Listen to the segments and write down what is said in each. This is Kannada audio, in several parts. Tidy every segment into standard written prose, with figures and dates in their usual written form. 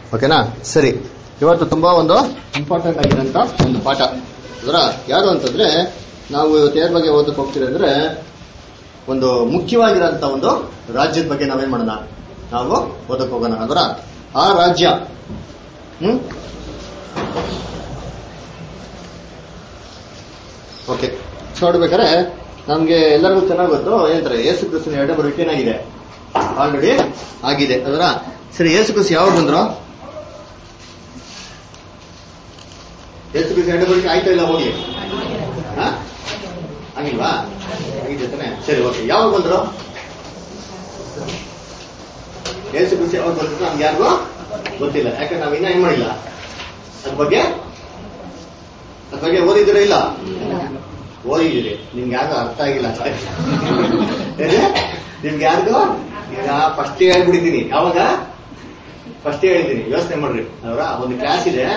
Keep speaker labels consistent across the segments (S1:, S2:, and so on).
S1: ಓಕೆನಾ? ಸರಿ, ಇವತ್ತು ತುಂಬಾ ಒಂದು ಇಂಪಾರ್ಟೆಂಟ್ ಆಗಿರೋಂಥ ಒಂದು ಪಾಠ ಅದರ ಯಾರು ಅಂತಂದ್ರೆ, ನಾವು ಇವತ್ತು ಯಾರ ಬಗ್ಗೆ ಓದಕ್ಕೆ ಹೋಗ್ತೀವಿ ಅಂದ್ರೆ, ಒಂದು ಮುಖ್ಯವಾಗಿರೋಂಥ ಒಂದು ರಾಜ್ಯದ ಬಗ್ಗೆ ನಾವೇನ್ ಮಾಡೋಣ, ನಾವು ಓದಕ್ಕೆ ಹೋಗೋಣ. ಅದರ ಆ ರಾಜ್ಯ ಓಕೆ ನೋಡ್ಬೇಕಾದ್ರೆ ನಮ್ಗೆ ಎಲ್ಲರಿಗೂ ಚೆನ್ನಾಗಿ ಗೊತ್ತು, ಹೇಳ್ತಾರೆ ಯೇಸು ಕ್ರಿಸ್ತನ ಎರಡನೇ ಬರುವಿಕೆ ಏನಾಗಿದೆ, ಆಲ್ರೆಡಿ ಆಗಿದೆ. ಅದರ ಸರಿ, ಯೇಸು ಕ್ರಿಸ್ತ ಯಾವಾಗ ಬಂದ್ರು? ಯೇಸು ಕ್ರಿಸ್ತ ಎರಡನೇ ಬರುವಿಕೆ ಆಯ್ತಾ ಇಲ್ಲ? ಹೋಗಿ ಆಗಿಲ್ವಾ? ಆಗಿದೆ ತಾನೆ? ಸರಿ, ಓಕೆ. ಯಾವಾಗ ಬಂದ್ರು ಯೇಸು ಕ್ರಿಸ್ತ? ಯಾವಾಗ ಬಂದ್ರು ನಮ್ಗೆ ಯಾರಿಗೂ ಗೊತ್ತಿಲ್ಲ, ಯಾಕಂದ್ರೆ ನಾವ್ ಇನ್ನ ಏನ್ ಮಾಡಿಲ್ಲ ಅದ್ರ ಬಗ್ಗೆ ಓದಿದ್ರೆ ಇಲ್ಲ, ಓದಿದ್ದೀರಿ. ನಿಮ್ಗೆ ಯಾರಿಗೂ ಅರ್ಥ ಆಗಿಲ್ಲ ಅಷ್ಟೇ. ನಿಮ್ಗೆ ಯಾರಿಗೂ ಈಗ ಫಸ್ಟ್ ಹೇಳ್ಬಿಟ್ಟಿದ್ದೀನಿ. ಯಾವಾಗ ಫಸ್ಟ್ ಹೇಳಿದ್ದೀನಿ, ಯೋಚನೆ ಮಾಡ್ರಿ. ಅವರ ಒಂದು ಕ್ಲಾಸ್ ಇದೆ,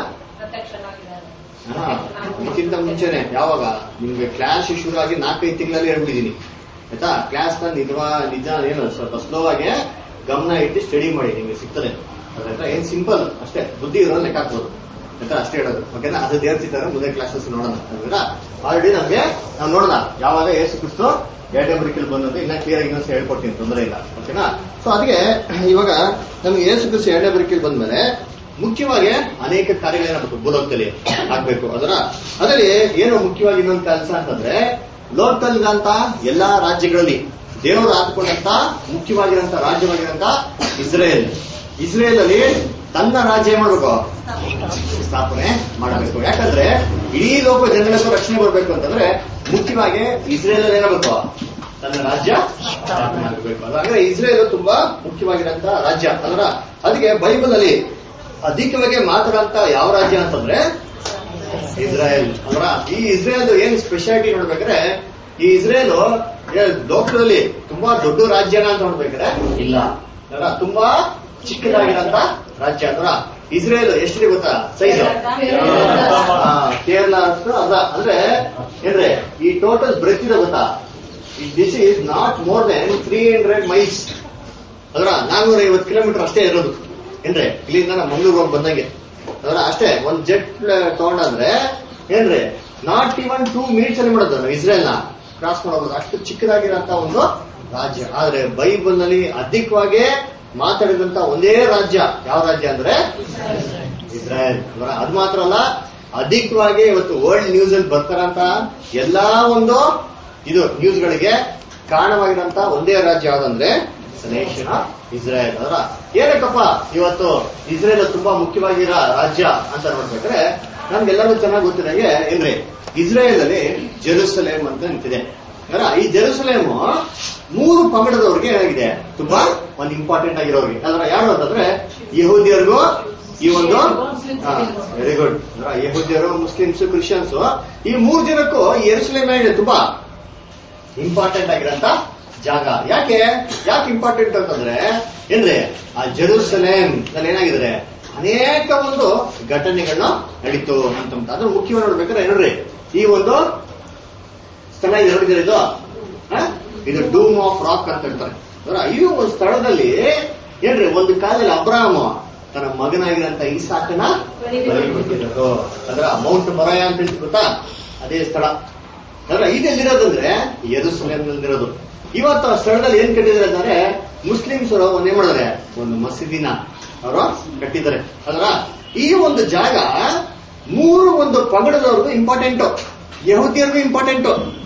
S1: ಇದಕ್ಕಿಂತ ಮುಂಚೆನೆ ಯಾವಾಗ ನಿಮ್ಗೆ ಕ್ಲಾಸ್ ಶುರು ಆಗಿ 4-5 ತಿಂಗಳಲ್ಲಿ ಹೇಳ್ಬಿಟ್ಟಿದ್ದೀನಿ ಆಯ್ತಾ. ಕ್ಲಾಸ್ ನಿಜ ಏನು ಸ್ವಲ್ಪ ಸ್ಲೋ ಆಗಿ ಗಮನ ಇಟ್ಟು ಸ್ಟಡಿ ಮಾಡಿ, ನಿಮ್ಗೆ ಸಿಗ್ತದೆ. ಅದ್ರ ಏನ್ ಸಿಂಪಲ್ ಅಷ್ಟೇ, ಬುದ್ಧಿ ಇರೋದು ಲೆಕ್ಕ ಹಾಕ್ಬೋದು ಆಯ್ತಾ, ಅಷ್ಟೇ ಹೇಳೋದು. ಓಕೆನಾ? ಅದು ದೇವ್ರಿದ್ದಾರೆ ಮುಂದೆ ಕ್ಲಾಸಸ್ ನೋಡೋಣ. ಆಲ್ರೆಡಿ ನಮ್ಗೆ ನಾವು ನೋಡೋಣ ಯಾವಾಗ ಯೇಸು ಕ್ರಿಸ್ತ ಎರಡನೇ ಬರುವಿಕೆಯಲ್ಲಿ ಬಂದಂತ ಇನ್ನ ಕ್ಲಿಯರ್ ಆಗಿ ಇನ್ನೊಂದು ಹೇಳ್ಕೊಡ್ತೀನಿ, ತೊಂದರೆ ಇಲ್ಲ. ಓಕೆನಾ? ಸೊ ಅದಕ್ಕೆ ಇವಾಗ ನಮ್ಗೆ ಯೇಸು ಕ್ರಿಸ್ತ ಎರಡನೇ ಬರುವಿಕೆಯಲ್ಲಿ ಬಂದ್ಮೇಲೆ ಮುಖ್ಯವಾಗಿ ಅನೇಕ ಕಾರ್ಯಗಳೇನಾಗಬೇಕು, ಭೂಲೋಕದಲ್ಲಿ ಆಗ್ಬೇಕು. ಅದರಲ್ಲಿ ಏನು ಮುಖ್ಯವಾಗಿ ಇನ್ನೊಂದು ಕೆಲಸ ಅಂತಂದ್ರೆ, ಲೋಕದಲ್ಲಿರಂತ ಎಲ್ಲಾ ರಾಜ್ಯಗಳಲ್ಲಿ ದೇವರು ಹಾಕಿಕೊಂಡಂತ ಮುಖ್ಯವಾಗಿರಂತ ರಾಜ್ಯವಾಗಿರಂತ ಇಸ್ರೇಲ್ ಅಲ್ಲಿ ತನ್ನ ರಾಜ್ಯ ಮಾಡ್ಬೇಕು, ಸ್ಥಾಪನೆ ಮಾಡಬೇಕು. ಯಾಕಂದ್ರೆ ಇಡೀ ಲೋಕ ಜನರಿಗೂ ರಕ್ಷಣೆ ಬರ್ಬೇಕು ಅಂತಂದ್ರೆ ಮುಖ್ಯವಾಗಿ ಇಸ್ರೇಲ್ ಅಲ್ಲಿ ಏನಾಗಬೇಕು, ತನ್ನ ರಾಜ್ಯ ಸ್ಥಾಪನೆ ಆಗಬೇಕು. ಅಂದ್ರೆ ಇಸ್ರೇಲ್ ತುಂಬಾ ಮುಖ್ಯವಾಗಿರಂತ ರಾಜ್ಯ. ಅದಕ್ಕೆ ಬೈಬಲ್ ಅಲ್ಲಿ ಅಧಿಕವಾಗಿ ಮಾತಾಡಂತ ಯಾವ ರಾಜ್ಯ ಅಂತಂದ್ರೆ ಇಸ್ರಾಯೇಲ್. ಈ ಇಸ್ರೇಲ್ ಏನ್ ಸ್ಪೆಷಾಲಿಟಿ ನೋಡ್ಬೇಕಾದ್ರೆ, ಈ ಇಸ್ರೇಲ್ ಲೋಕದಲ್ಲಿ ತುಂಬಾ ದೊಡ್ಡ ರಾಜ್ಯನ ಅಂತ ನೋಡ್ಬೇಕಾದ್ರೆ ಇಲ್ಲ, ತುಂಬಾ ಚಿಕ್ಕದಾಗಿರಂತ ರಾಜ್ಯ. ಇಸ್ರೇಲ್ ಎಷ್ಟಿದೆ ಗೊತ್ತಾ ಸೈಜ್? ಕೇರಳ ಅಷ್ಟು ಅಲ್ಲ. ಅಂದ್ರೆ ಏನ್ರೆ ಈ ಟೋಟಲ್ ಬ್ರೆತ್ ಇದೆ ಗೊತ್ತಾ, this is not more than 300 miles. 450 kilometre ಅಷ್ಟೇ ಇರೋದು. ಏನ್ರಿ ಇಲ್ಲಿಂದ ನಾವು ಮಂಗಳೂರು ಹೋಗಿ ಬಂದಂಗೆ ಅಷ್ಟೇ. ಒಂದ್ ಜೆಟ್ ತಗೊಂಡ್ರೆ ಏನ್ರಿ ನಾಟ್ ಇವನ್ 2 ಮಿನಿಟ್ಸ್ ಅಲ್ಲಿ ಮಾಡೋದು ಇಸ್ರೇಲ್ ನ ಕ್ರಾಸ್ ಮಾಡಬಹುದು. ಅಷ್ಟು ಚಿಕ್ಕದಾಗಿರಂತ ಒಂದು ರಾಜ್ಯ. ಆದ್ರೆ ಬೈಬಲ್ ನಲ್ಲಿ ಅಧಿಕವಾಗಿ ಮಾತಾಡಿದಂತ ಒಂದೇ ರಾಜ್ಯ ಯಾವ ರಾಜ್ಯ ಅಂದ್ರೆ ಇಸ್ರಾಯೇಲ್. ಅದು ಮಾತ್ರ ಅಲ್ಲ, ಅಧಿಕವಾಗಿ ಇವತ್ತು ವರ್ಲ್ಡ್ ನ್ಯೂಸ್ ಅಲ್ಲಿ ಬರ್ತಾರಂತ ಎಲ್ಲಾ ಒಂದು ಇದು ನ್ಯೂಸ್ಗಳಿಗೆ ಕಾರಣವಾಗಿರಂತ ಒಂದೇ ರಾಜ್ಯ ಯಾವ್ದಂದ್ರೆ ನೇಷನ್ ಆಫ್ ಇಸ್ರಾಯೇಲ್. ಏನಕ್ಕಪ್ಪ ಇವತ್ತು ಇಸ್ರೇಲ್ ತುಂಬಾ ಮುಖ್ಯವಾಗಿರೋ ರಾಜ್ಯ ಅಂತ ನೋಡ್ಬೇಕಾದ್ರೆ ನಮ್ಗೆಲ್ಲರೂ ಚೆನ್ನಾಗಿ ಗೊತ್ತಿದಂಗೆ ಏನ್ರಿ, ಇಸ್ರೇಲ್ ಅಲ್ಲಿ ಜೆರೂಸಲೇಮ್ ಅಂತ ನಿಂತಿದೆ. ಈ ಜೆರೂಸಲೇಮ್ 3 ಪಂಗಡದವ್ರಿಗೆ ಏನಾಗಿದೆ, ತುಂಬಾ ಒಂದು ಇಂಪಾರ್ಟೆಂಟ್ ಆಗಿರೋರಿಗೆ. ಯಾರು ಅಂತಂದ್ರೆ ಯಹೂದಿಯರಿಗೂ ಈ ಒಂದು ವೆರಿ ಗುಡ್ ಯಹೂದಿಯರು, ಮುಸ್ಲಿಮ್ಸ್, ಕ್ರಿಶ್ಚಿಯನ್ಸ್, ಈ 3 ಜನಕ್ಕೂ ಈ ಯೆರೂಸಲೇಮ್ ಏನಿದೆ ತುಂಬಾ ಇಂಪಾರ್ಟೆಂಟ್ ಆಗಿರಂತ ಜಾಗ. ಯಾಕೆ ಇಂಪಾರ್ಟೆಂಟ್ ಅಂತಂದ್ರೆ ಏನ್ರಿ, ಆ ಜೆರೂಸಲೇಮ್ ನಲ್ಲಿ ಏನಾಗಿದ್ರೆ ಅನೇಕ ಒಂದು ಘಟನೆಗಳನ್ನ ನಡೀತು ಅಂತ. ಅದ್ರ ಮುಖ್ಯವಾಗಿ ನೋಡ್ಬೇಕಾದ್ರೆ ನೋಡ್ರಿ, ಈ ಒಂದು ಸ್ಥಳ ನೋಡಿದ್ರೆ ಇದು ಡೂಮ್ ಆಫ್ ರಾಕ್ ಅಂತ ಹೇಳ್ತಾರೆ. ಈ ಒಂದು ಸ್ಥಳದಲ್ಲಿ ಏನ್ರಿ ಒಂದು ಕಾಲದಲ್ಲಿ ಅಬ್ರಾಹಂ ತನ್ನ ಮಗನಾಗಿರಂತ ಇಸಾಕನ ಬಲಿ ಕೊಟ್ಟಿರೋದು. ಮೌಂಟ್ ಮೊರಾಯ ಅಂತ ಗೊತ್ತಾ, ಅದೇ ಸ್ಥಳ. ಇದೆಲ್ಲಿರೋದಂದ್ರೆ ಯೆರೂಸಲೇಮ್ ನಲ್ಲಿರೋದು. ಇವತ್ತು ಆ ಸ್ಥಳದಲ್ಲಿ ಏನ್ ಕಟ್ಟಿದ್ದಾರೆ ಅಂದ್ರೆ ಮುಸ್ಲಿಮ್ಸ್ ಅವರು ಒಂದೇ ಮಾಡಿದ್ರೆ ಒಂದು ಮಸೀದಿನ ಅವರು ಕಟ್ಟಿದ್ದಾರೆ. ಈ ಒಂದು ಜಾಗ 3 ಒಂದು ಪಂಗಡದವ್ರಿಗೂ ಇಂಪಾರ್ಟೆಂಟ್, ಯಹೂದಿಯರಿಗೂ ಇಂಪಾರ್ಟೆಂಟ್.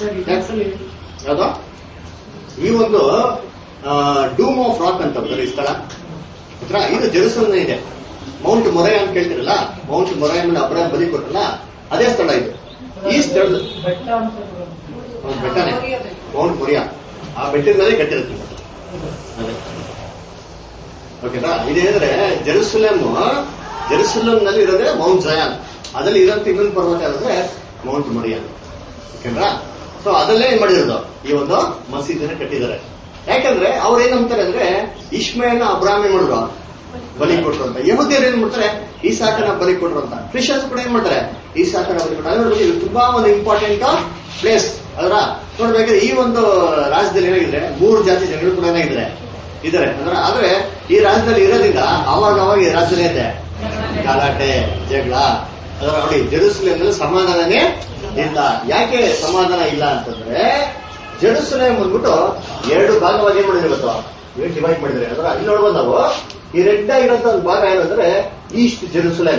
S1: ಯಾವ್ದು ಈ ಒಂದು ಡೂಮ್ ಆಫ್ ರಾಕ್ ಅಂತ ಈ ಸ್ಥಳ ಇದು ಜೆರೂಸಲೇಮ್ ಇದೆ. ಮೌಂಟ್ ಮೊರಾಯ ಅಂತ ಕೇಳ್ತಿರಲ್ಲ, ಮೌಂಟ್ ಮೊರಾಯ ಮೇಲೆ ಅಬ್ರಾಹಂ ಬಲಿ ಕೊಟ್ಟರಲ್ಲ, ಅದೇ ಸ್ಥಳ ಇದು. ಈ ಸ್ಥಳದ ಬೆಟ್ಟನೇ ಮೌಂಟ್ ಮೊರಿಯಾ, ಆ ಬೆಟ್ಟದ ಮೇಲೆ ಕಟ್ಟಿರುತ್ತೆ. ಓಕೆನಾ? ಇದೇನಂದ್ರೆ ಜೆರೂಸಲೇಮ್ ನಲ್ಲಿ ಇರೋದೇ ಮೌಂಟ್ ಜಯಾನ್, ಅದ್ರಲ್ಲಿ ಇರೋಂಥ ಇನ್ನೊಂದು ಪರ್ವತ ಯಾವ್ದಂದ್ರೆ ಮೌಂಟ್ ಮೊರಿಯಾ. ಓಕೆನಾ? ಸೊ ಅದಲ್ಲೇ ಏನ್ ಮಾಡಿರೋದು, ಈ ಒಂದು ಮಸೀದಿನ ಕಟ್ಟಿದ್ದಾರೆ. ಯಾಕಂದ್ರೆ ಅವ್ರು ಏನ್ ನಂಬ್ತಾರೆ ಅಂದ್ರೆ ಇಷ್ಮಾಯೇಲ್ನ ಅಬ್ರಾಹಂ ಏನ್ ಮಾಡಿದ್ರು, ಬಲಿ ಕೊಟ್ರು ಅಂತ. ಯಹೂದಿಯರು ಏನ್ ಮಾಡ್ತಾರೆ, ಇಸಾಕನ ಬಲಿ ಕೊಟ್ರು ಅಂತ. ಕ್ರಿಶ್ಚಿಯನ್ಸ್ ಕೂಡ ಏನ್ ಮಾಡ್ತಾರೆ, ಇಸಾಕನ ಬಲಿ ಕೊಟ್ಟರು. ಇದು ತುಂಬಾ ಒಂದು ಇಂಪಾರ್ಟೆಂಟ್ ಪ್ಲೇಸ್. ನೋಡ್ಬೇಕಾದ್ರೆ ಈ ಒಂದು ರಾಜ್ಯದಲ್ಲಿ ಏನಾಗಿದೆ 3 ಜಾತಿ ಜನಗಳು ಕೂಡ ಏನಾಗಿದ್ದಾರೆ ಇದ್ದಾರೆ. ಆದ್ರೆ ಈ ರಾಜ್ಯದಲ್ಲಿ ಇರೋದ್ರಿಂದ ಅವಾಗ ಈ ರಾಜ್ಯದಲ್ಲಿ ಇದೆ ಗಲಾಟೆ ಜಗಳ. ಅದರ ನೋಡಿ ಜೆರುಸಲೇಮ್ ಸಮಾಧಾನನೇ ಇಲ್ಲ. ಯಾಕೆ ಸಮಾಧಾನ ಇಲ್ಲ ಅಂತಂದ್ರೆ ಜೆರುಸಲೇಮ್ ಬಂದ್ಬಿಟ್ಟು 2 ಭಾಗವಾಗಿ ಏನ್ ಮಾಡಿದ್ರೆ ಇವತ್ತು ಡಿವೈಡ್ ಮಾಡಿದ್ರೆ. ಅದರ ಅಲ್ಲಿ ನೋಡ್ಬೋದು ನಾವು ಈ ರೆಡ್ ಆಗಿರೋಂಥ ಒಂದು ಭಾಗ ಏನಂದ್ರೆ ಈಸ್ಟ್ ಜೆರುಸಲೇಮ್,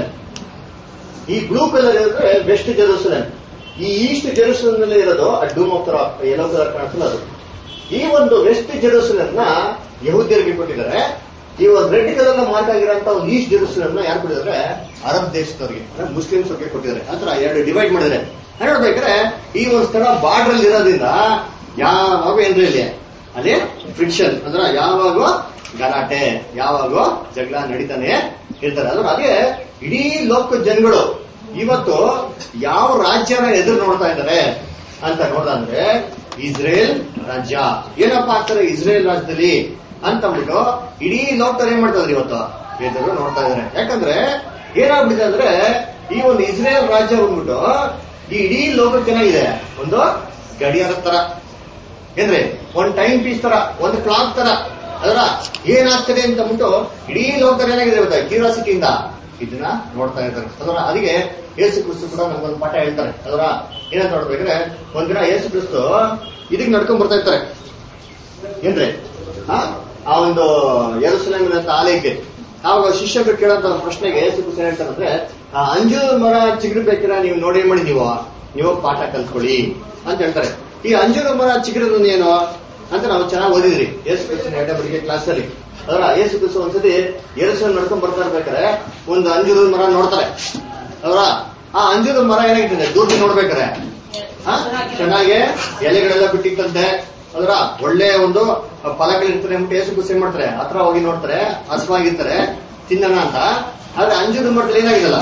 S1: ಈ ಬ್ಲೂ ಕಲರ್ ಇರೋದ್ರೆ ವೆಸ್ಟ್ ಜೆರುಸಲೇಮ್. ಈ ಈಸ್ಟ್ ಜೆರುಸಲೇಮ್ ನಲ್ಲಿ ಇರೋದು Dome of the Rock, yellow colour ಕಾಣಿಸಲ್ಲ ಅದು. ಈ ಒಂದು ವೆಸ್ಟ್ ಜೆರುಸಲೇಮ್ ನ ಯಹೂದ್ಯರಿಗೆ ಕೊಟ್ಟಿದ್ದಾರೆ. ಈ ಒಂದು ರೆಡ್ ಕಲರ್ ಮಾರ್ಕ್ ಆಗಿರೋಂಥ ಒಂದು ಈಸ್ಟ್ ಜೆರುಸಲೇಮ್ ನ ಯಾರು ಕೊಟ್ಟಿದ್ದಾರೆ? ಅರಬ್ ದೇಶದವರಿಗೆ ಅಂದ್ರೆ ಮುಸ್ಲಿಮ್ಸ್ ಅವ್ರಿಗೆ ಕೊಟ್ಟಿದ್ದಾರೆ. ಆತರ 2 ಡಿವೈಡ್ ಮಾಡಿದ್ದಾರೆ. ನೋಡ್ಬೇಕಾದ್ರೆ ಈ ಒಂದು ಸ್ಥಳ ಬಾರ್ಡರ್ ಅಲ್ಲಿ ಇರೋದ್ರಿಂದ ಯಾವಾಗ ಏನ್ರಿ ಇಲ್ಲಿ ಅಲ್ಲಿ ಫ್ರಿಕ್ಷನ್ ಅಂದ್ರೆ ಯಾವಾಗ ಗಲಾಟೆ, ಯಾವಾಗ ಜಗಳ ನಡೀತಾನೆ ಇರ್ತಾರೆ. ಅಂದ್ರೆ ಅದೇ ಇಡೀ ಲೋಕ ಜನಗಳು ಇವತ್ತು ಯಾವ ರಾಜ್ಯನ ಎದುರು ನೋಡ್ತಾ ಇದ್ದಾರೆ ಅಂತ ನೋಡ್ದಂದ್ರೆ ಇಸ್ರೇಲ್ ರಾಜ್ಯ. ಏನಪ್ಪಾ ಆಗ್ತಾರೆ ಇಸ್ರೇಲ್ ರಾಜ್ಯದಲ್ಲಿ ಅಂತಂದ್ಬಿಟ್ಟು ಇಡೀ ಲೋಕದಲ್ಲಿ ಏನ್ ಮಾಡ್ತಾ ಇದ್ರು ಇವತ್ತು ಎದುರು ನೋಡ್ತಾ ಇದಾರೆ. ಯಾಕಂದ್ರೆ ಏನಾಗ್ಬಿಟ್ಟಿದೆ ಅಂದ್ರೆ ಈ ಒಂದು ಇಸ್ರೇಲ್ ರಾಜ್ಯ ಬಂದ್ಬಿಟ್ಟು ಈ ಇಡೀ ಲೋಕಕ್ಕೆ ಏನಾಗಿದೆ ಒಂದು ಗಡಿಯಾರ ತರ ಏನ್ರಿ, ಒಂದು ಟೈಮ್ ಪೀಸ್ ತರ, ಒಂದು ಕ್ಲಾಕ್ ತರ. ಅದರ ಏನಾಗ್ತದೆ ಅಂತ ಅಂದ್ಬಿಟ್ಟು ಇಡೀ ಲೋಕದಲ್ಲಿ ಏನಾಗಿದೆ ಗೊತ್ತಾ ಕ್ಯೂರಿಯಾಸಿಟಿಯಿಂದ ಇದನ್ನ ನೋಡ್ತಾ ಇರ್ತಾರೆ. ಅದರ ಅದಕ್ಕೆ ಯೇಸು ಕ್ರಿಸ್ತು ಕೂಡ ನಮ್ಗೊಂದು ಪಾಠ ಹೇಳ್ತಾರೆ. ಅದರ ಏನಂತ ನೋಡ್ಬೇಕ್ರೆ ಒಂದಿನ ಯೇಸು ಕ್ರಿಸ್ತು ಇದಕ್ಕೆ ನಡ್ಕೊಂಡ್ ಬರ್ತಾ ಇರ್ತಾರೆ ಏನ್ರಿ ಆ ಒಂದು ಯೆರೂಸಲೇಮಿನ ಆಲಯಕ್ಕೆ. ಆವಾಗ ಶಿಷ್ಯರು ಕೇಳೋಂತ ಪ್ರಶ್ನೆಗೆ ಯೇಸು ಕ್ರಿಸ್ತು ಹೇಳ್ತಾರಂದ್ರೆ ಆ ಅಂಜೂರ ಮರ ಚಿಗುರ್ಬೇಕಿರ ನೀವು ನೋಡಿ ಮಾಡಿ ನೀವು ಪಾಠ ಕಲ್ತ್ಕೊಳ್ಳಿ ಅಂತ ಹೇಳ್ತಾರೆ. ಈ ಅಂಜೂರ ಮರ ಚಿಗುರೋದು ಏನು ಅಂತ ನಾವು ಚೆನ್ನಾಗಿ ಓದಿದ್ರಿ ಯೇಸು ಕ್ರಿಸ್ತನ 2ನೇ ಬೆಳಿಗ್ಗೆ ಕ್ಲಾಸ್ ಅಲ್ಲಿ. ಅದರ ಯೇಸು ಕ್ರಿಸ್ತು ಒಂದ್ಸತಿ ಯೆರೂಸಲೇಮ್ ನಡ್ಕೊಂಡ್ ಬರ್ತಾ ಇರ್ಬೇಕಾದ್ರೆ ಒಂದು ಅಂಜೂರದ ಮರ ನೋಡ್ತಾರೆ. ಅವರ ಆ ಅಂಜೂರದ ಮರ ಏನಾಗಿದೆ ದೂರದಿಂದ ನೋಡ್ಬೇಕಾರೆ ಚೆನ್ನಾಗಿ ಎಲೆಗಳೆಲ್ಲ ಬಿಟ್ಟಿತ್ತಂತೆ. ಅದರ ಒಳ್ಳೆ ಒಂದು ಫಲಗಳಿರ್ತಾರೆ ಅಂದ್ಬಿಟ್ಟು ಯೇಸು ಕ್ರಿಸ್ತು ಏನ್ ಮಾಡ್ತಾರೆ ಹತ್ರ ಹೋಗಿ ನೋಡ್ತಾರೆ, ಹಸುವಾಗಿರ್ತಾರೆ ತಿನ್ನೋಣ ಅಂತ. ಆದ್ರೆ ಅಂಜೂರದ ಮರದಲ್ಲಿ ಏನಾಗಿದಲ್ಲ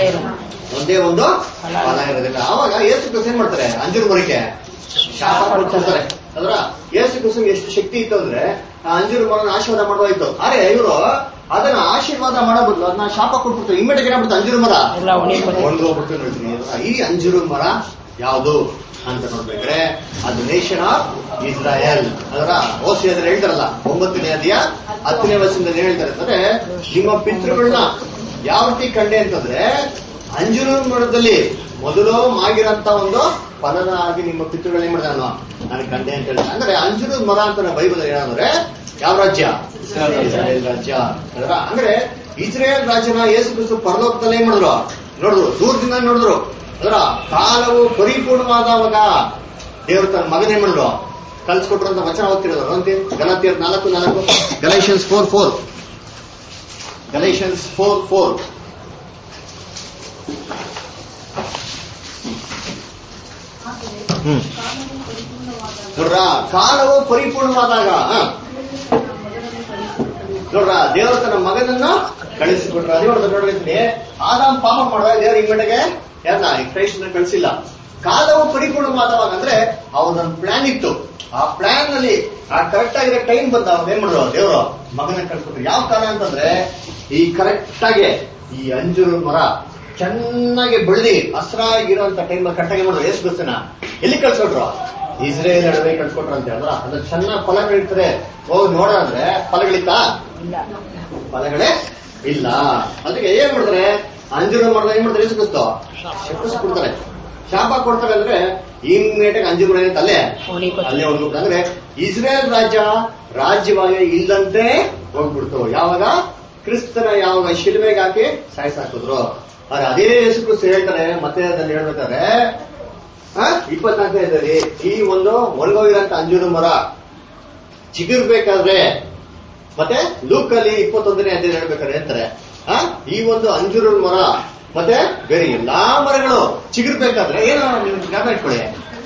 S1: ಒಂದೇ ಒಂದು ಫಲ ಇರೋದಿಲ್ಲ. ಆವಾಗ ಯೇಸು ಕ್ರಿಸ್ತು ಏನ್ ಮಾಡ್ತಾರೆ ಅಂಜೂರ ಮರಕ್ಕೆ ಶಾಪ ಕೊಡ್ತಾರೆ. ಅದರ ಯೇಸು ಕ್ರಿಸ್ತನಿಗೆ ಎಷ್ಟು ಶಕ್ತಿ ಇತ್ತು ಅಂದ್ರೆ ಆ ಅಂಜೂರ ಮರನ ಆಶೀರ್ವಾದ ಮಾಡೋದಾಯ್ತು. ಆದ್ರೆ ಇವರು ಅದನ್ನ ಆಶೀರ್ವಾದ ಮಾಡೋ ಬದಲು ಅದನ್ನ ಶಾಪ ಕೊಟ್ಬಿಡ್ತಾರೆ. ಇಮ್ಮಿಡಿಯೇಟ್ ಏನಾಗ್ಬಿಡ್ತು ಅಂಜೂರ ಮರ ಒಣಗೋಗ್ಬಿಟ್ಟು ನೋಡ್ತೀನಿ. ಈ ಅಂಜೂರ ಮರ ಯಾವುದು ಅಂತ ನೋಡ್ಬೇಕ್ರೆ ಅದು ನೇಷನ್ ಆಫ್ ಇಸ್ರಾಯೇಲ್. ಅದರ ಓಸಿಯಾದ್ರೆ ಹೇಳ್ತಾರಲ್ಲ 9ನೇ ಅಧ್ಯಾಯ 10ನೇ ವಚನದಲ್ಲಿ ಏನ್ ಹೇಳ್ತಾರೆ ಅಂತಂದ್ರೆ ನಿಮ್ಮ ಪಿತೃಗಳನ್ನ ಯಾವ ರೀತಿ ಕಂಡೆ ಅಂತಂದ್ರೆ ಅಂಜೂರ ಮರದಲ್ಲಿ ಮೊದಲು ಆಗಿರಂತ ಒಂದು ಫಲದ ಆಗಿ ನಿಮ್ಮ ಪಿತೃಗಳು ಏನ್ ಮಾಡಿದ ನಾನು ಕಂಡೆ ಅಂತ ಹೇಳಿ. ಅಂದ್ರೆ ಅಂಜೂರದ ಮರ ಅಂತ ಬೈಬಲ್ ಏನಂದ್ರೆ ಯಾವ ರಾಜ್ಯ? ಇಸ್ರಾಯೇಲ್ ರಾಜ್ಯ. ಅಂದ್ರೆ ಇಸ್ರಾಯೇಲ್ ರಾಜ್ಯನ ಯೇಸು ಕ್ರಿಸ್ತು ಪರಲೋಕದಲ್ಲಿ ಏನ್ ಮಾಡಿದ್ರು ನೋಡಿದ್ರು, ದೂರದಿಂದ ನೋಡಿದ್ರು. ಅದರ ಕಾಲವು ಪರಿಪೂರ್ಣವಾದವಾಗ ದೇವರು ತನ್ನ ಮಗನೇ ಮಾಡಿದ್ರು ಕಲ್ಸ್ಕೊಟ್ರು ಅಂತ ವಚನ ಓದ್ತಿರೋದು ಅಂತೆ. ಗಲಾತ್ಯರು 4:4, ಗಲೇಷಿಯನ್ಸ್ 4:4, ಗಲೇಷಿಯನ್ಸ್ 4:4. ನೋಡ್ರ ಕಾಲವು ಪರಿಪೂರ್ಣವಾದಾಗ ನೋಡ್ರ ದೇವರು ತನ್ನ ಮಗನನ್ನ ಕಳಿಸಿಕೊಟ್ರ. ಅದೇ ನೋಡ್ತೀನಿ ಆದಾಮ್ ಪಾಪ ಮಾಡುವಾಗ ದೇವರು ಇಮ್ಮಡಿಗೆ ಯಾರನ್ನ ಕ್ರೈಸ್ತನ ಕಳಿಸಿಲ್ಲ. ಕಾಲವು ಪರಿಪೂರ್ಣವಾದವಾಗ ಅಂದ್ರೆ ಅವನೊಂದು ಪ್ಲಾನ್ ಇತ್ತು. ಆ ಪ್ಲಾನ್ ನಲ್ಲಿ ಆ ಕರೆಕ್ಟ್ ಆಗಿರೋ ಟೈಮ್ ಬಂದ ಅವ್ರು ಏನ್ ಮಾಡಿದ್ರು ದೇವರು ಮಗನ ಕಳಿಸ್ಕೊಟ್ರು. ಯಾವ ಕಾಲ ಅಂತಂದ್ರೆ ಈ ಕರೆಕ್ಟ್ ಆಗಿ ಈ ಅಂಜೂರ ಮರ ಚೆನ್ನಾಗಿ ಬೆಳೆದಿ ಹಸ್ರಾಗಿರುವಂತ ಟೈಮ್ ಕರೆಕ್ಟಾಗಿ ಮಾಡಿದ್ರು. ಯೇಸು ಕ್ರಿಸ್ತನ ಎಲ್ಲಿ ಕಳ್ಸ್ಕೊಟ್ರು? ಇಸ್ರೇಲ್ ನಡುವೆ ಕಳ್ಸ್ಕೊಟ್ರು ಅಂತ ಹೇಳಿದ್ರ. ಅದ್ರ ಚೆನ್ನಾಗಿ ಫಲಗಳಿರ್ತಾರೆ. ಹೋಗಿ ನೋಡೋದ್ರೆ ಫಲಗಳಿತ್ತಾ? ಫಲಗಳೇ ಇಲ್ಲ. ಅದಕ್ಕೆ ಏನ್ ಮಾಡಿದ್ರೆ ಅಂಜೂರ ಮರದ ಏನ್ ಮಾಡ್ತಾರೆ ಯೇಸು ಕ್ರಿಸ್ತು ಶಪಿಸ್ಬಿಡ್ತಾರೆ. ಶಾಪ ಕೊಡ್ತಾರೆ ಅಂದ್ರೆ ಇಮ್ಮಿಡಿಯೇಟ್ ಅಂಜೂರ ಏನಂತ ಅಲ್ಲೇ ಹೋಗ್ಬಿಡ್ತು. ಅಂದ್ರೆ ಇಸ್ರೇಲ್ ರಾಜ್ಯವಾಗಿ ಇಲ್ಲಂತೆ ಹೋಗ್ಬಿಡ್ತು. ಯಾವಾಗ ಕ್ರಿಸ್ತನ ಯಾವಾಗ ಶಿಲುಬೆಗೆ ಹಾಕಿ ಸಾಯಿಸಾಕಿದ್ರು. ಆದ್ರೆ ಅದೇ ಯೇಸು ಕ್ರಿಸ್ತು ಹೇಳ್ತಾರೆ ಮತ್ತೆ ಅದನ್ನು ಹೇಳ್ಬೇಕಾದ್ರೆ 24ನೇದಲ್ಲಿ ಈ ಒಂದು ಒಣಗೋಗಿರಂತ ಅಂಜೂರ ಮರ ಚಿಗುರ್ಬೇಕಾದ್ರೆ ಮತ್ತೆ ಲೂಕಲ್ಲಿ 21ನೇ ಅಧ್ಯಾಯ ಹೇಳ್ಬೇಕಾದ್ರೆ ಹೇಳ್ತಾರೆ ಈ ಒಂದು ಅಂಜೂರ ಮರ ಮತ್ತೆ ಬೇರೆ ಎಲ್ಲಾ ಮರಗಳು ಚಿಗುರ್ಬೇಕಾದ್ರೆ ಏನೋ ನೀವು ಜ್ಞಾಪ ಇಟ್ಕೊಳ್ಳಿ,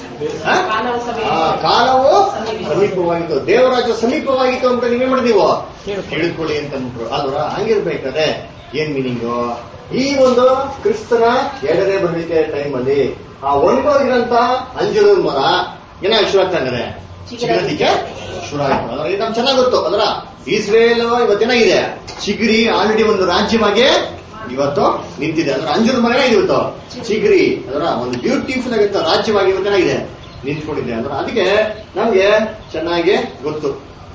S1: ಕಾಲವು ಸಮೀಪವಾಗಿತ್ತು, ದೇವರಾಜ್ಯ ಸಮೀಪವಾಗಿತ್ತು ಅಂತ ನೀವೇ ಮಾಡಿದೀವೋ ತಿಳಿದುಕೊಳ್ಳಿ ಅಂತ ಅಂದ್ಬಿಟ್ರು. ಅಲ್ವಾ? ಹಂಗಿರ್ಬೇಕಾದ್ರೆ ಏನ್ ಮೀನಿಂಗು? ಈ ಒಂದು ಕ್ರಿಸ್ತನ 2ನೇ ಬರುವಿಕೆ ಟೈಮ್ ಅಲ್ಲಿ ಆ ಒಣಗೋಗಿರಂತ ಅಂಜೂರ ಮರ ಏನಾಗಿ ಶುರು ಆಗ್ತಾ ಇದ್ದಾರೆ ಚಿಗುರಲಿಕ್ಕೆ ಶುರು ಆಯ್ತು. ಅದ್ರ ಇದು ನಮ್ಗೆ ಚೆನ್ನಾಗಿ ಗೊತ್ತು. ಅದರ ಇಸ್ರೇಲ್ ಇವತ್ತೇನಾಗಿದೆ ಚಿಗುರಿ ಆಲ್ರೆಡಿ ಒಂದು ರಾಜ್ಯವಾಗಿ ಇವತ್ತು ನಿಂತಿದೆ. ಅದರ ಅಂಜೂರ ಮರ ಇವತ್ತು ಚಿಗುರಿ ಅದರ ಒಂದು ಬ್ಯೂಟಿಫುಲ್ ಆಗಿರ್ತ ರಾಜ್ಯವಾಗಿ ಇವತ್ತೇನಾಗಿದೆ ನಿಂತ್ಕೊಂಡಿದೆ. ಅಂದ್ರೆ ಅದಕ್ಕೆ ನಮ್ಗೆ ಚೆನ್ನಾಗಿ ಗೊತ್ತು.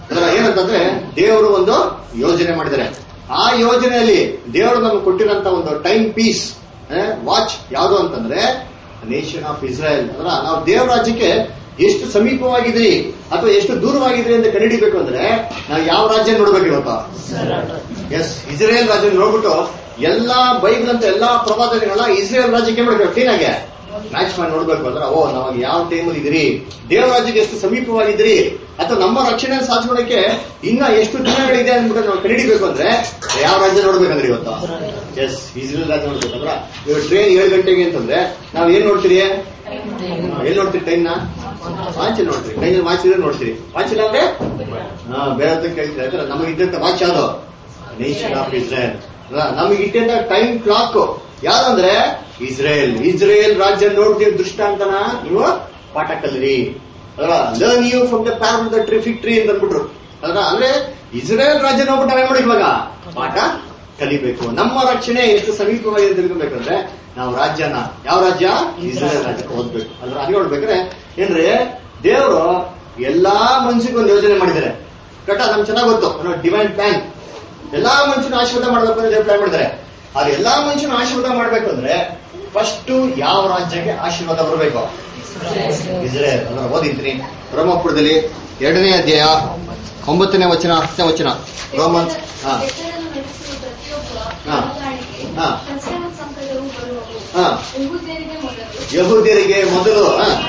S1: ಅದರ ಏನಂತಂದ್ರೆ ದೇವರು ಒಂದು ಯೋಜನೆ ಮಾಡಿದ್ದಾರೆ. ಆ ಯೋಜನೆಯಲ್ಲಿ ದೇವರು ನಮ್ಗೆ ಕೊಟ್ಟಿರೋಂತ ಒಂದು ಟೈಮ್ ಪೀಸ್ ವಾಚ್ ಯಾವುದು ಅಂತಂದ್ರೆ ನೇಷನ್ ಆಫ್ ಇಸ್ರಾಯೇಲ್. ಅದರ ನಾವು ದೇವರ ರಾಜ್ಯಕ್ಕೆ ಎಷ್ಟು ಸಮೀಪವಾಗಿದ್ರಿ ಅಥವಾ ಎಷ್ಟು ದೂರವಾಗಿದ್ರಿ ಅಂತ ಕಂಡುಹಿಡಿಬೇಕು ಅಂದ್ರೆ ನಾವು ಯಾವ ರಾಜ್ಯ ನೋಡ್ಬೇಕು ಇವತ್ತು? ಎಸ್, ಇಸ್ರೇಲ್ ರಾಜ್ಯ ನೋಡ್ಬಿಟ್ಟು ಎಲ್ಲಾ ಬೈಬಲ್ ಅಂತ ಎಲ್ಲಾ ಪ್ರವಾದನೆಗಳನ್ನ ಇಸ್ರೇಲ್ ರಾಜ್ಯಕ್ಕೆ ಮಾಡ್ಬೇಕು, ಕ್ಲೀನಾಗೆ ಮ್ಯಾಚ್ ಮಾಡಿ ನೋಡ್ಬೇಕು. ಅಂದ್ರೆ ನಾವು ಯಾವ ಟೈಮಲ್ಲಿ ಇದ್ರಿ, ದೇವರ ರಾಜ್ಯಕ್ಕೆ ಎಷ್ಟು ಸಮೀಪವಾಗಿದ್ರಿ, ಅಥವಾ ನಮ್ಮ ರಕ್ಷಣೆ ಸಾಧಿಸೋದಕ್ಕೆ ಇನ್ನ ಎಷ್ಟು ದಿನಗಳಿದೆ ಅಂದ್ಬಿಟ್ಟು ನಾವು ಕಂಡುಹಿಡಿಬೇಕು ಅಂದ್ರೆ ಯಾವ ರಾಜ್ಯ ನೋಡ್ಬೇಕಂದ್ರೆ ಇವತ್ತು? ಎಸ್, ಇಸ್ರೇಲ್ ರಾಜ್ಯ ನೋಡ್ಬೇಕಂದ್ರ ಇವಾಗ ಟ್ರೈನ್ 7 ಗಂಟೆಗೆ ಅಂತಂದ್ರೆ ನಾವ್ ಏನ್ ನೋಡ್ತೀರಿ? ಎಲ್ಲಿ ನೋಡ್ತೀರಿ? ಟೈಮ್ ನ ವಾಚ್ ನೋಡ್ತೀರಿ. ಟೈಮ್ ವಾಚ್ ಇದ್ರೆ ನೋಡ್ತೀರಿ, ವಾಚ್ ಇಲ್ಲ ಅಂದ್ರೆ ಬೇರೆ ಕೇಳ್ತೀರಿ. ನಮಗೆ ಇದ್ದಂತ ವಾಚ್ ಯಾವ್ದು? Nation of Israel. ನಮಗೆ ಇಟ್ಟಂತ ಟೈಮ್ ಕ್ಲಾಕ್ ಯಾವ್ದಂದ್ರೆ ಇಸ್ರೇಲ್. ಇಸ್ರೇಲ್ ರಾಜ್ಯ ನೋಡ್ತೀವಿ ದೃಷ್ಟಾಂತನ ನೀವು ಪಾಠ ಕಲಿರಿ. Learn you from the parable the fig tree ಅಂತ ಅಂದ್ಬಿಟ್ರು. ಅಂದ್ರೆ ಇಸ್ರೇಲ್ ರಾಜ್ಯ ನೋಡ್ಬಿಟ್ಟು ನಾವೇನ್ ಮಾಡಿ ಇವಾಗ ಪಾಠ ಕಲಿಬೇಕು. ನಮ್ಮ ರಕ್ಷಣೆ ಎಷ್ಟು ಸಮೀಪವಾಗಿ ತಿಳ್ಕೊಬೇಕಂದ್ರೆ ನಾವು ರಾಜ್ಯನ ಯಾವ ರಾಜ್ಯ? ಇಸ್ರೇಲ್ ರಾಜ್ಯಕ್ಕೆ ಓದ್ಬೇಕು. ಅದ್ರ ಅದೇ ನೋಡ್ಬೇಕ್ರೆ ಏನ್ರಿ ದೇವರು ಎಲ್ಲಾ ಮನುಷ್ಯರಿಗೆ ಒಂದು ಯೋಜನೆ ಮಾಡಿದ್ದಾರೆ. ಕರೆಕ್ಟಾ? ನಮ್ಗೆ ಚೆನ್ನಾಗ್ ಗೊತ್ತು ಡಿವೈನ್ ಪ್ಲಾನ್. ಎಲ್ಲಾ ಮನುಷ್ಯನ ಆಶೀರ್ವಾದ ಮಾಡ್ಬೇಕು ಅಂತ ದೇವ್ರು ಪ್ಲಾನ್ ಮಾಡಿದ್ದಾರೆ. ಆದ್ರೆ ಎಲ್ಲಾ ಮನುಷ್ಯನ ಆಶೀರ್ವಾದ ಮಾಡ್ಬೇಕು ಅಂದ್ರೆ ಫಸ್ಟ್ ಯಾವ ರಾಜ್ಯಕ್ಕೆ ಆಶೀರ್ವಾದ ಬರಬೇಕು? ಇಸ್ರೇಲ್. ಅದನ್ನ ಓದಿರ್ತೀನಿ ರೋಮಾಪುರದಲ್ಲಿ 2ನೇ ಅಧ್ಯಾಯ 9ನೇ ವಚನ 10ನೇ ವಚನ. ರೋಮನ್ಸ್ ಯಹೂದ್ಯರಿಗೆ ಮೊದಲು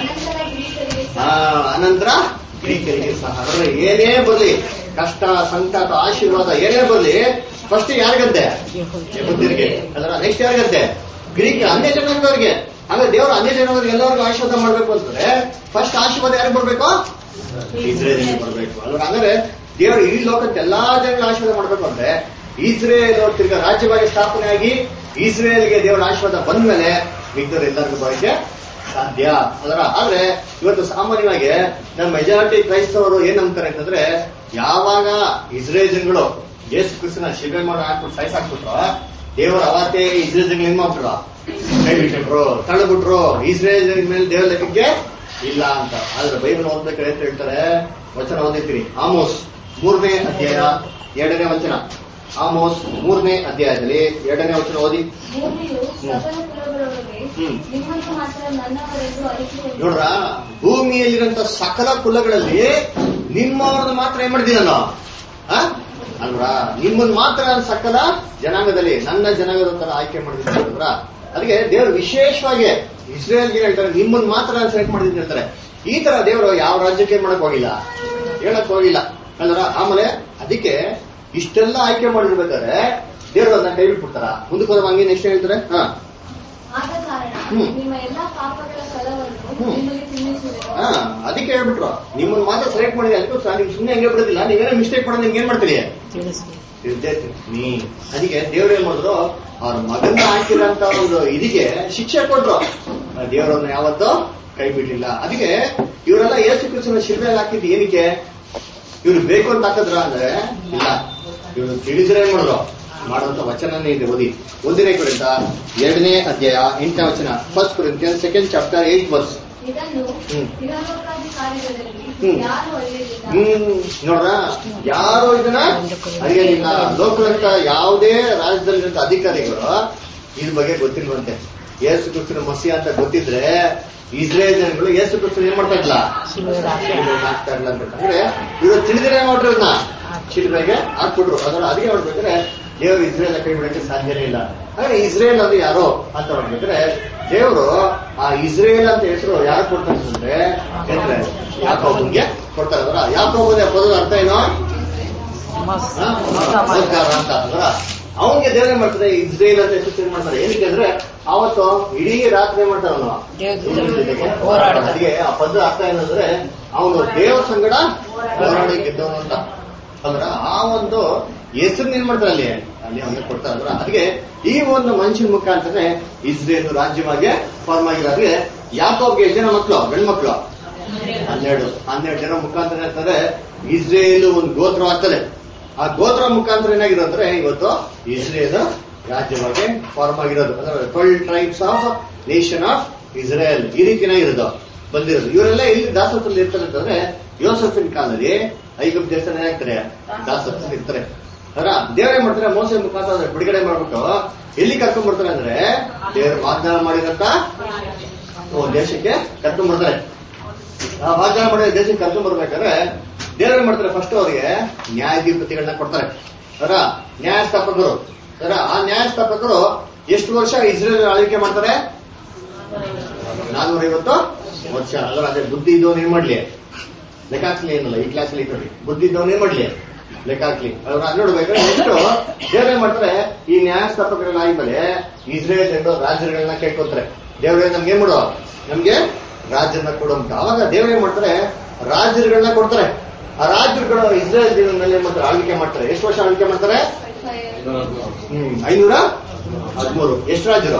S1: ಅನಂತರ ಗ್ರೀಕರಿಗೆ ಸಹ. ಏನೇ ಬರ್ಲಿ, ಕಷ್ಟ ಸಂಕಟ ಆಶೀರ್ವಾದ ಏನೇ ಬರ್ಲಿ, ಫಸ್ಟ್ ಯಾರಿಗಂತೆ? ಯಹೂದ್ಯರಿಗೆ. ಅದರ ನೆಕ್ಸ್ಟ್ ಯಾರಿಗಂತೆ? ಗ್ರೀಕ್ ಅನ್ಯ ಜನಾಂಗದವರಿಗೆ. ಆಮೇಲೆ ದೇವರು ಅನ್ಯ ಜನಾಂಗದವ್ರಿಗೆ ಎಲ್ಲರಿಗೂ ಆಶೀರ್ವಾದ ಮಾಡ್ಬೇಕು ಅಂತಂದ್ರೆ ಫಸ್ಟ್ ಆಶೀರ್ವಾದ ಯಾರಿಗೆ ಬರ್ಬೇಕು? ಇಸ್ರೇಲಿಗೆ ಬರ್ಬೇಕು. ಅಂದ್ರೆ ದೇವರು ಈ ಲೋಕಕ್ಕೆ ಎಲ್ಲಾ ಜನರಿಗೆ ಆಶೀರ್ವಾದ ಮಾಡ್ಬೇಕು ಅಂದ್ರೆ ಇಸ್ರೇಲ್ ತಿರ್ಗ ರಾಜ್ಯವಾಗಿ ಸ್ಥಾಪನೆ ಆಗಿ ಇಸ್ರೇಲ್ಗೆ ದೇವರ ಆಶೀರ್ವಾದ ಬಂದ್ಮೇಲೆ ಮಿಕ್ಕರು ಎಲ್ಲರಿಗೂ ಬರೋಕ್ಕೆ ಸಾಧ್ಯ. ಆದ್ರೆ ಇವತ್ತು ಸಾಮಾನ್ಯವಾಗಿ ನಮ್ಮ ಮೆಜಾರಿಟಿ ಕ್ರೈಸ್ತವರು ಏನ್ ನಂಬ್ತಾರೆ ಅಂತಂದ್ರೆ ಯಾವಾಗ ಇಸ್ರೇಲ್ ಜನಗಳು ಯೇಸು ಕ್ರಿಸ್ತನ ಶಿಲ್ಬೆ ಮಾಡಿ ಹಾಕ್ಬಿಟ್ಟು ಸಾಯಿಸಾಕ್ಬಿಟ್ರು, ದೇವರ ಅವತ್ತೇ ಇಸ್ರೇಲ್ ಜನಗಳು ಏನ್ ಮಾಡ್ಬಿಟ್ರು? ಕೈ ಬಿಟ್ಟಿಟ್ರು, ತಳ್ಳಿಬಿಟ್ರು. ಇಸ್ರೇಲ್ ಜನ ಮೇಲೆ ದೇವರ ಲೆಕ್ಕಕ್ಕೆ ಇಲ್ಲ ಅಂತ. ಆದ್ರೆ ಬೈಬಲ್ ಓದ್ಬೇಕಾದ್ರೆ ಅಂತ ಹೇಳ್ತಾರೆ, ವಚನ ಓದಿರ್ತೀರಿ. ಆಮೋಸ್ 3ನೇ ಅಧ್ಯಾಯ 2ನೇ ವಚನ. ಆಮೋಸ್ 3ನೇ ಅಧ್ಯಾಯದಲ್ಲಿ 2ನೇ ವಚನ ಓದಿ. ನೋಡ್ರ, ಭೂಮಿಯಲ್ಲಿರಂತ ಸಕಲ ಕುಲಗಳಲ್ಲಿ ನಿಮ್ಮವ್ರನ್ನ ಮಾತ್ರ ಏನ್ ಮಾಡಿದ್ದೀನಿ ನಾನು ಅಲ್ವಾ? ನಿಮ್ಮನ್ನ ಮಾತ್ರ ಸಕಲ ಜನಾಂಗದಲ್ಲಿ ನನ್ನ ಜನಾಂಗದ ತರ ಆಯ್ಕೆ ಮಾಡಿದ್ದೀನಿ ಅಲ್ವಾ? ಅದಕ್ಕೆ ದೇವರು ವಿಶೇಷವಾಗಿ ಇಸ್ರೇಲ್ಗೆ ಹೇಳ್ತಾರೆ ನಿಮ್ಮನ್ನ ಮಾತ್ರ ಸೆಲೆಕ್ಟ್ ಮಾಡಿದ್ದೀನಿ ಹೇಳ್ತಾರೆ. ಈ ತರ ದೇವರು ಯಾವ ರಾಜ್ಯಕ್ಕೆ ಮಾಡಕ್ ಹೋಗಿಲ್ಲ, ಹೇಳಕ್ ಹೋಗಿಲ್ಲ ಅಲ್ರ. ಆಮೇಲೆ ಅದಕ್ಕೆ ಇಷ್ಟೆಲ್ಲ ಆಯ್ಕೆ ಮಾಡಿರ್ಬೇಕಾದ್ರೆ ದೇವರು ಅದನ್ನ ಕೈ ಬಿಟ್ಬಿಡ್ತಾರ. ಮುಂದಕ್ಕೆ ಹೋದ ಹಂಗೆ ನೆಕ್ಸ್ಟ್ ಹೇಳ್ತಾರೆ ಅದಕ್ಕೆ ಹೇಳ್ಬಿಟ್ರು ನಿಮ್ಮನ್ನ ಮಾತ್ರ ಸೆಲೆಕ್ಟ್ ಮಾಡಿದ್ರೆ ಅದಕ್ಕೆ ನಿಮ್ ಸುಮ್ಮನೆ ಹಂಗೆ ಬಿಡೋದಿಲ್ಲ. ನೀವೇನೋ ಮಿಸ್ಟೇಕ್ ಮಾಡೋದು ನಿಮ್ಗೆ ಏನ್ ಮಾಡ್ತೀರಿ? ಅದಕ್ಕೆ ದೇವ್ರು ಏನ್ ಮಾಡಿದ್ರು, ಅವ್ರ ಮಗನ ಹಾಕಿರೋಂತ ಒಂದು ಇದಕ್ಕೆ ಶಿಕ್ಷೆ ಕೊಟ್ರು. ದೇವರನ್ನ ಯಾವತ್ತೂ ಕೈ ಬಿಡ್ಲಿಲ್ಲ. ಅದಕ್ಕೆ ಇವರೆಲ್ಲ ಯೇಸು ಕ್ರಿಸ್ತನ ಶಿಲ್ಬೆಯಲ್ಲಿ ಹಾಕಿದ್ದು ಏನಕ್ಕೆ? ಇವ್ರು ಬೇಕು ಅಂತ ಹಾಕಿದ್ರ ಅಂದ್ರೆ ಇಲ್ಲ, ಇವ್ರು ತಿಳಿದ್ರೆ ಏನ್ ಮಾಡಿದ್ರು ಮಾಡುವಂತ ವಚನನೇ ಇದೆ. ಓದಿ 1ನೇ ಕೊರಿಂಥ 2ನೇ ಅಧ್ಯಾಯ 8ನೇ ವಚನ. 1 Corinthians 2nd chapter 8th verse. ನೋಡ್ರ, ಯಾರು ಇದನ್ನ ಅರಿಯಲಿಲ್ಲ. ಲೋಕದಂತ ಯಾವುದೇ ರಾಜ್ಯದಲ್ಲಿರುವಂತ ಅಧಿಕಾರಿಗಳು ಇದ್ರ ಬಗ್ಗೆ ಗೊತ್ತಿಲ್ವಂತೆ. ಯೇಸು ಕ್ರಿಸ್ತನ ಮಸಿ ಅಂತ ಗೊತ್ತಿದ್ರೆ ಇಸ್ರೇಲ್ ಜನಗಳು ಯೇಸು ಕ್ರಿಸ್ತನ ಏನ್ ಮಾಡ್ತಾ ಇದ್ಲ ಆಗ್ತಾ ಇಲ್ಲ ಅಂತ. ಅಂದ್ರೆ ಇವರು ತಿಳಿದ್ರೆ ಮಾಡ್ರಿ ಅದನ್ನ ಶಿಲ್ಬೆಗೆ ಹಾಕ್ಬಿಟ್ರು. ಅದಕ್ಕೆ ನೋಡ್ಬೇಕಾದ್ರೆ ದೇವರು ಇಸ್ರೇಲ್ ಕೈ ಬಿಡಕ್ಕೆ ಸಾಧ್ಯನೇ ಇಲ್ಲ. ಹಾಗೆ ಇಸ್ರೇಲ್ ಅಂದ್ರೆ ಯಾರೋ ಅಂತ ನೋಡ್ಬೇಕಾದ್ರೆ ದೇವರು ಆ ಇಸ್ರೇಲ್ ಅಂತ ಹೆಸರು ಯಾರು ಕೊಡ್ತಾರೆ ಅಂದ್ರೆ ಯಾಕೋಬನಿಗೆ ಕೊಡ್ತಾರೆ. ಯಾಕೋಬನ ಪದದ ಅರ್ಥ ಏನೋ ಮೋಸಗಾರ ಅಂತ. ಅವನಿಗೆ ದೇವರೇ ಮಾಡ್ತಾರೆ ಇಸ್ರೇಲ್ ಅಂತ ಹೆಸರು ಚೇಂಜ್ ಮಾಡ್ತಾರೆ. ಏನಕ್ಕೆ ಅಂದ್ರೆ ಅವತ್ತು ಇಡೀ ರಾತ್ರಿ ಮಾಡ್ತಾರೆ ಅವನು. ಅದಕ್ಕೆ ಆ ಪದ ಅರ್ಥ ಏನಂದ್ರೆ ಅವನು ದೇವರ ಸಂಗಡ ಹೋರಾಡಿ ಗೆದ್ದವನು ಅಂತ. ಅಂದ್ರೆ ಆ ಒಂದು ಹೆಸರು ಏನ್ ಮಾಡ್ತಾರೆ ಅಲ್ಲಿ ಅವನಿಗೆ ಕೊಡ್ತಾರೆ. ಅದಕ್ಕೆ ಈ ಒಂದು ಮನುಷ್ಯನ ಮುಖಾಂತರನೇ ಇಸ್ರೇಲ್ ರಾಜ್ಯವಾಗಿ ಫಾರ್ಮ್ ಆಗಿರೋದ್ರೆ ಯಾಕೋಬ್ಗೆ ಎಷ್ಟು ಜನ ಮಕ್ಕಳು? ಗಂಡು ಮಕ್ಕಳು 12 ಜನ ಮುಖಾಂತರ ಇರ್ತಾರೆ ಇಸ್ರೇಲ್ ಒಂದು ಗೋತ್ರ ಆಗ್ತದೆ. ಆ ಗೋತ್ರ ಮುಖಾಂತರ ಏನಾಗಿರೋದ್ರೆ ಇವತ್ತು ಇಸ್ರೇಲ್ ರಾಜ್ಯವಾಗಿ ಫಾರ್ಮ್ ಆಗಿರೋದು. ಅಂದ್ರೆ 12 tribes of nation of Israel ಈ ರೀತಿನಾಗಿರೋದು. ಬಂದಿರೋದು. ಇವರೆಲ್ಲ ಎಲ್ಲಿ ದಾಸತ್ವದಲ್ಲಿ ಇರ್ತಾರೆ ಅಂತಂದ್ರೆ ಯೋಸೆಫಿನ ಕಾಲದಲ್ಲಿ ಐಗುಪ್ತ ದೇಶದಲ್ಲಿ ಏನಾಗ್ತಾರೆ, ದಾಸತ್ವದಲ್ಲಿ ಇರ್ತಾರೆ. ಅದರ ದೇವರೇ ಮಾಡ್ತಾರೆ, ಮೋಸೆ ಮುಖಾಂತರ ಬಿಡುಗಡೆ ಮಾಡ್ಬಿಟ್ಟು ಎಲ್ಲಿ ಕರ್ಕೊಂಡ್ ಬರ್ತಾರೆ ಅಂದ್ರೆ ದೇವರು ವಾಗ್ದಾನ ಮಾಡಿದಂತ ದೇಶಕ್ಕೆ ಕರ್ಕೊಂಡ್ ಬರ್ತಾರೆ. ಆ ವಾಗ್ದಾನ ಮಾಡಿದ ದೇಶಕ್ಕೆ ಕರ್ಕೊಂಡ್ ಬರ್ಬೇಕಾದ್ರೆ ದೇವರೇ ಮಾಡ್ತಾರೆ, ಫಸ್ಟ್ ಅವರಿಗೆ ನ್ಯಾಯಾಧಿಪತಿಗಳನ್ನ ಕೊಡ್ತಾರೆ. ಅದರ ನ್ಯಾಯಸ್ಥಾಪಕರು. ಅದರ ಆ ನ್ಯಾಯಸ್ಥಾಪಕರು ಎಷ್ಟು ವರ್ಷ ಇಸ್ರೇಲ್ ಆಳ್ವಿಕೆ ಮಾಡ್ತಾರೆ? 450 ವರ್ಷ. ಅದರ ಅದೇ ಬುದ್ಧಿ ಇದ್ದವನು ಏನ್ ಮಾಡ್ಲಿ, ಲೆಕ್ಕ ಹಾಕ್ಲಿ ಏನಲ್ಲ ಈ ಕ್ಲಾಸಲ್ಲಿ ಇಟ್ಕೊಳ್ಳಿ. ಬುದ್ಧಿ ಇದ್ದವನು ಏನ್ ಮಾಡ್ಲಿ, ಲೆಕ್ಕ ಹಾಕ್ಲಿ. ಅವ್ರ ನೋಡ್ಬೇಕಾದ್ರೆ ಎಷ್ಟು ದೇವರೇ ಮಾಡ್ತಾರೆ, ಈ ನ್ಯಾಯಸ್ಥಾಪಕರೆಲ್ಲ ಆದ್ಮೇಲೆ ಇಸ್ರೇಲ್ ಜನರು ರಾಜ್ಯಗಳನ್ನ ಕೇಳ್ಕೊತಾರೆ, ದೇವರೇ ನಮ್ಗೆ ಏನ್ ಮಾಡೋ, ನಮ್ಗೆ ರಾಜ್ಯನ ಕೊಡು ಅಂತ. ಅವಾಗ ದೇವರೇ ಮಾಡ್ತಾರೆ, ರಾಜ್ಯಗಳನ್ನ ಕೊಡ್ತಾರೆ. ಆ ರಾಜ್ಯಗಳು ಇಸ್ರೇಲ್ ಜೀವನ ಮೇಲೆ ಏನ್ ಮಾಡ್ತಾರೆ, ಆಳ್ವಿಕೆ ಮಾಡ್ತಾರೆ. ಎಷ್ಟು ವರ್ಷ ಆಳ್ವಿಕೆ ಮಾಡ್ತಾರೆ? 513. ಎಷ್ಟು ರಾಜ್ಯರು?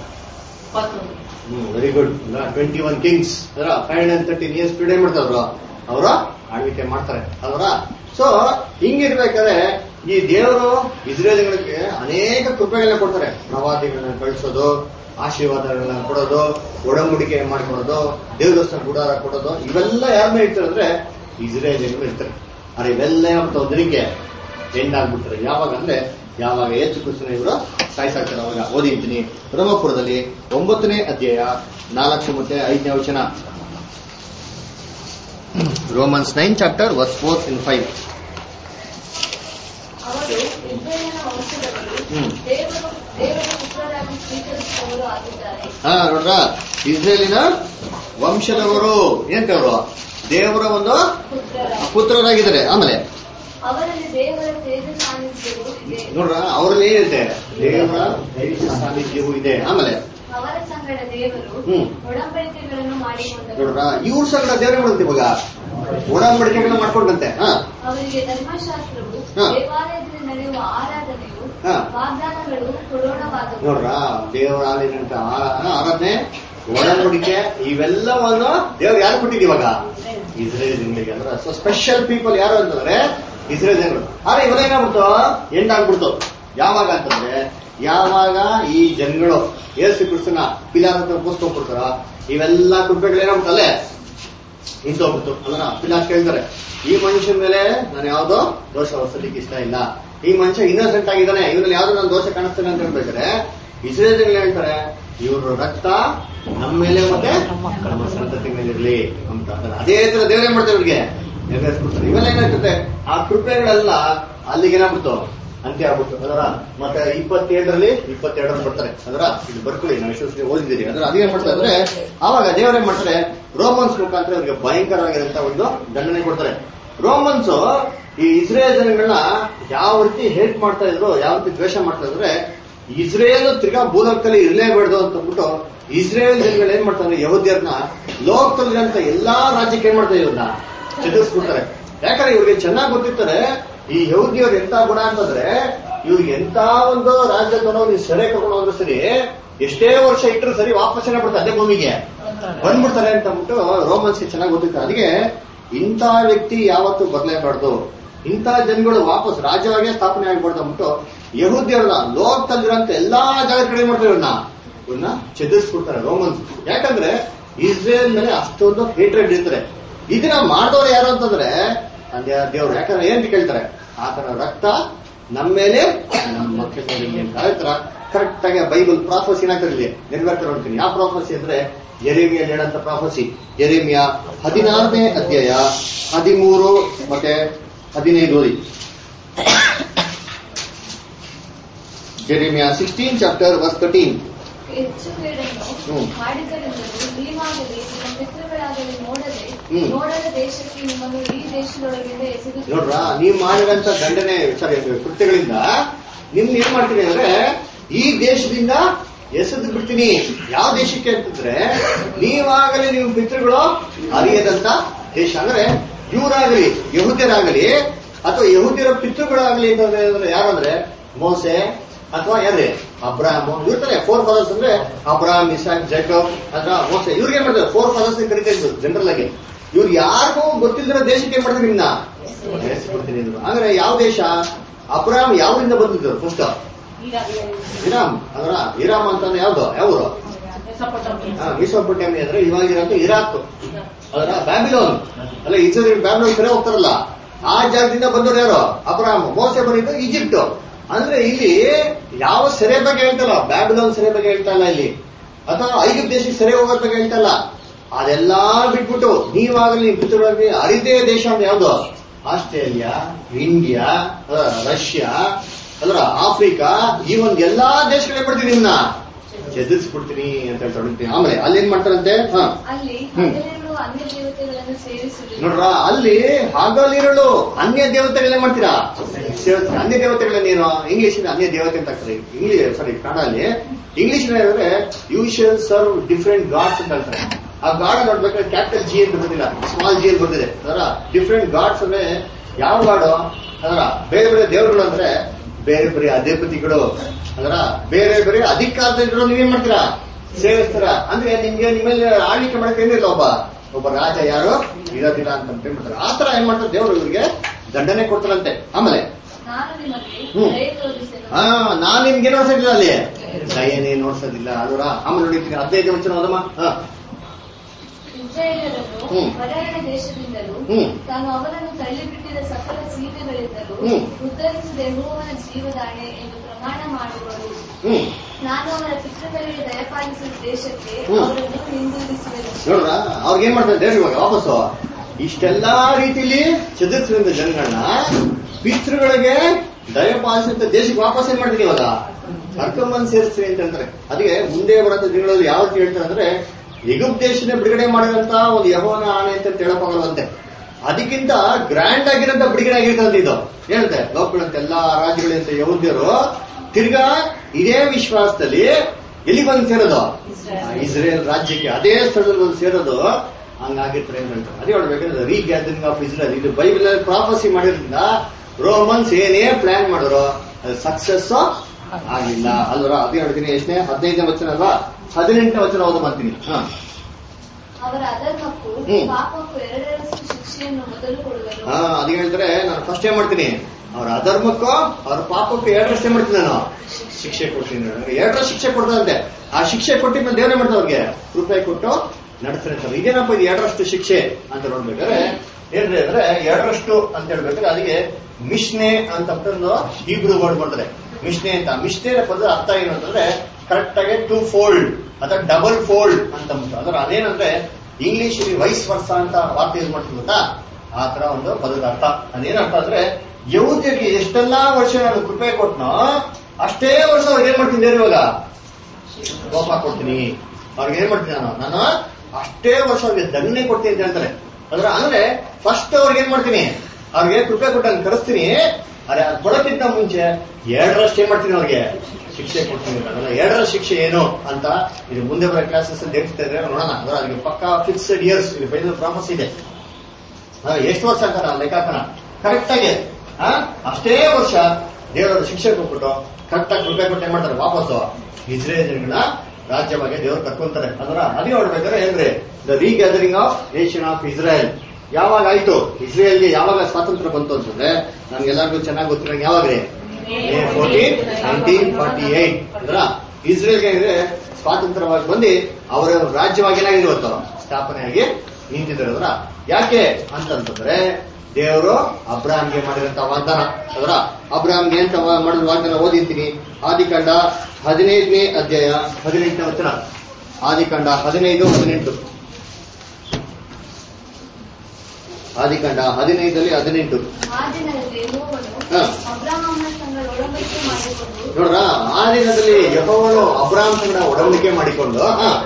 S1: Very good. 21 kings. 513 years period ಏನ್ ಮಾಡ್ತಾರ ಅವರ ಆಳ್ವಿಕೆ ಮಾಡ್ತಾರೆ ಅವರ. ಸೊ ಹಿಂಗಿರ್ಬೇಕಾದ್ರೆ ಈ ದೇವರು ಇಸ್ರೇಲ್ಗಳಿಗೆ ಅನೇಕ ಕೃಪೆಗಳನ್ನ ಕೊಡ್ತಾರೆ. ಪ್ರವಾದಿಗಳನ್ನ ಕಳಿಸೋದು, ಆಶೀರ್ವಾದಗಳನ್ನ ಕೊಡೋದು, ಒಡಂಬಡಿಕೆ ಮಾಡ್ಕೊಡೋದು, ದೇವದರ್ಶನ ಗುಡಾರ ಕೊಡೋದು, ಇವೆಲ್ಲ ಯಾರ ಮೇಲೆ ಇರ್ತಾರೆ ಅಂದ್ರೆ ಇಸ್ರೇಲ್ ಇರ್ತಾರೆ. ಆದ್ರೆ ಇವೆಲ್ಲ ಏನಾಗ್ತಾವ ದಿನಕ್ಕೆ ಎಂಡ್ ಆಗ್ಬಿಡ್ತಾರೆ. ಯಾವಾಗ ಅಂದ್ರೆ ಯಾವಾಗ ಯೇಸು ಕ್ರಿಸ್ತನ ಇವರು ಸಾಯಿಸಾಕ್ತಾರೆ ಅವಾಗ. ಓದಿದ್ದೀನಿ ರೋಮಾಪುರದಲ್ಲಿ 9ನೇ ಅಧ್ಯಾಯ 4 ಮತ್ತೆ 5ನೇ ವಚನ. Romans 9 chapter verse 4 and 5.
S2: ಅವರು ಇಸ್ರಾಯೇಲಿನ ವಂಶದವರು ದೇವರ ಪುತ್ರರಾಗಿ ಸ್ವೀಕರಿಸುವವರು ಆಗಿದ್ದಾರೆ.
S1: ನೋಡ್ರ, ಇಸ್ರೇಲಿನ ವಂಶದವರು ಏನಂತವರು ದೇವರ ಒಂದು ಪುತ್ರರಾಗಿದ್ದಾರೆ. ಆಮೇಲೆ
S2: ಅವರಲ್ಲಿ ದೇವರ ತೇಜ ಸಾನ್ನಿಧ್ಯವೂ ಇದೆ.
S1: ನೋಡ್ರ, ಅವರಲ್ಲಿ ಏನಿದೆ, ದೇವರ ಸಾನ್ನಿಧ್ಯವೂ ಇದೆ. ಆಮೇಲೆ
S2: ಅವರ ಸಂಗಡ ದೇವರು ಒಡಂಬಡಿಕೆಗಳನ್ನು ಮಾಡಿಕೊಂಡರು.
S1: ನೋಡ್ರ, ಇವ್ರ ಸಂಗಡ ದೇವರೇ ಮಾಡುತ್ತೆ ಇವಾಗ ಒಡಂಬಡಿಕೆಗಳನ್ನ ಮಾಡ್ಕೊಂಡಂತೆ.
S2: ಅವರಿಗೆ ಧರ್ಮಶಾಸ್ತ್ರವು, ದೇವಾಲಯದಲ್ಲಿ ನಡೆಯುವ ಆರಾಧನೆಯು, ವಾಗ್ದಾನಗಳು ಕೊಡೋಣವಾದವು.
S1: ನೋಡ್ರ, ದೇವರ ಆರಾಧನೆ, ಒಡಂಬಡಿಕೆ ಇವೆಲ್ಲವನ್ನು ದೇವ್ರು ಯಾರು ಕೊಟ್ಟಿದ್ದು ಇವಾಗ? ಇಸ್ರೇಲ್ ಜನರಿಗೆ. ಅಂದ್ರೆ ಸೊ ಸ್ಪೆಷಲ್ ಪೀಪಲ್ ಯಾರು ಅಂತಂದ್ರೆ ಇಸ್ರೇಲ್ ಜನರು. ಆದ್ರೆ ಇವರೇನಾಗ್ಬಿಡ್ತು, ಎಂಡ್ ಆಗ್ಬಿಡ್ತು. ಯಾವಾಗ ಅಂತಂದ್ರೆ ಯಾವಾಗ ಈ ಜನಗಳು ಯೇಸು ಕ್ರಿಸ್ತನ ಪಿಲಾತ್ ಕೂಸ್ಕೊಂಡ್ಬಿಡ್ತಾರ, ಇವೆಲ್ಲ ಕೃಪೆಗಳೇನಾಗ್ಬಿಟ್ಟಲ್ಲೇ ನಿಂತೋಗ್ಬಿಡ್ತು. ಅಂದ್ರೆ ಪಿಲಾತ್ ಕೇಳ್ತಾರೆ, ಈ ಮನುಷ್ಯನ ಮೇಲೆ ನಾನು ಯಾವ್ದೋ ದೋಷ ಹೊರಿಸಲಿಕ್ಕೆ ಇಷ್ಟ ಇಲ್ಲ, ಈ ಮನುಷ್ಯ ಇನ್ನೋಸೆಂಟ್ ಆಗಿದ್ದಾನೆ, ಇವ್ರಲ್ಲಿ ಯಾವ್ದು ನಾನು ದೋಷ ಕಾಣಿಸ್ತೇನೆ ಅಂತ ಹೇಳ್ಬೇಕಾದ್ರೆ ಇಸ್ರೇಲ್ ಜನಗಳು ಹೇಳ್ತಾರೆ, ಇವ್ರ ರಕ್ತ ನಮ್ಮ ಮೇಲೆ ಮತ್ತೆ ನಮ್ಮ ಸಂತತಿ ಮೇಲೆ ಇರ್ಲಿ ಅಂತ. ಅದೇ ತರ ದೇವರೇ ಮಾಡ್ತಾರೆ, ಇವ್ರಿಗೆ ನೆರವೇರಿಸ್ಬಿಡ್ತಾರೆ. ಇವೆಲ್ಲ ಏನಾಗ್ತದೆ, ಆ ಕೃಪೆಗಳೆಲ್ಲ ಅಲ್ಲಿಗೆ ಏನಾಗ್ಬಿಡ್ತು, ಅಂತ್ಯ ಆಗ್ಬಿಟ್ಟು. ಅದರ ಮತ್ತೆ 22 ಬರ್ತಾರೆ. ಅದರ ಇದು ಬರ್ಕೊಳ್ಳಿ, ನಾವು ವಿಶ್ವಾಸ ಓದಿದ್ದೀರಿ. ಅದರ ಅದೇನ್ ಮಾಡ್ತಾರೆ ಅಂದ್ರೆ ಆವಾಗ ದೇವರೇನ್ ಮಾಡ್ತಾರೆ, ರೋಮನ್ಸ್ ಮುಖಾಂತರ ಇವ್ರಿಗೆ ಭಯಂಕರವಾಗಿರಂತ ಒಂದು ದಂಡನೆ ಕೊಡ್ತಾರೆ. ರೋಮನ್ಸ್ ಈ ಇಸ್ರೇಲ್ ಜನಗಳನ್ನ ಯಾವ ರೀತಿ ಹೇಟ್ ಮಾಡ್ತಾ ಇದ್ರು, ಯಾವ ರೀತಿ ದ್ವೇಷ ಮಾಡ್ತಾ ಇದ್ರೆ, ಇಸ್ರೇಲ್ ತಿರ್ಗಾ ಭೂಲೋಕದಲ್ಲಿ ಇರಲೇಬಾರ್ದು ಅಂತ ಅಂದ್ಬಿಟ್ಟು ಇಸ್ರೇಲ್ ಜನಗಳು ಏನ್ ಮಾಡ್ತಾರೆ, ಯಹೂದ್ಯರನ್ನ ಲೋಕದಲ್ಲಿರಂತ ಎಲ್ಲಾ ರಾಜ್ಯಕ್ಕೆ ಏನ್ ಮಾಡ್ತಾರೆ, ಇವ್ರನ್ನ ಚದುರಿಸ್ಬಿಡ್ತಾರೆ. ಯಾಕಂದ್ರೆ ಇವ್ರಿಗೆ ಚೆನ್ನಾಗಿ ಗೊತ್ತಿರ್ತಾರೆ ಈ ಯಹೂದಿಯವ್ರು ಎಂತ ಗುಣ ಅಂತಂದ್ರೆ, ಇವ್ರಿಗೆ ಎಂತ ಒಂದು ರಾಜ್ಯ ತಗೊಂಡು ಸೆರೆ ಕರ್ಕೊಂಡು ಹೋದ್ರು ಸರಿ, ಎಷ್ಟೇ ವರ್ಷ ಇಟ್ಟರು ಸರಿ, ವಾಪಸ್ ಬಿಡ್ತಾರೆ ಅದೇ ಭೂಮಿಗೆ ಬಂದ್ಬಿಡ್ತಾರೆ ಅಂತ ಅಂದ್ಬಿಟ್ಟು ರೋಮನ್ಸ್ಗೆ ಚೆನ್ನಾಗಿ ಗೊತ್ತಿರ್ತಾರೆ. ಅದಕ್ಕೆ ಇಂಥ ವ್ಯಕ್ತಿ ಯಾವತ್ತೂ ಬದಲೇಬಾರ್ದು, ಇಂಥ ಜನಗಳು ವಾಪಸ್ ರಾಜ್ಯವಾಗೇ ಸ್ಥಾಪನೆ ಆಗ್ಬಾರ್ದು ಅಂದ್ಬಿಟ್ಟು ಯಹೂದ್ಯರನ್ನ ಲೋಕದಲ್ಲಿರೋಂತ ಎಲ್ಲಾ ಜಾಗ ಕಡೆ ಮಾಡ್ತಾರೆ, ಇವ್ರನ್ನ ಚದುರಿಸ್ಬಿಡ್ತಾರೆ ರೋಮನ್ಸ್. ಯಾಕಂದ್ರೆ ಇಸ್ರೇಲ್ ಮೇಲೆ ಅಷ್ಟೊಂದು ಹೇಟ್ರೆಡ್ ಇರ್ತಾರೆ. ಇದನ್ನ ಮಾಡಿದವ್ರು ಯಾರು ಅಂತಂದ್ರೆ ದೇವ್ರು. ಯಾಕಂದ್ರೆ ಏನ್ ಕೇಳ್ತಾರೆ, ಆತನ ರಕ್ತ ನಮ್ಮ ಮೇಲೆ ನಮ್ಮ ಮಕ್ಕಳ ಮೇಲೆ ಅಂತ ಹೇಳ್ತಾರ. ಕರೆಕ್ಟ್ ಆಗಿ ಬೈಬಲ್ ಪ್ರಾಫಸಿ ಏನಾಗ್ತಿರಲಿ ನೆರವೇರ್ತಾರೆ ನೋಡ್ತೀನಿ. ಯಾವ ಪ್ರಾಫಸಿ ಅಂದ್ರೆ ಯೆರೆಮೀಯಲ್ಲಿ ಹೇಳಂತ ಪ್ರಾಫಸಿ. ಯೆರೆಮೀಯ 16ನೇ ಅಧ್ಯಾಯ 13 ಮತ್ತೆ 15 ಓದಿ. Jeremiah 16 chapter verse 13.
S2: ಹೆಚ್ಚು ಕೇಡನ್ನು ಮಾಡಿದರೆಂದರೂ ನೀವಾಗಲಿ ನಿಮ್ಮ ಮಿತ್ರಗಳಾಗಲಿ ನೋಡದ ದೇಶಕ್ಕೆ ನಿಮ್ಮನ್ನು ಈ ದೇಶದೊಳಗಿಂದ ಎಸೆದು.
S1: ನೋಡ್ರ, ನೀವು ಮಾಡಿದಂತ ದಂಡನೆ ಕೃತ್ಯಗಳಿಂದ ನಿಮ್ನ ಏನ್ ಮಾಡ್ತೀನಿ ಅಂದ್ರೆ ಈ ದೇಶದಿಂದ ಎಸೆದು ಬಿಡ್ತೀನಿ. ಯಾವ ದೇಶಕ್ಕೆ ಅಂತಂದ್ರೆ ನೀವಾಗಲಿ ನಿಮ್ಮ ಮಿತ್ರಗಳು ಅರಿಯದಂತ ದೇಶ. ಅಂದ್ರೆ ಇವರಾಗಲಿ ಯಹೂದ್ಯರಾಗಲಿ ಅಥವಾ ಯಹೂದ್ಯರ ಪಿತೃಗಳಾಗಲಿ ಅಂತಂದ್ರೆ ಯಾರಂದ್ರೆ ಮೋಸೆ ಅಥವಾ ಯಾರೇ ಅಬ್ರಾಹಮ್ ಇರ್ತಾರೆ. 4 ಫಾದರ್ಸ್ ಅಂದ್ರೆ ಅಬ್ರಾಹಮ್, ಇಸಾಕ್, ಜೇಕಬ್ ಅಥವಾ ಮೋಸೆ. ಇವ್ರಿಗೆ ಏನ್ ಮಾಡ್ತಾರೆ, 4 ಫಾದರ್ಸ್ ಕರಿತಾ ಇದ್ರು ಜನರಲ್ ಆಗಿ. ಇವ್ರು ಯಾರಿಗೂ ಗೊತ್ತಿಲ್ಲದಿರೋ ದೇಶಕ್ಕೆ ಏನ್ ಮಾಡ್ತಾರೆ, ನಿಮ್ನ ಎಸ್ಬಿಡ್ತೀನಿ ಅಂದ್ರು. ಅಂದ್ರೆ ಯಾವ ದೇಶ? ಅಬ್ರಾಹಮ್ ಯಾವ್ರಿಂದ ಬಂದಿದ್ರು ಫಸ್ಟ್? ಇರಾಮ್. ಅದರ ಇರಾಮ್ ಅಂತಂದ್ರೆ ಯಾವ್ದು? ಯಾವ ಊರು? ಮೆಸೊಪೊಟೇಮಿಯಾ ಅಂದ್ರೆ ಇವಾಗಿರೋದು ಇರಾಕ್, ಅದರ ಬ್ಯಾಬಿಲೋನ್ ಅಲ್ಲ, ಇಸ್ರೇಲ್ ಬ್ಯಾಬಿಲೋನ್ ಕಡೆ ಹೋಗ್ತಾರಲ್ಲ, ಆ ಜಾಗದಿಂದ ಬಂದವರು ಯಾರು? ಅಬ್ರಹಾಮ್. ಮೋಸೆ ಬಂದಿದ್ದು ಈಜಿಪ್ಟ್. ಅಂದ್ರೆ ಇಲ್ಲಿ ಯಾವ ಸೆರೆ ಬಗ್ಗೆ ಹೇಳ್ತಲ್ಲ, ಬ್ಯಾಬಿಲೋನ್ ಸೆರೆ ಬಗ್ಗೆ ಹೇಳ್ತಾ ಇಲ್ಲ ಇಲ್ಲಿ, ಅಥವಾ ಐಗುಪ್ತ ದೇಶಕ್ಕೆ ಸೆರೆ ಹೋಗೋದ್ ಬಗ್ಗೆ ಹೇಳ್ತಾ ಇಲ್ಲ. ಅದೆಲ್ಲಾ ಬಿಟ್ಬಿಟ್ಟು ನೀವಾಗಲಿ ಪಿತೃಗಳಾಗಲಿ ಅರಿದೇ ದೇಶ ಅಂದ್ರೆ ಯಾವ್ದು? ಆಸ್ಟ್ರೇಲಿಯಾ, ಇಂಡಿಯಾ, ರಷ್ಯಾ, ಅದ್ರ ಆಫ್ರಿಕಾ, ಈ ಒಂದ್ ಎಲ್ಲಾ ದೇಶಗಳೇ ಬಿಡ್ತೀನಿ, ನಿಮ್ನ ಎದುರಿಸ್ಬಿಡ್ತೀನಿ ಅಂತ ಹೇಳ್ತಾ. ಆಮೇಲೆ ಅಲ್ಲಿ ಏನ್ ಮಾಡ್ತಾರಂತೆ? ನೋಡ್ರ, ಅಲ್ಲಿ ಹಗಲಿರುಳು ಅನ್ಯ ದೇವತೆಗಳೇ ಮಾಡ್ತೀರಾ, ಅನ್ಯ ದೇವತೆಗಳನ್ನೇನು ಇಂಗ್ಲಿಷ್ ಅನ್ಯ ದೇವತೆ ಅಂತ ಹಾಕ್ತಾರೆ. ಕನ್ನಡಲ್ಲಿ ಇಂಗ್ಲಿಷ್ ಹೇಳಿದ್ರೆ you shall serve different gods ಅಂತ ಹೇಳ್ತಾರೆ. ಆ ಗಾಡ್ ನೋಡ್ಬೇಕಾದ್ರೆ ಕ್ಯಾಪಿಟಲ್ ಜಿ ಅಂತ ಬರ್ತಿಲ್ಲ, ಸ್ಮಾಲ್ ಜಿ ಅಂತ ಬರ್ತಿದೆ. ಅದರ ಡಿಫ್ರೆಂಟ್ ಗಾಡ್ಸ್ ಅಂದ್ರೆ ಯಾವ ಗಾಡು? ಅದರ ಬೇರೆ ಬೇರೆ ದೇವರುಗಳು ಅಂದ್ರೆ ಬೇರೆ ಬೇರೆ ಅಧಿಪತಿಗಳು, ಅದರ ಬೇರೆ ಬೇರೆ ಅಧಿಕಾರದಲ್ಲಿರೋ ನೀವೇನ್ ಮಾಡ್ತೀರಾ? ಸೇವಿಸ್ತೀರ. ಅಂದ್ರೆ ನಿಮ್ಗೆ ನಿಮ್ಮಲ್ಲಿ ಆಳ್ವಿಕೆ ಮಾಡಕ್ಕೆ ಏನಿಲ್ಲ, ಒಬ್ಬ ರಾಜ ಯಾರು ಇರೋದಿಲ್ಲ ಅಂತ ಹೇಳ್ಬಿಡ್ತಾರೆ. ಆತರ ಏನ್ ಮಾಡ್ತಾರೆ ದೇವರು ಇವ್ರಿಗೆ ದಂಡನೆ ಕೊಡ್ತಾರಂತೆ. ಆಮೇಲೆ ನಾನ್ ನಿಮ್ಗೆ ನೋಡ್ಸೋದಿಲ್ಲ, ಅಲ್ಲಿ ದಯನೇ ನೋಡ್ಸೋದಿಲ್ಲ ಅದರ. ಆಮೇಲೆ ನೋಡಿರ್ತೀನಿ 15 ವಚನ ಹೋದಮ್ಮ.
S2: ಹೊರಗಣ ದೇಶದಿಂದಲೂ ತಾನು ಅವನನ್ನು ತಳ್ಳಿಬಿಟ್ಟಿದ ಸಕಲ ಸೀಮೆಗಳಿಂದಲೂ ಉತ್ತರಿಸಿದ ಯೆಹೋವನ ಜೀವದಾಣೆ ಎಂದು ಪ್ರಮಾಣ ಮಾಡುವರು. ನಾನು ಅವರ ಪಿತೃಗಳಿಗೆ ದಯಪಾಲಿಸಿದ ದೇಶಕ್ಕೆ ಅವರನ್ನು ಹಿಂದಿರುಗಿಸುವೆನು.
S1: ನೋಡ್ರ, ಅವ್ರಿಗೆ ಏನ್ ಮಾಡ್ತಾರೆ ದೇವ್ರು ಇವಾಗ ವಾಪಸ್ಸು ಇಷ್ಟೆಲ್ಲಾ ರೀತಿಲಿ ಚದುರಿಸಿದ ಜನಗಳನ್ನ ಪಿತೃಗಳಿಗೆ ದಯಪಾಲಿಸಿದ ದೇಶಕ್ಕೆ ವಾಪಸ್ ಏನ್ ಮಾಡ್ತೀನಿ ಇವಾಗ ಕರ್ಕೊಂಬಂದ್ ಸೇರಿಸ್ತೀನಿ ಅಂತ ಹೇಳ್ತಾರೆ. ಅದಕ್ಕೆ ಮುಂದೆ ಬರೋ ದಿನಗಳಲ್ಲಿ ಯಾವ ರೀತಿ ಹೇಳ್ತಾರೆ ಅಂದ್ರೆ, ಈಗುಪ್ತ ದೇಶನೇ ಬಿಡುಗಡೆ ಮಾಡಿದಂತ ಒಂದು ಯೆಹೋವನ ಆಣೆ ಅಂತ ಹೇಳಕ್ಕಾಗಲ್ವಂತೆ. ಅದಕ್ಕಿಂತ ಗ್ರ್ಯಾಂಡ್ ಆಗಿರೋಂತ ಬಿಡುಗಡೆ ಆಗಿರ್ತಂತ ಇದು ಹೇಳುತ್ತೆ. ಲೋಕಗಳಂತ ಎಲ್ಲಾ ರಾಜ್ಯಗಳಂತ ಯಹೂದ್ಯರು ತಿರ್ಗಾ ಇದೇ ವಿಶ್ವಾಸದಲ್ಲಿ ಎಲ್ಲಿ ಬಂದು ಸೇರೋದು? ಇಸ್ರೇಲ್ ರಾಜ್ಯಕ್ಕೆ, ಅದೇ ಸ್ಥಳದಲ್ಲಿ ಬಂದು ಸೇರೋದು. ಹಂಗಾಗಿರ್ತಾರೆ ಅಂತ ಹೇಳ್ತಾರೆ. ಅದೇ ಹೇಳ್ಬೇಕಾದ್ರೆ ರೀಗ್ಯಾದರಿಂಗ್ ಆಫ್ ಇಸ್ರೇಲ್, ಇದು ಬೈಬಲ್ ಪ್ರಾಫಸಿ ಮಾಡಿರೋದ್ರಿಂದ ರೋಮನ್ಸ್ ಏನೇ ಪ್ಲಾನ್ ಮಾಡಿದ್ರು ಅದು ಸಕ್ಸಸ್ ಆಗಿಲ್ಲ ಅಲ್ವರ. ಅದೇ ಹೇಳ್ತೀನಿ. ಎಷ್ಟನೇ? 15ನೇ ವಚನ ಅಲ್ವಾ? 18ನೇ ವಚನ ಓದ ಮಾಡ್ತೀನಿ.
S2: ಅವರ ಅಧರ್ಮಕ್ಕೂ ಪಾಪಕ್ಕೂ ಎರಡರಷ್ಟು ಶಿಕ್ಷೆಯನ್ನು ಮೊದಲು ಕೊಡುವರು.
S1: ಅದೇ ಹೇಳಿದ್ರೆ ನಾನು ಫಸ್ಟ್ ಏನ್ ಮಾಡ್ತೀನಿ? ಅವ್ರ ಅಧರ್ಮಕ್ಕೂ ಅವ್ರ ಪಾಪಕ್ಕೂ ಎರಡರಷ್ಟೇ ಮಾಡ್ತೀನಿ, ನಾನು ಶಿಕ್ಷೆ ಕೊಡ್ತೀನಿ. ಎರಡರ ಶಿಕ್ಷೆ ಕೊಡ್ತಾರಂತೆ. ಆ ಶಿಕ್ಷೆ ಕೊಟ್ಟಿದ್ಮೇಲೆ ದೇವರೇ ಮಾಡ್ತಾರೆ ಅವ್ರಿಗೆ ಕೃಪೆ ಕೊಟ್ಟು ನಡೆಸ್ತಾರೆ. ಇದೇನಪ್ಪ ಇದು ಎರಡರಷ್ಟು ಶಿಕ್ಷೆ ಅಂತ ನೋಡ್ಬೇಕಾದ್ರೆ ಏನ್ರಿ ಅಂದ್ರೆ, ಎರಡರಷ್ಟು ಅಂತ ಹೇಳ್ಬೇಕಾದ್ರೆ ಅದಕ್ಕೆ ಮಿಷ್ನೆ ಅಂತ ಹೀಬ್ರೂ ವರ್ಡ್ ಮಾಡ್ತಾರೆ. ಮಿಷ್ನೆ ಅಂತ. ಮಿಷ್ನೆ ಪದದ ಅರ್ಥ ಏನು ಅಂತಂದ್ರೆ ಕರೆಕ್ಟ್ ಆಗಿ 2 ಫೋಲ್ಡ್ ಅಥವಾ ಡಬಲ್ ಫೋಲ್ಡ್ ಅಂತ. ಅದರ ಅದೇನಂದ್ರೆ ಇಂಗ್ಲಿಷ್ ವೈಸ್ ವರ್ಸ ಅಂತ ವಾರ್ತೆ ಯೂಸ್ ಮಾಡ್ತೀವಿ ಗೊತ್ತಾ, ಆ ತರ ಒಂದು ಪದದ ಅರ್ಥ. ಅದೇನರ್ಥ ಅಂದ್ರೆ ಯಹೂದ್ಯರಿಗೆ ಎಷ್ಟೆಲ್ಲಾ ವರ್ಷ ನಾನು ಕೃಪೆ ಕೊಟ್ಟನೋ ಅಷ್ಟೇ ವರ್ಷ ಅವ್ರಿಗೆ ಏನ್ ಮಾಡ್ತೀನಿ ಇವಾಗ ಕೋಪ ಕೊಡ್ತೀನಿ. ಅವ್ರಿಗೆ ಏನ್ ಮಾಡ್ತೀನಿ ನಾನು ಅಷ್ಟೇ ವರ್ಷ ಅವ್ರಿಗೆ ದಂಡನೆ ಕೊಡ್ತೀನಿ ಅಂತ ಹೇಳ್ತಾರೆ. ಅದ್ರ ಅಂದ್ರೆ ಫಸ್ಟ್ ಅವ್ರಿಗೆ ಏನ್ ಮಾಡ್ತೀನಿ? ಅವ್ರಿಗೆ ಕೃಪೆ ಕೊಟ್ಟು ಕರೆಸ್ತೀನಿ. ಅದೇ ಅದು ಕೊಡಕ್ಕಿಂತ ಮುಂಚೆ ಎರಡರಷ್ಟು ಏನ್ ಮಾಡ್ತೀನಿ? ಅವ್ರಿಗೆ ಶಿಕ್ಷೆ ಕೊಡ್ತೀನಿ. ಅದನ್ನ ಎರಡರ ಶಿಕ್ಷೆ ಏನು ಅಂತ ಇದು ಮುಂದೆ ಬರೋ ಕ್ಲಾಸಸ್ ಅಲ್ಲಿ ಹೇಳ್ತಾ ಇದ್ರೆ ನೋಡೋಣ. ಅಂದ್ರೆ ಅದಕ್ಕೆ ಪಕ್ಕಾ ಫಿಕ್ಸ್ಡ್ ಇಯರ್ಸ್ ಇದು ಫೈನಲ್ ಪ್ರಾಮಿಸ್ ಇದೆ. ಎಷ್ಟು ವರ್ಷ ಅಂತ ನಾವು ಲೆಕ್ಕಾಕನ ಕರೆಕ್ಟ್ ಆಗಿ ಅಷ್ಟೇ ವರ್ಷ ದೇವರ ಶಿಕ್ಷೆ ಕೊಟ್ಬಿಟ್ಟು ಕರೆಕ್ಟ್ ಆಗಿ ಕೃಪೆ ಕೊಟ್ಟು ಏನ್ ಮಾಡ್ತಾರೆ? ವಾಪಸ್ಸು ಇಸ್ರೇಲ್ ಜನಗಳನ್ನ ರಾಜ್ಯವಾಗಿ ದೇವರು ಕರ್ಕೊಂತಾರೆ. ಅದರ ಅದೇ ನೋಡ್ಬೇಕಾದ್ರೆ ಏನ್ರಿ the regathering of nation of Israel ಯಾವಾಗ ಆಯ್ತು? ಇಸ್ರೇಲ್ಗೆ ಯಾವಾಗ ಸ್ವಾತಂತ್ರ್ಯ ಬಂತು ಅಂತಂದ್ರೆ ನಮ್ಗೆಲ್ಲರಿಗೂ ಚೆನ್ನಾಗಿ ಗೊತ್ತಿರೋ ಯಾವಾಗ್ರಿ? May 14, 1948 ಅಂದ್ರ ಇಸ್ರೇಲ್ಗೆ ಸ್ವಾತಂತ್ರ್ಯವಾಗಿ ಬಂದು ಅವರ ರಾಜ್ಯವಾಗಿ ಏನಾಗಿದೆ ಇವತ್ತು ಸ್ಥಾಪನೆಯಾಗಿ ನಿಂತಿದ್ದಾರೆ. ಅದರ ಯಾಕೆ ಅಂತಂತಂದ್ರೆ ದೇವರು ಅಬ್ರಾಹ್ಮ್ಗೆ ಮಾಡಿದಂತ ವಾಗ್ದಾನ. ಅದರ ಅಬ್ರಾಹ್ಮ್ಗೆ ಅಂತ ಮಾಡಿದ ವಾಗ್ದಾನ ಓದಿರ್ತೀನಿ. ಆದಿಕಾಂಡ 15ನೇ ಅಧ್ಯಾಯ 18ನೇ ವಚನ. ಆದಿಕಾಂಡ 15:18. ಆದಿಕಾಂಡ 15:18. ನೋಡ್ರ, ಆ ದಿನದಲ್ಲಿ ಯೆಹೋವನು ಅಬ್ರಾಹ್ಮ್ ಸಂಗಡ ಒಡಂಬಡಿಕೆ ಮಾಡಿಕೊಂಡು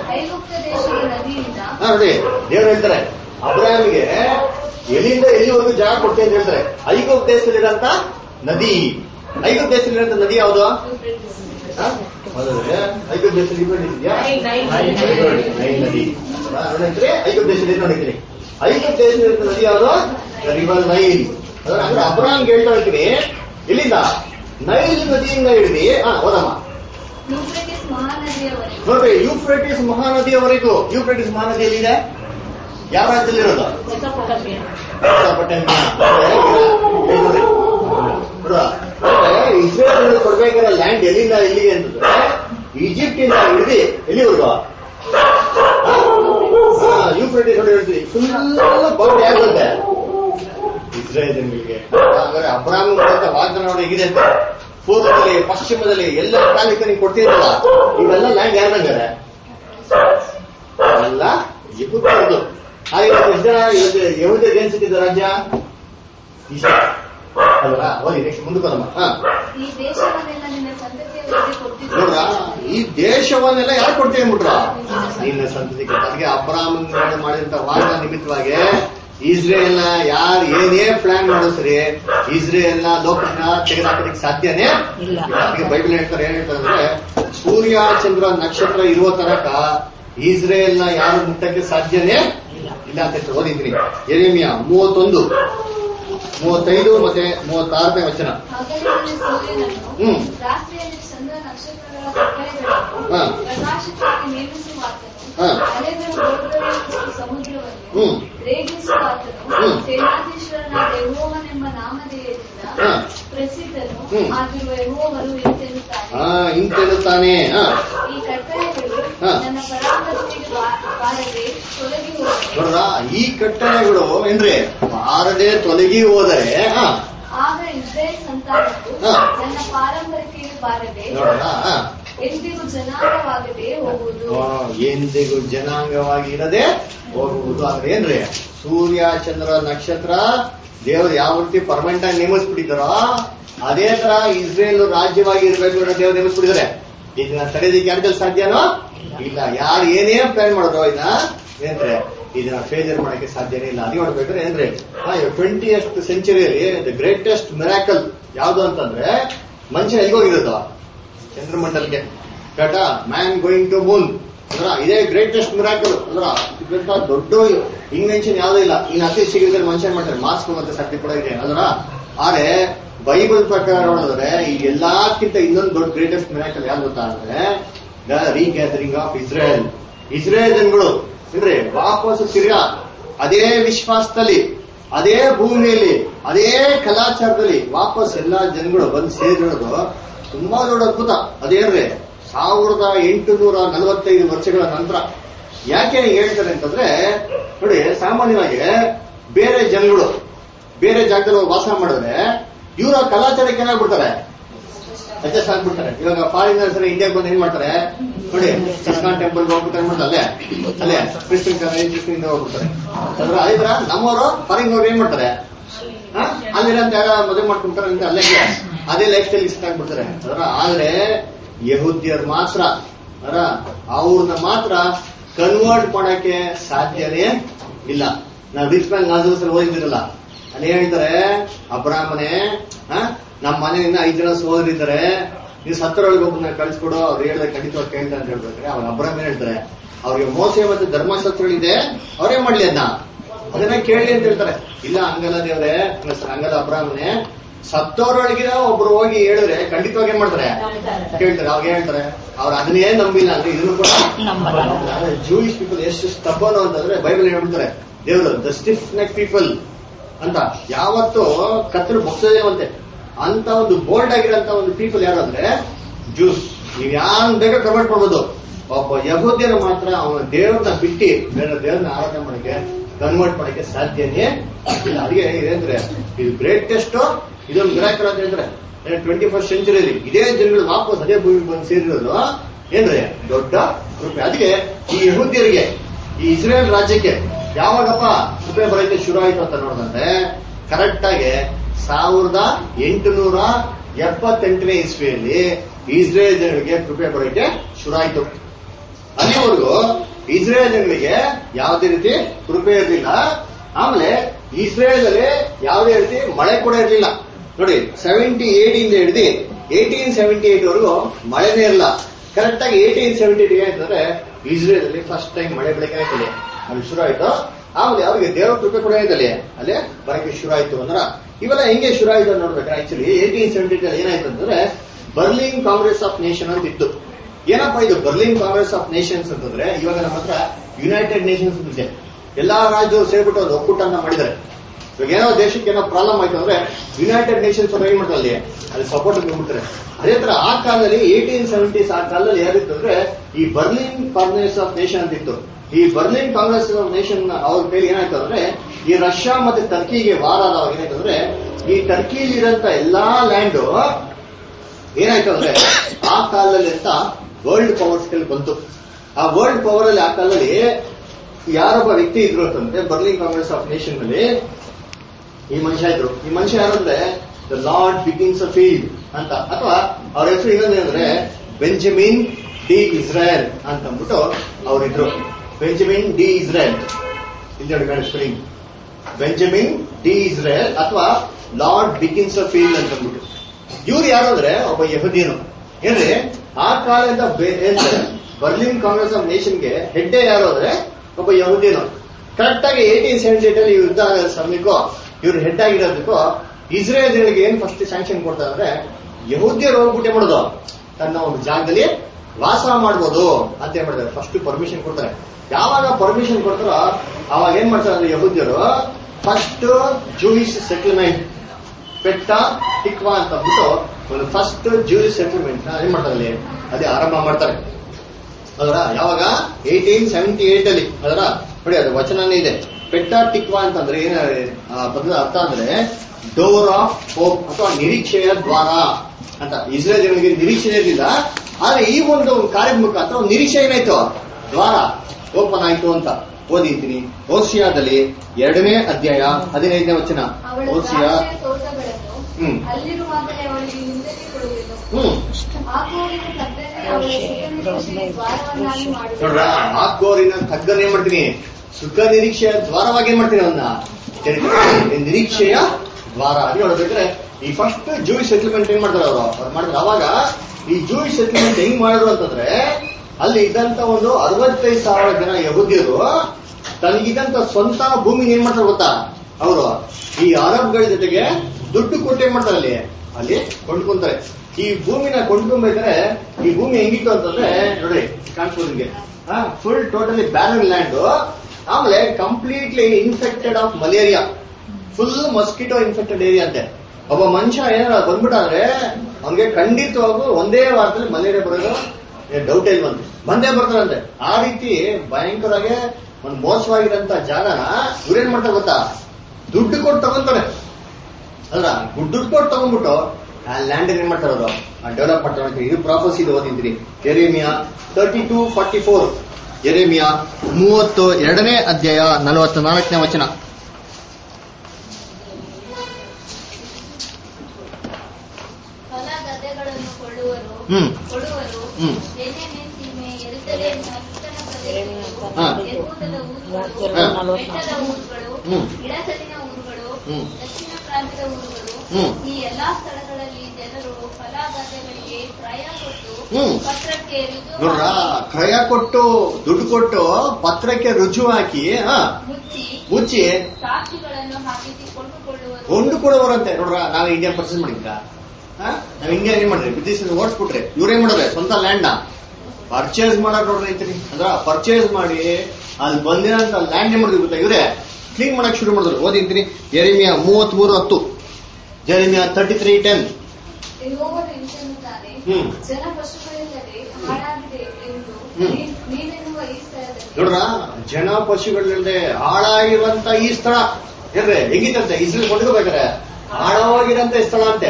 S1: ನೋಡಿ ದೇವ್ರು ಹೇಳ್ತಾರೆ ಅಬ್ರಾಹ್ಮ್ಗೆ ಎಲ್ಲಿಂದ ಎಲ್ಲಿವರೆಗೂ ಜಾಗ ಕೊಡ್ತೀನಿ ಅಂತ ಹೇಳ್ತಾರೆ. ಐಗುಪ್ತ ದೇಶದಲ್ಲಿರಂತ ನದಿ. ಐಗುಪ್ತ ದೇಶದಲ್ಲಿರಂತ ನದಿ ಯಾವುದು? ಐಗುಪ್ತ ದೇಶದಲ್ಲಿ ಇದೆಯಾ? ನೈಲ್ ನದಿ. ಐಗುಪ್ತ ದೇಶದಲ್ಲಿ ನೋಡಿದ್ದೀನಿ. ಐಗುಪ್ತ ದೇಶದಲ್ಲಿರಂತ ನದಿ ಯಾವುದು? River Nile. ಅಂದ್ರೆ ಅಬ್ರಾಹ್ಮ್ಗೆ ಹೇಳ್ತಾ ಇರ್ತೀನಿ ಎಲ್ಲಿಂದ? ನೈಲ್ ನದಿಯಿಂದ ಹಿಡಿದಿ ಓದಮ್ಮ ನೋಡ್ರಿ ಯೂಫ್ರೇಟಿಸ್ ಮಹಾನದಿಯವರೆಗೂ. ಯೂಫ್ರೇಟಿಸ್ ಮಹಾನದಿ ಎಲ್ಲಿದೆ? ಯಾವ ರಾಜ್ಯದಲ್ಲಿರೋದು? ಇಸ್ರೇಲ್ ಕೊಡ್ಬೇಕಾದ ಲ್ಯಾಂಡ್ ಎಲ್ಲಿಂದ ಎಲ್ಲಿಗೆ ಅಂತಂದ್ರೆ ಈಜಿಪ್ಟ್ ಇಂದ ಹಿಡಿದು ಎಲ್ಲಿವರೆಗೂ? ಯೂಫ್ರೇಟಿಸ್ ನೋಡಿ ಹೇಳ್ತೀವಿ ಫುಲ್ ಬೌಂಡ್ ಯಾಗುತ್ತೆ ಇಸ್ರೇಲ್ ಜನಗಳಿಗೆ. ಹಾಗಾದ್ರೆ ಅಬ್ರಾಹ್ಮ ವಾಗ್ದಾನ ನೋಡಿ ಹೇಗಿದೆ ಅಂತ, ಪೂರ್ವದಲ್ಲಿ ಪಶ್ಚಿಮದಲ್ಲಿ ಎಲ್ಲ ಕಾಲಿಕನಿಗೆ ಕೊಡ್ತಿರಲ್ಲ, ಇವೆಲ್ಲ ಲ್ಯಾಂಡ್ ಯಾರಂಗಾರೆ ಎಲ್ಲ ಯಹೂದ್ಯರದು. ಹಾಗೆ ಎಷ್ಟು ಜನ ಯಹೂದ್ಯ ಜನಿಸುತ್ತಿದ್ದ ರಾಜ್ಯ ಇಷ್ಟ ಅಲ್ವಾ? ಹೋಗಿ ನೆಕ್ಸ್ಟ್ ಮುಂದಕ್ಕಲ್ಲಮ್ಮ. ನೋಡ್ರ, ಈ ದೇಶವನ್ನೆಲ್ಲ ಯಾರು ಕೊಡ್ತೀವಿ ಅಂದ್ಬಿಟ್ರ? ನಿನ್ನ ಸಂತತಿಗೆ. ಅದಕ್ಕೆ ಅಬ್ರಾಹ್ಮಣ ಮಾಡಿದಂತ ವಾದ ನಿಮಿತ್ತವಾಗಿ ಇಸ್ರೇಲ್ ಯಾರು ಏನೇ ಪ್ಲಾನ್ ಮಾಡೋ ಸರಿ ಇಸ್ರೇಲ್ ಲೋಕನ ತೆಗೆದಾಕೋದಕ್ಕೆ ಸಾಧ್ಯನೇ ಇಲ್ಲ. ಅದಕ್ಕೆ ಬೈಬಲ್ ಹೇಳ್ತಾರೆ, ಏನ್ ಹೇಳ್ತಾರೆ ಅಂದ್ರೆ, ಸೂರ್ಯ ಚಂದ್ರ ನಕ್ಷತ್ರ ಇರುವ ತನಕ ಇಸ್ರೇಲ್ ಯಾರು ಮುಟ್ಟಕ್ಕೆ ಸಾಧ್ಯನೇ ಇಲ್ಲ ಅಂತ ಓದಿದ್ರಿ. ಯೆರೆಮೀಯ 31, 35 ಮತ್ತೆ 36ನೇ ವಚನ.
S2: ರಾತ್ರಿಯಲ್ಲಿ ಚಂದ್ರ ನಕ್ಷತ್ರಗಳ ಪ್ರಕಾಶಕ್ಕಾಗಿ ನೇಮಿಸುವಾತನು, ಅಲೆಗಳು ದೊಡ್ಡದೆಂಬ ಸಮುದ್ರವನ್ನು ರೇಗಿಸುವಾತನು, ಸೇನಾಧೀಶ್ವರನಾದ ಯೆಹೋವನೆಂಬ ನಾಮಧೇಯದಿಂದ ಪ್ರಸಿದ್ಧನು ಆಗಿರುವ ಯೆಹೋವನು ಇಂತೆನ್ನುತ್ತಾನೆ. ಈ ಕಟ್ಟಳೆಗಳು ನನ್ನ ಪರಾಮರ್ಶೆಗೆ ಬಾರದೆ ತೊಲಗಿ ಹೋದರೆ,
S1: ಈ ಕಟ್ಟಳೆಗಳು ಏನ್ರಿ ಬಾರದೆ ತೊಲಗಿ ಹೋದರೆ
S2: ಆಗ ಇಸ್ರೇಲ್ ಸಂತಾನವು ನನ್ನ ಪಾರಂಪರ್ಯಕ್ಕೆ ಬಾರದೆ ಎಂದಿಗೂ ಜನಾಂಗವಾಗದೆ ಹೋಗುವುದು.
S1: ಎಂದಿಗೂ ಜನಾಂಗವಾಗಿ ಇರದೆ ಹೋಗುವುದು. ಆದ್ರೆ ಏನ್ರಿ, ಸೂರ್ಯ ಚಂದ್ರ ನಕ್ಷತ್ರ ದೇವರು ಯಾವ ರೀತಿ ಪರ್ಮನೆಂಟ್ ಆಗಿ ನೇಮಿಸ್ಬಿಟ್ಟಿದಾರೋ ಅದೇ ತರ ಇಸ್ರೇಲ್ ರಾಜ್ಯವಾಗಿ ಇರಬೇಕು ಅನ್ನೋ ದೇವರು ನೇಮಿಸ್ಬಿಟ್ಟಿದ್ದಾರೆ. ಇದನ್ನ ತಡೆಯೋದಕ್ಕೆ ಯಾರಿಗೂ ಸಾಧ್ಯನೋ ಇಲ್ಲ. ಯಾರು ಏನೇ ಪ್ಲಾನ್ ಮಾಡೋದು ಏನ್ರೆ ಇದನ್ನ ಫೇಲಿಯರ್ ಮಾಡಕ್ಕೆ ಸಾಧ್ಯನೇ ಇಲ್ಲ. ಅದೇ ನೋಡ್ಬೇಕ್ರೆ ಏನ್ರಿ 20th ಸೆಂಚುರಿಯಲ್ಲಿ ದ ಗ್ರೇಟೆಸ್ಟ್ ಮಿರಾಕಲ್ ಯಾವ್ದು ಅಂತಂದ್ರೆ, ಮನುಷ್ಯ ಎಲ್ಗೋಗಿರೋದು ಚಂದ್ರಮಂಡಲಕ್ಕೆ, ಕರೆಕ್ಟಾ? ಮ್ಯಾನ್ ಗೋಯಿಂಗ್ ಟು ಮೂನ್ ಅಂದ್ರ ಇದೇ ಗ್ರೇಟೆಸ್ಟ್ ಮಿರಾಕಲ್. ಅಂದ್ರ ಇದಕ್ಕಿಂತ ದೊಡ್ಡ ಇನ್ವೆನ್ಷನ್ ಯಾವ್ದೂ ಇಲ್ಲ. ಇನ್ನು ಅತಿ ಶೀಘ್ರದಲ್ಲಿ ಮನುಷ್ಯ ಮಾಡ್ತಾರೆ, ಮಾಸ್ಕ್ ಮತ್ತೆ ಶಕ್ತಿ ಕೂಡ ಇದೆ ಅದ್ರ. ಆದ್ರೆ ಬೈಬಲ್ ಪ್ರಕಾರ ನೋಡಿದ್ರೆ ಈ ಎಲ್ಲಕ್ಕಿಂತ ಇನ್ನೊಂದು ದೊಡ್ಡ ಗ್ರೇಟೆಸ್ಟ್ ಮಿರಾಕಲ್ ಯಾವ್ದು ಗೊತ್ತಾ ಅಂದ್ರೆ, the regathering of Israel. Israel ಜನಗಳು ಅಂದ್ರೆ ವಾಪಸ್ ತಿರ್ಗಾ ಅದೇ ವಿಶ್ವಾಸದಲ್ಲಿ, ಅದೇ ಭೂಮಿಯಲ್ಲಿ, ಅದೇ ಕಲಾಚಾರದಲ್ಲಿ ವಾಪಸ್ ಎಲ್ಲಾ ಜನಗಳು ಬಂದು ಸೇರಿರೋದು ತುಂಬಾ ದೊಡ್ಡ ಅದ್ಭುತ. ಅದೇನ್ರಿ 1845 ವರ್ಷಗಳ ನಂತರ. ಯಾಕೆ ಹೇಳ್ತಾರೆ ಅಂತಂದ್ರೆ, ನೋಡಿ, ಸಾಮಾನ್ಯವಾಗಿ ಬೇರೆ ಜನಗಳು ಬೇರೆ ಜಾಗದಲ್ಲಿ ವಾಸ ಮಾಡಿದ್ರೆ ಇವರ ಕಲಾಚಾರಕ್ಕೆ ಏನಾಗ್ಬಿಡ್ತಾರೆ, ಅಡ್ಜಸ್ಟ್ ಆಗ್ಬಿಡ್ತಾರೆ. ಇವಾಗ ಫಾರಿನರ್ಸ್ ಇಂಡಿಯಾಗೆ ಬಂದು ಏನ್ ಮಾಡ್ತಾರೆ ನೋಡಿ, ಇಸ್ಕಾನ್ ಟೆಂಪಲ್ ಹೋಗ್ಬಿಟ್ರೆ ಅಲ್ಲೇ ಕ್ರಿಶ್ಚಿಯನ್ ಹೋಗ್ಬಿಡ್ತಾರೆ. ಅದ್ರ ಐದ್ರ ನಮ್ಮವರು ಫಾರಿನ್ ಅವ್ರು ಏನ್ ಮಾಡ್ತಾರೆ, ಅಲ್ಲಿರಂತ ಯಾರ ಮದುವೆ ಮಾಡ್ಕೊಂತಾರೆ ಅಂತ ಅಲ್ಲೇ ಅದೇ ಲೈಫ್ ಸ್ಟೈಲ್ ಇಷ್ಟ ಆಗ್ಬಿಡ್ತಾರೆ. ಅದರ ಆದ್ರೆ ಯಹೂದ್ಯರು ಮಾತ್ರ ಅವ್ರನ್ನ ಮಾತ್ರ ಕನ್ವರ್ಟ್ ಮಾಡಕ್ಕೆ ಸಾಧ್ಯನೇ ಇಲ್ಲ. ನಾವು ರಿಚ್ ಮ್ಯಾನ್ ಲಾಜರಸ್ ಓದಿದಿರಲ್ಲ, ಅಲ್ಲಿ ಹೇಳ್ತಾರೆ, ಅಬ್ರಾಹ್ಮಣೆ ನಮ್ಮ ಮನೆಯಿಂದ 5 ಜನ ಸೋದರಿದ್ದಾರೆ, ನೀವು ಸತ್ತರೊಳಗೆ ಒಬ್ಬನ ಕಳಿಸ್ಕೊಡು, ಅವ್ರು ಹೇಳಿದ್ರೆ ಖಂಡಿತವಾಗಿ ಕೇಳ್ತಾರೆ ಅಂತ ಹೇಳ್ಬೇಕಾರೆ ಅವ್ರ ಅಬ್ರಾಹ್ಮಣ ಹೇಳ್ತಾರೆ, ಅವ್ರಿಗೆ ಮೋಸೆ ಮತ್ತೆ ಧರ್ಮಶಾಸ್ತ್ರಗಳಿದೆ, ಅವರೇ ಮಾಡ್ಲಿ ಅದನ್ನ ಕೇಳಿ ಅಂತ ಹೇಳ್ತಾರೆ. ಇಲ್ಲ ಹಂಗಲ್ಲ ದೇವ್ರೆ, ಹಂಗಲ್ಲ ಅಬ್ರಾಹ್ಮಣೆ, ಸತ್ತೋರೊಳಗಿನ ಒಬ್ರು ಹೋಗಿ ಹೇಳಿದ್ರೆ ಖಂಡಿತವಾಗಿ ಏನ್ ಮಾಡ್ತಾರೆ ಕೇಳ್ತಾರೆ. ಅವಾಗ ಹೇಳ್ತಾರೆ ಅವ್ರು ಅದನ್ನೇ ನಂಬಿಲ್ಲ ಅಂದ್ರೆ ಇದನ್ನು ಕೂಡ ಜೂಯಿಶ್ ಪೀಪಲ್ ಎಷ್ಟು ಸ್ಟಬ್ಬನು ಅಂತಂದ್ರೆ ಬೈಬಲ್ ಹೇಳ್ಬಿಡ್ತಾರೆ ದೇವರು ದ ಸ್ಟಿಫ್ ನೆಕ್ ಪೀಪಲ್ ಅಂತ. ಯಾವತ್ತೂ ಕತ್ತಲು ಬೊಕ್ಸದೇವಂತೆ ಅಂತ ಒಂದು ಬೋಲ್ಡ್ ಆಗಿರೋಂತ ಒಂದು ಪೀಪಲ್ ಯಾರು ಅಂದ್ರೆ ಜೂಸ್. ನೀವ್ ಯಾರು ಬೇಕಾದ್ರೆ ಕನ್ವರ್ಟ್ ಮಾಡ್ಬೋದು. ಒಬ್ಬ ಯಹೂದ್ಯರು ಮಾತ್ರ ಅವನ ದೇವ್ರನ್ನ ಬಿಟ್ಟು ಬೇರೆ ದೇವ್ರನ್ನ ಆರಾಧನೆ ಮಾಡಕ್ಕೆ ಕನ್ವರ್ಟ್ ಮಾಡಕ್ಕೆ ಸಾಧ್ಯನೇ ಇಲ್ಲ. ಅದಕ್ಕೆ ಏನಂದ್ರೆ ಇದು ಗ್ರೇಟೆಸ್ಟ್, ಇದೊಂದು ಮಿರಾಕಲ್ ಅಂತ ಹೇಳಿದ್ರೆ 21st ಸೆಂಚುರಿಯಲ್ಲಿ ಇದೇ ಜನಗಳು ವಾಪಸ್ ಅದೇ ಭೂಮಿಗೆ ಬಂದು ಸೇರಿರೋದು ಏನ್ರಿ ದೊಡ್ಡ ಕೃಪೆ. ಅದಕ್ಕೆ ಈ ಯಹೂದ್ಯರಿಗೆ, ಈ ಇಸ್ರೇಲ್ ರಾಜ್ಯಕ್ಕೆ ಯಾವಾಗಪ್ಪ ಕೃಪೆ ಬರೋಕೆ ಶುರು ಆಯ್ತು ಅಂತ ನೋಡಿದ್ರೆ ಕರೆಕ್ಟ್ ಆಗಿ 1878ನೇ ಇಸ್ವಿಯಲ್ಲಿ ಇಸ್ರೇಲ್ ಜನರಿಗೆ ಕೃಪೆ ಬರೋಕೆ ಶುರು ಆಯ್ತು. ಅಲ್ಲಿವರೆಗೂ ಇಸ್ರೇಲ್ ಜನರಿಗೆ ಯಾವುದೇ ರೀತಿ ಕೃಪೆ ಇರಲಿಲ್ಲ. ಆಮೇಲೆ ಇಸ್ರೇಲ್ ಅಲ್ಲಿ ಯಾವುದೇ ರೀತಿ ಮಳೆ ಕೂಡ ಇರಲಿಲ್ಲ. ನೋಡಿ 78 ಇಂದ ಹಿಡಿದು 1878 ವರೆಗೂ ಮಳೆನೇ ಇರಲ್ಲ. ಕರೆಕ್ಟ್ ಆಗಿ 1878 ಏನಾಯ್ತಂದ್ರೆ ಇಸ್ರೇಲ್ ಅಲ್ಲಿ ಫಸ್ಟ್ ಟೈಮ್ ಮಳೆ ಬೆಳಗ್ಗೆ ಆಯ್ತದೆ, ಅಲ್ಲಿ ಶುರು ಆಯ್ತು. ಆಮೇಲೆ ಅವ್ರಿಗೆ ದೇವರ ಕೃಪೆ ಕೂಡ ಇದ್ದಲ್ಲಿ ಅಲ್ಲೇ ಬರಕ್ಕೆ ಶುರು ಆಯ್ತು. ಅಂದ್ರ ಇವೆಲ್ಲ ಹೆಂಗೆ ಶುರು ಆಯ್ತು ಅಂತ ನೋಡ್ಬೇಕಾದ್ರೆ ಆಕ್ಚುಲಿ 1878 ಏನಾಯ್ತು ಅಂತಂದ್ರೆ ಬರ್ಲಿನ್ ಕಾಂಗ್ರೆಸ್ ಆಫ್ ನೇಷನ್ ಅಂತ ಇತ್ತು. ಏನಪ್ಪಾ ಇದು ಬರ್ಲಿನ್ ಕಾಂಗ್ರೆಸ್ ಆಫ್ ನೇಷನ್ಸ್ ಅಂತಂದ್ರೆ, ಇವಾಗ ನಮ್ಮ ಹತ್ರ ಯುನೈಟೆಡ್ ನೇಷನ್ಸ್ ಇದೆ, ಎಲ್ಲಾ ರಾಜ್ಯರು ಸೇರ್ಬಿಟ್ಟು ಒಂದು ಒಕ್ಕೂಟನ್ನ ಮಾಡಿದ್ದಾರೆ. ಇವಾಗ ಏನೋ ದೇಶಕ್ಕೆ ಏನೋ ಪ್ರಾಬ್ಲಮ್ ಆಯ್ತು ಅಂದ್ರೆ ಯುನೈಟೆಡ್ ನೇಷನ್ಸ್ ಅವ್ರು ಏನ್ ಮಾಡ್ತಾರೆ ಅಲ್ಲಿ ಸಪೋರ್ಟ್ ಬಂದ್ಬಿಡ್ತಾರೆ. ಅದೇ ತರ ಆ ಕಾಲದಲ್ಲಿ 1870s ಆ ಕಾಲದಲ್ಲಿ ಯಾರಿತ್ತು ಅಂದ್ರೆ ಈ ಬರ್ಲಿನ್ ಕಾಂಗ್ರೆಸ್ ಆಫ್ ನೇಷನ್ ಅಂತ ಇತ್ತು. ಈ ಬರ್ಲಿನ್ ಕಾಂಗ್ರೆಸ್ ಆಫ್ ನೇಷನ್ ಅವ್ರ ಕೈಲಿ ಏನಾಯ್ತು ಅಂದ್ರೆ ಈ ರಷ್ಯಾ ಮತ್ತೆ ಟರ್ಕಿಗೆ ವಾರ ಆದವಾಗ ಏನಾಯ್ತು ಅಂದ್ರೆ ಈ ಟರ್ಕಿಲಿರಂತ ಎಲ್ಲಾ ಲ್ಯಾಂಡ್ ಏನಾಯ್ತು ಅಂದ್ರೆ ಆ ಕಾಲದಲ್ಲಿ ಅಂತ ವರ್ಲ್ಡ್ ಪವರ್ಸ್ ಬಂತು. ಆ ವರ್ಲ್ಡ್ ಪವರ್ ಅಲ್ಲಿ ಆ ಕಾಲದಲ್ಲಿ ಯಾರೊಬ್ಬ ವ್ಯಕ್ತಿ ಇದ್ರು ಅಂತಂದ್ರೆ ಬರ್ಲಿನ್ ಕಾಂಗ್ರೆಸ್ ಆಫ್ ನೇಷನ್ ನಲ್ಲಿ ಈ ಮನುಷ್ಯ ಇದ್ರು. ಈ ಮನುಷ್ಯ ಯಾರಂದ್ರೆ the Lord begins a field ಅಂತ, ಅಥವಾ ಅವ್ರ ಹೆಸರು ಏನಂದ್ರೆ ಬೆಂಜಮಿನ್ ಡಿ ಇಸ್ರಾಯಲ್ ಅಂತ ಅಂದ್ಬಿಟ್ಟು ಅವರಿದ್ರು. ಬೆಂಜಮಿನ್ ಡಿ ಇಸ್ರಾಯಲ್ ಇಲ್ಲಿ ಬೆಂಜಮಿನ್ ಡಿ ಇಸ್ರಾಯಲ್ ಅಥವಾ ಲಾರ್ಡ್ ಬಿಗಿನ್ಸ್ ಅ ಫೀಲ್ಡ್ ಅಂತ ಅಂದ್ಬಿಟ್ಟು ಇವ್ರು ಯಾರು ಅಂದ್ರೆ ಒಬ್ಬ ಯಹೂದಿಯನು. ಏನ್ರಿ ಆ ಕಾಲದಿಂದ ಬರ್ಲಿನ್ ಕಾಂಗ್ರೆಸ್ ಆಫ್ ನೇಷನ್ಗೆ ಹೆಡ್ಡೆ ಯಾರು ಅಂದ್ರೆ ಒಬ್ಬ ಯಹೂದಿಯನು. ಕರೆಕ್ಟ್ ಆಗಿ 1878 ಅಲ್ಲಿ ಯುದ್ಧ ಸಮಯಕ್ಕೂ ಇವ್ರು ಹೆಡ್ ಆಗಿರೋದಕ್ಕೂ ಇಸ್ರೇಲ್ಗಳಿಗೆ ಏನ್ ಫಸ್ಟ್ ಸ್ಯಾಂಕ್ಷನ್ ಕೊಡ್ತಾರೆ ಅಂದ್ರೆ ಯಹೂದ್ಯರು ಹೋಗ್ಬಿಟ್ಟೆ ಮಾಡೋದು ತನ್ನ ಒಂದು ಜಾಗದಲ್ಲಿ ವಾಸ ಮಾಡ್ಬೋದು ಅಂತ ಏನ್ ಮಾಡ್ತಾರೆ ಫಸ್ಟ್ ಪರ್ಮಿಷನ್ ಕೊಡ್ತಾರೆ. ಯಾವಾಗ ಪರ್ಮಿಷನ್ ಕೊಡ್ತಾರೋ ಅವಾಗ ಏನ್ ಮಾಡ್ತಾರೆ ಅಂದ್ರೆ ಯಹೂದ್ಯರು first Jewish settlement Petah Tikva ಅಂತ ಅಂದ್ಬಿಟ್ಟು ಒಂದು ಫಸ್ಟ್ ಜೂಯಿಶ್ ಸೆಟಲ್ಮೆಂಟ್ ಏನ್ ಮಾಡ್ತಾರೆ ಅಲ್ಲಿ ಅದೇ ಆರಂಭ ಮಾಡ್ತಾರೆ. ಅದರ ಯಾವಾಗ 1878 ಅಲ್ಲಿ ಅದರ ನೋಡಿ ಅದು ವಚನನೇ ಇದೆ. ಪೆಟ್ಟ ಟಿಕ್ವಾ ಅಂತಂದ್ರೆ ಏನ ಪದದ ಅರ್ಥ ಅಂದ್ರೆ ಡೋರ್ ಆಫ್ ಹೋಪ್ ಅಥವಾ ನಿರೀಕ್ಷೆಯ ದ್ವಾರ ಅಂತ. ಇಸ್ರೇಲ್ ಜನರಿಗೆ ನಿರೀಕ್ಷೆ ಇರಲಿಲ್ಲ, ಆದ್ರೆ ಈ ಒಂದು ಕಾರ್ಯದ ಮುಖಾಂತರ ಒಂದು ನಿರೀಕ್ಷೆ ಏನಾಯ್ತು ದ್ವಾರ ಓಪನ್ ಆಯ್ತು ಅಂತ ಓದಿದ್ದೀನಿ. ಓಸಿಯಾದಲ್ಲಿ 2ನೇ ಅಧ್ಯಾಯ 15ನೇ ವಚನ. ಓಸಿಯಾ ನೋಡ್ರ ಆಕೋರಿನ ತಗ್ಗನ್ನ ಏನ್ ಮಾಡ್ತೀನಿ ಸುಖ ನಿರೀಕ್ಷೆಯ ದ್ವಾರವಾಗಿ ಏನ್ ಮಾಡ್ತೀನಿ ಅವನ್ನ ನಿರೀಕ್ಷೆಯ ದ್ವಾರ ಅದು ನೋಡ್ಬೇಕ್ರೆ ಈ ಫಸ್ಟ್ ಜೂಯಿಶ್ ಸೆಟಲ್ಮೆಂಟ್ ಏನ್ ಮಾಡ್ತಾರೆ ಅವ್ರು ಮಾಡಿದ್ರೆ. ಅವಾಗ ಈ ಜೂಯಿಶ್ ಸೆಟಲ್ಮೆಂಟ್ ಹೆಂಗ್ ಮಾಡಿದ್ರು ಅಂತಂದ್ರೆ ಅಲ್ಲಿ ಇದ್ದಂತ ಒಂದು 65,000 ಜನ ಯಹೂದ್ಯರು ತನಗಿದ್ದಂತ ಸ್ವಂತ ಭೂಮಿನ ಏನ್ ಮಾಡ್ತಾರೆ ಗೊತ್ತಾ ಅವರು ಈ ಅರಬ್ಗಳ ಜೊತೆಗೆ ದುಡ್ಡು ಕೊಟ್ಟು ಏನ್ ಮಾಡ್ತಾರೆ ಅಲ್ಲಿ ಕೊಂಡ್ಕೊಂತಾರೆ. ಈ ಭೂಮಿನ ಕೊಂಡ್ಕೊಬೇಕಾದ್ರೆ ಈ ಭೂಮಿ ಹೆಂಗಿತ್ತು ಅಂತಂದ್ರೆ ನೋಡ್ರಿ ಕಾಣಿಸ್ಬೋದು ನಿಮ್ಗೆ ಫುಲ್ ಟೋಟಲಿ ಬ್ಯಾರನ್ ಲ್ಯಾಂಡ್, ಆಮೇಲೆ completely infected of malaria, full mosquito infected area ಅಂತೆ. ಒಬ್ಬ ಮನುಷ್ಯ ಏನಾರ ಬಂದ್ಬಿಟ್ಟಾದ್ರೆ ಅವ್ನಿಗೆ ಖಂಡಿತವಾಗೂ ಒಂದೇ ವಾರದಲ್ಲಿ ಮಲೇರಿಯಾ ಬರೋದು ಡೌಟ್ ಇಲ್ಲ ಬಂದೇ ಬರ್ತಾರಂತೆ. ಆ ರೀತಿ ಭಯಂಕರವಾಗಿ ಒಂದು ಮೋಸವಾಗಿರಂತ ಜಾಗನ ಇವ್ರೇನ್ ಮಾಡ್ತಾರೆ ಗೊತ್ತಾ ದುಡ್ಡು ಕೊಟ್ಟು ತಗೊಂತಾರೆ. ಅದ್ರ ದುಡ್ಡು ಕೊಟ್ಟು ತಗೊಂಡ್ಬಿಟ್ಟು ಆ ಲ್ಯಾಂಡ್ ಏನ್ ಮಾಡ್ತಾರೆ ಅವರು ಡೆವಲಪ್ ಮಾಡ್ತಾರೆ. ಇದು ಪ್ರಾಫೆಸಿ ಇದು ಓದಿದ್ರಿ ಯೆರೆಮಿಯಾ 32:44. ಯೆರೆಮಿಯಾ 32ನೇ ಅಧ್ಯಾಯ 44ನೇ ವಚನ.
S2: ದಕ್ಷಿಣ ಪ್ರಾಂತ್ಯದ ಊರುಗಳು ಈ ಎಲ್ಲಾ ಸ್ಥಳಗಳಲ್ಲಿ ಜನರು ಫಲಗದ್ದೆಗಳಿಗೆ
S1: ಕ್ರಯ ಕೊಟ್ಟು ದುಡ್ಡು ಕೊಟ್ಟು ಪತ್ರಕ್ಕೆ ರುಜು ಹಾಕಿ ಮುಚ್ಚಿ
S2: ಸಾಕ್ಷಿಗಳನ್ನು ಹಾಕಿಸಿ
S1: ಕೊಂಡುಕೊಳ್ಳುವರಂತೆ. ನೋಡ್ರ ನಾವ್ ಇಂಡಿಯಾ ಪರ್ಚೇಸ್ ಮಾಡಿದ್ರ ನಾವ್ ಇಂಡಿಯಾ ಏನ್ ಮಾಡ್ರಿ ವಿದೇಶದಿಂದ ಓಡಿಸ್ಬಿಟ್ರೆ ಇವ್ರೇನ್ ಮಾಡಿದ್ರೆ ಸ್ವಂತ ಲ್ಯಾಂಡ್ ನ ಪರ್ಚೇಸ್ ಮಾಡಕ್ ನೋಡ್ರಿ ಅಂತೀರಿ. ಅಂದ್ರ ಪರ್ಚೇಸ್ ಮಾಡಿ ಅಲ್ಲಿ ಬಂದಿರೋಂತ ಲ್ಯಾಂಡ್ ಏನ್ ಮಾಡಿದ್ವಿ ಗೊತ್ತಾ ಇವ್ರೆ ಕ್ಲೀನ್ ಮಾಡಕ್ ಶುರು ಮಾಡಿದ್ರು. ಓದಿಂತೀನಿ ಯೆರೆಮಿಯಾ 33:10, ಯೆರೆಮಿಯಾ 33:10. ನೋಡ್ರ ಜನ ಪಶುಗಳಿಲ್ಲದೆ ಹಾಳಾಗಿರುವಂತ ಈ ಸ್ಥಳ ಏನ್ರೆ ಹೆಂಗಿತ್ತಂತೆ ಇಸ್ರೇಲ್ ಕೊಂಡ್ಕೋಬೇಕಾರೆ ಹಾಳಾಗಿರಂತ ಸ್ಥಳ ಅಂತೆ.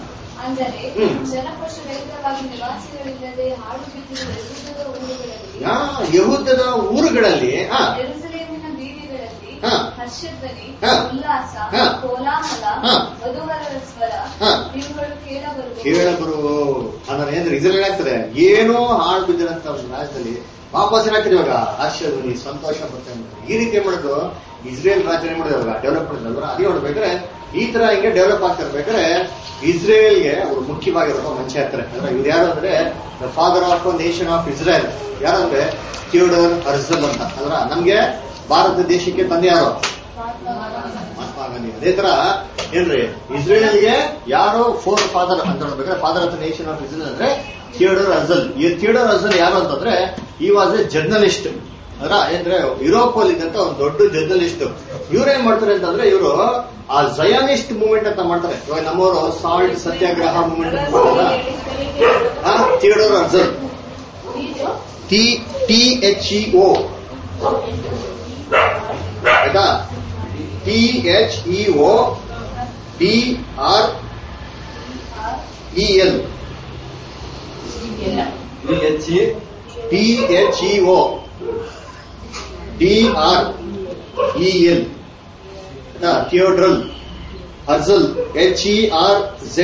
S1: ಯಹೂದದ ಊರುಗಳಲ್ಲಿ ಕೇಳಬರು ಅಂದ್ರೆ ಏನ್ರಿ ಇಸ್ರೇಲ್ ಏನಾಗ್ತದೆ ಏನೋ ಹಾಳು ಬಿದ್ದಿರಂತ ರಾಜ್ಯದಲ್ಲಿ ವಾಪಸ್ ಏನಾಗ್ತದೆ ಇವಾಗ ಹರ್ಷಧ್ವನಿ ಸಂತೋಷ ಪಡ್ತಾರೆ. ಈ ರೀತಿ ಏನ್ ಮಾಡಿದ್ರು ಇಸ್ರೇಲ್ ರಾಜ್ಯ ಏನ್ ಮಾಡಿದ್ರು ಡೆವಲಪ್ ಮಾಡಿದ್ರು. ಅದೇ ನೋಡ್ಬೇಕಾದ್ರೆ ಈ ತರ ಹಿಂಗೆ ಡೆವಲಪ್ ಆಗ್ತಾ ಇರ್ಬೇಕಾದ್ರೆ ಇಸ್ರೇಲ್ಗೆ ಅವರು ಮುಖ್ಯವಾಗಿರೋ ಮನುಷ್ಯ ಇರ್ತಾರೆ. ಅಂದ್ರೆ ಇವ್ರು ಯಾರು ಅಂದ್ರೆ the father of nation of Israel ಯಾರಂದ್ರೆ ಥಿಯೋಡರ್ ಹರ್ಝಲ್ ಅಂತ. ಅಂದ್ರ ನಮ್ಗೆ ಭಾರತ ದೇಶಕ್ಕೆ ತಂದೆ ಯಾರು ಮಹಾತ್ಮ ಗಾಂಧಿ. ಅದೇ ತರ ಏನ್ರಿ ಇಸ್ರೇಲ್ಗೆ ಯಾರು ಫೋರ್ ಫಾದರ್ ಅಂತ ನೋಡ್ಬೇಕಾದ್ರೆ father of nation of Israel ಅಂದ್ರೆ ಥಿಯೋಡರ್ ಹರ್ಝಲ್. ಈ ಥಿಯೋಡರ್ ಹರ್ಝಲ್ ಯಾರು ಅಂತಂದ್ರೆ ಈ ವಾಸ್ ಎ ಜರ್ನಲಿಸ್ಟ್. ಅದರ ಅಂದ್ರೆ ಯುರೋಪ್ ಅಲ್ಲಿ ಇದ್ದಂತ ಒಂದು ದೊಡ್ಡ ಜರ್ನಲಿಸ್ಟ್ ಇವ್ರೇನ್ ಮಾಡ್ತಾರೆ ಅಂತಂದ್ರೆ ಇವರು ಆ ಝಯಾನಿಸ್ಟ್ ಮೂವ್ಮೆಂಟ್ ಅಂತ ಮಾಡ್ತಾರೆ. ಇವಾಗ ನಮ್ಮವರು ಸಾಲ್ಟ್ ಸತ್ಯಾಗ್ರಹ ಮೂವ್ಮೆಂಟ್ ಅಂತ ಮಾಡ್ತಾರ. ಥಿಯೋಡೋರ್ ಹರ್ಟ್ಜಲ್ THEO ಆಯ್ತಾ, THEO DREL THEO DREL Theodor Herzl HERZEL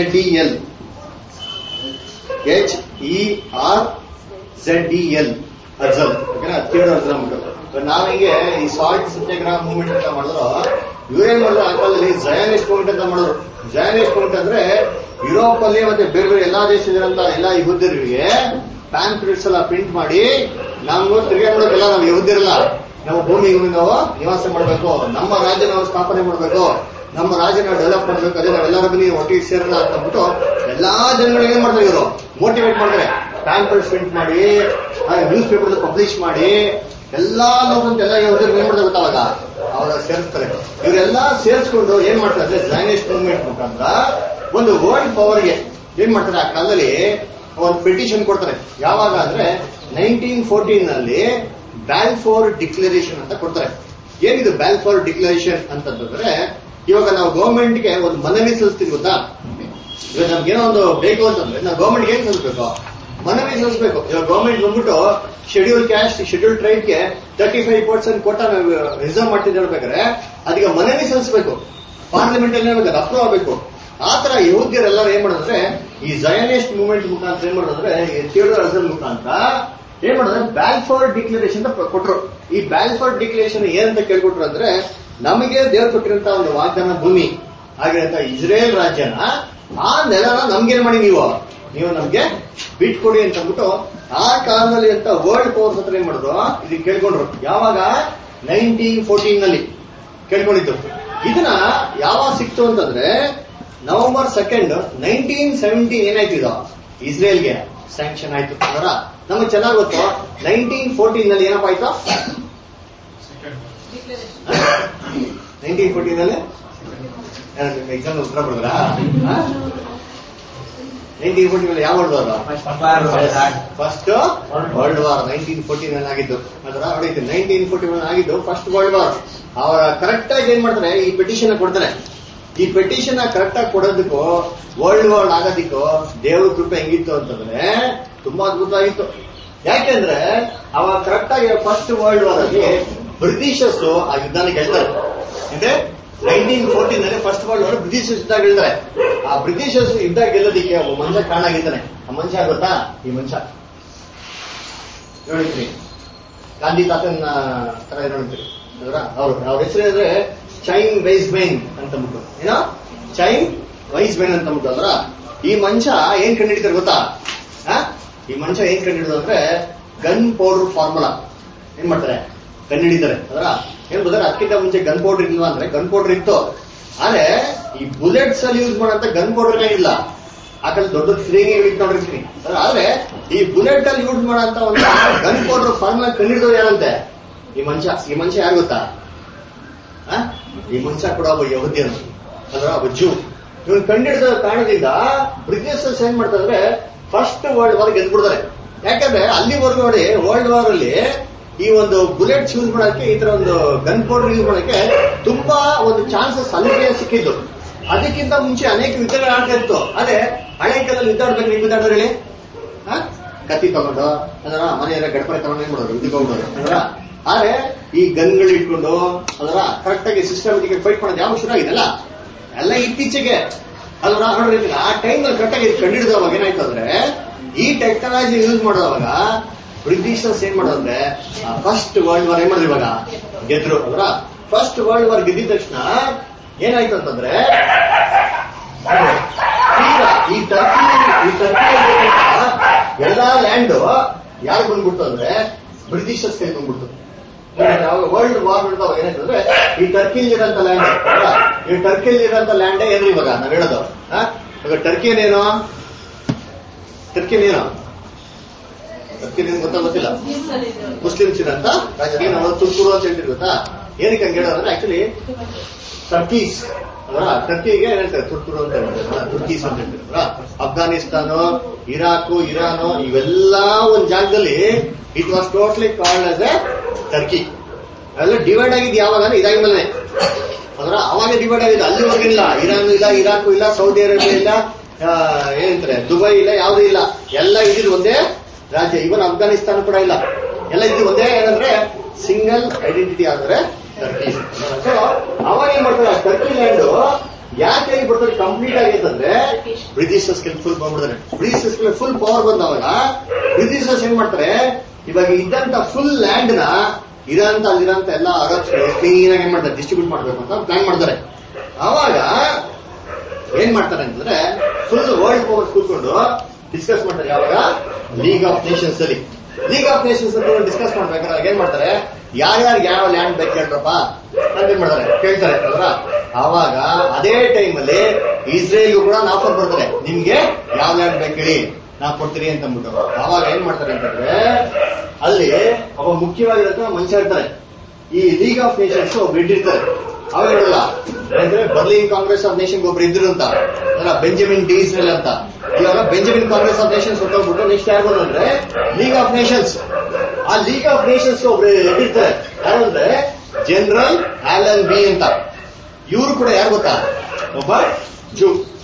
S1: HERZEL Herzl Theodor Herzl ಅಂದ್ಬಿಟ್ಟು. ನಾವಿಗೆ ಈ ಸಾಲ್ಟ್ ಸತ್ಯಾಗ್ರಹ ಮೂವ್ಮೆಂಟ್ ಅಂತ ಮಾಡಿದ್ರು, ಇವ್ರೇನ್ ಮಾಡಿದ್ರು ಆ ಕಾಲದಲ್ಲಿ ಝಯಾನಿಸ್ಟ್ ಮೂವ್ಮೆಂಟ್ ಅಂತ ಮಾಡಿದ್ರು. ಝಯಾನಿಸ್ಟ್ ಮೂವ್ಮೆಂಟ್ ಅಂದ್ರೆ ಯುರೋಪ್ ಅಲ್ಲಿ ಮತ್ತೆ ಬೇರೆ ಬೇರೆ ಎಲ್ಲಾ ದೇಶದಿರಂತ ಎಲ್ಲಾ ಯಹೂದ್ಯರಿಗೆ ಪ್ಯಾಂಪ್ಲೆಟ್ಸ್ ಎಲ್ಲ ಪ್ರಿಂಟ್ ಮಾಡಿ ನಾವು ತಿರುಗಿ ಮಾಡೋಕೆಲ್ಲ ನಾವು ಯಹೂದ್ಯರಲ್ಲ, ನಮ್ಮ ಭೂಮಿಗೆ ನಾವು ನಿವಾಸ ಮಾಡಬೇಕು, ನಮ್ಮ ರಾಜ್ಯ ನಾವು ಸ್ಥಾಪನೆ ಮಾಡಬೇಕು, ನಮ್ಮ ರಾಜ್ಯ ನಾವು ಡೆವಲಪ್ ಮಾಡಬೇಕು, ಅದೇ ನಾವೆಲ್ಲರ ಬನ್ನಿ ಒಟ್ಟಿಗೆ ಸೇರಲ್ಲ ಅಂತ ಅಂದ್ಬಿಟ್ಟು ಎಲ್ಲಾ ಜನಗಳಿಗೆ ಏನ್ ಮಾಡ್ತಾರೆ ಇವರು ಮೋಟಿವೇಟ್ ಮಾಡ್ತಾರೆ. ಪ್ಯಾಂಪ್ಲೆಟ್ಸ್ ಪ್ರಿಂಟ್ ಮಾಡಿ ನ್ಯೂಸ್ ಪೇಪರ್ ಪಬ್ಲಿಷ್ ಮಾಡಿ ಎಲ್ಲಾ ಲೋಕಂತ ಎಲ್ಲ ಯಹೂದ್ಯರಿಗೆ ಏನ್ ಮಾಡ್ತಾರೆ ಗೊತ್ತಾವಾಗ ಅವಾಗ ಸೇರಿಸ್ತಾರೆ. ಇವರೆಲ್ಲಾ ಸೇರಿಸ್ಕೊಂಡು ಏನ್ ಮಾಡ್ತಾರೆ ಅಂದ್ರೆ ಝಯಾನಿಸ್ಟ್ ಮೂವ್ಮೆಂಟ್ ಮುಖಾಂತರ ಒಂದು ವರ್ಲ್ಡ್ ಪವರ್ಗೆ ಏನ್ ಮಾಡ್ತಾರೆ ಆ ಕಾಲದಲ್ಲಿ ಒಂದು ಪೆಟಿಷನ್ ಕೊಡ್ತಾರೆ. ಯಾವಾಗ ಅಂದ್ರೆ 1914 ಬ್ಯಾಲ್ಫೋರ್ ಡಿಕ್ಲರೇಷನ್ ಅಂತ ಕೊಡ್ತಾರೆ. ಏನಿದು ಬ್ಯಾಲ್ಫೋರ್ ಡಿಕ್ಲರೇಷನ್ ಅಂತಂದ್ರೆ, ಇವಾಗ ನಾವು ಗೌರ್ಮೆಂಟ್ಗೆ ಒಂದು ಮನವಿ ಸಲ್ಲಿಸ್ತೀವಿ ಗೊತ್ತಾ. ಇವಾಗ ನಮ್ಗೇನೋ ಒಂದು ಬೇಕು ಅಂತಂದ್ರೆ ನಾವು ಗೌರ್ಮೆಂಟ್ಗೆ ಏನ್ ಸಲ್ಲಿಸಬೇಕು, ಮನವಿ ಸಲ್ಲಿಸಬೇಕು. ಇವಾಗ ಗೌರ್ಮೆಂಟ್ ಬಂದ್ಬಿಟ್ಟು ಶೆಡ್ಯೂಲ್ ಕ್ಯಾಸ್ಟ್ ಶೆಡ್ಯೂಲ್ ಟ್ರೈಬ್ಗೆ 35% ಕೋಟ ರಿಸರ್ವ್ ಮಾಡ್ತಿದ್ದು ಹೇಳ್ಬೇಕಾದ್ರೆ ಅದಕ್ಕೆ ಮನವಿ ಸಲ್ಲಿಸಬೇಕು, ಪಾರ್ಲಿಮೆಂಟ್ ಅಲ್ಲಿ ಅಪ್ರೂವ್ ಆಗಬೇಕು. ಆತರ ಯಹೂದ್ಯರೆಲ್ಲರೂ ಏನ್ ಮಾಡಿದ್ರೆ ಈ ಝಯಾನಿಸ್ಟ್ ಮೂವ್ಮೆಂಟ್ ಮುಖಾಂತರ ಏನ್ ಮಾಡಿದ್ರೆ ಥಿಯೋಡರ್ ಹರ್ಜಲ್ ಮುಖಾಂತರ ಏನ್ ಮಾಡಿದ್ರೆ ಬ್ಯಾಲ್ಫೋರ್ ಡಿಕ್ಲರೇಷನ್ ಅಂತ ಕೊಟ್ರು. ಈ ಬ್ಯಾಲ್ಫೋರ್ ಡಿಕ್ಲರೇಷನ್ ಏನಂತ ಕೇಳ್ಕೊಟ್ರು ಅಂದ್ರೆ, ನಮಗೆ ದೇವ್ರು ಕೊಟ್ಟಿರಂತ ಒಂದು ವಾಗ್ದಾನ ಭೂಮಿ ಆಗಿರಂತ ಇಸ್ರೇಲ್ ರಾಜ್ಯನ ಆ ನೆಲನ ನಮ್ಗೇನ್ ಮಾಡಿ ನೀವು ನಮ್ಗೆ ಬಿಟ್ಕೊಡಿ ಅಂತ ಅಂದ್ಬಿಟ್ಟು ಆ ಕಾಲದಲ್ಲಿ ಅಂತ ವರ್ಲ್ಡ್ ಪವರ್ಸ್ ಹತ್ರ ಏನ್ ಮಾಡಿದ್ರು ಇದನ್ನ ಕೇಳ್ಕೊಂಡ್ರು. ಯಾವಾಗ 1914 ಕೇಳ್ಕೊಂಡಿದ್ದು. ಇದನ್ನ ಯಾವಾಗ ಸಿಕ್ತು ಅಂತಂದ್ರೆ November 2nd, 1917 ಏನಾಯ್ತು ಇದು ಇಸ್ರೇಲ್ಗೆ ಸ್ಯಾಂಕ್ಷನ್ ಆಯ್ತು. ಅದರ ನಮಗೆ ಚೆನ್ನಾಗಿ ಗೊತ್ತು 1914 ಏನಪ್ಪ ಆಯ್ತು, 1914 ಎಕ್ಸಾಮ್ ಉತ್ತರ ಬರೋದ್ರಾ? 1914 ಯಾವ world war? First world war 1914 ಆಗಿದ್ದು. ಅದರ ಹೊಡಿತು 1914 ಆಗಿದ್ದು ಫಸ್ಟ್ ವರ್ಲ್ಡ್ ವಾರ್. ಅವರ ಕರೆಕ್ಟ್ ಆಗಿ ಏನ್ ಮಾಡ್ತಾರೆ ಈ ಪೆಟಿಷನ್ ಕೊಡ್ತಾರೆ. ಈ ಪೆಟಿಷನ್ ಕರೆಕ್ಟ್ ಆಗಿ ಕೊಡೋದಕ್ಕೂ ವರ್ಲ್ಡ್ ವಾರ್ ಆಗೋದಕ್ಕೂ ದೇವ್ರ ಕೃಪೆ ಹೆಂಗಿತ್ತು ಅಂತಂದ್ರೆ ತುಂಬಾ ಅದ್ಭುತ ಆಗಿತ್ತು. ಯಾಕೆಂದ್ರೆ ಅವಾಗ ಕರೆಕ್ಟ್ ಆಗಿ ಫಸ್ಟ್ ವರ್ಲ್ಡ್ ವಾರ್ ಅಲ್ಲಿ ಬ್ರಿಟಿಷರ್ಸ್ ಆ ಯುದ್ಧನ ಗೆಲ್ತಾರೆ. ಅಂದ್ರೆ 1914 ಫಸ್ಟ್ ವರ್ಲ್ಡ್ ವಾರ್ ಬ್ರಿಟಿಷರ್ಸ್ ಯುದ್ಧ ಗೆಲ್ತಾರೆ. ಆ ಬ್ರಿಟಿಷರ್ಸ್ ಯುದ್ಧ ಗೆಲ್ಲೋದಿಕ್ಕೆ ಒಬ್ಬ ಮನುಷ್ಯ ಕಾರಣ ಆಗಿದ್ದಾನೆ. ಆ ಮನುಷ್ಯ ಗೊತ್ತಾ? ಈ ಮನುಷ್ಯ ನೋಡಿದ್ರಿ, ಗಾಂಧಿ ತಾತನ ತರ ನೋಡಿದ್ರಿ ಅವ್ರ ಹೆಸರು ಅಂದ್ರೆ ಚೈನ್ ವೈಸ್ಮೈನ್ ಅಂತಂದ್ಬಿಟ್ಟು. ಏನೋ ಚೈನ್ ವೈಸ್ಮೈನ್ ಅಂತಂದ್ಬಿಟ್ಟು ಅದ್ರ ಈ ಮನುಷ್ಯ ಏನ್ ಕಂಡುಹಿಡಿತಾರೆ ಗೊತ್ತಾ? ಈ ಮನುಷ್ಯ ಏನ್ ಕಂಡುಹಿಡಿದು ಅಂದ್ರೆ ಗನ್ ಪೌಡರ್ ಫಾರ್ಮುಲಾ ಏನ್ ಮಾಡ್ತಾರೆ ಕಂಡುಹಿಡಿತಾರೆ. ಅದರ ಏನ್ ಗೊತ್ತಾರೆ, ಅದಕ್ಕಿಂತ ಮುಂಚೆ ಗನ್ ಪೌಡರ್ ಇಲ್ವಾ ಅಂದ್ರೆ ಗನ್ ಪೌಡರ್ ಇತ್ತು, ಆದ್ರೆ ಈ ಬುಲೆಟ್ಸ್ ಅಲ್ಲಿ ಯೂಸ್ ಮಾಡಂತ ಗನ್ ಪೌಡರ್ ಇಲ್ಲ. ಆಕಡೆ ದೊಡ್ಡ ಸ್ತ್ರೀಗೆ ನೋಡಿರ್ತೀನಿ. ಆದ್ರೆ ಈ ಬುಲೆಟ್ ಅಲ್ಲಿ ಯೂಸ್ ಮಾಡಂತ ಒಂದು ಗನ್ ಪೌಡರ್ ಫಾರ್ಮುಲಾ ಕಂಡುಹಿಡಿದವ್ರು ಯಾರಂತೆ ಈ ಮನುಷ್ಯ ಯಾರು ಗೊತ್ತಾ? ಈ ಮನುಷ್ಯ ಕೂಡ ಒಬ್ಬ ಯಹೂದ್ಯನು, ಅದರ ಒಬ್ಬ ಜೂ. ಇವ್ನು ಕಂಡಿಡಿದ ಕಾರಣದಿಂದ ಬ್ರಿಟಿಷರ್ಸ್ ಏನ್ ಮಾಡ್ತಾರೆ ಫಸ್ಟ್ ವರ್ಲ್ಡ್ ವಾರ್ ಗೆದ್ಬಿಡ್ತಾರೆ. ಯಾಕಂದ್ರೆ ಅಲ್ಲಿವರೆಗೂ ನೋಡಿ ವರ್ಲ್ಡ್ ವಾರ್ ಅಲ್ಲಿ ಈ ಒಂದು ಬುಲೆಟ್ಸ್ ಯೂಸ್ ಮಾಡಕ್ಕೆ, ಈ ತರ ಒಂದು ಗನ್ ಪೌಡರ್ ಯೂಸ್ ಮಾಡಕ್ಕೆ ತುಂಬಾ ಒಂದು ಚಾನ್ಸಸ್ ಅಲ್ಲಿಗೆ ಸಿಕ್ಕಿದ್ದು. ಅದಕ್ಕಿಂತ ಮುಂಚೆ ಅನೇಕ ಯುದ್ಧಗಳು ಆಗ್ತಾ ಇತ್ತು. ಅದೇ ಹಳೆ ಕಾಲದಲ್ಲಿ ಯುದ್ಧ ಆಡ್ಬೇಕು, ನೀವು ಯುದ್ಧ ಆಡೋರು ಹೇಳಿ, ಕತ್ತಿ ತಗೊಂಡು ಅದರ ಮನೆಯಲ್ಲ ಗಡಪಡೆ ತಗೊಂಡು ಏನ್ ಮಾಡೋದು ಯುದ್ಧ ಹೋಗೋದು ಅದರ. ಆದ್ರೆ ಈ ಗನ್ಗಳು ಇಟ್ಕೊಂಡು ಅದರ ಕರೆಕ್ಟ್ ಆಗಿ ಸಿಸ್ಟಮೆಟಿಕ್ ಫೈಟ್ ಮಾಡೋದು ಯಾವ ಶುರು ಆಗಿದೆಲ್ಲ ಎಲ್ಲ ಇತ್ತೀಚೆಗೆ ಅಲ್ವಾ ನೋಡ್ರಿ. ಆ ಟೈಮ್ ಅಲ್ಲಿ ಕರೆಕ್ಟ್ ಆಗಿ ಕಂಡಿಡಿದವಾಗ ಏನಾಯ್ತು ಅಂದ್ರೆ ಈ ಟೆಕ್ನಾಲಜಿ ಯೂಸ್ ಮಾಡೋವಾಗ ಬ್ರಿಟಿಷರ್ಸ್ ಏನ್ ಮಾಡೋದಂದ್ರೆ ಫಸ್ಟ್ ವರ್ಲ್ಡ್ ವಾರ್ ಏನ್ ಮಾಡಿದ್ರು ಇವಾಗ ಗೆದ್ರು. ಅದರ ಫಸ್ಟ್ ವರ್ಲ್ಡ್ ವಾರ್ ಗೆದ್ದಿದ ತಕ್ಷಣ ಏನಾಯ್ತು ಅಂತಂದ್ರೆ ಈ ಟರ್ಕಿ ಎಲ್ಲಾ ಲ್ಯಾಂಡ್ ಯಾರು ಬಂದ್ಬಿಡ್ತು ಅಂದ್ರೆ ಬ್ರಿಟಿಷರ್ಸ್ ಕೈ ಬಂದ್ಬಿಡ್ತು. ವರ್ಲ್ಡ್ ವಾರ್ ನಡೆದವಾಗ ಏನಾಯ್ತಂದ್ರೆ ಈ ಟರ್ಕಿಲಿರೋಂಥ ಲ್ಯಾಂಡ್, ಈ ಟರ್ಕಿಲಿರೋಂಥ ಲ್ಯಾಂಡೇ ಏನು ಇವಾಗ ನಾವ್ ಹೇಳೋದು. ಇವಾಗ ಟರ್ಕಿನೇನು ಅದಕ್ಕೆ ನಿಮ್ಗೆ ಗೊತ್ತಿಲ್ಲ ಮುಸ್ಲಿಮ್ಸ್ ಇರಂತ ರಾಜ್ಯ ನಾವು ತುರ್ಕುರು ಅಂತ ಹೇಳ್ತೀವಿ ಗೊತ್ತಾ. ಏನಕ್ಕೆ ಹಂಗೆ ಹೇಳೋದಂದ್ರೆ ಆಕ್ಚುಲಿ ಟರ್ಕೀಸ್ ಅವರ ಟರ್ಕಿಗೆ ಏನ್ ಹೇಳ್ತಾರೆ ತುರ್ಕುರು ಅಂತ ಹೇಳ್ತಾರೆ, ತುರ್ಕೀಸ್ ಅಂತ ಹೇಳ್ತಾರೆ. ಅಫ್ಘಾನಿಸ್ತಾನ, ಇರಾಕು, ಇರಾನು ಇವೆಲ್ಲಾ ಒಂದ್ ಜಾಗದಲ್ಲಿ it was totally called as a Turkey. ಅವೆಲ್ಲ ಡಿವೈಡ್ ಆಗಿದ್ದು ಯಾವಾಗ ಇದಾಗಿದ್ಮೇಲೆ ಅದರ ಅವಾಗ ಡಿವೈಡ್ ಆಗಿದೆ. ಅಲ್ಲಿವರೆಗಿಲ್ಲ, ಇರಾನ್ ಇಲ್ಲ, ಇರಾಕು ಇಲ್ಲ, ಸೌದಿ ಅರೇಬಿಯಾ ಇಲ್ಲ, ಏನಂತಾರೆ ದುಬೈ ಇಲ್ಲ, ಯಾವುದೂ ಇಲ್ಲ, ಎಲ್ಲ ಇದ್ದಿದ್ದು ಒಂದೇ ರಾಜ್ಯ. ಇವನ್ ಅಫ್ಘಾನಿಸ್ತಾನ ಕೂಡ ಇಲ್ಲ, ಎಲ್ಲ ಇದ್ದು ಒಂದೇ ಏನಂದ್ರೆ ಸಿಂಗಲ್ ಐಡೆಂಟಿಟಿ ಆದ್ರೆ ಟರ್ಕಿ. ಸೊ ಅವಾಗ ಏನ್ ಮಾಡ್ತಾರೆ ಟರ್ಕಿ ಲ್ಯಾಂಡ್ ಯಾಕೆ ಬರ್ತಾರೆ ಕಂಪ್ಲೀಟ್ ಆಗಿತ್ತಂದ್ರೆ ಬ್ರಿಟಿಷರ್ಸ್ ಫುಲ್ ಬಂದ್ಬಿಡ್ತಾರೆ. ಬ್ರಿಟಿಷರ್ಸ್ ಫುಲ್ ಪವರ್ ಬಂದವಾಗ ಬ್ರಿಟಿಷರ್ಸ್ ಏನ್ ಮಾಡ್ತಾರೆ ಇವಾಗ ಇದ್ದಂತ ಫುಲ್ ಲ್ಯಾಂಡ್ ನ ಇರಂತ ಅಲ್ಲಿರಂತ ಎಲ್ಲ ಅರಬ್ಸ್ ಕ್ಲೀನ್ ಆಗಿ ಏನ್ ಮಾಡ್ತಾರೆ ಡಿಸ್ಟ್ರಿಬ್ಯೂಟ್ ಮಾಡ್ಬೇಕು ಅಂತ ಪ್ಲಾನ್ ಮಾಡ್ತಾರೆ. ಅವಾಗ ಏನ್ ಮಾಡ್ತಾರೆ ಅಂತಂದ್ರೆ ಫುಲ್ ವರ್ಲ್ಡ್ ಪವರ್ಸ್ ಕೂತ್ಕೊಂಡು ಡಿಸ್ಕಸ್ ಮಾಡ್ತಾರೆ. ಯಾವಾಗ ಲೀಗ್ ಆಫ್ ನೇಷನ್ಸ್ ಅಲ್ಲಿ ಲೀಗ್ ಆಫ್ ನೇಷನ್ಸ್ ಅಂತ ಡಿಸ್ಕಸ್ ಮಾಡ್ಬೇಕಾದ್ರೆ ಏನ್ ಮಾಡ್ತಾರೆ ಯಾರ್ಯಾರು ಯಾವ ಲ್ಯಾಂಡ್ ಬೇಕು ಕೇಳ್ರಪ್ಪ ಅಂತ ಏನ್ ಮಾಡ್ತಾರೆ ಕೇಳ್ತಾರೆ ಅಲ್ವಾ. ಆವಾಗ ಅದೇ ಟೈಮ್ ಅಲ್ಲಿ ಇಸ್ರೇಲ್ಗೂ ಕೂಡ ಆಫರ್ ಬರ್ತಾರೆ, ನಿಮ್ಗೆ ಯಾವ ಲ್ಯಾಂಡ್ ಬೇಕು ಹೇಳಿ ನಾವು ಕೊಡ್ತೀರಿ ಅಂತ ಅಂದ್ಬಿಟ್ಟು. ಆವಾಗ ಏನ್ ಮಾಡ್ತಾರೆ ಅಂತಂದ್ರೆ ಅಲ್ಲಿ ಒಬ್ಬ ಮುಖ್ಯವಾಗಿರೋ ಮನುಷ್ಯ ಇರ್ತಾರೆ. ಈ ಲೀಗ್ ಆಫ್ ನೇಷನ್ಸ್ ಒಬ್ರು ಇಟ್ಟಿರ್ತಾರೆ. ಅವಾಗ ಹೇಳಲ್ಲ ಅಂದ್ರೆ ಬರ್ಲಿನ್ ಕಾಂಗ್ರೆಸ್ ಆಫ್ ನೇಷನ್ ಒಬ್ರು ಇದ್ರು ಅಂತ ಬೆಂಜಮಿನ್ ಡಿ ಇಸ್ರೇಲ್ ಅಂತ. ಇವಾಗ ಬೆಂಜಮಿನ್ ಕಾಂಗ್ರೆಸ್ ಆಫ್ ನೇಷನ್ಸ್ ಹೊಟ್ಟೋಗ್ಬಿಟ್ಟು ನೆಕ್ಸ್ಟ್ ಯಾರು ಬಂದ್ರೆ ಲೀಗ್ ಆಫ್ ನೇಷನ್ಸ್. ಆ ಲೀಗ್ ಆಫ್ ನೇಷನ್ಸ್ ಒಬ್ರು ಇಟ್ಟಿರ್ತಾರೆ, ಯಾರು ಅಂದ್ರೆ ಜನರಲ್ ಆಲನ್ ಬಿ ಅಂತ. ಇವರು ಕೂಡ ಯಾರು ಗೊತ್ತಾ ಒಬ್ಬ ಜೂ.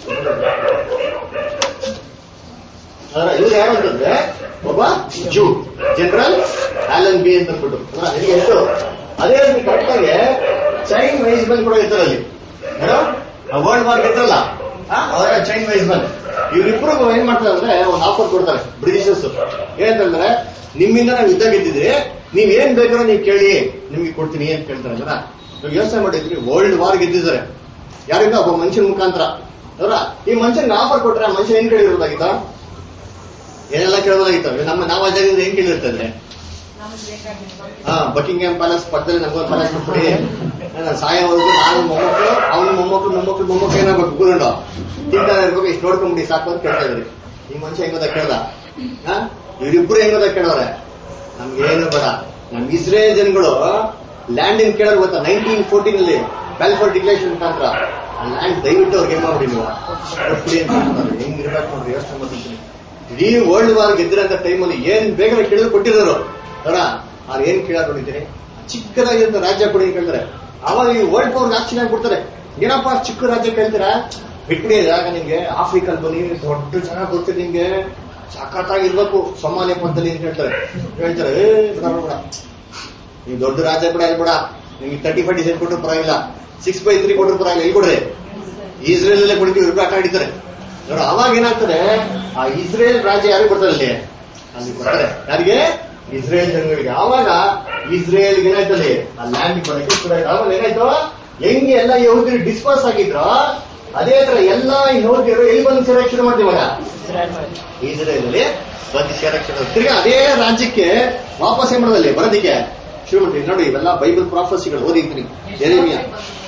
S1: ಇವ್ರು ಯಾರು ಅಂತಂದ್ರೆ ಒಬ್ಬ ಜೂ, ಜನರಲ್ ಆಲನ್ ಬಿ ಅಂತ ಅಂದ್ಬಿಟ್ಟು ನನಗೆ ಎಷ್ಟು. ಅದೇ ರೀತಿ ಕರೆಕ್ಟ್ ಆಗಿ ಚೈನ್ ವೈಸ್ಮನ್ ಕೂಡ ಇರ್ತಾರೆ ಅಲ್ಲಿ. ವರ್ಲ್ಡ್ ವಾರ್ ಇರ್ತಲ್ಲ ಅವರ ಚೈನ್ ವೈಸ್ಮನ್. ಇವರಿಬ್ರು ಏನ್ ಮಾಡ್ತಾರೆ ಅಂದ್ರೆ ಒಂದು ಆಫರ್ ಕೊಡ್ತಾರೆ ಬ್ರಿಟಿಷರ್ಸ್. ಏನಂತಂದ್ರೆ ನಿಮ್ಮಿಂದ ನಾವು ಯುದ್ಧ ಗೆದ್ದಿದ್ರಿ, ನೀವ್ ಏನ್ ಬೇಕಾದ್ರೂ ನೀವು ಕೇಳಿ ನಿಮ್ಗೆ ಕೊಡ್ತೀನಿ ಅಂತ ಕೇಳ್ತಾರೆ. ಅಂದ್ರೆ ಇವಾಗ ಯೋಚನೆ ಮಾಡಿದ್ರಿ ವರ್ಲ್ಡ್ ವಾರ್ ಗೆದ್ದಿದ್ದಾರೆ ಯಾರಿಂದ ಒಬ್ಬ ಮನುಷ್ಯನ ಮುಖಾಂತರ ಅವರ. ಈ ಮನುಷ್ಯನ್ಗೆ ಆಫರ್ ಕೊಟ್ರೆ ಆ ಮನುಷ್ಯ ಏನ್ ಕೇಳಿರೋದಾಗಿತ್ತ, ಏನೆಲ್ಲ ಕೇಳೋದಾಗಿತ್ತು. ನಾವು ಅಜಾಗಿದ್ರೆ ಏನ್ ಕೇಳಿರ್ತದೆ ಬಕಿಂಗ್ಹ್ಯಾಮ್ ಪ್ಯಾಲೇಸ್ ಪಕ್ಕದಲ್ಲಿ ನಮ್ಗೊಂದು ಪ್ಯಾಲೇಸ್ ಕೊಟ್ಬಿಡಿ, ಸಾಯವರೆಗೂ ನಾನು ಮೊಮ್ಮಕ್ಕಳು ಅವನ ಮೊಮ್ಮಕ್ಕಳು ಏನಾಗಬೇಕು ಕೂತ್ಕೊಂಡು ತಿಂತಾರೆ ಇರ್ಬೇಕು, ಇಷ್ಟು ನೋಡ್ಕೊಂಬಿಡಿ ಸಾಕು ಅಂತ ಕೇಳ್ತಾ ಇದ್ರಿ. ಈ ಮನುಷ್ಯ ಹೆಂಗೋದ ಕೇಳ್ದ, ಇವರಿಬ್ರು ಹೆಂಗೋದ ಕೇಳೋರೆ ನಮ್ಗೆ ಏನು ಬೇಡ. ನಮ್ ಇಸ್ರೇಲ್ ಜನಗಳು ಲ್ಯಾಂಡಿಂಗ್ ಕೇಳೋರು ಗೊತ್ತಾ 1914 ಅಲ್ಲಿ ಬ್ಯಾಲ್ಫೋರ್ ಡಿಕ್ಲೇರೇಷನ್ ಮುಖಾಂತರ ಆ ಲ್ಯಾಂಡ್ ದಯವಿಟ್ಟು ಅವ್ರಿಗೆ ಏನ್ ಮಾಡ್ಬಿಡಿ ನೀವು ಕೊಟ್ಬಿಡಿ ಅಂತ ಹೇಳ್ತಾರೆ. ಹೆಂಗಿರ್ಬೇಕು ನೋಡ್ರಿ ಯೋಚನೆ ಮಾಡ್ತೀನಿ. ಇಡೀ ವರ್ಲ್ಡ್ ವಾರ್ ಗೆದ್ದಿರೋಂಥ ಟೈಮಲ್ಲಿ ಏನ್ ಬೇಕಾದ್ರೆ ಕೇಳಿದ್ರು ಕೊಟ್ಟಿರೋರು ಅವರ. ಅವ್ರು ಏನ್ ಕೇಳೋದು ನೋಡಿದ್ದೀರಿ, ಚಿಕ್ಕದಾಗಿರೋ ರಾಜ್ಯ ಕೊಡಿ ಕೇಳ್ತಾರೆ. ಆವಾಗ ಈ ವರ್ಲ್ಡ್ ಪವರ್ ಆಕ್ಷನ್ ಆಗ್ಬಿಡ್ತಾರೆ. ಏನಪ್ಪಾ ಚಿಕ್ಕ ರಾಜ್ಯ ಕೇಳ್ತೀರಾ, ಬಿಟ್ಬಿಡಿ ಆಗ ನಿಮ್ಗೆ ಆಫ್ರಿಕಲ್ ಬನ್ನಿ, ದೊಡ್ಡ ಚೆನ್ನಾಗಿ ಗೊತ್ತಿದೆ ನಿಮ್ಗೆ, ಸಖತ್ತಾಗಿರ್ಬೇಕು ಸೊಮಾಲಿಯಾ ಪಕ್ಕದಲ್ಲಿ ಅಂತ ಹೇಳ್ತಾರೆ. ಬೇಡ ನೀವು ದೊಡ್ಡ ರಾಜ್ಯ ಕೂಡ ಹೇಳ್ಬೇಡ, ನಿಮ್ಗೆ 35% ಕೊಟ್ಟರು ಪರವಾಗಿಲ್ಲ, 6/3 ಕೊಟ್ಟರು ಪರವಾಗಿಲ್ಲ, ಇಲ್ಲಿ ಕೊಡ್ರಿ ಇಸ್ರೇಲ್ ಅಲ್ಲೇ ಕೊಡ್ತೀವಿ, ಇವ್ರಿಗೂ ಆಟ ಆಡಿತಾರೆ. ಅವಾಗ ಏನಾಗ್ತದೆ ಆ ಇಸ್ರೇಲ್ ರಾಜ್ಯ ಯಾರಿಗೆ ಬರ್ತಾರೆ ಅಲ್ಲಿ ಬರ್ತಾರೆ, ಯಾರಿಗೆ ಇಸ್ರೇಲ್ ಜನಗಳಿಗೆ. ಆವಾಗ ಇಸ್ರೇಲ್ ಏನಾಯ್ತಲ್ಲಿ ಆ ಲ್ಯಾಂಡ್ ಬರೋಕ್ಕೆ ಶುರು ಆಯ್ತು. ಆವಾಗ ಏನಾಯ್ತು ಹೆಂಗೆ ಎಲ್ಲ ಯಹೂದ್ಯರು ಡಿಸ್ಪರ್ಸ್ ಆಗಿದ್ರು ಅದೇ ತರ ಎಲ್ಲ ಯಹೂದ್ಯರು ಎಲ್ಲಿ ಬಂದು ಸೇರಕ್ಕೆ ಶುರು ಮಾಡ್ತೀವಿ ಇವಾಗ ಇಸ್ರೇಲ್ ಅಲ್ಲಿ ಬಂದು ಸೇರಕ್ಕೆ ಶುರು. ತಿರ್ಗಿ ಅದೇ ರಾಜ್ಯಕ್ಕೆ ವಾಪಸ್ ಏನ್ ಮಾಡೋದಲ್ಲಿ ಬರೋದಿಕ್ಕೆ ಶುರು ಮಾಡ್ತೀವಿ. ನೋಡಿ ಇವೆಲ್ಲ ಬೈಬಲ್ ಪ್ರಾಫಸಿಗಳು ಓದಿರ್ತೀನಿ. ಯೆರೆಮೀಯ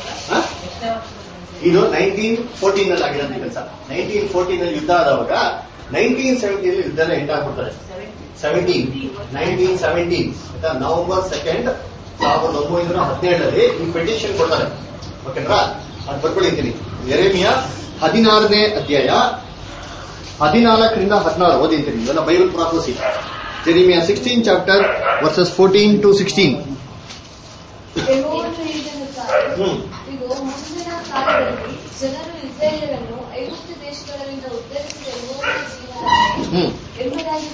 S1: ಇದು 1914 ಅಲ್ಲಿ ಆಗಿರೋಂಥ ಕೆಲಸ. 1914 ಅಲ್ಲಿ ಯುದ್ಧ ಆದವಾಗ 1970 ಅಲ್ಲಿ ಯುದ್ಧ ಎಂಡ್ ಆಗ್ಬಿಡ್ತಾರೆ. 1917 ನವೆಂಬರ್ 2, 1917 ಈ ಪೆಟಿಷನ್ ಕೊಡ್ತಾರೆ. ಓಕೆನಾ, ಅದು ಬರ್ಕೊಳಿತೀನಿ. ಯೆರೆಮೀಯ 16ನೇ ಅಧ್ಯಾಯ 14 ರಿಂದ 16 ಓದಿರ್ತೀನಿ. ಇವೆಲ್ಲ ಬೈಬಲ್ ಪ್ರಾಫಸಿ. ಯೆರೆಮೀಯ 16 ಚಾಪ್ಟರ್ ವರ್ಸಸ್ 14 to 16.
S2: ಇದು ಮುಂದಿನ ಕಾಲದಲ್ಲಿ ಜನರು ಇಸ್ರಾಯೇಲರನ್ನು ಐಗುಪ್ತ ದೇಶಗಳಿಂದ ಉದ್ಧರಿಸಿದ ಎಂಬುದಾಗಿ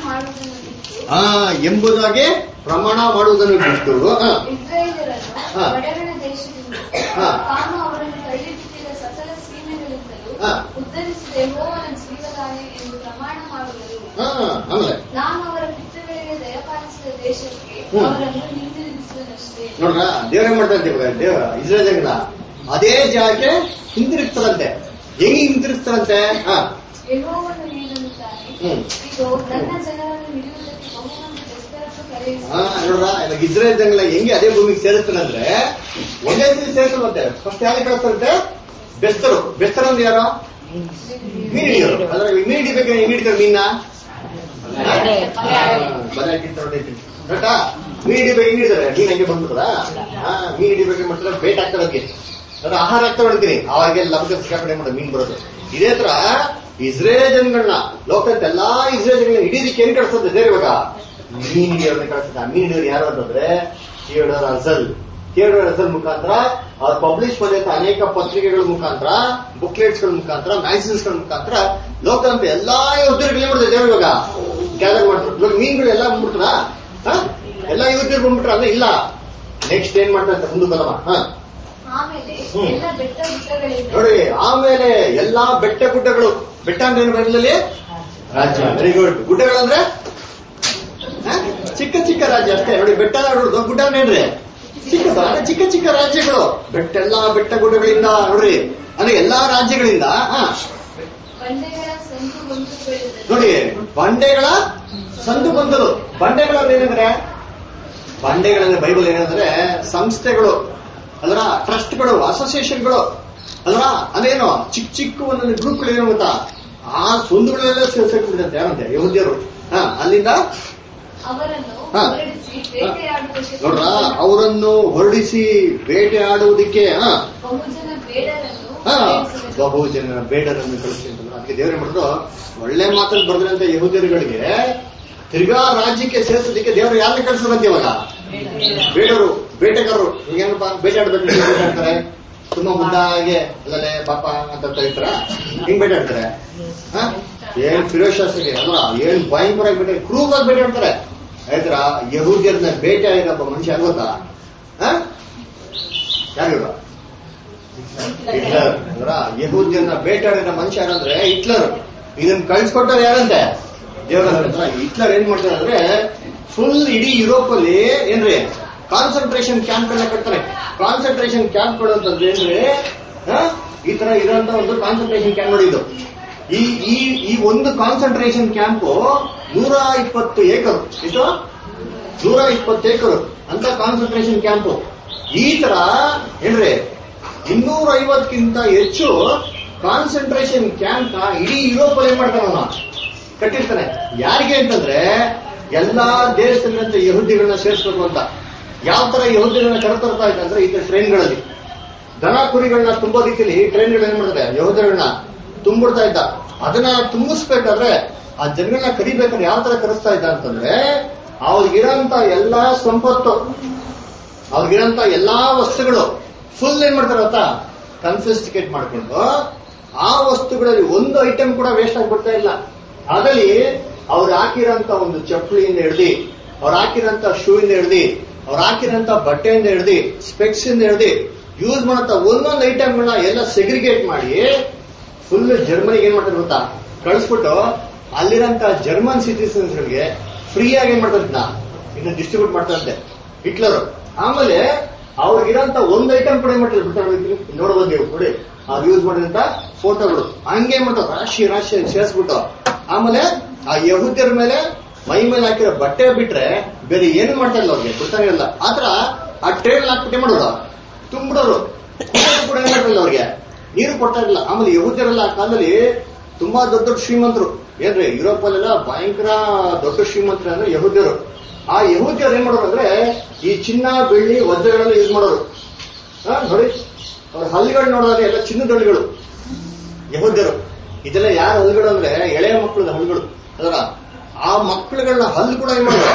S2: ಪ್ರಮಾಣ ಮಾಡುವುದನ್ನು ಬಿಟ್ಟು ಇಸ್ರಾಯೇಲರನ್ನು ಒಡೆಯನ ದೇಶದಿಂದ ತಾನು ಅವರನ್ನು ಕೈಬಿಟ್ಟಿದ್ದ ಸಕಲ ಸೀಮೆಗಳಿಂದಲೂ ಉದ್ಧರಿಸಿದ ಯೆಹೋವನ ಜೀವದಾನೆ ಎಂದು ಪ್ರಮಾಣ ಮಾಡುವರು. ನಾನು ಅವರ ಪಿತೃಗಳಿಗೆ ದಯಪಾಲಿಸಿದ ದೇಶಕ್ಕೆ ಅವರನ್ನು ಹಿಂದಿರುಗಿಸುವುದಷ್ಟೇ.
S1: ನೋಡ್ರ ದೇವ್ರ ಮಾಡ್ತಾರೆ ದೇವ್ರ ಇಸ್ರೇಲ್ ಜನಗಳ ಅದೇ ಜಾಗಕ್ಕೆ ಹಿಂತಿರುಗ್ತಾರಂತೆ. ಹೆಂಗೆ ಹಿಂತಿರುಗ್ತಾರಂತೆ,
S2: ಯೆಹೋವನು ಹೀಗನ್ನುತ್ತಾನೆ, ಇದು ನನ್ನ ಜನರನ್ನು ಹಿಡಿಯುವುದಕ್ಕೆ ಬಹುಮಂದಿ ಬೆಸ್ತರನ್ನು ಕರೆಯಿಸಿ.
S1: ನೋಡ್ರ ಇವಾಗ ಇಸ್ರೇಲ್ ಜನಗಳ ಹೆಂಗೆ ಅದೇ ಭೂಮಿಗೆ ಸೇರಿಸ್ತಾರಂದ್ರೆ ಒಂದೇ ಸರಿ ಸೇರಿಸಲ್ವಂತೆ. ಫಸ್ಟ್ ಯಾರಿಗೆ ಕಳಿಸ್ತಾರಂತೆ, ಬೆಸ್ತರು. ಬೆಸ್ತರು ಅಂದ್ರೆ ಯಾರು, ಮೀನು ಹಿಡಿಯೋರು. ಅದ್ರ ಮೀನು ಹಿಡಿಬೇಕು, ಹೆಂಗ್ ಹಿಡಿತಾರೆ ಮೀನ ಬಲೆ ಹಾಕಿರ್ತಾರೆ ನೋಡಿ ಕರೆಕ್ಟಾ. ಮೀನ್ ಹಿಡಿಬೇಕು ಹಿಂಗಿದ್ದಾರೆ, ಮೀನ್ ಹಂಗೆ ಬಂದ್ಬಿಡ್ತದ? ಮೀನ್ ಹಿಡಿಬೇಕು ಮಾಡ್ತಾರೆ, ಬೇಟ್ ಹಾಕ್ತಾರೆ ಅದಕ್ಕೆ, ಅಂದ್ರೆ ಆಹಾರ ಆಗ್ತಾ ಹೊಡ್ತೀನಿ, ಅವಾಗೆಲ್ಲ ಲಭ್ಯ ಸಿಕ್ಕಾಪಡೆ ಮಾಡೋದು ಮೀನ್ ಬರೋದು. ಇದೇ ತರ ಇಸ್ರೇಲ್ ಜನಗಳನ್ನ, ಲೋಕದ ಎಲ್ಲಾ ಇಸ್ರೇಲ್ ಜನಗಳನ್ನ ಹಿಡಿಯೋದಕ್ಕೆ ಏನ್ ಕಳಿಸ್ತದೆ ದೇವ್ರ ಇವಾಗ? ಮೀನ್ ಹಿಡಿಯೋರ್ನ ಕಳಿಸ್ತದೆ. ಆ ಮೀನ್ ಹಿಡಿಯೋರು ಯಾರು ಅಂತಂದ್ರೆ ಥಿಯೋಡರ್ ಹಜಲ್. ಥಿಯೋಡರ್ ಹಜಲ್ ಮುಖಾಂತರ ಅವ್ರು ಪಬ್ಲಿಷ್ ಮಾಡಿದಂತ ಅನೇಕ ಪತ್ರಿಕೆಗಳ ಮುಖಾಂತರ, ಬುಕ್ಲೆಟ್ಸ್ ಗಳ ಮುಖಾಂತರ, ಮ್ಯಾಗಝಿನ್ಸ್ ಗಳ ಮುಖಾಂತರ ಲೋಕದಂತ ಎಲ್ಲಾ ಯುವತಿಯರುಗಳೇ ಮಾಡಿದೆ ದೇವ್ರ ಇವಾಗ ಗ್ಯಾದರ್ ಮಾಡ್ತಾರೆ. ಇವಾಗ ಮೀನ್ಗಳು ಎಲ್ಲ ಬಂದ್ಬಿಟ್ರ, ಎಲ್ಲಾ ಯುವತಿಯರು ಬಂದ್ಬಿಟ್ರ ಅಂದ್ರೆ ಇಲ್ಲ. ನೆಕ್ಸ್ಟ್ ಏನ್ ಮಾಡ್ತಾರೆ ಮುಂದಕ್ಕಲ್ಲಮ್ಮ? ನೋಡಿ, ಆಮೇಲೆ ಎಲ್ಲಾ ಬೆಟ್ಟ ಗುಡ್ಡಗಳು, ಬೆಟ್ಟ ಅಂದ್ರೆ ಏನು ಬರಲಿ? ರಾಜ್ಯ. Very good. ಗುಡ್ಡಗಳಂದ್ರೆ ಚಿಕ್ಕ ಚಿಕ್ಕ ರಾಜ್ಯ ಅಷ್ಟೇ. ನೋಡಿ, ಬೆಟ್ಟ ದೊಡ್ಡ ಗುಡ್ಡ ಅಂದ್ರೆ ಚಿಕ್ಕ ಚಿಕ್ಕ ಚಿಕ್ಕ ರಾಜ್ಯಗಳು. ಎಲ್ಲಾ ಬೆಟ್ಟ ಗುಡ್ಡಗಳಿಂದ ನೋಡ್ರಿ, ಅಂದ್ರೆ ಎಲ್ಲಾ ರಾಜ್ಯಗಳಿಂದ ನೋಡಿ ಬಂಡೆಗಳ ಸಂದು ಬಂದರು. ಬಂಡೆಗಳಂದ್ರೆ ಏನಂದ್ರೆ, ಬಂಡೆಗಳಂದ್ರೆ ಬೈಬಲ್ ಏನಂದ್ರೆ ಸಂಸ್ಥೆಗಳು, ಅದರ ಟ್ರಸ್ಟ್ಗಳು, ಅಸೋಸಿಯೇಷನ್ಗಳು, ಅದರ ಅದೇನೋ ಚಿಕ್ಕ ಚಿಕ್ಕ ಒಂದೊಂದು ಗ್ರೂಪ್ಗಳು ಏನು ಗೊತ್ತಾ, ಆ ಸಂದುಗಳೆಲ್ಲ ಸೇರ್ಕೊಂಡ್ಬಿಡುತ್ತೆ ಯಾರಂತೆ ಯಹೂದ್ಯರು. ಅಲ್ಲಿಂದ ನೋಡ್ರ, ಅವರನ್ನು ಹೊರಡಿಸಿ ಬೇಟೆಯಾಡುವುದಕ್ಕೆ ಬಹು ಜನ ಬೇಡರನ್ನು ಕಳಿಸಿ ಅಂತಂದ್ರೆ, ಅದಕ್ಕೆ ದೇವರೇ ಮಾಡಿದ್ರು ಒಳ್ಳೆ ಮಾತನ್ನು ಬರೆದ್ರಂತೆ ಯಹೂದ್ಯರುಗಳಿಗೆ. ತಿರ್ಗಾ ರಾಜ್ಯಕ್ಕೆ ಸೇರಿಸೋದಕ್ಕೆ ದೇವರು ಯಾರನ್ನ ಕಳಿಸೋದಂತೆ ಇವಾಗ? ಬೇಡರು, ಬೇಟೆಗಾರರು. ಏನಪ್ಪ ಬೇಟೆಯಾಡ್ಬೇಕು? ಬೇಟೆಯಾಡ್ತಾರೆ ತುಂಬಾ ಮುದ್ದಾಗೆ ಅಲ್ಲೇ ಪಾಪ ಅಂತ ಕರೀತಾರ, ಹಿಂಗ್ ಬೇಟೆಯಾಡ್ತಾರೆ. ಏನ್ ಫಿರೋಶಾಸ್ಗೆ ಅಲ್ವಾ, ಏನ್ ಭಯಂಕರವಾಗಿ ಬೇಟೆ, ಕ್ರೂರ್ ಆಗಿ ಬೇಟೆಯಾಡ್ತಾರೆ. ಆಯ್ತರ ಯಹೂದ್ಯರನ್ನ ಬೇಟೆ ಆಗಿರಪ್ಪ ಮನುಷ್ಯ ಯಾರು ಗೊತ್ತಾ? ಯಾರು? ಹಿಟ್ಲರ್. ಅಂದ್ರ ಯಹೂದ್ಯರನ್ನ ಬೇಟೆಯಾಡಿದ ಮನುಷ್ಯ ಯಾರಂದ್ರೆ ಹಿಟ್ಲರ್. ಇದನ್ನ ಕಳ್ಸಿಕೊಟ್ಟವ್ರು ಯಾರಂತೆ? ದೇವರ. ಹಿಟ್ಲರ್ ಏನ್ ಮಾಡ್ತಾರೆ ಅಂದ್ರೆ ಫುಲ್ ಇಡೀ ಯುರೋಪ್ ಅಲ್ಲಿ ಏನ್ರಿ ಕಾನ್ಸಂಟ್ರೇಷನ್ ಕ್ಯಾಂಪ್ ಗಳನ್ನ ಕಟ್ತಾರೆ. ಕಾನ್ಸಂಟ್ರೇಷನ್ ಕ್ಯಾಂಪ್ ಗಳು ಅಂತಂದ್ರೆ ಏನ್ರಿ, ಈ ತರ ಇರೋಂತ ಒಂದು ಕಾನ್ಸಂಟ್ರೇಷನ್ ಕ್ಯಾಂಪ್ ನೋಡಿದ್ದು. ಈ ಒಂದು ಕಾನ್ಸಂಟ್ರೇಷನ್ ಕ್ಯಾಂಪ್ 120 ಏಕರು. ಇದು 120 ಏಕರು ಅಂತ ಕಾನ್ಸಂಟ್ರೇಷನ್ ಕ್ಯಾಂಪ್. ಈ ತರ ಏನ್ರಿ 250ಕ್ಕಿಂತ ಹೆಚ್ಚು ಕಾನ್ಸಂಟ್ರೇಷನ್ ಕ್ಯಾಂಪ್ ಇಡೀ ಯುರೋಪ್ ಅಲ್ಲಿ ಏನ್ ಮಾಡ್ತಾನ ಕಟ್ಟಿರ್ತಾನೆ. ಯಾರಿಗೆ ಅಂತಂದ್ರೆ ಎಲ್ಲಾ ದೇಶದಲ್ಲಿಂತ ಯಹೂದಿಗಳನ್ನ ಸೇರಿಸಬೇಕು ಅಂತ. ಯಾವ ತರ ಯಹೂದಿಗಳನ್ನ ಕರೆತರ್ತಾ ಇದೆ ಅಂದ್ರೆ ಈ ಟ್ರೈನ್ಗಳಲ್ಲಿ ದನ ಕುರಿಗಳನ್ನ ತುಂಬೋ ರೀತಿಯಲ್ಲಿ ಟ್ರೈನ್ಗಳು ಏನ್ ಮಾಡ್ತಾರೆ ಯಹೂದಿಗಳನ್ನ ತುಂಬಿಡ್ತಾ ಇದ್ದ. ಅದನ್ನ ತುಂಬಿಸ್ಬೇಕಾದ್ರೆ ಆ ಜನಗಳನ್ನ ಕರಿಬೇಕಾದ್ರೆ ಯಾವ ತರ ಕರೆಸ್ತಾ ಇದ್ದ ಅಂತಂದ್ರೆ, ಅವ್ರಿಗಿರಂತ ಎಲ್ಲಾ ಸಂಪತ್ತು, ಅವ್ರಿಗಿರಂತ ಎಲ್ಲಾ ವಸ್ತುಗಳು ಫುಲ್ ಏನ್ ಮಾಡ್ತಾರೆ ಅಂತ ಕನ್ಫಿಸ್ಟಿಕೇಟ್ ಮಾಡ್ಕೊಂಡು, ಆ ವಸ್ತುಗಳಲ್ಲಿ ಒಂದು ಐಟಮ್ ಕೂಡ ವೇಸ್ಟ್ ಆಗ್ಬಿಡ್ತಾ ಇಲ್ಲ. ಅದರಲ್ಲಿ ಅವ್ರು ಹಾಕಿರೋಂತ ಒಂದು ಚಪ್ಪಲಿಯಿಂದ ಹಿಡ್ದು, ಅವ್ರು ಹಾಕಿರೋಂತ ಶೂ ಇಂದ ಹಿಡ್ದು, ಅವ್ರು ಹಾಕಿರೋಂತ ಬಟ್ಟೆಯಿಂದ ಹಿಡ್ದು, ಸ್ಪೆಕ್ಸ್ ಇಂದ ಹಿಡ್ದು ಯೂಸ್ ಮಾಡಂತ ಒಂದೊಂದು ಐಟಮ್ಗಳನ್ನ ಎಲ್ಲ ಸೆಗ್ರಿಗೇಟ್ ಮಾಡಿ ಫುಲ್ ಜರ್ಮನಿಗೆ ಏನ್ ಮಾಡ್ತಾರೆ ಗೊತ್ತಾ ಕಳಿಸ್ಬಿಟ್ಟು, ಅಲ್ಲಿರಂತ ಜರ್ಮನ್ ಸಿಟಿಸನ್ಸ್ಗಳಿಗೆ ಫ್ರೀ ಆಗಿ ಏನ್ ಮಾಡ್ತಾರೆ ಇನ್ನು ಡಿಸ್ಟ್ರಿಬ್ಯೂಟ್ ಮಾಡ್ತಾರಂತೆ ಹಿಟ್ಲರ್. ಆಮೇಲೆ ಅವ್ರಿಗಿರಂತ ಒಂದು ಐಟಮ್ ಕೂಡ ಏನ್ ಮಾಡ್ತಾರೆ ಬಿಡ್ತಾರೆ ನೋಡ್ಬೋದು ನೀವು ನೋಡಿ, ಅವ್ರು ಯೂಸ್ ಮಾಡಿದಂತ ಫೋಟೋಗಳು ಹಂಗೆ ಮಾಡ್ತಾರೆ ರಾಶಿ ರಾಶಿ ಸೇರಿಸ್ಬಿಟ್ಟು. ಆಮೇಲೆ ಆ ಯಹೂದ್ಯರ ಮೇಲೆ ಮೈ ಮೇಲೆ ಹಾಕಿರೋ ಬಟ್ಟೆ ಬಿಟ್ರೆ ಬೇರೆ ಏನು ಮಾಡ್ತಾ ಇಲ್ಲ ಅವ್ರಿಗೆ, ಬಿಡ್ತಾನೆ ಇಲ್ಲ. ಆತರ ಆ ಟ್ರೈನ್ ಹಾಕ್ಬಿಟ್ಟೆ ಮಾಡೋದು ತುಂಬಿಡೋರು ಕೂಡ ಏನ್ ಮಾಡ್ತಿಲ್ಲ ಅವ್ರಿಗೆ, ನೀರು ಕೊಡ್ತಾ ಇರಲಿಲ್ಲ. ಆಮೇಲೆ ಯಹೂದ್ಯರೆಲ್ಲ ಆ ಕಾಲದಲ್ಲಿ ತುಂಬಾ ದೊಡ್ಡ ದೊಡ್ಡ ಶ್ರೀಮಂತರು ಏನ್ರಿ, ಯುರೋಪ್ ಅಲ್ಲೆಲ್ಲ ಭಯಂಕರ ದೊಡ್ಡ ಶ್ರೀಮಂತರು ಅಂದ್ರೆ ಯಹೂದ್ಯರು. ಆ ಯಹೂದ್ಯರು ಏನ್ ಮಾಡೋರು ಅಂದ್ರೆ ಈ ಚಿನ್ನ ಬೆಳ್ಳಿ ವಜ್ರಗಳೆಲ್ಲ ಯೂಸ್ ಮಾಡೋರು. ನೋಡಿ ಅವ್ರ ಹಲ್ಲುಗಳು ನೋಡೋದ್ರೆ ಎಲ್ಲ ಚಿನ್ನದ ಹಲ್ಲುಗಳು ಯಹೂದ್ಯರು. ಇದೆಲ್ಲ ಯಾರ ಹಲ್ಲುಗಳು ಅಂದ್ರೆ ಎಳೆಯ ಮಕ್ಕಳದ ಹಲ್ಲುಗಳು. ಅದರ ಆ ಮಕ್ಕಳುಗಳನ್ನ ಹಲ್ಲು ಕೂಡ ಏನ್ ಮಾಡೋರು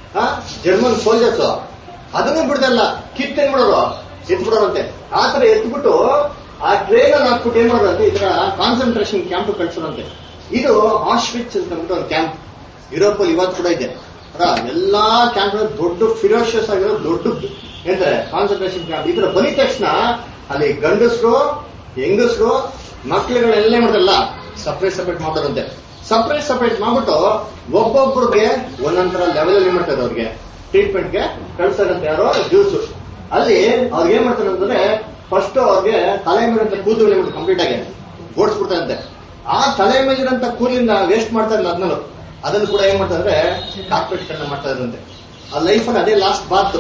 S1: ಜರ್ಮನ್ ಸೋಲ್ಜರ್ಸ್ ಅದನ್ನು ಬಿಡ್ದಲ್ಲ ಕಿತ್ ಏನ್ ಮಾಡೋರು ಎತ್ಬಿಡೋರಂತೆ. ಆತರ ಎತ್ಬಿಟ್ಟು ಆ ಟ್ರೈನ್ ಅಲ್ಲಿ ಹಾಕ್ಬಿಟ್ಟು ಏನ್ ಮಾಡೋದಂತೆ ಈ ತರ ಕಾನ್ಸಂಟ್ರೇಷನ್ ಕ್ಯಾಂಪ್ ಕಳ್ಸೋದಂತೆ. ಇದು ಆಶ್ವಿಟ್ಸ್ ಅಂತ ಒಂದು ಕ್ಯಾಂಪ್ ಯುರೋಪ್ ಅಲ್ಲಿ ಇವತ್ತು ಕೂಡ ಇದೆ. ಎಲ್ಲಾ ಕ್ಯಾಂಪ್ ದೊಡ್ಡ ಫಿರೋಷಿಯಸ್ ಆಗಿರೋ ದೊಡ್ಡ ಏನಂತಾರೆ ಕಾನ್ಸಂಟ್ರೇಷನ್ ಕ್ಯಾಂಪ್. ಈ ತರ ಬಂದಿದ ತಕ್ಷಣ ಅಲ್ಲಿ ಗಂಡಸರು ಹೆಂಗಸರು ಮಕ್ಳುಗಳೆಲ್ಲ ಮಾಡ್ತಾರಲ್ಲ ಸಪರೇಟ್ ಸಪರೇಟ್ ಮಾಡ್ತಾರಂತೆ. ಸಪರೇಟ್ ಸಪರೇಟ್ ಮಾಡ್ಬಿಟ್ಟು ಒಬ್ಬೊಬ್ಬರಿಗೆ ಒಂದೊಂದರ ಲೆವೆಲ್ ಅಲ್ಲಿ ಮಾಡ್ತಾರೆ ಅವ್ರಿಗೆ ಟ್ರೀಟ್ಮೆಂಟ್ಗೆ ಕಳ್ಸಾರಂತೆ. ಯಾರೋ ಜ್ಯೂಸ್ ಅಲ್ಲಿ ಅವ್ರಿಗೆ ಏನ್ ಮಾಡ್ತಾರೆ ಅಂತಂದ್ರೆ ಫಸ್ಟ್ ಅವ್ರಿಗೆ ತಲೆ ಮೇಲಿರಂತ ಕೂದಲು ಕಂಪ್ಲೀಟ್ ಆಗಿ ಓಡಿಸ್ಬಿಡ್ತಾರಂತೆ. ಆ ತಲೆ ಮೇಲಿರಂತ ಕೂದಲಿಂದ ವೇಸ್ಟ್ ಮಾಡ್ತಾ ಇಲ್ಲ ಅದನ್ನು ಕೂಡ ಏನ್ ಮಾಡ್ತಾರೆ ಕಾರ್ಪೆಟ್ ಕಣ್ಣ ಮಾಡ್ತಾ ಇದ್ರಂತೆ. ಆ ಲೈಫ್ ಅಲ್ಲಿ ಅದೇ ಲಾಸ್ಟ್ ಬಾತ್.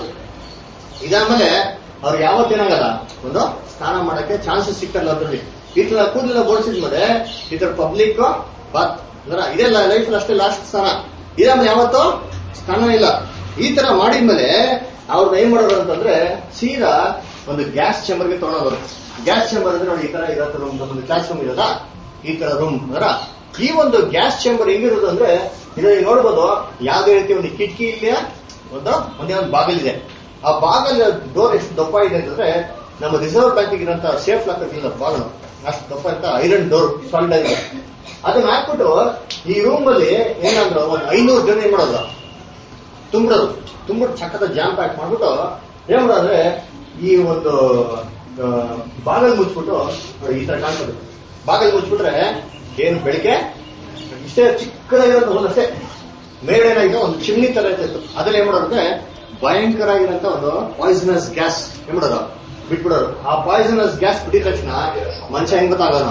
S1: ಇದಾದ್ಮೇಲೆ ಅವ್ರು ಯಾವತ್ತೇನಾಗಲ್ಲ ಒಂದು ಸ್ನಾನ ಮಾಡಕ್ಕೆ ಚಾನ್ಸಸ್ ಸಿಕ್ಕಲ್ಲ ಅದ್ರಲ್ಲಿ. ಈ ತರ ಕೂದಲೆಲ್ಲ ಓಡಿಸಿದ್ಮೇಲೆ ಈ ತರ ಪಬ್ಲಿಕ್ ಬಾತ್ ಅಂದ್ರೆ ಇದೆಲ್ಲ ಲೈಫ್ ಅಷ್ಟೇ ಲಾಸ್ಟ್ ಸ್ನಾನ. ಇದಾದ್ಮೇಲೆ ಯಾವತ್ತೂ ಸ್ನಾನ ಇಲ್ಲ. ಈ ತರ ಮಾಡಿದ್ಮೇಲೆ ಅವ್ರನ್ನ ಏನ್ ಮಾಡೋರು ಅಂತಂದ್ರೆ ಸೀದಾ ಒಂದು ಗ್ಯಾಸ್ ಚೇಂಬರ್ಗೆ ತಗೊಂಡೋಗೋರು. ಗ್ಯಾಸ್ ಚೇಂಬರ್ ಅಂದ್ರೆ ನೋಡಿ ಈ ತರ ಇರತ್ತೆ ರೂಮ್, ಒಂದು ಕ್ಲಾಸ್ ರೂಮ್ ಇರೋದ ಈ ತರ ರೂಮ್ ಅದರ. ಈ ಒಂದು ಗ್ಯಾಸ್ ಚೇಂಬರ್ ಹೆಂಗಿರೋದು ಅಂದ್ರೆ ಇದರಲ್ಲಿ ನೋಡ್ಬೋದು ಯಾವ್ದೇ ರೀತಿ ಒಂದು ಕಿಟಕಿ ಇಲ್ಲ, ಒಂದೇ ಒಂದು ಬಾಗಿಲಿದೆ. ಆ ಬಾಗಲ್ ಡೋರ್ ಎಷ್ಟು ದಪ್ಪ ಇದೆ ಅಂತಂದ್ರೆ ನಮ್ಮ ರಿಸರ್ವ್ ಬ್ಯಾಂಕ್ ಇರೋಂತ ಸೇಫ್ ಲಾಕರ್ ಇಲ್ಲ ಬಾಗಿಲು ಅಷ್ಟು ದಪ್ಪ ಅಂತ ಐರನ್ ಡೋರ್ ಸಾಲಿಡ್ ಆಗಿದೆ. ಅದನ್ನ ಹಾಕ್ಬಿಟ್ಟು ಈ ರೂಮ್ ಅಲ್ಲಿ ಏನಾದ್ರು ಒಂದು 500 ಜನ ಏನ್ ಮಾಡೋದು ತುಂಬಿಟ್ಟು ಚಕ್ಕದ ಜಾಮ್ ಪ್ಯಾಕ್ ಮಾಡ್ಬಿಟ್ಟು ಏನ್ ಮಾಡೋದ್ರೆ ಈ ಒಂದು ಬಾಗಲ್ ಮುಚ್ಬಿಟ್ಟು ಈ ತರ ಕಾಣ್ತದೆ. ಬಾಗಲ್ ಮುಚ್ಬಿಟ್ರೆ ಏನು ಬೆಳಿಗ್ಗೆ ಇಷ್ಟೇ ಚಿಕ್ಕದಾಗಿರೋ ಒಂದಷ್ಟೇ ಮೇಲ್ಗಡೆ ಏನಾಗಿದೆ ಒಂದು ಚಿಮ್ನಿ ತರ ಇರ್ತಿತ್ತು. ಅದ್ರಲ್ಲಿ ಏನ್ ಮಾಡೋದಂದ್ರೆ ಭಯಂಕರ ಆಗಿರೋಂತ ಒಂದು ಪಾಯ್ಸನಸ್ ಗ್ಯಾಸ್ ಏನ್ ಮಾಡೋದು ಬಿಟ್ಬಿಡೋರು. ಆ ಪಾಯ್ಸನಸ್ ಗ್ಯಾಸ್ ಬಿಟ್ಟಿದ ತಕ್ಷಣ ಮನುಷ್ಯ ಹೆಂಗ್ ಗೊತ್ತಾಗೋನು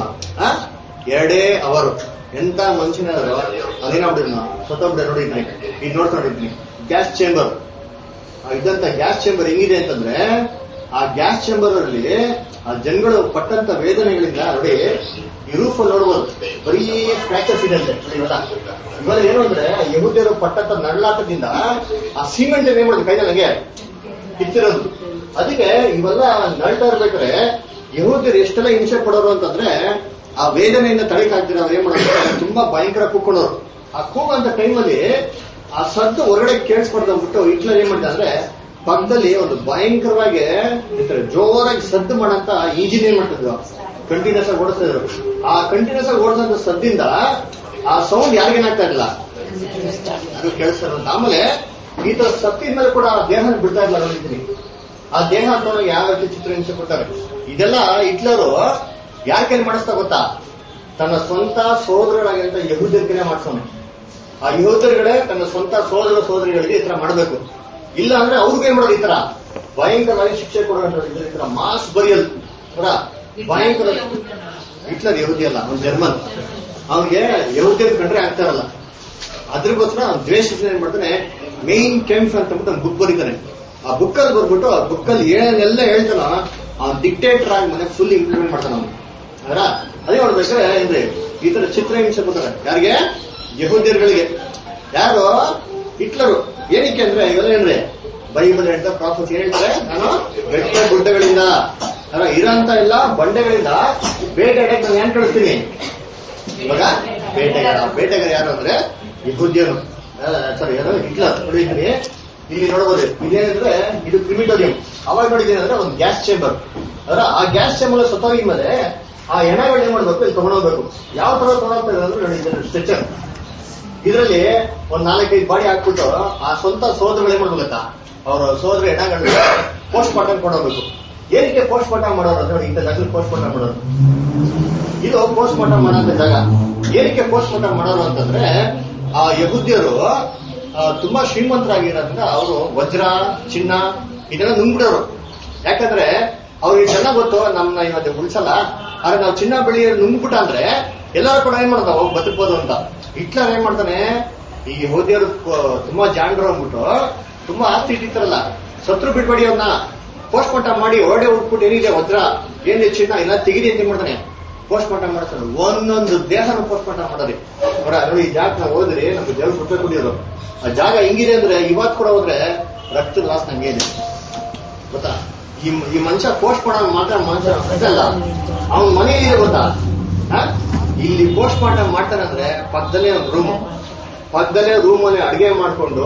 S1: 2 ಅವರು ಎಂತ ಮನುಷ್ಯನಾದ್ರು ಅದೇನಾಗ್ಬಿಡಿದ್ ನಾವು ಸತ್ತೋಗ್ಬಿಡ. ನೋಡಿದ್ನಿ ಈಗ ನೋಡ್ತಾ ನೋಡಿದ್ನಿ ಗ್ಯಾಸ್ ಚೇಂಬರ್ ಇದ್ದಂತ ಗ್ಯಾಸ್ ಚೇಂಬರ್ ಹೆಂಗಿದೆ ಅಂತಂದ್ರೆ ಆ ಗ್ಯಾಸ್ ಚೇಂಬರ್ ಅಲ್ಲಿ ಆ ಜನಗಳು ಪಟ್ಟಂತ ವೇದನೆಗಳಿಂದ ನೋಡಿ ಈ ರೂಫ್ ಅಲ್ಲಿ ನೋಡ್ಬೋದು ಬರೀ ಸ್ಕ್ರಾಚಸ್ ಇದೆ ಅಂತೆ. ಇವಾಗ ಏನು ಅಂದ್ರೆ ಯಹೂದ್ಯರು ಪಟ್ಟಂತ ನರಳಾಟದಿಂದ ಆ ಸಿಮೆಂಟ್ ಏನ್ ಮಾಡೋದು ಕೈನಲ್ಲಿಗೆ ಕಿತ್ತಿರೋದು. ಅದಕ್ಕೆ ಇವೆಲ್ಲ ನಳ್ತಾ ಇರ್ಬೇಕಾದ್ರೆ ಯಹೂದ್ಯರು ಎಷ್ಟೆಲ್ಲ ಹಿಂಸೆ ಪಡೋರು ಅಂತಂದ್ರೆ ಆ ವೇದನೆಯಿಂದ ತಡೆಕಾಗ್ತಿರ ಅವ್ರು ಏನ್ ಮಾಡೋದು ತುಂಬಾ ಭಯಂಕರ ಕೂಗ್ಕೊಂಡವ್ರು. ಆ ಕೂಗಂತ ಟೈಮಲ್ಲಿ ಆ ಸದ್ದು ಹೊರಗಡೆ ಕೇಳಿಸ್ಕೊಡ್ಬಿಟ್ಟು ಹಿಟ್ಲರ್ ಏನ್ ಮಾಡ್ತಾ ಅಂದ್ರೆ ಪಕ್ಕದಲ್ಲಿ ಒಂದು ಭಯಂಕರವಾಗಿ ಜೋರಾಗಿ ಸದ್ದು ಮಾಡಂತ ಇಂಜಿನ್ ಏನ್ ಮಾಡ್ತಿದ್ರು ಕಂಟಿನ್ಯೂಸ್ ಆಗಿ ಓಡಿಸ್ತಾ ಇದ್ರು. ಆ ಕಂಟಿನ್ಯೂಸ್ ಆಗಿ ಓಡಿಸಂತ ಸದ್ದಿಂದ ಆ ಸೌಂಡ್ ಯಾರಿಗೇನಾಗ್ತಾ ಇರಲಿಲ್ಲ, ಅದು ಕೇಳಿಸ್ತಾ ಇರೋದು. ಆಮೇಲೆ ಈ ತರ ಸತ್ತಿದ ಮೇಲೆ ಕೂಡ ಆ ದೇಹನ ಬಿಡ್ತಾ ಇರಲ್ಲ. ನೋಡಿದ್ದೀನಿ ಆ ದೇಹ ಅಂತ ಯಾವ ರೀತಿ ಚಿತ್ರಹಿಂಸೆ ಕೊಡ್ತಾರೆ. ಇದೆಲ್ಲ ಹಿಟ್ಲರು ಯಾರ ಕೈಲಿ ಮಾಡಿಸ್ತಾ ಗೊತ್ತಾ, ತನ್ನ ಸ್ವಂತ ಸೋದರರಾಗಿರಂತ ಯಹೂದ್ಯರಿಗೆ ಮಾಡ್ಸೋಣ. ಆ ಯಹೂದ್ಯರುಗಳೇ ತನ್ನ ಸ್ವಂತ ಸೋದರ ಸೋದರಿಗಳಿಗೆ ಈ ತರ ಮಾಡಬೇಕು. ಇಲ್ಲ ಅಂದ್ರೆ ಅವ್ರಿಗೆ ಮಾಡೋದು ಈ ತರ ಭಯಂಕರವಾಗಿ ಶಿಕ್ಷೆ ಕೊಡುವಂತ ಈ ತರ ಮಾಸ್ ಬರಿಯಲ್ ಭಯಂಕರ. ಹಿಟ್ಲರ್ ಯಹೂದಿ ಅಲ್ಲ, ಅವ್ನು ಜರ್ಮನ್. ಅವ್ನಿಗೆ ಯಹೂದ್ಯರು ಕಂಡ್ರೆ ಆಗ್ತಾ ಇರಲ್ಲ. ಅದ್ರಗೋಸ್ಕರ ಅವ್ನು ದ್ವೇಷದಿಂದ ಏನ್ ಮಾಡ್ತಾನೆ ಮೇನ್ ಕೆಂಫ್ ಅಂತ ಒಂದು ಬುಕ್ ಬರೀತಾನೆ. ಆ ಬುಕ್ ಅಲ್ಲಿ ಬರ್ಬಿಟ್ಟು ಆ ಬುಕ್ ಅಲ್ಲಿ ಏನೆಲ್ಲ ಹೇಳ್ತಾನ ಅವ್ನು ಡಿಕ್ಟೇಟರ್ ಆಗಿ ಮನೆ ಫುಲ್ ಇಂಪ್ಲಿಮೆಂಟ್ ಮಾಡ್ತಾನ ಅವನು. ಅದರ ಅದೇ ನೋಡ್ಬೇಕಾದ್ರೆ ಏನ್ರಿ ಈ ತರ ಚಿತ್ರಹಿಂಸೆ ಕೊಡ್ತಾರೆ ಯಾರಿಗೆ, ಯಹೂದ್ಯರುಗಳಿಗೆ. ಯಾರು ಹಿಟ್ಲರು. ಏನಕ್ಕೆ ಅಂದ್ರೆ ಇವೆಲ್ಲ ಏನ್ರಿ ಬೈಬಲ್ ಹೇಳ್ತಾ ಪ್ರಾಫೆಸಿ ಹೇಳ್ತಾರೆ, ನಾನು ಬೆಟ್ಟ ಗುಡ್ಡಗಳಿಂದ ಇರೋಂತ ಎಲ್ಲ ಬಂಡೆಗಳಿಂದ ಬೇಟೆಗಾಡಕ್ಕೆ ನಾನು ಏನ್ ಕಳಿಸ್ತೀನಿ. ಇವಾಗ ಬೇಟೆಗಾರ ಯಾರು ಅಂದ್ರೆ ಯಹೂದ್ಯರು, ಸಾರಿ ಯಾರು ಹಿಟ್ಲರ್. ನೋಡಿದ್ದೀನಿ ಇಲ್ಲಿ ನೋಡ್ಬೋದು ಇದೇನಂದ್ರೆ ಇದು ಕ್ರಿಮಿಟೋರಿಯಂ. ಅವಾಗ ನೋಡಿದ್ದೀನಿ ಅಂದ್ರೆ ಒಂದು ಗ್ಯಾಸ್ ಚೇಂಬರ್. ಅದರ ಆ ಗ್ಯಾಸ್ ಚೇಂಬರ್ ಸತ್ತೋಗಿದ್ಮೇಲೆ ಆ ಎಣೆಗಳು ಏನ್ ಮಾಡ್ಬೇಕು ಇಲ್ಲಿ ತಗೊಂಡೋಗ್ಬೇಕು. ಯಾವ ತರ ತಗೊಂಡೋಗ್ತಾರೆ ಅಂದ್ರೆ ನೋಡಿ ಸ್ಟ್ರೆಚರ್. ಇದರಲ್ಲಿ ಒಂದ್ 4-5 ಬಾಡಿ ಹಾಕ್ಬಿಟ್ಟು ಆ ಸ್ವಂತ ಸೋದರಗಳು ಏನ್ ಮಾಡ್ಬೇಕತ್ತಾ ಅವ್ರ ಸೋದರ ಎಣೆಗಳು ಪೋಸ್ಟ್ ಮಾರ್ಟಮ್ ಕೊಡೋಗ್ಬೇಕು. ಏನಕ್ಕೆ ಪೋಸ್ಟ್ ಮಾರ್ಟಮ್ ಮಾಡೋರು ಅಂದ್ರೆ ಇಂಥ ಜಾಗದಲ್ಲಿ ಪೋಸ್ಟ್ ಮಾರ್ಟಮ್ ಮಾಡೋರು. ಇದು ಪೋಸ್ಟ್ ಮಾರ್ಟಮ್ ಮಾಡೋಂಥ ಜಾಗ. ಏನಕ್ಕೆ ಪೋಸ್ಟ್ ಮಾರ್ಟಮ್ ಮಾಡೋರು ಅಂತಂದ್ರೆ ಆ ಯಹೂದ್ಯರು ತುಂಬಾ ಶ್ರೀಮಂತರಾಗಿರೋದ್ರಿಂದ ಅವರು ವಜ್ರ ಚಿನ್ನ ಇದೆಲ್ಲ ನುಂಗ್ಬಿಡೋರು. ಯಾಕಂದ್ರೆ ಅವ್ರಿಗೆ ಚೆನ್ನಾಗ್ ಗೊತ್ತು ನಮ್ನ ಇವತ್ತು ಉಳಿಸಲ್ಲ, ಆದ್ರೆ ನಾವು ಚಿನ್ನ ಬೆಳಿ ನುಂಗ್ಬಿಟ್ಟ ಅಂದ್ರೆ ಎಲ್ಲರೂ ಕೂಡ ಏನ್ ಮಾಡ್ತಾವ ಹೋಗಿ ಬದುಕ್ಬೋದು ಅಂತ. ಹಿಟ್ಲರ್ ಏನ್ ಮಾಡ್ತಾನೆ ಈ ಯಹೂದ್ಯರು ತುಂಬಾ ಜಾಣರು ಅಂದ್ಬಿಟ್ಟು ತುಂಬಾ ಆಸ್ತಿ ಇಟ್ಟಿರ್ತಾರಲ್ಲ, ಸತ್ರು ಬಿಡ್ಬೇಡಿ ಅವ್ರನ್ನ ಪೋಸ್ಟ್ ಮಾರ್ಟಮ್ ಮಾಡಿ ಹೊರಡೆ ಉಟ್ಬಿಟ್ಟು ಏನಿದೆ ವಜ್ರ ಏನಿದೆ ಚಿನ್ನ ಎಲ್ಲ ತೆಗಿರಿ ಅಂತ ಮಾಡ್ತಾನೆ. ಪೋಸ್ಟ್ ಮಾರ್ಟಮ್ ಮಾಡ್ತಾರೆ, ಒಂದೊಂದು ದೇಹನ ಪೋಸ್ಟ್ ಮಾರ್ಟಮ್ ಮಾಡೋರಿ. ನೋಡಿ ಈ ಜಾಗ ನಾವು ಹೋದ್ರಿ ನಮ್ಗೆ ದೇವ್ರು ಬಿಟ್ಟು ಕುಡಿಯೋರು. ಆ ಜಾಗ ಹೆಂಗಿದೆ ಅಂದ್ರೆ ಇವತ್ತು ಕೂಡ ಹೋದ್ರೆ ರಕ್ತದ ಲಾಸ್ ನಂಗೆ ಇದೆ ಗೊತ್ತಾ. ಈ ಮನುಷ್ಯ ಪೋಸ್ಟ್ ಮಾರ್ಟಮ್ ಮಾತ್ರ ಮನುಷ್ಯ ಅಲ್ಲ, ಅವನ ಮನೆಯಲ್ಲಿ ಗೊತ್ತಾ ಇಲ್ಲಿ ಪೋಸ್ಟ್ ಮಾರ್ಟಮ್ ಮಾಡ್ತಾನೆ ಅಂದ್ರೆ ಪಕ್ಕದಲ್ಲೇ ಒಂದು ರೂಮ್, ಪಕ್ಕದಲ್ಲೇ ರೂಮ್ ಅಲ್ಲಿ ಅಡಿಗೆ ಮಾಡ್ಕೊಂಡು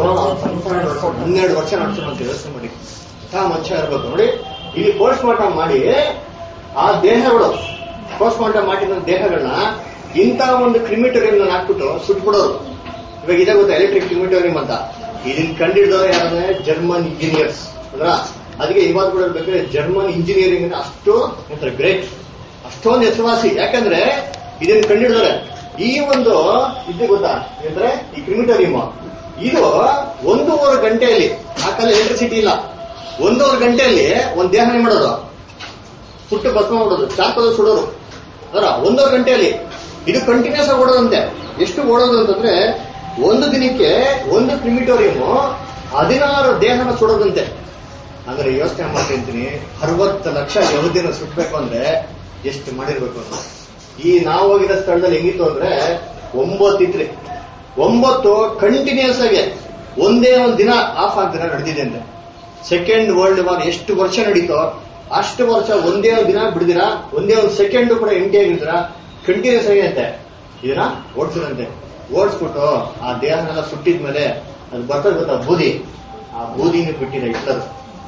S1: 12 ವರ್ಷ ನಡ್ಸೋಣ ವ್ಯವಸ್ಥೆ ಮಾಡಿ ಮನುಷ್ಯ ಇರ್ಬೇಕು. ನೋಡಿ ಇಲ್ಲಿ ಪೋಸ್ಟ್ ಮಾರ್ಟಮ್ ಮಾಡಿ ಆ ದೇಹಗಳು ಪೋಸ್ಟ್ ಮಾರ್ಟಮ್ ಮಾಡಿದ ದೇಹಗಳನ್ನ ಇಂಥ ಒಂದು ಕ್ರಿಮಿಟೋರಿಯಂ ಹಾಕ್ಬಿಟ್ಟು ಸುಟ್ಬಿಡೋರು. ಇವಾಗ ಇದೇ ಗೊತ್ತಾ ಎಲೆಕ್ಟ್ರಿಕ್ ಕ್ರಿಮಿಟೋರಿಯಂ ಅಂತ. ಇದನ್ನ ಕಂಡಿಡಿದವರು ಯಾರಂದ್ರೆ ಜರ್ಮನ್ ಇಂಜಿನಿಯರ್ಸ್ ಅದ್ರ. ಅದಕ್ಕೆ ಇವಾಗ ಕೂಡ ಬೇಕಾದ್ರೆ ಜರ್ಮನ್ ಇಂಜಿನಿಯರಿಂಗ್ ಅಷ್ಟು ಗ್ರೇಟ್, ಅಷ್ಟೊಂದು ಹೆಸರುವಾಸಿ. ಯಾಕಂದ್ರೆ ಇದನ್ನು ಕಂಡಿಡಿದರೆ ಈ ಒಂದು ಇದು ಗೊತ್ತಾ ಅಂದ್ರೆ ಈ ಕ್ರಿಮಿಟೋರಿಯಂ ಇದು 1.5 ಗಂಟೆಯಲ್ಲಿ, ಆ ಕಾಲ ಎಲೆಕ್ಟ್ರಿಸಿಟಿ ಇಲ್ಲ, 1.5 ಗಂಟೆಯಲ್ಲಿ ಒಂದ್ ದೇಹನೇ ಮಾಡೋದು ಸುಟ್ಟು ಭಸ್ಮ ಮಾಡೋದು, ಚಾರ್ಕೋಲ್ ಸುಡೋರು ಅದರ 1.5 ಗಂಟೆಯಲ್ಲಿ. ಇದು ಕಂಟಿನ್ಯೂಸ್ ಆಗಿ ಓಡೋದಂತೆ. ಎಷ್ಟು ಓಡೋದು ಅಂತಂದ್ರೆ ಒಂದು ದಿನಕ್ಕೆ ಒಂದು ಕ್ರಿಮಿಟೋರಿಯಂ 16 ದೇಹನ ಸುಡೋದಂತೆ. ಅಂದ್ರೆ ಯೋಚನೆ ಮಾಡ್ತಿರ್ತೀನಿ 60 ಲಕ್ಷ ಯಹೂದ್ಯನ ಸುಟ್ಬೇಕು ಅಂದ್ರೆ ಎಷ್ಟು ಮಾಡಿರ್ಬೇಕು ಅಂತ. ಈ ನಾವು ಹೋಗಿರೋ ಸ್ಥಳದಲ್ಲಿ ಹೆಂಗಿತ್ತು ಅಂದ್ರೆ 9 ಇತ್ರಿ 9 ಕಂಟಿನ್ಯೂಸ್ ಆಗಿ ಒಂದೇ ಒಂದು ದಿನ ಆಫ್ ಆಗ್ದಿರ ನಡೆದಿದೆ ಅಂತೆ. ಸೆಕೆಂಡ್ ವರ್ಲ್ಡ್ ವಾರ್ ಎಷ್ಟು ವರ್ಷ ನಡೀತೋ ಅಷ್ಟು ವರ್ಷ ಒಂದೇ ಒಂದು ದಿನ ಬಿಡ್ದಿರಾ, ಒಂದೇ ಒಂದು ಸೆಕೆಂಡ್ ಕೂಡ ಎಂಟಿಯಾಗಿದ್ದೀರಾ, ಕಂಟಿನ್ಯೂಸ್ ಆಗಿ ಅಂತೆ ಇದನ್ನ ಓಡಿಸಿದಂತೆ. ಓಡಿಸ್ಬಿಟ್ಟು ಆ ದೇಹನೆಲ್ಲ ಸುಟ್ಟಿದ್ಮೇಲೆ ಅದು ಬರ್ತದೆ ಗೊತ್ತಾ ಬೂದಿ, ಆ ಬೂದಿನ ಬಿಟ್ಟಿದೆ ಇಟ್ಟರು.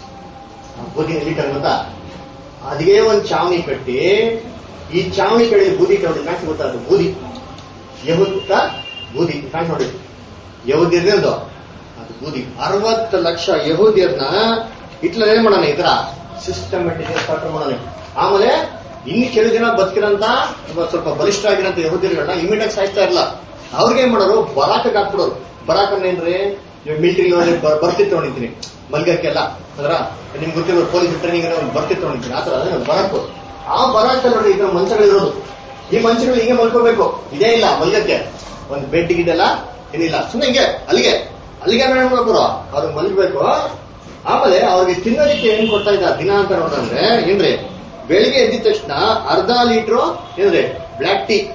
S1: ಆ ಬೂದಿ ಎಲ್ಲಿಟ್ಟಾರೆ ಗೊತ್ತಾ, ಅದೇ ಒಂದು ಚಾವಣಿ ಕಟ್ಟಿ, ಈ ಚಾವಣಿ ಕಡೆ ಬೂದಿ ಕಡೆ ಕಾಣಿಸಿ ಗೊತ್ತಾ, ಅದು ಬೂದಿ ಯಹುದ ಬೂದಿ ಕಾಣಿಸ್ ನೋಡಿ, ಯಹೂದ್ಯರದು ಅದು ಬೂದಿ. 60 ಲಕ್ಷ ಯಹೂದ್ಯರನ್ನ ಹಿಟ್ಲರ್ ಏನ್ ಮಾಡೋಣ ಈ ತರ ಸಿಸ್ಟಮೆಟಿಕ್ ಸ್ಟಾರ್ಟ್ ಮಾಡೋಣ. ಆಮೇಲೆ ಇನ್ನು ಕೆಲವು ಜನ ಬದುಕಿರಂತ ಸ್ವಲ್ಪ ಬಲಿಷ್ಠ ಆಗಿರಂತ ಯಹೂದ್ಯರುಗಳನ್ನ ಇಮಿಡಿಯೇಟ್ ಸಾಯ್ತಾ ಇರಲ್ಲ, ಅವ್ರಿಗೆ ಏನ್ ಮಾಡೋರು ಬರಾಕಕ್ಕೆ ಹಾಕ್ಬಿಡೋರು. ಬರಾಕ್ ಏನ್ರಿ, ಮಿಲಿಟರಿ ಬರ್ತಿತ್ತು ನೋಡಿದ್ದೀನಿ ಮಲ್ಗಕ್ಕೆಲ್ಲ ಅದರ ನಿಮ್ಗೆ ಗೊತ್ತಿರೋ ಪೊಲೀಸ್ ಟ್ರೈನಿಂಗ್ ಬರ್ತಿತ್ತು ನೋಡಿದ್ದೀನಿ ಆತರ ಬರಾಕು. ಆ ಬರಾಕ್ ನೋಡಿ ಈಗ ಮಂಚಗಳಿರೋದು, ಈ ಮಂಚಗಳು ಹಿಂಗೆ ಮಲ್ಕೋಬೇಕು, ಇದೇ ಇಲ್ಲ ಮಲ್ಗಕ್ಕೆ ಒಂದು ಬೆಡ್ ಇದೆಲ್ಲ ಏನಿಲ್ಲ, ಸುಮ್ಮನೆ ಹಿಂಗೆ ಅಲ್ಲಿಗೆ ಮಾಡ್ಬೇಕು ಅವ್ರಿಗೆ ಮಲ್ಗಬೇಕು. ಆಮೇಲೆ ಅವ್ರಿಗೆ ತಿನ್ನೋದಕ್ಕೆ ಏನ್ ಕೊಡ್ತಾ ಇದ್ದ ದಿನ ಅಂತ ನೋಡಿದ್ರೆ ಏನ್ರಿ, ಬೆಳಿಗ್ಗೆ ಎದ್ದಿದ ತಕ್ಷಣ ಅರ್ಧ ಲೀಟ್ರು ಏನ್ರಿ ಬ್ಲ್ಯಾಕ್ ಟೀ,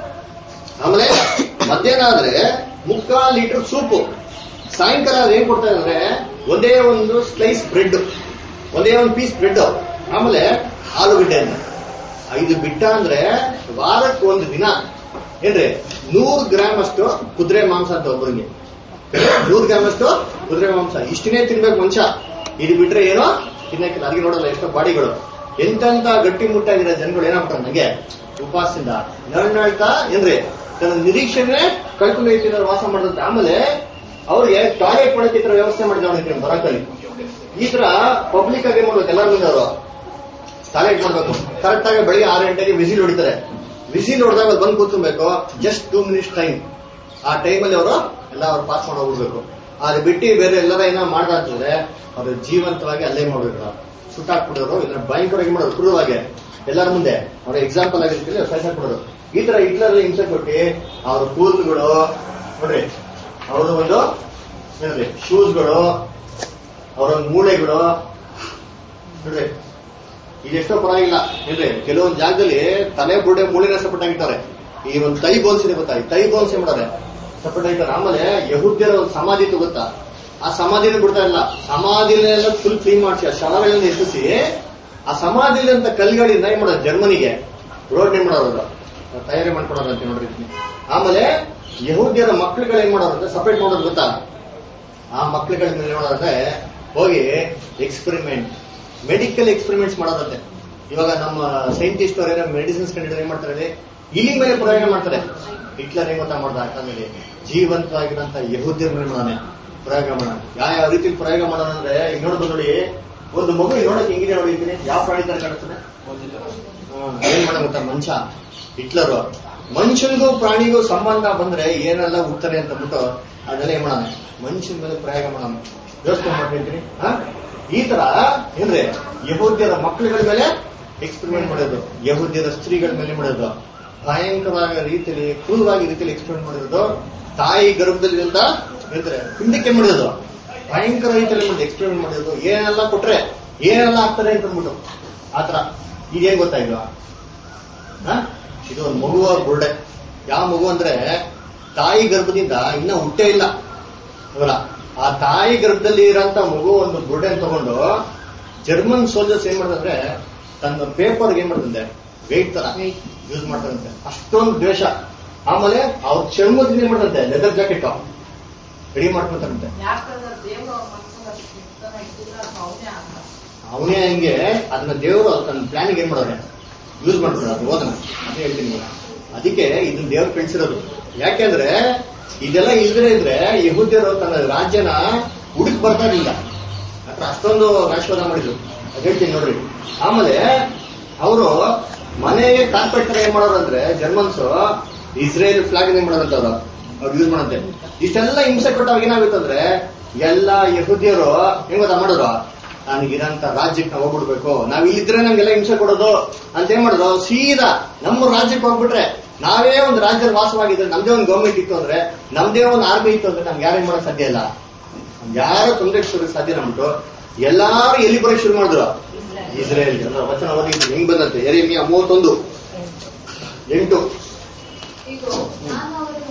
S1: ಆಮೇಲೆ ಮಧ್ಯಾಹ್ನ ಆದ್ರೆ 3/4 ಲೀಟರ್ ಸೂಪು, ಸಾಯಂಕಾಲ ಏನ್ ಕೊಡ್ತಾ ಇದ್ರೆ ಒಂದೇ ಒಂದು ಸ್ಲೈಸ್ ಬ್ರೆಡ್, ಒಂದೇ ಒಂದು ಪೀಸ್ ಬ್ರೆಡ್, ಆಮೇಲೆ ಆಲೂಗಡ್ಡೆ ಅಂತ 5 ಬಿಟ್ಟ ಅಂದ್ರೆ ವಾರಕ್ಕೆ ಒಂದು ದಿನ ಏನ್ರಿ 100 ಗ್ರಾಮ್ ಅಷ್ಟು ಕುದುರೆ ಮಾಂಸ ಅಂತ ಒಬ್ಬರಿಗೆ 100 ಗ್ರಾಮ್ ಅಷ್ಟು ಕುದುರೆ ಮಾಂಸ ಇಷ್ಟನ್ನೇ ತಿನ್ಬೇಕು ಮನುಷ್ಯ. ಇದು ಬಿಟ್ರೆ ಏನೋ ತಿನ್ನಕ್ಕಿಲ್ಲ. ಅದಕ್ಕೆ ನೋಡಲ್ಲ ಎಷ್ಟೋ ಬಾಡಿಗಳು ಎಂತೆಂತ ಗಟ್ಟಿ ಮುಟ್ಟಾಗಿರೋ ಜನಗಳು ಏನಾಗ್ತಾರೆ ನಂಗೆ ಉಪವಾಸದಿಂದ ನರಳ್ತಾ ಏನ್ರಿ ತನ್ನ ನಿರೀಕ್ಷೆನೇ ಕಳ್ಕೊಂಡು ಹೋಗ್ತಿದ್ದಾರೆ ವಾಸ ಮಾಡಿದಂತೆ. ಆಮೇಲೆ ಅವ್ರಿಗೆ ಟಾಯ್ಲೆಟ್ ಮಾಡಕ್ಕೆ ಈ ತರ ವ್ಯವಸ್ಥೆ ಮಾಡಿದ್ರೆ ಬರಾಕಲ್ಲಿ ಈ ತರ ಪಬ್ಲಿಕ್ ಆಗಿ ಮಾಡ್ಬೇಕು. ಎಲ್ಲರ ಮುಂದೆ ಅವರು ಟಾಯ್ಲೆಟ್ ಮಾಡ್ಬೇಕು. ಕರೆಕ್ಟ್ ಆಗಿ ಬೆಳಿಗ್ಗೆ 6 ಗಂಟೆಗೆ ವಿಸಿಲ್ ಹೊಡಿತಾರೆ. ವಿಸಿಲ್ ಹೊಡೆದಾಗ ಅವ್ರು ಬಂದು ಕೂತ್ಕೊಬೇಕು. Just 2 minutes time. ಆ ಟೈಮಲ್ಲಿ ಅವರು ಎಲ್ಲ ಅವ್ರು ಪಾಸ್ ಮಾಡಿ ಹೋಗ್ಬಿಡ್ಬೇಕು. ಅದು ಬಿಟ್ಟು ಬೇರೆ ಎಲ್ಲರ ಏನೋ ಮಾಡ್ದಾಗ್ತದೆ ಅವ್ರು ಜೀವಂತವಾಗಿ ಅಲ್ಲೇ ಮಾಡ್ಬೇಕು. ಸುಟ್ಟಾಕ್ಬಿಡೋರು, ಇಲ್ಲ ಭಯಂಕರವಾಗಿ ಮಾಡೋರು ಕ್ರೂರವಾಗಿ ಎಲ್ಲರ ಮುಂದೆ ಅವ್ರ ಎಕ್ಸಾಂಪಲ್ ಆಗಿರ್ತೀವಿ ಸಾಯ್ಸಾಕ್ಬಿಡೋರು. ಈ ತರ ಹಿಟ್ಲರ್ ಹಿಂಸೆ ಕೊಟ್ಟು ಅವ್ರ ಕೂದಲುಗಳು ನೋಡ್ರಿ, ಅವ್ರ ಒಂದು ಏನ್ರಿ ಶೂಸ್ಗಳು, ಅವರ ಮೂಳೆಗಳು ನೋಡ್ರಿ, ಇದೆಷ್ಟೋ ಪರವಾಗಿಲ್ಲ ಏನ್ರಿ. ಕೆಲವೊಂದು ಜಾಗದಲ್ಲಿ ತಲೆ ಬುಡೆ ಮೂಳೆನ ಸಪೋರ್ಟ್ ಆಗಿರ್ತಾರೆ. ಈ ಒಂದು ತೈ ಬೋನ್ಸ್ ಇದೆ ಗೊತ್ತಾ, ಈ ತೈ ಬೋನ್ಸ್ ಏನ್ ಮಾಡೋರೆ ಸಪೋರ್ಟ್ ಆಗಿರ್ತಾರೆ. ಆಮೇಲೆ ಯಹೂದ್ಯರ ಒಂದು ಸಮಾಧಿ ಇತ್ತು ಗೊತ್ತಾ, ಆ ಸಮಾಧಿನ ಬಿಡ್ತಾ ಇಲ್ಲ, ಸಮಾಧಿನೆಲ್ಲ ಫುಲ್ ಕ್ಲೀನ್ ಮಾಡಿಸಿ ಆ ಶವಗಳನ್ನ ಎತ್ತಿಸಿ ಆ ಸಮಾಧಿಲಿ ಅಂತ ಕಲ್ಗಳಿಂದ ಏನ್ ಮಾಡೋದು ಜರ್ಮನಿಗೆ ರೋಡ್ ಏನ್ ಮಾಡೋರು ತಯಾರಿ ಮಾಡ್ಕೊಡೋರು ಅಂತ ನೋಡಿರ್ತೀನಿ. ಆಮೇಲೆ ಯಹೂದ್ಯರ ಮಕ್ಳುಗಳು ಏನ್ ಮಾಡೋರು ಅಂತ ಸಪರೇಟ್ ಮಾಡೋದು ಗೊತ್ತಾ, ಆ ಮಕ್ಳುಗಳ ಮೇಲೆ ನೋಡೋದಂದ್ರೆ ಹೋಗಿ ಎಕ್ಸ್ಪೆರಿಮೆಂಟ್, ಮೆಡಿಕಲ್ ಎಕ್ಸ್ಪೆರಿಮೆಂಟ್ಸ್ ಮಾಡೋದಂತೆ. ಇವಾಗ ನಮ್ಮ ಸೈಂಟಿಸ್ಟ್ ಅವರೇನೋ ಮೆಡಿಸಿನ್ಸ್ ಕಂಡಿದ್ರೆ ಏನ್ ಮಾಡ್ತಾರೆ, ಇಲಿ ಮೇಲೆ ಪ್ರಯೋಗ ಮಾಡ್ತಾರೆ. ಹಿಟ್ಲರ್ ಏನ್ ಗೊತ್ತಾ ಮಾಡ್ದ ಯಾಕಂದ್ರೆ ಜೀವಂತವಾಗಿರೋಂತ ಯಹೂದ್ಯರ ಮೇಲೆ ಮಾಡೋಣ ಪ್ರಯೋಗ ಮಾಡೋಣ. ಯಾವ ರೀತಿಯಲ್ಲಿ ಪ್ರಯೋಗ ಮಾಡೋಣ ಅಂದ್ರೆ ಈಗ ನೋಡೋದು ನೋಡಿ, ಒಂದು ಮಗು ನೋಡಕ್ ಹೆಂಗಿದೆ ನೋಡಿದ್ದೀನಿ, ಯಾವ ಪ್ರಾಣಿ ತರ ಕಾಣಿಸ್ತದೆ, ಏನ್ ಮಾಡ ಗೊತ್ತಾ ಮನುಷ್ಯ. ಹಿಟ್ಲರ್ ಮನುಷ್ಯನಿಗೂ ಪ್ರಾಣಿಗೂ ಸಂಬಂಧ ಬಂದ್ರೆ ಏನೆಲ್ಲ ಹುಡ್ತಾರೆ ಅಂತ ಬಿಟ್ಟು ಅದೆಲ್ಲ ಏನ್ ಮಾಡೋಣ ಮನುಷ್ಯನ ಮೇಲೆ ಪ್ರಯೋಗ ಮಾಡೋಣ. ಯೋಚನೆ ಮಾಡ್ತಿದ್ದೀನಿ. ಈ ತರ ಏನ್ರಿ ಯಹೂದ್ಯರ ಮಕ್ಕಳುಗಳ ಮೇಲೆ ಎಕ್ಸ್ಪೆರಿಮೆಂಟ್ ಮಾಡೋದು, ಯಹೂದ್ಯರ ಸ್ತ್ರೀಗಳ ಮೇಲೆ ಮಾಡೋದು, ಭಯಂಕರವಾದ ರೀತಿಯಲ್ಲಿ ಕ್ರೂರವಾಗಿ ರೀತಿಯಲ್ಲಿ ಎಕ್ಸ್ಪೆರಿಮೆಂಟ್ ಮಾಡಿರೋದು. ತಾಯಿ ಗರ್ಭದಲ್ಲಿ ಅಂತ ಹೇಳ್ತಾರೆ ಹಿಂದಕ್ಕೆ ಮಾಡೋದು, ಭಯಂಕರ ರೀತಿಯಲ್ಲಿ ಎಕ್ಸ್ಪೆರಿಮೆಂಟ್ ಮಾಡೋದು. ಏನೆಲ್ಲ ಕೊಟ್ರೆ ಏನೆಲ್ಲ ಆಗ್ತದೆ ಅಂತ ಅಂದ್ಬಿಟ್ಟು ಆತರ. ಇದೇನ್ ಗೊತ್ತಾಗಿಲ್ವಾ, ಇದು ಒಂದು ಮಗುವ ಬುರ್ಡೆ. ಯಾವ ಮಗು ಅಂದ್ರೆ ತಾಯಿ ಗರ್ಭದಿಂದ ಇನ್ನ ಹುಟ್ಟೇ ಇಲ್ಲ ಅವರ, ಆ ತಾಯಿ ಗರ್ಭದಲ್ಲಿ ಇರೋಂತ ಮಗು ಒಂದು ಬುರ್ಡೆ ತಗೊಂಡು ಜರ್ಮನ್ ಸೋಲ್ಜರ್ಸ್ ಏನ್ ಮಾಡ್ತಾರೆ, ತನ್ನ ಪೇಪರ್ಗೆ ಏನ್ ಮಾಡ್ತಂತೆ ವೆಯ್ಟ್ ತರ ಯೂಸ್ ಮಾಡ್ತಾರಂತೆ. ಅಷ್ಟೊಂದು ದ್ವೇಷ. ಆಮೇಲೆ ಅವ್ರ ಚರ್ಮದಿಂದ ಏನ್ ಮಾಡ್ತಂತೆ ಲೆದರ್ ಜಾಕೆಟ್ ರೆಡಿ ಮಾಡ್ಕೊಂತಾರಂತೆ. ಅವನೇ ಹಂಗೆ ಅದನ್ನ ದೇವರು ತನ್ನ ಪ್ಲಾನಿಗೆ ಏನ್ ಮಾಡೋರೆ ಯೂಸ್ ಮಾಡ್ತಾರೆ. ಅದು ಓದನ ಅದೇ ಹೇಳ್ತೀನಿ. ಅದಕ್ಕೆ ಇದನ್ನ ದೇವ್ರು ಕಳಿಸಿರೋದು. ಯಾಕೆಂದ್ರೆ ಇದೆಲ್ಲ ಇಲ್ದೇ ಇದ್ರೆ ಯಹೂದ್ಯರು ತನ್ನ ರಾಜ್ಯನ ಹುಡುಕ್ ಬರ್ತಾ ಇರಲಿಲ್ಲ. ಅಷ್ಟೊಂದು ರಾಷ್ಟ್ರವಾದ ಮಾಡಿದ್ರು, ಅದು ಹೇಳ್ತೀನಿ ನೋಡ್ರಿ. ಆಮೇಲೆ ಅವರು ಮನೆಗೆ ಕಾರ್ಪೆಟ್ ತರ ಏನ್ ಮಾಡೋರು ಅಂದ್ರೆ ಜರ್ಮನ್ಸ್ ಇಸ್ರೇಲ್ ಫ್ಲಾಗ್ ಏನ್ ಮಾಡೋರಂತ ಅವ್ರು ಯೂಸ್ ಮಾಡಂತೆ. ಇಷ್ಟೆಲ್ಲ ಹಿಂಸೆ ಕೊಟ್ಟಾಗ ಏನಾಗುತ್ತಂದ್ರೆ ಎಲ್ಲಾ ಯಹೂದ್ಯರು ಹೆಂಗ್ ಗೊತ್ತಾ ಮಾಡೋರು, ನನಗಿರಂತ ರಾಜ್ಯಕ್ಕೆ ನಾವು ಹೋಗ್ಬಿಡ್ಬೇಕು, ನಾವ್ ಇಲ್ಲಿದ್ರೆ ನಮ್ಗೆಲ್ಲ ಹಿಂಸೆ ಕೊಡೋದು ಅಂತ ಏನ್ ಮಾಡೋದು, ಸೀದಾ ನಮ್ಮ ರಾಜ್ಯಕ್ಕೆ ಹೋಗ್ಬಿಟ್ರೆ ನಾವೇ ಒಂದು ರಾಜ್ಯದಲ್ಲಿ ವಾಸವಾಗಿದ್ರೆ, ನಮ್ದೇ ಒಂದು ಗೌರ್ಮೆಂಟ್ ಇತ್ತು ಅಂದ್ರೆ, ನಮ್ದೇ ಒಂದು ಆರ್ಮಿ ಇತ್ತು ಅಂದ್ರೆ ನಮ್ಗೆ ಯಾರೇನ್ ಮಾಡಕ್ ಸಾಧ್ಯ ಇಲ್ಲ, ಯಾರು ತೊಂದರೆ ಸಾಧ್ಯ ನಮ್ಬಿಟ್ಟು ಎಲ್ಲಾರು ಎಲ್ಲಿ ಬರೋಕ್ ಶುರು ಮಾಡಿದ್ರು ಇಸ್ರೇಲ್. ವಚನ ಓದಿ ಹೆಂಗ್ ಬಂದಂತೆ ಯೆರೆಮೀಯ 31:8.
S2: ನಾನು ಅವರನ್ನು ಉತ್ತರಕ್ಕೆ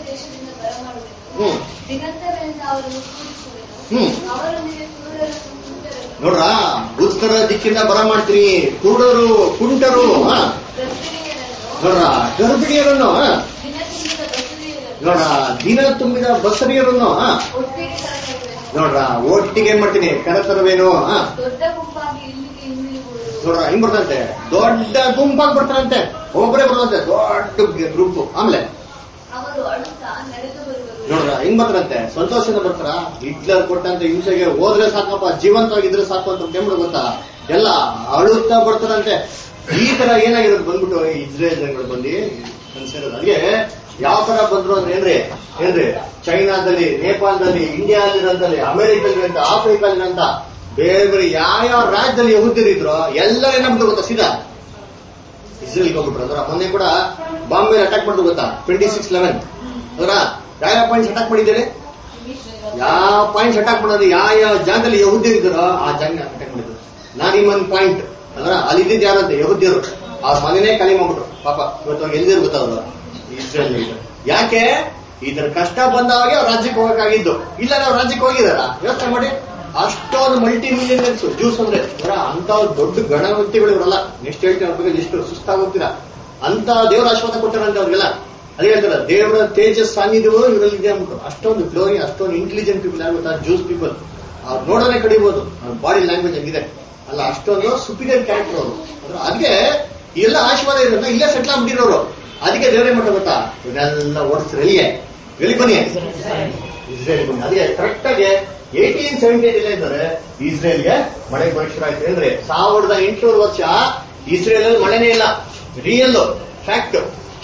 S2: ದೇಶದಿಂದ ಬರಮಾಡುವೆನು.
S1: ಹ್ಮ್
S2: ದಿಗಂತಗಳಿಂದ ಅವರನ್ನು ಕೂಡಿಸುವೆನು.
S1: ಹ್ಮ್
S2: ಅವರೊಂದಿಗೆ ಕುರುಡರು ಕುಂಟರು,
S1: ನೋಡ್ರ, ಉತ್ತರ ದಿಕ್ಕಿಂದ ಬರ ಮಾಡ್ತೀನಿ, ಕುರುಡರು ಕುಂಟರು,
S2: ಗರ್ಭಿಣಿಯರನ್ನು,
S1: ನೋಡ್ರ ಗರ್ಭಿಣಿಯರನ್ನು,
S2: ದಿನ ತುಂಬಿದ ಬಸುರಿಯರನ್ನು
S1: ನೋಡ್ರ ದಿನ ತುಂಬಿದ ಬಸರಿಯರನ್ನು,
S2: ಒಟ್ಟಿಗೆ ಕರೆತರುವೆನು.
S1: ನೋಡ್ರ ಒಟ್ಟಿಗೆ ಏನ್ ಮಾಡ್ತೀನಿ, ಕರೆತರುವೇನು.
S2: ದೊಡ್ಡ ಗುಂಪಾಗಿ ಇಲ್ಲಿಗೆ ಹಿಂದಿರುಗುವುದು.
S1: ನೋಡ್ರ ಹಿಂಗ್ ಬರ್ತಂತೆ, ದೊಡ್ಡ ಗುಂಪಾಗಿ ಬರ್ತಾರಂತೆ, ಒಬ್ಬರೇ ಬರ್ತಂತೆ, ದೊಡ್ಡ ಗ್ರೂಪ್. ಆಮೇಲೆ
S2: ಅವರು ಅಳುತ್ತಾ ನಡೆದು ಬರುವರು.
S1: ನೋಡ್ರ ಹಿಂಗ್ ಬರ್ತಾರಂತೆ, ಸಂತೋಷದಿಂದ ಬರ್ತಾರ. ಹಿಟ್ಲರ್ ಕೊಟ್ಟಂತ ಹಿಂಸೆಗೆ ಹೋದ್ರೆ ಸಾಕಪ್ಪ, ಜೀವಂತವಾಗಿದ್ರೆ ಸಾಕು ಅಂತ ಕೆಮ್ಮಡು ಗೊತ್ತಾ, ಎಲ್ಲ ಅಳುತ್ತಾ ಬರ್ತಾರಂತೆ. ಈ ತರ ಏನಾಗಿರೋದು ಬಂದ್ಬಿಟ್ಟು ಇಸ್ರೇಲ್ ಜನಗಳು ಬಂದು ಕನ್ಸಿರೋದು. ಅಲ್ಲಿಗೆ ಯಾವ ತರ ಬಂದ್ರು ಅಂದ್ರೆ ಏನ್ರಿ ಚೈನಾದಲ್ಲಿ, ನೇಪಾಳದಲ್ಲಿ, ಇಂಡಿಯಾದಲ್ಲಿರೋದಲ್ಲಿ, ಅಮೆರಿಕದಲ್ಲಿ, ಆಫ್ರಿಕಾದಲ್ಲಿರಂತ ಬೇರೆ ಬೇರೆ ಯಾವ ರಾಜ್ಯದಲ್ಲಿ ಯಹೂದ್ಯರಿದ್ರು ಎಲ್ಲರೂ ಏನಾಗ್ಬಿಟ್ಟು ಗೊತ್ತಾ, ಸೀದಾ ಇಸ್ರೇಲ್ಗೆ ಹೋಗ್ಬಿಟ್ರು. ಅದರ ಮೊನ್ನೆ ಕೂಡ ಬಾಂಬೆ ಅಟ್ಯಾಕ್ ಮಾಡಿದ್ರು ಗೊತ್ತಾ, 26/11. ಅದರ ಯಾವ ಪಾಯಿಂಟ್ಸ್ ಅಟ್ಯಾಕ್ ಮಾಡಿದ್ದೇನೆ, ಯಾವ ಪಾಯಿಂಟ್ಸ್ ಅಟ್ಯಾಕ್ ಮಾಡೋದು, ಯಾವ ಜಾಗದಲ್ಲಿ ಯಹೂದ್ಯರಿದ್ದಾರೋ ಆ ಜಾಗ ಅಟ್ಯಾಕ್ ಮಾಡಿದ್ರು. ನಾರಿಮನ್ ಪಾಯಿಂಟ್ ಅದರ ಅಲ್ಲಿದ್ದ ಯಾರಂತೆ ಯಹೂದ್ಯರು, ಆ ಮನೆನೇ ಖಾಲಿ ಮಾಡ್ಬಿಟ್ರು. ಪಾಪ ಇವತ್ತು ಅವ್ರಿಗೆ ಎಲ್ಲಿದ್ರು ಗೊತ್ತಾ, ಅವರು ಇಸ್ರೇಲ್. ಯಾಕೆ ಇದರ ಕಷ್ಟ ಬಂದವಾಗ ಅವ್ರ ರಾಜ್ಯಕ್ಕೆ ಹೋಗಕ್ಕಾಗಿದ್ದು, ಇಲ್ಲ ನಾವು ರಾಜ್ಯಕ್ಕೆ ಹೋಗಿದಾರ ಯೋಚನೆ ಮಾಡಿ. ಅಷ್ಟೊಂದು ಮಲ್ಟಿ ಮಿಲಿಯನರ್ಸ್ ಜ್ಯೂಸ್ ಅಂದ್ರೆ ಅಂತ ದೊಡ್ಡ ಗಣವೃತ್ತಿಗಳು ಇವರಲ್ಲ. ನೆಕ್ಸ್ಟ್ ಹೇಳ್ತೀನಿ ಅವ್ರ ಬಗ್ಗೆ, ಎಷ್ಟು ಸುಸ್ತಾಗೋಗ್ತೀರಾ ಅಂತ ದೇವರ ಆಶೀರ್ವಾದ ಕೊಟ್ಟಾರಂತೆ ಅವ್ರಿಗೆಲ್ಲ. ಅದೇ ಹೇಳ್ತಾರೆ, ದೇವರ ತೇಜಸ್ ಸಾನ್ನಿಧ್ಯವೂ ಇವರಲ್ಲಿ ಇದೆ ಅಂದ್ಬಿಟ್ಟು. ಅಷ್ಟೊಂದು ಗ್ಲೋರಿ, ಅಷ್ಟೊಂದು ಇಂಟೆಲಿಜೆಂಟ್ ಪೀಪಲ್ ಯಾರು ಗೊತ್ತಾ, ಜ್ಯೂಸ್ ಪೀಪಲ್. ಅವ್ರು ನೋಡೋದೇ ಕಡಿಬಹುದು, ಅವ್ರ ಬಾಡಿ ಲ್ಯಾಂಗ್ವೇಜ್ ಆಗಿದೆ ಅಲ್ಲ, ಅಷ್ಟೊಂದು ಸುಪೀರಿಯರ್ ಕ್ಯಾರೆಕ್ಟರ್ ಅವರು. ಅದಕ್ಕೆ ಎಲ್ಲ ಆಶೀರ್ವಾದ ಇರೋದ್ರಿಂದ ಇಲ್ಲೇ ಸೆಟ್ಲ್ ಆಗ್ಬಿಟ್ಟಿರೋರು. ಅದಕ್ಕೆ ದೇವರೇ ಮಾಡ್ತಾ ಗೊತ್ತಾ, ಇವನ್ನೆಲ್ಲ ಓಡಿಸ್ತಾರೆ ಎಲ್ಲಿ ಬನ್ನಿ, ಇಸ್ರೇಲ್ ಬನ್ನಿ. ಅದಕ್ಕೆ ಕರೆಕ್ಟ್ ಆಗಿ 1878 ಇದ್ದಾರೆ ಇಸ್ರೇಲ್ಗೆ ಮಳೆ ಬರೋಕ್ ಆಯ್ತು ಅಂದ್ರೆ 1800 ವರ್ಷ ಇಸ್ರೇಲ್ ಅಲ್ಲಿ ಮಳೆನೇ ಇಲ್ಲ. Real fact.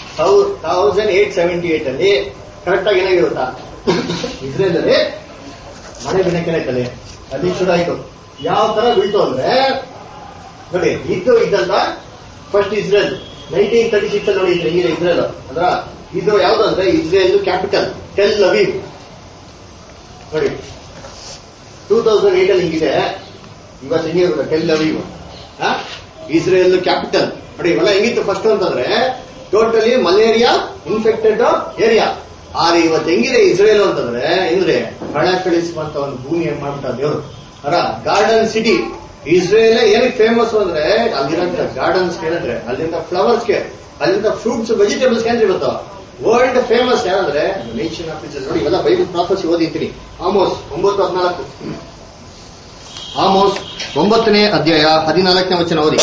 S1: 1878 ಅಲ್ಲಿ ಕರೆಕ್ಟ್ ಆಗಿ ಏನಾಗಿರುತ್ತಾ, ಇಸ್ರೇಲ್ ಅಲ್ಲಿ ಮಳೆ ಬಿನಕ್ಕೆನಾಯ್ತಲ್ಲಿ ಅಲ್ಲಿ ಶುರು ಆಯ್ತು. ಯಾವ ತರ ಬೀಳ್ತು ಅಂದ್ರೆ ನೋಡಿ, ಇದ್ದಂತ ಫಸ್ಟ್ ಇಸ್ರೇಲ್ 1936 ಅಲ್ಲಿ ನೋಡಿ ಹೆಂಗಿದೆ ಇಸ್ರೇಲ್. ಅದ್ರ ಇದು ಯಾವ್ದು ಅಂದ್ರೆ ಇಸ್ರೇಲ್ ಕ್ಯಾಪಿಟಲ್ ಟೆಲ್ ಅವೀವ್. ನೋಡಿ 2008 ಅಲ್ಲಿ ಹಿಂಗಿದೆ, ಇವತ್ತು ಹೆಂಗಿರುತ್ತೆ ಟೆಲ್ ಅವೀವ್ ಇಸ್ರೇಲ್ ಕ್ಯಾಪಿಟಲ್. ನೋಡಿ ಇವೆಲ್ಲ ಹೆಂಗಿತ್ತು ಫಸ್ಟ್ ಅಂತಂದ್ರೆ ಟೋಟಲಿ ಮಲೇರಿಯಾ ಇನ್ಫೆಕ್ಟೆಡ್ ಏರಿಯಾ. ಆದ್ರೆ ಇವತ್ತು ಹೆಂಗಿದೆ ಇಸ್ರೇಲ್ ಅಂತಂದ್ರೆ ಅಂದ್ರೆ ಕಳಿಸುವಂತ ಒಂದು ಭೂಮಿ ಏನ್ ಮಾಡ್ಬಿಟ್ಟ ದೇವರು. ಗಾರ್ಡನ್ ಸಿಟಿ ಇಸ್ರೇಲ್ ಏನಕ್ಕೆ ಫೇಮಸ್ ಅಂದ್ರೆ ಅಲ್ಲಿರಂತ ಗಾರ್ಡನ್ಸ್ ಏನಂದ್ರೆ ಅಲ್ಲಿಂದ ಫ್ಲವರ್ಸ್ಗೆ, ಅಲ್ಲಿಂದ ಫ್ರೂಟ್ಸ್ ವೆಜಿಟೇಬಲ್ಸ್ ಏನ್ರಿ ಇವತ್ತು ವರ್ಲ್ಡ್ ಫೇಮಸ್ ಯಾರಂದ್ರೆ ನೇಷನ್ ಆಫ್ ಇಸ್ರೇಲ್. ನೋಡಿ ಇವೆಲ್ಲ ಬೈಬಲ್ ಪ್ರಾಫೆಸಿ ಓದಿರ್ತೀನಿ. ಆಮೋಸ್ 9:14, ಆಮೋಸ್ 9ನೇ ಅಧ್ಯಾಯ 14ನೇ ವಚನ ಓದಿ.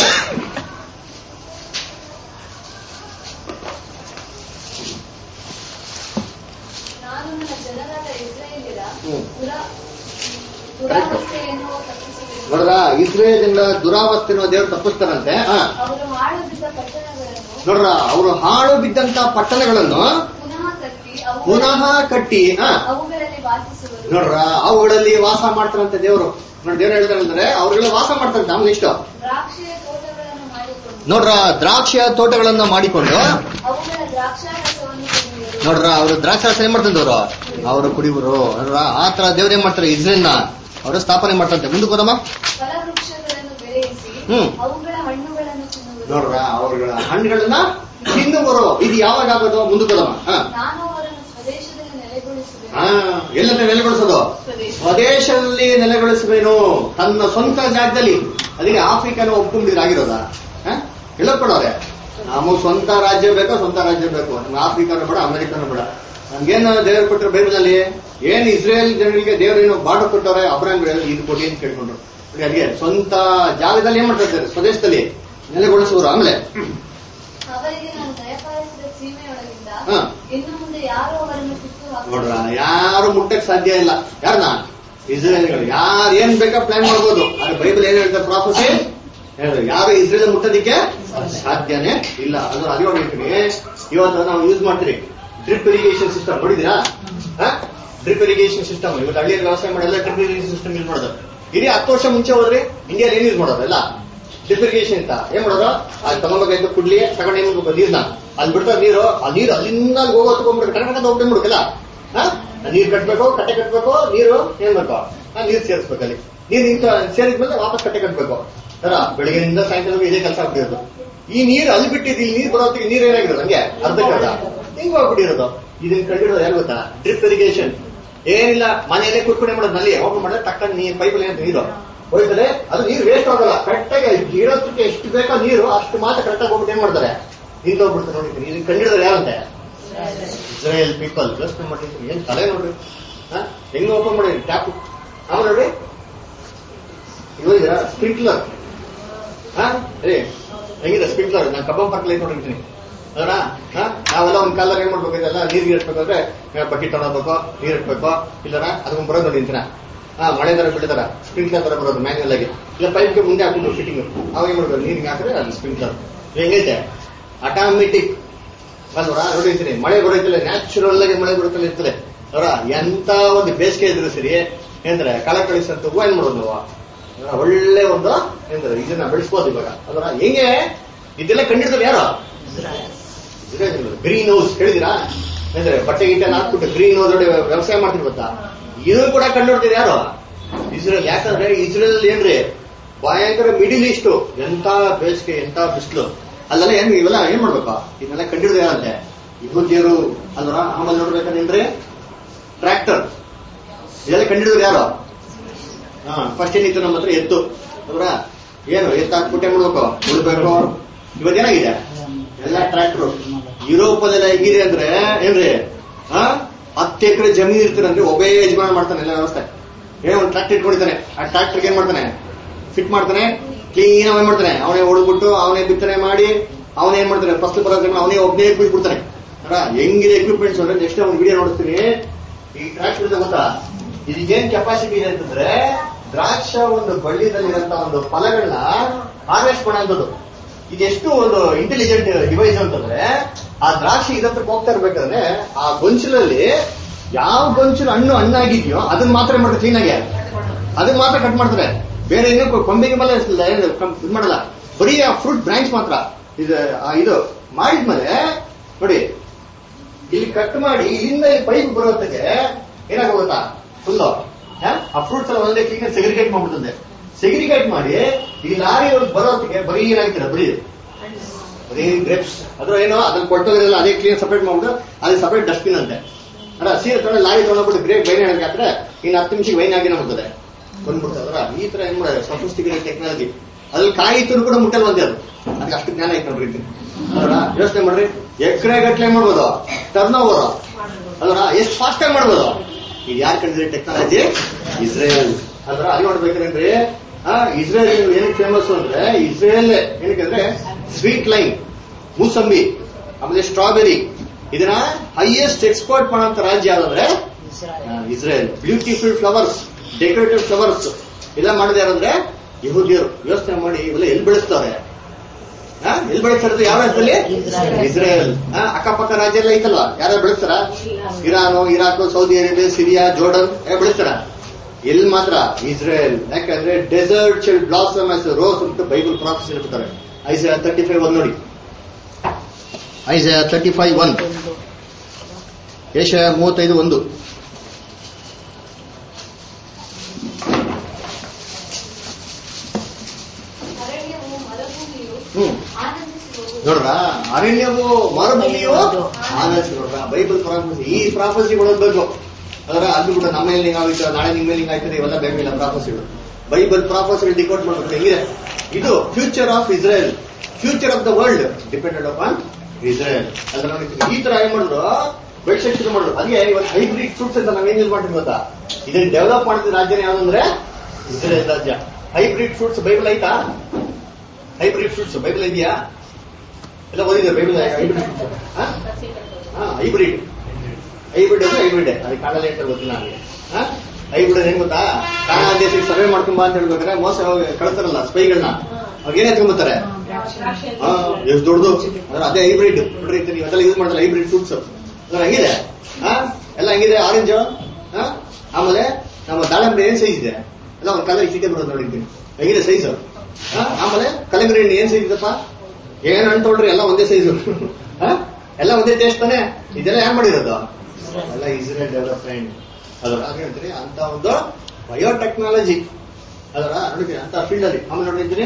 S2: ನಾನು ನನ್ನ ಜನರಾದ ಇಸ್ರಾಯೇಲ್ಯರ ದುರಾವಸ್ಥೆಯನ್ನು ತಪ್ಪಿಸುವೆನು.
S1: ನೋಡ್ರ ಇಸ್ರೇಲಿಂದ ದುರಾವಸ್ಥೆಯನ್ನು ದೇವರು ತಪ್ಪಿಸ್ತಾರಂತೆ.
S2: ಅವರು ಹಾಳು ಬಿದ್ದ ಪಟ್ಟಣಗಳನ್ನು,
S1: ನೋಡ್ರ ಅವರು ಹಾಳು ಬಿದ್ದಂತ ಪಟ್ಟಣಗಳನ್ನು ಪುನಃ ಕಟ್ಟಿ
S2: ಅವುಗಳಲ್ಲಿ ವಾಸಿಸುವರು.
S1: ನೋಡ್ರ ಅವುಗಳಲ್ಲಿ ವಾಸ ಮಾಡ್ತಾರಂತೆ ದೇವರು. ನೋಡಿ ದೇವ್ರು ಹೇಳ್ತಾರೆ ಅಂದ್ರೆ ಅವ್ರಿಗೆಲ್ಲ ವಾಸ ಮಾಡ್ತಾರಂತೆ. ನಮ್ಗೆ ಇಷ್ಟ
S2: ದ್ರಾಕ್ಷಿಯ ತೋಟಗಳನ್ನು ಮಾಡಿಕೊಂಡು,
S1: ನೋಡ್ರ ದ್ರಾಕ್ಷಿಯ ತೋಟಗಳನ್ನ ಮಾಡಿಕೊಂಡು
S2: ಅವುಗಳ ದ್ರಾಕ್ಷಾರಸವನ್ನು ಕುಡಿಯುವರು.
S1: ನೋಡ್ರ ಅವರು ದ್ರಾಕ್ಷಾರಸ ಏನ್ ಮಾಡ್ತಂದವ್ರು, ಅವರು ಕುಡಿಯುವರು. ನೋಡ್ರ ಆ ತರ ದೇವ್ರು ಏನ್ ಮಾಡ್ತಾರೆ, ಇಸ್ರೇಲ್ನ ಅವರು ಸ್ಥಾಪನೆ ಮಾಡ್ತಂತೆ. ಮುಂದಕ್ಕೆ ಹೋದಮ್ಮ,
S2: ಫಲವೃಕ್ಷಗಳನ್ನು ಬೆಳೆಯಿಸಿ ಅವುಗಳ ಹಣ್ಣುಗಳನ್ನು ತಿನ್ನುವರು.
S1: ನೋಡ್ರ ಅವ್ರಗಳ ಹಣ್ಣುಗಳನ್ನ ತಿನ್ನುವರು. ಇದು ಯಾವಾಗ ಆಗೋದು, ಮುಂದಕ್ಕೆ ಹೋದಮ್ಮ.
S2: ನಾನು ಅವರನ್ನು ಸ್ವದೇಶದಲ್ಲಿ ನೆಲೆಗೊಳಿಸುವೆನು.
S1: ಎಲ್ಲಂತ ನೆಲೆಗೊಳಿಸೋದು, ಸ್ವದೇಶದಲ್ಲಿ ನೆಲೆಗೊಳಿಸುವೇನು, ತನ್ನ ಸ್ವಂತ ಜಾಗದಲ್ಲಿ. ಅದಕ್ಕೆ ಆಫ್ರಿಕಾನ ಒಪ್ಕೊಂಡಿದ್ರೆ ಆಗಿರೋದ ಎಲ್ಲ ಕೊಡೋರೆ. ನಮಗೆ ಸ್ವಂತ ರಾಜ್ಯ ಬೇಕೋ, ಸ್ವಂತ ರಾಜ್ಯ ಬೇಕು. ನಮ್ಗೆ ಆಫ್ರಿಕಾನು ಬೇಡ, ಅಮೆರಿಕಾನು ಬೇಡ. ನಮ್ಗೇನು ದೇವರು ಕೊಟ್ಟರು ಬೈಬಲ್ ಅಲ್ಲಿ ಏನ್ ಇಸ್ರೇಲ್ ಜನರಿಗೆ ದೇವರೇನು ಬಾರ್ಡರ್ ಕೊಟ್ಟವ್ರೆ, ಅಬ್ರಾಹಿಂ ಇದು ಕೊಡಿ ಅಂತ ಕೇಳ್ಕೊಂಡ್ರು. ಅಲ್ಲಿಗೆ ಸ್ವಂತ ಜಾಗದಲ್ಲಿ ಏನ್ ಮಾಡ್ತಾ ಇದ್ದಾರೆ, ಸ್ವದೇಶದಲ್ಲಿ ನೆಲೆಗೊಳಿಸುವರು. ಆಮೇಲೆ
S2: ಅವರಿಗೆ ನಾನು ದಯಪಾಲಿಸಿದ ಸೀಮೆಯೊಳಗಿಂದ ಇನ್ನು ಮುಂದೆ ಯಾರು ಅವರನ್ನು ಕಿತ್ತು ಹಾಕುವರು.
S1: ನೋಡ್ರ ಯಾರು ಮುಟ್ಟಕ್ ಸಾಧ್ಯ ಇಲ್ಲ. ಯಾರನ್ನ, ಇಸ್ರೇಲ್ಗಳು. ಯಾರು ಏನ್ ಬೇಕಾ ಪ್ಲಾನ್ ಮಾಡ್ಬೋದು. ಆದ್ರೆ ಬೈಬಲ್ ಏನ್ ಹೇಳ್ತಾರೆ, ಪ್ರಾಫೆಸಿ ಹೇಳಿದ್ರೆ ಯಾರು ಇಸ್ರೇಲ್ ಮುಟ್ಟೋದಿಕ್ಕೆ ಸಾಧ್ಯನೇ ಇಲ್ಲ. ಅದು ಅದೇ ಹೋಗ್ಬಿಟ್ರಿ. ಇವತ್ತು ನಾವು ಯೂಸ್ ಮಾಡ್ತೀರಿ ಡ್ರಿಪ್ ಇರಿಗೇಷನ್ ಸಿಸ್ಟಮ್, ನೋಡಿದೀರಾ? ಡ್ರಿಪ್ ಇರಿಗೇಷನ್ ಸಿಸ್ಟಮ್ ಇವತ್ತು ಹಳ್ಳಿಯಲ್ಲಿ ವ್ಯವಸಾಯ ಮಾಡೋಲ್ಲ, ಡ್ರಿಪ್ ಇರಿಗೇಷನ್ ಸಿಸ್ಟಮ್ ಯೂಸ್ ಮಾಡೋದು. ಇಡೀ 10 ವರ್ಷ ಮುಂಚೆ ಹೋದ್ರಿ ಇಂಡಿಯಾದಲ್ಲಿ ಏನ್ ಯೂಸ್ ಮಾಡೋದು ಎಲ್ಲ ಡ್ರಿಪ್ ಇರಿಗೇಷನ್ ಅಂತ. ಏನ್ ಮಾಡೋದು, ಅಲ್ಲಿ ತಗೊಂಡ್ಬೇಕಾಯ್ತು ಕುಡ್ಲಿ ತಗೊಂಡು ಏನ್ ಮಾಡ್ಬೇಕು, ನೀರ್ನ ಅಲ್ಲಿ ಬಿಡ್ತಾರೆ. ನೀರು ಆ ನೀರು ಅಲ್ಲಿಂದ ಹೋಗೋ ತಗೊಂಡ್ಬಿಟ್ಟು ಕಟ್ಟ ಹೋಗ್ಬಿಡ್ಬೇಕಲ್ಲ. ನೀರ್ ಕಟ್ಬೇಕು, ಕಟ್ಟೆ ಕಟ್ಬೇಕು, ನೀರು ಏನ್ ಬೇಕು ನೀರು ಸೇರಿಸ್ಬೇಕು. ಅಲ್ಲಿ ನೀರು ನಿಂತ ಸೇರಿದ್ಮೇಲೆ ವಾಪಸ್ ಕಟ್ಟೆ ಕಟ್ಬೇಕು. ಬೆಳಗ್ಗೆಯಿಂದ ಸಾಯಂಕಾಲ ಇದೇ ಕೆಲಸ ಆಗ್ಬಿಟ್ಟಿರೋದು. ಈ ನೀರು ಅಲ್ಲಿ ಬಿಟ್ಟಿದ್ದು ಇಲ್ಲಿ ನೀರು ಬರೋತ್ತಿಗೆ ನೀರು ಏನಾಗಿರೋದು ಹಂಗೆ ಅರ್ಧಕ್ಕರ್ಧ ಹಿಂಗ್ ಹೋಗ್ಬಿಟ್ಟಿರೋದು. ಇದನ್ನ ಕಂಡಿಡೋದು ಯಾರು ಗೊತ್ತಾ? Drip irrigation. ಏನಿಲ್ಲ, ಮನೆಯಲ್ಲೇ ಕುತ್ಕೊಂಡೆ ಮಾಡೋದು, ನಲ್ಲಿ ಓಪನ್ ಮಾಡಿದ್ರೆ ಟಕ್ಕ ಪೈಪಲ್ಲಿ ನೀರು ಹೋಯ್ತದೆ. ಅದು ನೀರು ವೇಸ್ಟ್ ಆಗಲ್ಲ, ಕರೆಕ್ಟಾಗಿ ಇರೋದಕ್ಕೆ ಎಷ್ಟು ಬೇಕೋ ನೀರು ಅಷ್ಟು ಮಾತ್ರ ಕರೆಕ್ಟಾಗಿ ಹೋಗ್ಬಿಟ್ಟು ಏನ್ ಮಾಡ್ತಾರೆ, ನಿಂತು ಹೋಗ್ಬಿಡ್ತಾರೆ. ನೋಡಿದ್ದೀನಿ ಇದನ್ನ ಕಂಡಿಡೋದು ಯಾರಂತೆ? Israel people. ಯೋಚನೆ ಮಾಡಿರ್ತೀನಿ, ಏನ್ ತಲೆ ನೋಡ್ರಿ, ಹೆಂಗ್ ಓಪನ್ ಮಾಡಿದ್ರಿ ಟ್ಯಾಪ್. ಆಮೇಲೆ ನೋಡ್ರಿ ಇವಾಗ ಸ್ಪ್ರಿಂಕ್ಲರ್. ಹೆಂಗಿದೆ ಸ್ಪ್ರಿಂಕ್ಲರ್? ನಾನು ಕಬ್ಬನ್ ಪಾರ್ಕ್ ಲೈಟ್ ನೋಡಿರ್ತೀನಿ ಅದರ. ನಾವೆಲ್ಲ ಒಂದ್ ಕಾಲದಾಗ ಏನ್ ಮಾಡ್ಬೇಕು, ಇದೆಲ್ಲ ನೀರ್ಗೆ ಇಡ್ಬೇಕಂದ್ರೆ ಬಕೆಟ್ ತಗೊಳ್ಬೇಕು, ನೀರ್ ಇಟ್ಬೇಕು, ಇಲ್ಲರ ಅದಕ್ಕೆ ಬರೋದು ನೋಡಿರ್ತೀನ. ಮಳೆ ತರ ಬಿಡ್ತಾರ, ಸ್ಪ್ರಿಂಕ್ಲರ್ ತರ ಬರೋದು ಮ್ಯಾನ್ಯಲ್ ಆಗಿ. ಇಲ್ಲ ಪೈಪ್ಗೆ ಮುಂದೆ ಹಾಕೊಂಡು ಫಿಟ್ಟಿಂಗ್, ಅವಾಗ ಏನ್ ಮಾಡ್ಬೇಕು, ನೀರಿಗೆ ಹಾಕಿದ್ರೆ ಅದು ಸ್ಪ್ರಿಂಕ್ಲರ್. ಹೆಂಗೈತೆ ಆಟೋಮೆಟಿಕ್ ಅಲ್ವರ. ನೋಡಿರ್ತೀನಿ ಮಳೆ ಬರೋಯ್ತಲ್ಲ, ನ್ಯಾಚುರಲ್ ಆಗಿ ಮಳೆ ಬರುತ್ತಲ್ಲ ಇರ್ತದೆ ಅವರ. ಎಂತ ಒಂದು ಬೇಸಿಗೆ ಇದ್ರು ಸರಿ ಏನಂದ್ರೆ ಕಳಕಳಿಸಂತ ಹೂವು ಏನ್ ಮಾಡೋದು ನಾವು, ಒಳ್ಳೆ ಒಂದು ಏನಂದ್ರೆ ಇದನ್ನ ಬೆಳೆಸ್ಬೋದು ಇವಾಗ ಅಲ್ವರ. ಹೆಂಗೆ ಇದೆಲ್ಲ ಕಂಡಿಡ್ತಾರೆ ಯಾರು? ಗ್ರೀನ್ ಹೌಸ್ ಕೇಳಿದಿರಾ? ಅಂದ್ರೆ ಬಟ್ಟೆ ಗೀಟೆಲ್ಲ ಹಾಕ್ಬಿಟ್ಟು ಗ್ರೀನ್ ಹೌಸ್ ವ್ಯವಸಾಯ ಮಾಡ್ತೀವಿ ಗೊತ್ತಾ? ಇದು ಕೂಡ ಕಂಡುಹಿಡ್ತೀರಿ ಯಾರು? ಇಸ್ರೇಲ್. ಯಾಕಂದ್ರೆ ಇಸ್ರೇಲ್ ಏನ್ರಿ ಭಯಂಕರ ಮಿಡಿಲ್ ಈಸ್ಟ್, ಎಂತ ಬೇಸಿಗೆ ಎಂತ ಬಿಸಿಲು ಅಲ್ಲೆಲ್ಲ ಏನ್ ಇವೆಲ್ಲ ಏನ್ ಮಾಡ್ಬೇಕು, ಇದನ್ನೆಲ್ಲ ಕಂಡಿಡ್ದು ಯಾರಂತೆ? ಯಹೂದ್ಯರು ಅಲ್ವರ. ಆಮೇಲೆ ನೋಡ್ಬೇಕಂದ್ರೆ ಟ್ರ್ಯಾಕ್ಟರ್ ಇದೆಲ್ಲ ಕಂಡಿಡಿದ್ರು ಯಾರು? ಫಸ್ಟ್ ಏನಿತ್ತು ನಮ್ಮ ಹತ್ರ ಎತ್ತು ಅಲ್ವರ. ಏನು ಎತ್ತು ಹಾಕ್ಬಿಟ್ಟೆ ಮಾಡ್ಬೇಕು, ಉಳ್ಬೇಕು. ಇವತ್ತೇನಾಗಿದೆ ಎಲ್ಲ ಟ್ರ್ಯಾಕ್ಟರ್. ಯುರೋಪದೆಲ್ಲ ಹೇಗಿದೆ ಅಂದ್ರೆ ಏನ್ರಿ 10 ಎಕರೆ ಜಮೀನು ಇರ್ತಾರಂದ್ರೆ ಒಬ್ಬೇ ಯಜಮಾನ ಮಾಡ್ತಾನೆ ಎಲ್ಲ ವ್ಯವಸ್ಥೆ. ಏನೋ ಒಂದು ಟ್ರ್ಯಾಕ್ಟರ್ ಇಟ್ಕೊಂಡಿದ್ದಾನೆ, ಆ ಟ್ರ್ಯಾಕ್ಟರ್ಗೆ ಏನ್ ಮಾಡ್ತಾನೆ, ಫಿಟ್ ಮಾಡ್ತಾನೆ, ಕ್ಲೀನ್ ಅವೇ ಮಾಡ್ತಾನೆ. ಅವನೇ ಹೊಡ್ಬಿಟ್ಟು ಅವನೇ ಬಿತ್ತನೆ ಮಾಡಿ ಅವನೇ ಏನ್ ಮಾಡ್ತಾನೆ, ಫಸ್ಟ್ ಬರೋದ್ರೆ ಅವನೇ ಒಬ್ಬನೇ ಬಿಟ್ಬಿಡ್ತಾನೆ. ಹೆಂಗಿದೆ ಎಕ್ವಿಪ್ಮೆಂಟ್ಸ್ ಅಂದ್ರೆ ನೆಕ್ಸ್ಟ್ ಒಂದು ವಿಡಿಯೋ ನೋಡ್ತೀನಿ. ಈ ಟ್ರ್ಯಾಕ್ಟರ್ ಗೊತ್ತಾ, ಇದಕ್ಕೇನ್ ಕೆಪಾಸಿಟಿ ಇದೆ ಅಂತಂದ್ರೆ ದ್ರಾಕ್ಷ ಒಂದು ಬಳ್ಳಿದಲ್ಲಿರಂತ ಒಂದು ಫಲಗಳನ್ನ ಹಾರ್ವೆಸ್ಟ್ ಮಾಡೋದು. ಇದೆಷ್ಟು ಒಂದು ಇಂಟೆಲಿಜೆಂಟ್ ಡಿವೈಸ್ ಅಂತಂದ್ರೆ, ಆ ದ್ರಾಕ್ಷಿ ಇದತ್ರ ಹೋಗ್ತಾ ಇರ್ಬೇಕಾದ್ರೆ ಆ ಗೊಂಚಲಲ್ಲಿ ಯಾವ ಗೊಂಚಲು ಹಣ್ಣಾಗಿದ್ಯೋ ಅದನ್ನ ಮಾತ್ರ ಮಾಡ್ತಾರೆ, ಕ್ಲೀನ್ ಆಗಿ ಅದನ್ನ ಮಾತ್ರ ಕಟ್ ಮಾಡ್ತಾರೆ. ಬೇರೆ ಏನು ಕೊಂಬೆಗೆ ಮೇಲೆ ಇದು ಮಾಡಲ್ಲ, ಬರೀ ಆ ಫ್ರೂಟ್ ಬ್ರಾಂಚ್ ಮಾತ್ರ. ಇದು ಮಾಡಿದ್ಮೇಲೆ ನೋಡಿ ಇಲ್ಲಿ ಕಟ್ ಮಾಡಿ ಇಲ್ಲಿಂದ ಪೈಪ್ ಬರೋದಕ್ಕೆ ಏನಾಗೋಗುತ್ತಾ, ಫುಲ್ ಆ ಫ್ರೂಟ್ಸ್ ಎಲ್ಲ ಒಂದೇ ಕ್ಲೀನ್ ಸೆಗ್ರಿಗೇಟ್ ಮಾಡ್ಬಿಡ್ತದೆ. ಸೆಗ್ರಿಗೇಟ್ ಮಾಡಿ ಈ ಲಾರಿ ಬರೋದಕ್ಕೆ ಬರೀ ಏನಾಗ್ತಾರೆ, ಬರೀ ಗ್ರೇಪ್ಸ್ ಅದ್ರ ಏನೋ ಅದ್ರಲ್ಲಿ ಕೊಟ್ಟೋದ್ರಲ್ಲ ಅದೇ ಕ್ಲೀನ್ ಸಪರೇಟ್ ಮಾಡ್ಬಿಟ್ಟು ಅದೇ ಸಪರೇಟ್ ಡಸ್ಟ್ಬಿನ್ ಅಂತೆ. ಸೀರೆ ತಗೊಂಡು ಲಾರಿ ತೊಗೊಂಡ್ಬಿಟ್ಟು ಗ್ರೇಪ್ ವೈನ್ ಹಾಕಿ ಹಾಕಿದ್ರೆ ಇನ್ನು 10 ನಿಮಿಷಕ್ಕೆ ವೈನ್ ಆಗಿನ ಬರ್ತದೆ, ಬಂದ್ಬಿಡ್ತದ್ರ. ಈ ತರ ಏನ್ ಮಾಡೋದು ಸಫಿಸ್ಟಿಕೇಟೆಡ್ ಟೆಕ್ನಾಲಜಿ. ಅದ್ರಲ್ಲಿ ಕಾಯಿ ಇತ್ತು ಕೂಡ ಮುಟ್ಟಲ್ ಬಂದೆ ಅದು, ಅದಕ್ಕೆ ಅಷ್ಟು ಜ್ಞಾನ ಐತೆ ನೋಡ್ರಿ. ಅದರ ಯೋಚನೆ ಮಾಡ್ರಿ, ಎಕರೆ ಗಟ್ಲೆ ಮಾಡ್ಬೋದು ಟರ್ನ್ ಓವರ್ ಅದರ, ಎಷ್ಟು ಫಾಸ್ಟ್ ಆಗಿ ಮಾಡ್ಬೋದು. ಇದು ಯಾರು ಕಂಡಿದ್ರೆ ಟೆಕ್ನಾಲಜಿ? ಇಸ್ರೇಲ್. ಅದರ ಅಲ್ಲಿ ನೋಡ್ಬೇಕಂದ್ರೆ ಇಸ್ರೇಲ್ ಏನಕ್ಕೆ ಫೇಮಸ್ ಅಂದ್ರೆ, ಇಸ್ರೇಲ್ ಏನಕ್ಕೆ ಅಂದ್ರೆ ಸ್ವೀಟ್ ಲೈಮ್, ಮೂಸಂಬಿ, ಆಮೇಲೆ ಸ್ಟ್ರಾಬೆರಿ, ಇದನ್ನ ಹೈಯೆಸ್ಟ್ ಎಕ್ಸ್ಪೋರ್ಟ್ ಮಾಡೋಂತ ರಾಜ್ಯ ಯಾವ್ದಂದ್ರೆ Israel. Beautiful flowers, decorative flowers ಎಲ್ಲ ಮಾಡಿದೆ ಯಾರಂದ್ರೆ ಯಹೂದ್ಯರು. ಯೋಚನೆ ಮಾಡಿ ಇವೆಲ್ಲ ಎಲ್ಲಿ ಬೆಳೆಸ್ತಾರೆ, ಎಲ್ಲಿ ಬೆಳೆಸ್ತಾರೆ? ಯಾವ ರಾಜ್ಯದಲ್ಲಿ? ಇಸ್ರೇಲ್. ಅಕ್ಕಪಕ್ಕ ರಾಜ್ಯ ಎಲ್ಲ ಐತಲ್ವಾ, ಯಾರು ಬೆಳೆಸ್ತಾರ? Iran, Iraq, Saudi Arabia, Syria, Jordan ಬೆಳೆಸ್ತಾರ. ಎಲ್ಲಿ ಮಾತ್ರ? ಇಸ್ರೇಲ್. ಯಾಕಂದ್ರೆ desert shall blossom as rose ಅಂತ ಬೈಬಲ್ ಪ್ರಾಫೆಸಿ ಹೇಳ್ತಾರೆ. ಐಸಾಯ 35:1 ನೋಡಿ. ಐಸಾಯ 35:1, ಯೆಶಾಯ 35:1. ನೋಡ್ರ, ಅರಣ್ಯವು ಮರುಭೂಮಿಯು ಆನಂದಿಸಿ. ನೋಡ್ರ, ಬೈಬಲ್ ಪ್ರಾಫೆಸಿ. ಈ ಪ್ರಾಫೆಸಿಗಳು ಓದ್ಬೇಕು ಅದರ. ಅದು ಕೂಡ ನಮ್ಮ ಮೇಲೆ ಹಿಂಗಾಗ್ತದೆ, ನಾಳೆ ನಿಮ್ಮ ಮೇಲೆ ಹಿಂಗಾಗ್ತದೆ, ಇವೆಲ್ಲ ಬೇಕಾಗಿಲ್ಲ ಪ್ರಾಫೆಸಿಗಳು. ಬೈಬಲ್ ಪ್ರಾಫೆಸಿಗಳು ಡಿಕೋಡ್ ಮಾಡ್ಬೇಕು. ಹೆಂಗಿದೆ ಇದು? Future of Israel, future of the world depended upon Israel. ಅದ್ರ ನೋಡಿ ಈ ತರ ಏನ್ ಮಾಡಿದ್ರು, ಬೆಳೆಸಕ್ಕೆ ಶುರು ಮಾಡಿದ್ರು. ಅದೇ ಇವತ್ತು ಹೈಬ್ರಿಡ್ ಫ್ರೂಟ್ಸ್ ಅಂತ ನಾವೇನ್ ಯೂಸ್ ಮಾಡ್ತೀವಿ ಗೊತ್ತಾ? ಇದನ್ನ ಡೆವಲಪ್ ಮಾಡಿದ ರಾಜ್ಯನೇ ಯಾವ್ದಂದ್ರೆ ಇಸ್ರೇಲ್ ರಾಜ್ಯ. ಹೈಬ್ರಿಡ್ ಫ್ರೂಟ್ಸ್ ಬೈಬಲ್ ಐತಾ? ಹೈಬ್ರಿಡ್ ಫ್ರೂಟ್ಸ್ ಬೈಬಲ್ ಇದೆಯಾ? ಎಲ್ಲ ಓದಿದೆ ಬೈಬಲ್. ಹೈಬ್ರಿಡ್ ಹೈಬ್ರಿಡ್ ಹೈಬ್ರಿಡ್ ಅಂದ್ರೆ ಹೈಬ್ರಿಡ್, ಅದಕ್ಕೆ ಕಾಣಲ್ಲ ಅಂತ ಗೊತ್ತಿಲ್ಲ ನನಗೆ. ಹೈಬ್ರಿಡ್ ಏನ್ ಗೊತ್ತಾ? ಕಾಣ ದೇಶಕ್ಕೆ ಸರ್ವೆ ಮಾಡ್ಕೊಂಬ ಅಂತ ಹೇಳ್ಬೇಕಾದ್ರೆ ಮೋಸ ಕಳ್ತಾರಲ್ಲ ಸ್ಪೈಗಳನ್ನ, ಅವ್ರು ಏನ್ ಎತ್ಕೊಂಡ್ಬರ್ತಾರೆ, ಎಷ್ಟು ದೊಡ್ಡದು ಅದೇ ಹೈಬ್ರಿಡ್. ನೋಡ್ರಿ ನೀವೆಲ್ಲ ಯೂಸ್ ಮಾಡಲ್ಲ ಹೈಬ್ರಿಡ್ ಫ್ರೂಟ್ಸ್. ಹಂಗಿದೆ ಎಲ್ಲ ಹಂಗಿದೆ. ಆರೆಂಜ್, ಆಮೇಲೆ ನಮ್ಮ ದಾಳಿಂಬೆ ಏನ್ ಸೈಜ್ ಇದೆ ಎಲ್ಲ ಒಂದು ಕಲರ್ ಚೀಟೆ ಬರೋದು ನೋಡಿದ್ದೀನಿ, ಹಂಗಿದೆ ಸೈಜ್. ಆಮೇಲೆ ಕಲಂಗಡಿ ಹಣ್ಣು ಏನ್ ಸೈಜ್ ಇದಪ್ಪ, ಏನ್ ಹಣ್ಣು ತೊಗೊಳ್ರಿ ಎಲ್ಲ ಒಂದೇ ಸೈಜು, ಎಲ್ಲ ಒಂದೇ ಟೇಸ್ಟ್ ತಾನೆ. ಇದೆಲ್ಲ ಯಾರು ಮಾಡಿರೋದು? ಎಲ್ಲ ಇಸ್ರೇಲ್ ಡೆವಲಪ್ಮೆಂಟ್ ಅದರ. ಹೇಳ್ತೀರಿ ಅಂತ ಒಂದು ಬಯೋಟೆಕ್ನಾಲಜಿ ಅದರ ನೋಡಿದ್ರಿ ಅಂತ ಫೀಲ್ಡ್ ಅಲ್ಲಿ. ಆಮೇಲೆ ನೋಡಿದ್ರಿ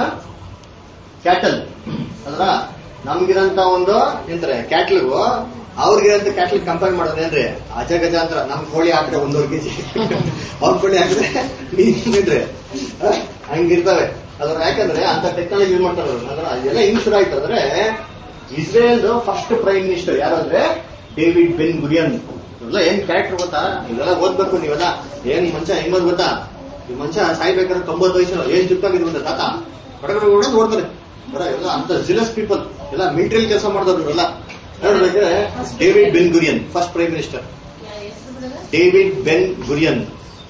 S1: ಕ್ಯಾಟಲ್ ಅದರ. ನಮ್ಗಿರಂತ ಒಂದು ಎಂತಾರೆ ಕ್ಯಾಟ್ಲ್ಗೂ ಅವ್ರಿಗೆ ಅಂತ ಕ್ಯಾಟ್ಲಿಕ್ ಕಂಪೇರ್ ಮಾಡೋದು ಏನ್ರಿ ಅಜಗಜ ಅಂತ ನಮ್ ಕೋಳಿ ಹಾಕಿದ್ರೆ 1.5 kg ಅವ್ರ ಕೋಳಿ ಹಾಕಿದ್ರೆ ನೀನ್ರಿ ಹಂಗಿರ್ತವೆ ಅದ್ರ. ಯಾಕಂದ್ರೆ ಅಂತ ಟೆಕ್ನಾಲಜಿ ಯೂಸ್ ಮಾಡ್ತಾರೆ. ಅದೆಲ್ಲ ಹಿಂಗ್ ಶುರು ಆಯ್ತು ಅಂದ್ರೆ ಇಸ್ರೇಲ್ ಫಸ್ಟ್ ಪ್ರೈಮ್ ಮಿನಿಸ್ಟರ್ ಯಾರಂದ್ರೆ ಡೇವಿಡ್ ಬೆನ್ ಗುರಿಯನ್. ಇವೆಲ್ಲ ಏನ್ ಕ್ಯಾರೆಕ್ಟರ್ ಗೊತ್ತಾ? ಇವೆಲ್ಲ ಓದ್ಬೇಕು ನೀವೆಲ್ಲ. ಏನ್ ಮನುಷ್ಯ ಹೆಂಗೋದ್ ಗೊತ್ತಾ? ಈ ಮನುಷ್ಯ ಸಾಯ್ಬೇಕಾದ್ರೆ 90 ವಯಸ್ಸು ಏನ್ ಜುಟ್ಟಾಗಿದ್ರು ಅಂತ ತಾತ ಹೊರಗಡೆ ನೋಡ್ತಾರೆ. ಎಲ್ಲ ಅಂತ ಜಿಲಸ್ ಪೀಪಲ್, ಎಲ್ಲ ಮಿಲಿಟರಿ ಕೆಲಸ ಮಾಡಿದವ್ರು ಇವರೆಲ್ಲ. ನೋಡ್ಬೇಕಾದ್ರೆ David Ben Gurion first prime minister. David Ben Gurion.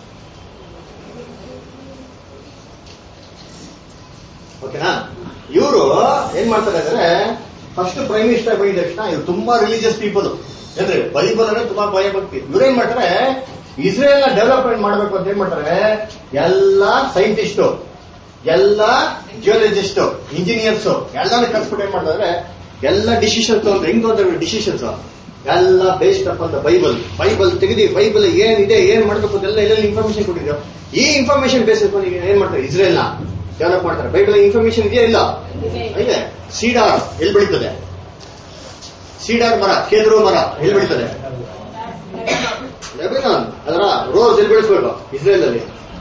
S1: ಓಕೆನಾ? ಇವರು ಏನ್ ಮಾಡ್ತಾರೆ ಅಂದ್ರೆ ಫಸ್ಟ್ ಪ್ರೈಮ್ ಮಿನಿಸ್ಟರ್ ಬಂದಿದ ತಕ್ಷಣ ಇವ್ರು ತುಂಬಾ ರಿಲಿಜಿಯಸ್ ಪೀಪಲ್ ಅಂದ್ರೆ ಬೈಬಲ್ ಅಂದ್ರೆ ತುಂಬಾ ಭಯ ಭಕ್ತಿ. ಇವ್ರೇನ್ ಮಾಡ್ತಾರೆ, ಇಸ್ರೇಲ್ ನ ಡೆವಲಪ್ಮೆಂಟ್ ಮಾಡ್ಬೇಕು ಅಂತ ಏನ್ ಮಾಡ್ತಾರೆ, ಎಲ್ಲಾ ಸೈಂಟಿಸ್ಟ್, ಎಲ್ಲಾ ಜಿಯೋಲಜಿಸ್ಟ್, ಇಂಜಿನಿಯರ್ಸ್ ಎಲ್ಲಾನು ಕಲ್ಸ್ಬಿಟ್ಟು ಏನ್ ಮಾಡ್ತಾರೆ, ಎಲ್ಲ ಡಿಸಿಷನ್ಸ್ ಅಂದ್ರೆ ಹೆಂಗ್ ತೊಗೊಂಡ್ರೆ ಡಿಸಿಷನ್ಸ್ ಎಲ್ಲ ಬೇಸ್ಡ್ ಅಪ್ ಅಂತ ಬೈಬಲ್ ತೆಗೆದಿ ಬೈಬಲ್ ಏನಿದೆ ಏನ್ ಮಾಡ್ಬೇಕು ಅದೆಲ್ಲ ಎಲ್ಲ ಇನ್ಫಾರ್ಮೇಶನ್ ಕೊಟ್ಟಿದ್ರು. ಈ ಇನ್ಫಾರ್ಮೇಶನ್ ಬೇಸಿಸ್ ಏನ್ ಮಾಡ್ತಾರೆ, ಇಸ್ರೇಲ್ ನ ಡೆವಲಪ್ ಮಾಡ್ತಾರೆ. ಬೈಬಲ್ ಇನ್ಫಾರ್ಮೇಶನ್ ಇದೆಯಾ ಇಲ್ಲ? ಇದೆ. ಸೀಡಾರ್ ಎಲ್ಲಿ ಬೆಳೀತದೆ? ಸೀಡಾರ್ ಮರ, ಕೇದ್ರೂ ಮರ ಎಲ್ಲಿ ಬೆಳೀತದೆ? ಲೆಬನಾನ್. ಅದರ ರೋಸ್ ಎಲ್ಲಿ ಬೆಳೆಸ್ಬೇಕು? ಇಸ್ರೇಲ್ ಅಲ್ಲಿ.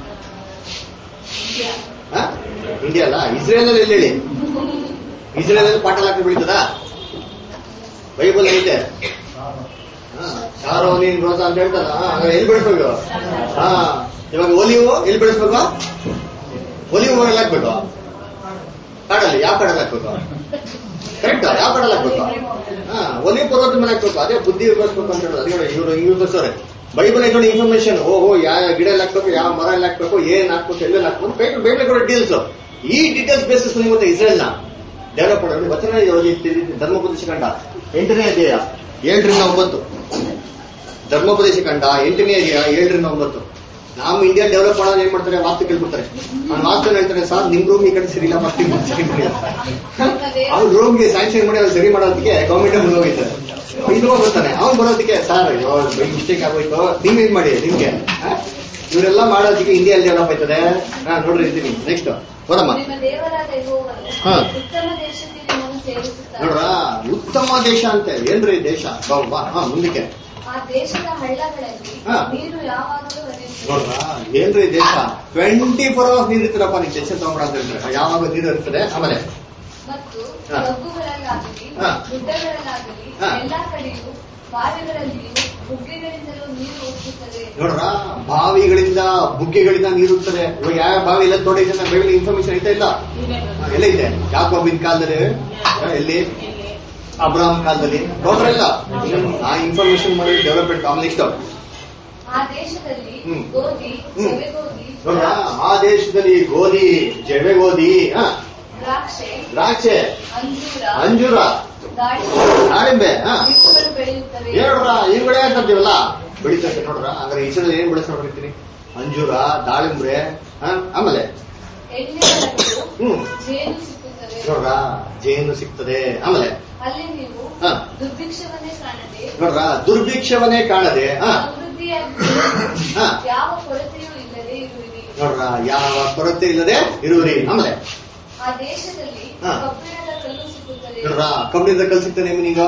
S1: ಇಂಡಿಯಾ ಅಲ್ಲ, ಇಸ್ರೇಲ್ ಅಲ್ಲಿ ಎಲ್ಲಿ ಹೇಳಿ? ಇಸ್ರೇಲ್ ಅಲ್ಲಿ ಪಾಟಲ್ ಹಾಕಿ ಬೆಳೀತದ? ಬೈಬಲ್ ಐತೆ. ಶಾರೋನಿನ್ ರೋಸ ಅಂತ ಹೇಳ್ತಾರ, ಎಲ್ಲಿ ಬೆಳೆಸ್ಬೇಕು? ಇವಾಗ ಒಲಿವು ಎಲ್ಲಿ ಬೆಳೆಸ್ಬೇಕು? ಒಲಿವು ಮರ ಹಾಕ್ಬೇಕು ಕಾಡಲ್ಲಿ. ಯಾವ ಕಾಡಲ್ಲಿ ಹಾಕ್ಬೇಕು? ಕರೆಕ್ಟ್, ಯಾವ ಕಾಡಲ್ಲಿ ಹಾಕ್ಬೇಕು? ಒಲಿವು ಪರ್ವತ ಮೇಲೆ ಹಾಕ್ಬೇಕು. ಅದೇ ಬುದ್ಧಿ ಬೆಳೆಸ್ಬೇಕು ಅಂತ ಹೇಳೋದು. ಅದೇ ಇವರು ಬೆಳೆಸೋರೆ ಬೈಬಲ್ ಐತೆ ಇನ್ಫಾರ್ಮೇಶನ್. ಓಹೋ, ಯಾವ ಗಿಡ ಎಲ್ಲ ಹಾಕ್ಬೇಕು, ಯಾವ ಮರ ಎಲ್ಲ ಹಾಕ್ಬೇಕು, ಏನ್ ಹಾಕ್ಬೇಕು, ಎಲ್ಲೆಲ್ಲ ಹಾಕ್ಬೇಕು, ಬೈಬಲ್ ಕೊಡೋ ಡೀಟೇಲ್ಸ್. ಈ ಡೀಟೇಲ್ಸ್ ಬೇಸಿಸ್ ನಿಮಗೆ ಇಸ್ರೇಲ್ ನ ಡೆವಲಪ್ ಮಾಡೋದು. ವಚನ ಧರ್ಮೋಪದೇಶ ಕಂಡ 8ನೇ ಅಧ್ಯಾಯ 7-9. ಧರ್ಮೋಪದೇಶ ಕಂಡ 8ನೇ ಅಧ್ಯಾಯ 7-9. ನಾವು ಇಂಡಿಯಾ ಡೆವಲಪ್ ಮಾಡೋದು ಏನ್ ಮಾಡ್ತಾರೆ, ವಾಸ್ತು ಕೇಳ್ಬಿಡ್ತಾರೆ. ಅವ್ನು ವಾಸ್ತು ಹೇಳ್ತಾರೆ, ಸರ್ ನಿಮ್ ರೂಮ್ ಈ ಕಡೆ ಸರಿ ಇಲ್ಲ, ಫಸ್ಟ್ ಅವ್ರ ರೂಮ್ಗೆ ಸ್ಯಾಂಕ್ಷನ್ ಮಾಡಿ ಅವ್ರು ಸರಿ ಮಾಡೋದಕ್ಕೆ ಗೌರ್ಮೆಂಟ್ ಮುಂದೆ ಹೋಗಿದ್ದಾರೆ. ಇದು ಬರ್ತಾನೆ ಅವ್ನು ಬರೋದಕ್ಕೆ, ಸರ್ ಮಿಸ್ಟೇಕ್ ಆಗೋಯ್ತು, ನೀವೇನ್ ಮಾಡಿ ನಿಮ್ಗೆ. ಇವರೆಲ್ಲ ಮಾಡೋದಕ್ಕೆ ಇಂಡಿಯಾ ಡೆವಲಪ್ ಆಯ್ತದೆ. ನೋಡ್ರಿ ಇರ್ತೀನಿ. ನೆಕ್ಸ್ಟ್ ಬರಮ್ಮ. ನೋಡ್ರ, ಉತ್ತಮ ದೇಶ ಅಂತೆ. ಏನ್ರಿ ದೇಶ? ಮುಂದಕ್ಕೆ ನೋಡ್ರ, ಏನ್ರಿ ದೇಶ? 24 hours ನೀರು ಇರ್ತೀರಪ್ಪ. ನೀವು ಟೆನ್ಷನ್ ತಗೊಂಡ್ರ ಅಂತ ಹೇಳ್ತಾರೆ. ಯಾವಾಗ ನೀರು ಇರ್ತದೆ. ಆಮೇಲೆ ನೋಡ್ರ, ಬಾವಿಗಳಿಂದ ಬುಗ್ಗೆಗಳಿಂದ ನೀರು ಹೋಗ್ತದೆ. ಯಾವ ಬಾವಿ ಎಲ್ಲ ತೋಡಿದ ಬೇಗ ಇನ್ಫಾರ್ಮೇಶನ್ ಐತಾ ಇಲ್ಲ? ಎಲ್ಲ ಇದೆ. ಯಾಕೋಬಿನ ಕಾಲದಲ್ಲಿ, ಎಲ್ಲಿ ಅಬ್ರಾಹಂ ಕಾಲದಲ್ಲಿ ನೋಡ್ರಲ್ಲ, ಆ ಇನ್ಫಾರ್ಮೇಶನ್ ಮಾಡಿ ಡೆವಲಪ್ಮೆಂಟ್. ಆಮೇಲೆ ನೆಕ್ಸ್ಟ್ ನೋಡ್ರ, ಆ ದೇಶದಲ್ಲಿ ಗೋಧಿ, ಜವೆ ಗೋಧಿ, ದ್ರಾಕ್ಷೆ, ಅಂಜೂರ, ದಾಳಿಂಬೆ ಹೇಳ್ರ, ಇವುಗಳೇ ಅಂತೀವಲ್ಲ ಬೆಳೀತದೆ. ನೋಡ್ರ, ಹಾಗಾದ್ರೆ ಇಸ್ರೇಲ್ ಏನ್ ಬೆಳೆಸ ನೋಡಿರ್ತೀನಿ? ಅಂಜೂರ, ದಾಳಿಂಬ್ರೆ, ಆಮೇಲೆ ನೋಡ್ರ, ಜೇನು ಸಿಗ್ತದೆ. ಆಮೇಲೆ ನೋಡ್ರ, ದುರ್ಭಿಕ್ಷವನ್ನೇ ಕಾಣದೆ ನೋಡ್ರ, ಯಾವ ಕೊರತೆ ಇಲ್ಲದೆ ಇರುವಿರಿ. ಆಮೇಲೆ ನೋಡ್ರ, ಕಬ್ಬಿಣದ ಕಲ್ಲು ಸಿಗ್ತಾನೆ ನಿಮಗ.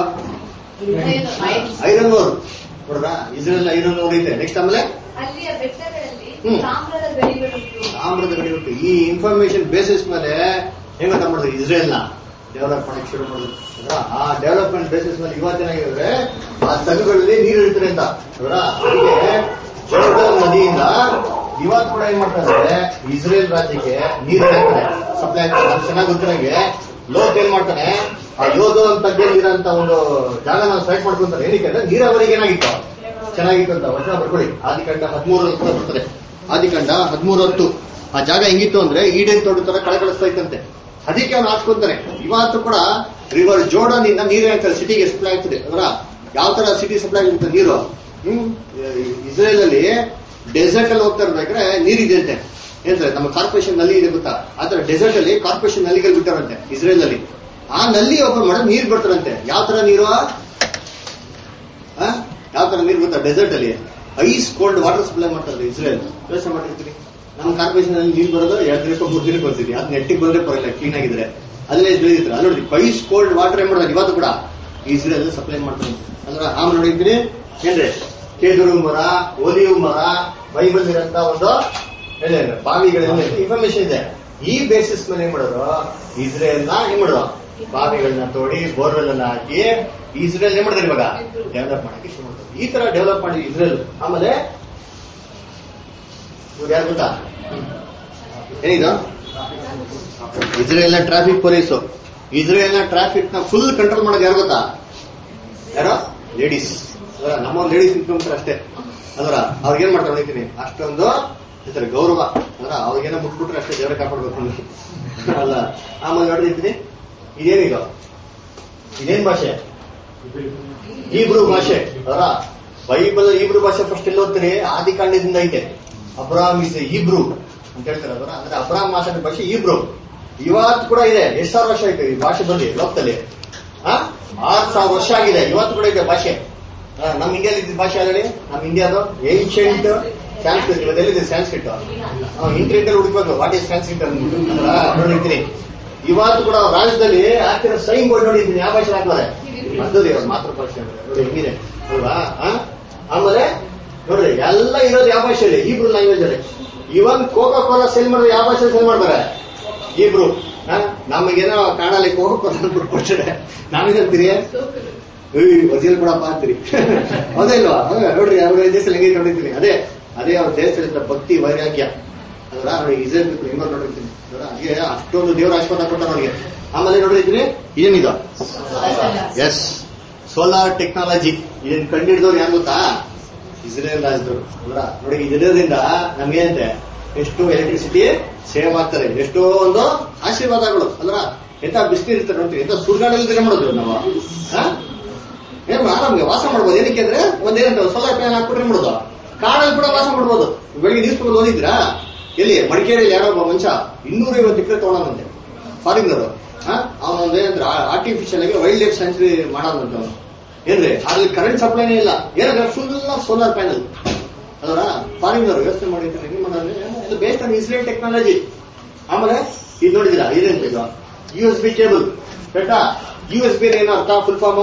S1: ಐರನ್ ಓರ್ ನೋಡ್ರ, ಇಸ್ರೇಲ್ ಐರನ್ ಓರ್ ಇದೆ. ನೆಕ್ಸ್ಟ್ ಆಮೇಲೆ ತಾಮ್ರದ ಗಡಿ ಉಂಟು. ಈ ಇನ್ಫಾರ್ಮೇಶನ್ ಬೇಸಿಸ್ ಮೇಲೆ ಹೆಂಗ ಮಾಡಿದ್ರು ಇಸ್ರೇಲ್ ನ ಡೆವಲಪ್ ಮಾಡಕ್ಕೆ ಶುರು ಮಾಡಿದ್ರು. ಆ ಡೆವಲಪ್ಮೆಂಟ್ ಬೇಸಿಸ್ ಮೇಲೆ ಇವತ್ತೇನಾಗಿದ್ರೆ ಆ ತಗ್ಗುಗಳಲ್ಲಿ ನೀರು ಇರ್ತದೆ ಅಂತ. ಅದಕ್ಕೆ ಜೋರ್ಡನ್ ನದಿಯಿಂದ ಇವತ್ತು ಕೂಡ ಏನ್ ಮಾಡ್ತಾರೆ, ಇಸ್ರೇಲ್ ರಾಜ್ಯಕ್ಕೆ ನೀರು ಸಪ್ಲೈ ಆಗ್ತದೆ. ಚೆನ್ನಾಗಿ ಗೊತ್ತಿರಂಗೆ ಲೋಕ್ ಏನ್ ಮಾಡ್ತಾನೆ, ಆ ಯೋಧನ್ ತಗ್ಗಿರಂತ ಒಂದು ಜಾಗ ನಾವು ಸೆಲೆಕ್ಟ್ ಮಾಡ್ಕೊಂತಾರೆ. ಏನಕ್ಕೆ ಅಂದ್ರೆ ನೀರಾವರಿಗೆ ಏನಾಗಿತ್ತು, ಚೆನ್ನಾಗಿತ್ತು ಅಂತ. ವರ್ಷ ಬರ್ಕೊಳ್ಳಿ, ಆದಿಕಾಂಡ 13 ಬರ್ತದೆ. ಆದಿಕಾಂಡ 13:10. ಆ ಜಾಗ ಹೆಂಗಿತ್ತು ಅಂದ್ರೆ ಈಡೇನ್ ತೋಟ ತರ ಕಳಕಳಿಸ್ತಾ ಇತ್ತಂತೆ. ಅದಕ್ಕೆ ಅವ್ನು ಹಾಕ್ಕೊಂತಾನೆ. ಇವತ್ತು ಕೂಡ ರಿವರ್ ಜೋರ್ಡನ್ ಇಂದ ನೀರು ಅಂತ ಸಿಟಿಗೆ ಸಪ್ಲೈ ಆಗ್ತದೆ. ಅದರ ಯಾವ ತರ ಸಿಟಿ ಸಪ್ಲೈ ಆಗುತ್ತೆ ನೀರು? ಇಸ್ರೇಲ್ ಅಲ್ಲಿ ಡೆಸರ್ಟ್ ಅಲ್ಲಿ ಹೋಗ್ತಾ ಇರ್ಬೇಕಾದ್ರೆ ನೀರಿದೆ ಅಂತೆ. ಏನಂದ್ರೆ ನಮ್ಮ ಕಾರ್ಪೊರೇಷನ್ ನಲ್ಲಿ ಇದೆ ಗೊತ್ತಾ? ಆತರ ಡೆಸರ್ಟ್ ಅಲ್ಲಿ ಕಾರ್ಪೊರೇಷನ್ ನಲ್ಲಿಗಳು ಬಿಟ್ಟಾರಂತೆ ಇಸ್ರೇಲ್ ಅಲ್ಲಿ. ಆ ನಲ್ಲಿ ಓಪನ್ ಮಾಡೋದು ನೀರು ಬರ್ತಾರಂತೆ. ಯಾವ ತರ ನೀರು? ಯಾವ ತರ ನೀರು ಗೊತ್ತಾ? ಡೆಸರ್ಟ್ ಅಲ್ಲಿ ಐಸ್ ಕೋಲ್ಡ್ ವಾಟರ್ ಸಪ್ಲೈ ಮಾಡ್ತಾರೆ ಇಸ್ರೇಲ್. ಯೋಚನೆ ಮಾಡಿರ್ತೀರಿ, ನಮ್ಮ ಕಾರ್ಪೊರೇಷನ್ ಅಲ್ಲಿ ನೀರು ಬರೋದು 2 ದಿನಕ್ಕೆ 3 ದಿನಕ್ಕೆ ಬರ್ತೀವಿ. ಅದು ನೆಟ್ಟಿಗೆ ಬಂದ್ರೆ ಪರವಾಗಿಲ್ಲ, ಕ್ಲೀನ್ ಆಗಿದ್ರೆ ಅಲ್ಲೇ ಬೆಳೆದಿದ್ರು. ಅಲ್ಲಿ ನೋಡಿ, ಐಸ್ ಕೋಲ್ಡ್ ವಾಟರ್ ಏನ್ ಮಾಡೋದು ಇವತ್ತು ಕೂಡ ಇಸ್ರೇಲ್ ಸಪ್ಲೈ ಮಾಡ್ತಾನೆ ಅಂದ್ರೆ ಆಮೇಲೆ ನೋಡಿದ್ದೀನಿ ಏನ್ರಿ ಕೇದುರು ಮರ, ಒಲಿವ್ ಮರ, ಬೈಬಲ್ ಇರಂತ ಒಂದು ಬಾವಿಗಳಲ್ಲಿ ಇನ್ಫಾರ್ಮೇಶನ್ ಇದೆ. ಈ ಬೇಸಿಸ್ ಮೇಲೆ ಏನ್ ಮಾಡೋರು, ಇಸ್ರೇಲ್ನ ಏನ್ ಮಾಡೋದು, ಬಾವಿಗಳನ್ನ ತೋಡಿ ಬೋರ್ವೆಲ್ ಅನ್ನ ಹಾಕಿ ಇಸ್ರೇಲ್ ಏನ್ ಮಾಡಿದ್ರೆ ಇವಾಗ ಡೆವಲಪ್ ಮಾಡಕ್ಕೆ ಶುರು ಮಾಡ್ತಾರೆ. ಈ ತರ ಡೆವಲಪ್ ಮಾಡಿ ಇಸ್ರೇಲ್. ಆಮೇಲೆ ಇವ್ರು ಯಾರು ಗೊತ್ತಾ, ಏನಿದು ಇಸ್ರೇಲ್ನ ಟ್ರಾಫಿಕ್ ಪೊಲೀಸು. ಇಸ್ರೇಲ್ನ ಟ್ರಾಫಿಕ್ ನ ಫುಲ್ ಕಂಟ್ರೋಲ್ ಮಾಡೋದು ಯಾರು ಗೊತ್ತಾ, ಯಾರೋ ಲೇಡೀಸ್. ನಮ್ಮ ಲೇಡೀಸ್ ನಿಂತ್ಕೊಂಡ್ರೆ ಅಷ್ಟೇ ಅಂದ್ರ ಅವ್ರಿಗೇನ್ ಮಾಡ್ತಾರೆ ನೋಡಿದ್ದೀನಿ, ಅಷ್ಟೊಂದು ಗೌರವ. ಅಂದ್ರ ಅವ್ರಿಗೇನೋ ಮುಟ್ಬಿಟ್ರೆ ಅಷ್ಟೇ ದೇವರ ಕಾಪಾಡ್ಬೇಕು ಅಲ್ಲ. ಆಮೇಲೆ ನೋಡಿದ್ದೀನಿ ಇದೇನಿದು, ಇದೇನ್ ಭಾಷೆ, ಹೀಬ್ರೂ ಭಾಷೆ. ಅವರ ಬೈಬಲ್ ಹೀಬ್ರೂ ಭಾಷೆ ಫಸ್ಟ್ ಎಲ್ಲ ಓದ್ತೀರಿ, ಆದಿಕಾಂಡದಿಂದ ಐತೆ. ಅಬ್ರಾಮ್ ಇಸ್ ಹೀಬ್ರೂ ಅಂತ ಹೇಳ್ತಾರೆ ಅವರ. ಅಂದ್ರೆ ಅಬ್ರಾಮ್ ಮಾತಾಡಿದ ಭಾಷೆ ಹೀಬ್ರೂ. ಇವತ್ತು ಕೂಡ ಇದೆ. ಎಷ್ಟು ಸಾವಿರ ವರ್ಷ ಆಯ್ತು ಈ ಭಾಷೆ ಬಂದು ಲೋಕದಲ್ಲಿ? 6,000 ವರ್ಷ ಆಗಿದೆ. ಇವತ್ತು ಕೂಡ ಇದೆ ಭಾಷೆ. ನಮ್ ಇಂಡಿಯಾದಲ್ಲಿ ಇದ್ದ ಭಾಷೆ ಆಗಲಿ, ನಮ್ ಇಂಡಿಯಾದು ಏನ್ಷಿಯಂಟ್ ಸ್ಯಾನ್ಸ್ಕ್ರಿಟ್. ಇವತ್ತೆಲ್ಲಿದೆ ಸ್ಯಾನ್ಸ್ಕ್ರಿಟ್? ಇಂಟರ್ನೆಟ್ ಅಲ್ಲಿ ಹುಡುಕ್ಬೇಕು ವಾಟ್ ಈಸ್ ಸ್ಯಾನ್ಸ್ಕ್ರಿಟ್ ನೋಡಿರ್ತೀನಿ. ಇವತ್ತು ಕೂಡ ರಾಜ್ಯದಲ್ಲಿ ಹಾಕಿರೋ ಸೈನ್ ಬೋರ್ಡ್ ನೋಡಿದ್ದೀನಿ, ಯಾವ ಭಾಷೆ ಹಾಕ್ತಾರೆ? ಮದ್ದೂರಿ ಅವ್ರ ಮಾತೃಭಾಷೆ ನೋಡಿ ಹೆಂಗಿದೆ ಅಲ್ವಾ. ಆಮೇಲೆ ನೋಡ್ರಿ ಎಲ್ಲ ಇರೋದು ಯಾವ ಭಾಷೆಯಲ್ಲಿ? ಹೀಬ್ರೂ ಲ್ಯಾಂಗ್ವೇಜ್ ಅಲ್ಲಿ. ಇವನ್ ಕೋಕಾ ಕೋಲಾ ಸೇಲ್ ಮಾಡಿದ್ರೆ ಯಾವ ಭಾಷೆ ಸೇಲ್ ಮಾಡ್ತಾರೆ? ಹೀಬ್ರೂ. ನಮಗೇನೋ ಕಾಣಲ್ಲಿ ಕೋಕಾ ಕೋಲಾ ಕೊಡ್ತಾರೆ, ನಾವೇನಂತೀರಿ ವಜೀಲ್ ಕೊಡಪ್ಪ ಅಂತೀರಿ. ಅದೇ ಇಲ್ವಾ? ನೋಡ್ರಿ ಅವ್ರ ದೇಶದಲ್ಲಿ ಹೆಂಗೆ ನೋಡಿರ್ತೀನಿ. ಅದೇ ಅವ್ರ ದೇಶದಲ್ಲಿ ಭಕ್ತಿ ವೈರಾಗ್ಯ ಅಲ್ವಾ. ನೋಡಿ ಇಸ್ರೇಲ್ ಪೀಪಲ್ ಹೆಂಗ್ ನೋಡಿರ್ತೀನಿ. ಹಾಗೆ ಅಷ್ಟೊಂದು ದೇವರ ಆಶೀರ್ವಾದ ಕೊಡ್ತಾರೆ ಅವ್ರಿಗೆ. ಆಮೇಲೆ ನೋಡಿರ್ತೀನಿ ಏನಿದು, ಎಸ್ ಸೋಲಾರ್ ಟೆಕ್ನಾಲಜಿ. ಇದನ್ನ ಕಂಡಿಡಿದವ್ರು ಯಾರು ಗೊತ್ತಾ? ಇಸ್ರೇಲ್ ರಾಜ್ಯದವರು ಅಲ್ವಾ. ನೋಡಿ ಇದರಿಂದ ನಮ್ಗೇನಂತೆ ಎಷ್ಟು ಎಲೆಕ್ಟ್ರಿಸಿಟಿ ಸೇವ್ ಆಗ್ತಾರೆ, ಎಷ್ಟೋ ಒಂದು ಆಶೀರ್ವಾದಗಳು ಅಲ್ವಾ. ಎಂತ ಬಿಸಿಲು ಇರ್ತಾರೆ ನೋಡ್ತೀವಿ, ಎಂತ ಸುಡ್ಗಾಡಲ್ಲಿ ಮಾಡೋದು ನಾವು. ಏನ್ ಆರಾಮ್ಗೆ ವಾಸ ಮಾಡ್ಬೋದು. ಏನಕ್ಕೆ ಅಂದ್ರೆ ಒಂದೇನಂತ ಸೋಲಾರ್ ಪ್ಯಾನಲ್ ಹಾಕ್ಬಿಟ್ರೆ ಮಾಡೋದು, ಕಾಡಲ್ಲಿ ಕೂಡ ವಾಸ ಮಾಡ್ಬೋದು. ಬೆಳಿಗ್ಗೆ ನ್ಯೂಸ್ ಪೇಪರ್ ಓದಿದ್ರಾ? ಎಲ್ಲಿ ಮಡಿಕೇರಿಯಲ್ಲಿ ಯಾರೋ ಒಬ್ಬ ಮನುಷ್ಯ 250 ಎಕರೆ ತಗೊಳ್ಳೋದಂತೆ ಫಾರಿನರು. ಅವನೊಂದೇನಂದ್ರೆ ಆರ್ಟಿಫಿಷಿಯಲ್ ಆಗಿ ವೈಲ್ಡ್ ಲೈಫ್ ಸ್ಯಾಂಚುರಿ ಮಾಡೋದಂತೆ ಅವನು. ಏನ್ರಿ ಅಲ್ಲಿ ಕರೆಂಟ್ ಸಪ್ಲೈನೇ ಇಲ್ಲ, ಏನಂದ್ರೆ ಫುಲ್ ಸೋಲಾರ್ ಪ್ಯಾನಲ್ ಅದರ ಫಾರಿನರು ಯೋಚನೆ ಮಾಡಿರ್ತಾರೆ. ಹೆಂಗ್ ಮಾಡೋದ್ರೆ ಬೇಸ್ಡ್ ಆನ್ ಇಸ್ರೇಲ್ ಟೆಕ್ನಾಲಜಿ. ಆಮೇಲೆ ಇದು ನೋಡಿದಿರಾ ಇದೇನ್ ಇದು USB ಕೇಬಲ್ ಕರೆಕ್ಟಾ? USB ಏನೋ ಅರ್ಥ ಫುಲ್ ಫಾರ್ಮ್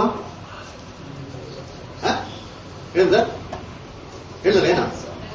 S1: ಹೇಳಿದ್ರೆ ಏನ?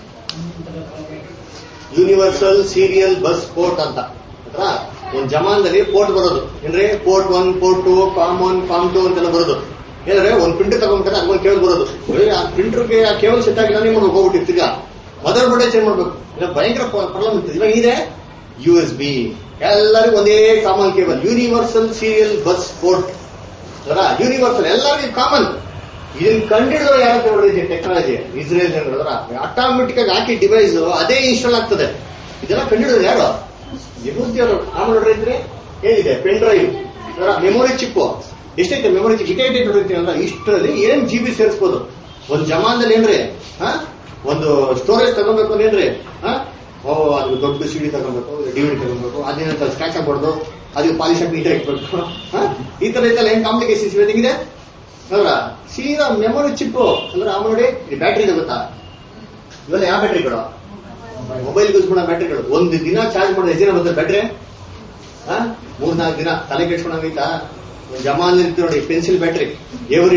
S1: ಯೂನಿವರ್ಸಲ್ ಸೀರಿಯಲ್ ಬಸ್ ಪೋರ್ಟ್ ಅಂತ. ಒಂದ್ ಜಮಾನದಲ್ಲಿ ಪೋರ್ಟ್ ಬರೋದು ಏನ್ರಿ, ಪೋರ್ಟ್ 1, ಪೋರ್ಟ್ 2, ಫಾರ್ಮ್ 1, ಫಾರ್ಮ್ 2 ಅಂತೆಲ್ಲ ಬರೋದು. ಏನಂದ್ರೆ ಒಂದ್ ಪ್ರಿಂಟರ್ ತಗೊಂಡ್ರೆ ಅದೊಂದು ಕೇಬಲ್ ಬರೋದು. ಆ ಪ್ರಿಂಟರ್ಗೆ ಆ ಕೇಬಲ್ ಸೆಟ್ ಆಗಿಲ್ಲ ನೀವು ಮಾಡ್ಬೇಕು, ಹೋಗ್ಬಿಟ್ಟಿರ್ತೀಗ ಮದರ್ ಬೋರ್ಡೇ ಚೇಂಜ್ ಮಾಡ್ಬೇಕು. ಇಲ್ಲ ಭಯಂಕರ ಪ್ರಾಬ್ಲಮ್ ಇರ್ತದೆ. ಇವಾಗ ಇದೆ USB, ಎಲ್ಲರಿಗೂ ಒಂದೇ common cable, universal serial bus port. Universal ಎಲ್ಲರಿಗೂ ಕಾಮನ್. ಇದನ್ನ ಕಂಡಿಡಿದ್ರು ಯಾರು ನೋಡಿದ್ರಿ ಟೆಕ್ನಾಲಜಿ? ಇಸ್ರೇಲ್ ಜನರು. ಆಟೋಮೆಟಿಕ್ ಆಗಿ ಹಾಕಿ ಡಿವೈಸ್ ಅದೇ ಇನ್ಸ್ಟಾಲ್ ಆಗ್ತದೆ. ಇದೆಲ್ಲ ಕಂಡಿಡಿದ್ರು ಯಾರು? ಯಹೂದ್ಯರು. ಆಮೇಲೆ ನೋಡಿದ್ರಿ ಏನಿದೆ ಪೆನ್ ಡ್ರೈವ್, ಮೆಮೊರಿ ಚಿಪ್. ಎಷ್ಟೈತೆ ಮೆಮೊರಿ ಚಿಪ್? ಇಟೈತೆ ನೋಡಿರ್ತೀವಿ ಅಂದ್ರೆ ಇಷ್ಟರಲ್ಲಿ ಏನ್ GB ಸೇರಿಸಬಹುದು. ಒಂದ್ ಜಮಾನದಲ್ಲಿ ಏನ್ರಿ ಒಂದು ಸ್ಟೋರೇಜ್ ತಗೋಬೇಕು ಅಂದೇನ್ರಿ, ಅದು ದೊಡ್ಡ CD ತಗೋಬೇಕು, DVD ತಗೋಬೇಕು, ಅದೇನಂತ ಸ್ಕ್ರಾಚ್ ಆಗ್ಬಾರ್ದು, ಅದಕ್ಕೆ ಪಾಲಿಶ್ ಹಾಕಿ ನೀಟಾಗಿ ಇಟ್ಬೇಕು. ಈ ತರ ಐತಲ್ಲ ಏನ್ ಕಾಂಪ್ಲಿಕೇಶನ್ಸ್ ಹೆಂಗಿದೆ ಅಲ್ವಾ. ಸೀದಾ ಮೆಮೊರಿ ಚಿಪ್ ಅಂದ್ರೆ ಆಮೇಲೆ ನೋಡಿ ಈ ಬ್ಯಾಟ್ರಿ ಇದೆ ಗೊತ್ತಾ? ಇವೆಲ್ಲ ಯಾವ ಬ್ಯಾಟ್ರಿಗಳು? ಮೊಬೈಲ್ ಯೂಸ್ ಮಾಡೋ ಬ್ಯಾಟ್ರಿಗಳು. ಒಂದು ದಿನ ಚಾರ್ಜ್ ಮಾಡೋದು ಎಷ್ಟು ದಿನ ಬರ್ತದೆ ಬ್ಯಾಟ್ರಿ? 3-4 ದಿನ. ತಲೆ ಕೆಡ್ಸ್ಕೊಂಡಂಗೈತಾ? ಜಮಾನ್ ಇರ್ತೀವಿ ನೋಡಿ pencil battery, ever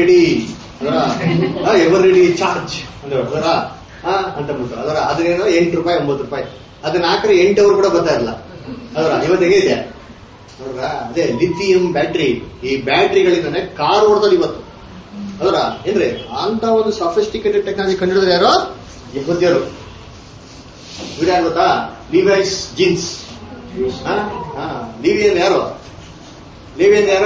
S1: ready charge ಅಂದ್ರೆ ಅಂತ ಬಿಟ್ಟು ಅದರ ಅದ್ರೇನೋ ₹8 ₹9. ಅದನ್ನ ಹಾಕ್ರೆ 8 ಅವರ್ ಕೂಡ ಬರ್ತಾ ಇರಲ್ಲ ಅದರ. ಇವತ್ತು ಹೇಗಿದೆ ನೋಡ್ರ, ಅದೇ ಲಿಥಿಯಂ ಬ್ಯಾಟ್ರಿ. ಈ ಬ್ಯಾಟ್ರಿಗಳಿಂದಾನೆ ಕಾರ್ ಓಡ್ತಾರೆ ಇವತ್ತು ಅದರ. ಏನ್ರಿ ಅಂತ ಒಂದು ಸಫಿಸ್ಟಿಕೇಟೆಡ್ ಟೆಕ್ನಾಲಜಿ ಕಂಡಿಡಿದ್ರೆ ಯಾರು? ಯಹೂದ್ಯರು. ಇವ್ರು ಯಾರು ಗೊತ್ತಾ? Levi's jeans. ಲಿವಿಯನ್ ಯಾರು? ಲೇವಿಯನ್ ಯಾರು?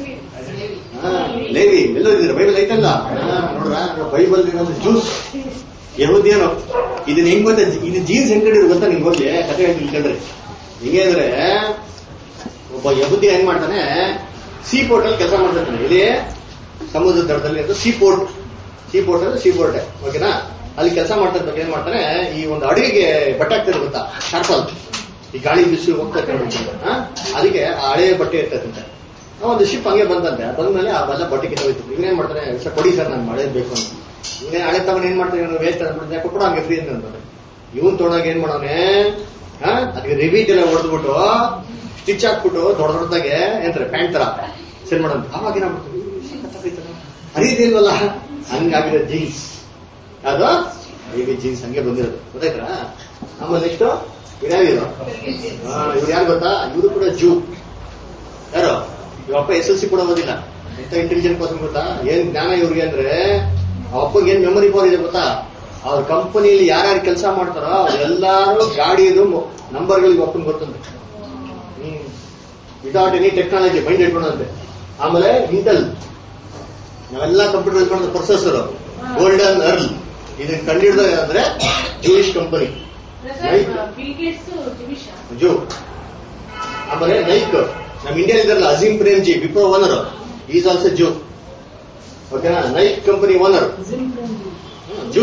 S1: ಲೇವಿ. ಎಲ್ಲದಿದ್ದೀರ ಬೈಬಲ್ ಐತಲ್ಲ ನೋಡ್ರ. ಬೈಬಲ್ ಇರೋದು ಜ್ಯೂಸ್ ಯಹೂದ್ಯರು. ಇದನ್ನ ಹೆಂಗ್ ಗೊತ್ತ? ಇದು ಜೀನ್ಸ್ ಹೆಂಗ್ ಕಂಡಿದ್ರು ಗೊತ್ತಾ ನಿಮ್ಗೆ? ಹೋಗ್ಲಿ ಕಥೆ ಹೇಳ್ತೀನಿ. ಹಿಂಗೆ ಅಂದ್ರೆ ಒಬ್ಬ ಯಹೂದಿ ಹೆಂಗ್ ಮಾಡ್ತಾನೆ, ಸೀ ಪೋರ್ಟ್ ಅಲ್ಲಿ ಕೆಲಸ ಮಾಡ್ತಿರ್ತಾನೆ. ಇಲ್ಲಿ ಸಮುದ್ರ ದಡದಲ್ಲಿ ಅದು ಸೀ ಪೋರ್ಟ್ ಅಲ್ಲಿ ಸೀ ಪೋರ್ಟ್ ಓಕೆನಾ. ಅಲ್ಲಿ ಕೆಲಸ ಮಾಡ್ತಿರ್ಬೇಕು. ಏನ್ ಮಾಡ್ತಾನೆ, ಈ ಒಂದು ಅಡಿಗೆಗೆ ಬಟ್ಟೆ ಹಾಕ್ತಿರ್ ಗೊತ್ತಾ, ಶಾರ್ಪಲ್. ಈ ಗಾಳಿ ಬಿಸಿ ಹೋಗ್ತಾ ಅದಕ್ಕೆ ಆ ಹಳೆ ಬಟ್ಟೆ ಇರ್ತದಂತೆ. ಒಂದು ಶಿಪ್ ಹಂಗೆ ಬಂದಂತೆ. ಬಂದ್ಮೇಲೆ ಅವೆಲ್ಲ ಬಟ್ಟೆ ಕಿತ್ತೋಯ್ತು. ಇವನೇನ್ ಮಾಡ್ತಾನೆ, ಕೊಡಿ ಸರ್ ನಾನು ಮಳೆ ಬೇಕು ಅಂತ. ಇವನೇ ಹಳೆ ತಗೊಂಡು ಏನ್ ಮಾಡ್ತಾನೆ, ವೇಸ್ಟ್ ಆಗ್ಬಿಡ್ತಾನೆ, ಕೊಟ್ಟು ಹಂಗೆ ಫ್ರೀ ಅಂತ. ಇವನ್ ತೊಗೊಂಡಾಗ ಏನ್ ಮಾಡೋನೆ, ಅದಕ್ಕೆ ರಿವೀಟ್ ಎಲ್ಲ ಹೊಡೆದ್ಬಿಟ್ಟು ಸ್ಟಿಚ್ ಹಾಕ್ಬಿಟ್ಟು ದೊಡ್ಡದಾಗೆ ಏನಂತಾರೆ ಪ್ಯಾಂಟ್ ತರ ಸೆಲ್ ಮಾಡೋದು. ಅವಾಗ ಏನಾಗ್ಬಿಡ್ತೀವಿ ಹರಿದಿಲ್ವಲ್ಲ, ಹಂಗಾಗಿದೆ ಜೀನ್ಸ್. ಅದು ಬೇಬಿ ಜೀನ್ಸ್ ಹಂಗೆ ಬಂದಿರೋದು, ಗೊತ್ತಾಯ್ತಾ? ಆಮೇಲೆ ನೆಕ್ಸ್ಟ್ ಇವ್ಯಾಗಿರೋ ಇವ್ರು ಯಾರು ಗೊತ್ತಾ? ಇವರು ಕೂಡ ಜೂ. ಯಾರು? ಇವಪ್ಪ SLC ಕೂಡ ಓದಿಲ್ಲ. ಎಂತ ಇಂಟೆಲಿಜೆಂಟ್ ಪರ್ಸನ್ ಗೊತ್ತಾ? ಏನ್ ಜ್ಞಾನ ಇವ್ರಿಗೆ ಅಂದ್ರೆ, ಅಪ್ಪಗೆ ಏನ್ ಮೆಮೊರಿ ಪವರ್ ಇದೆ ಗೊತ್ತಾ? ಅವ್ರ ಕಂಪನಿಯಲ್ಲಿ ಯಾರ್ಯಾರು ಕೆಲಸ ಮಾಡ್ತಾರೋ ಅವ್ರೆಲ್ಲಾರು ಗಾಡಿದು ನಂಬರ್ಗಳಿಗೆ ಒಪ್ಪನ್ ಗೊತ್ತಂತೆ. ವಿತೌಟ್ ಎನಿ ಟೆಕ್ನಾಲಜಿ ಮೈಂಡ್ ಇಟ್ಕೊಂಡಂತೆ. ಆಮೇಲೆ ಇಂಟೆಲ್, ನಾವೆಲ್ಲ ಕಂಪ್ಯೂಟರ್ ಇಟ್ಕೊಂಡ ಪ್ರೊಸೆಸರ್ ಗೋಲ್ಡನ್ ಅರ್ಲ್, ಇದನ್ನ ಕಂಡಿಡ್ದ ಅಂದ್ರೆ ಜೂಯಿಶ್ ಕಂಪನಿ ಜೂ. ಆಮೇಲೆ ನೈಕ್, ನಮ್ ಇಂಡಿಯಾ ಇದ್ರಲ್ಲ Azim Premji, Wipro owner, is also Jew. ಓಕೆನಾ? Nike company owner Jew.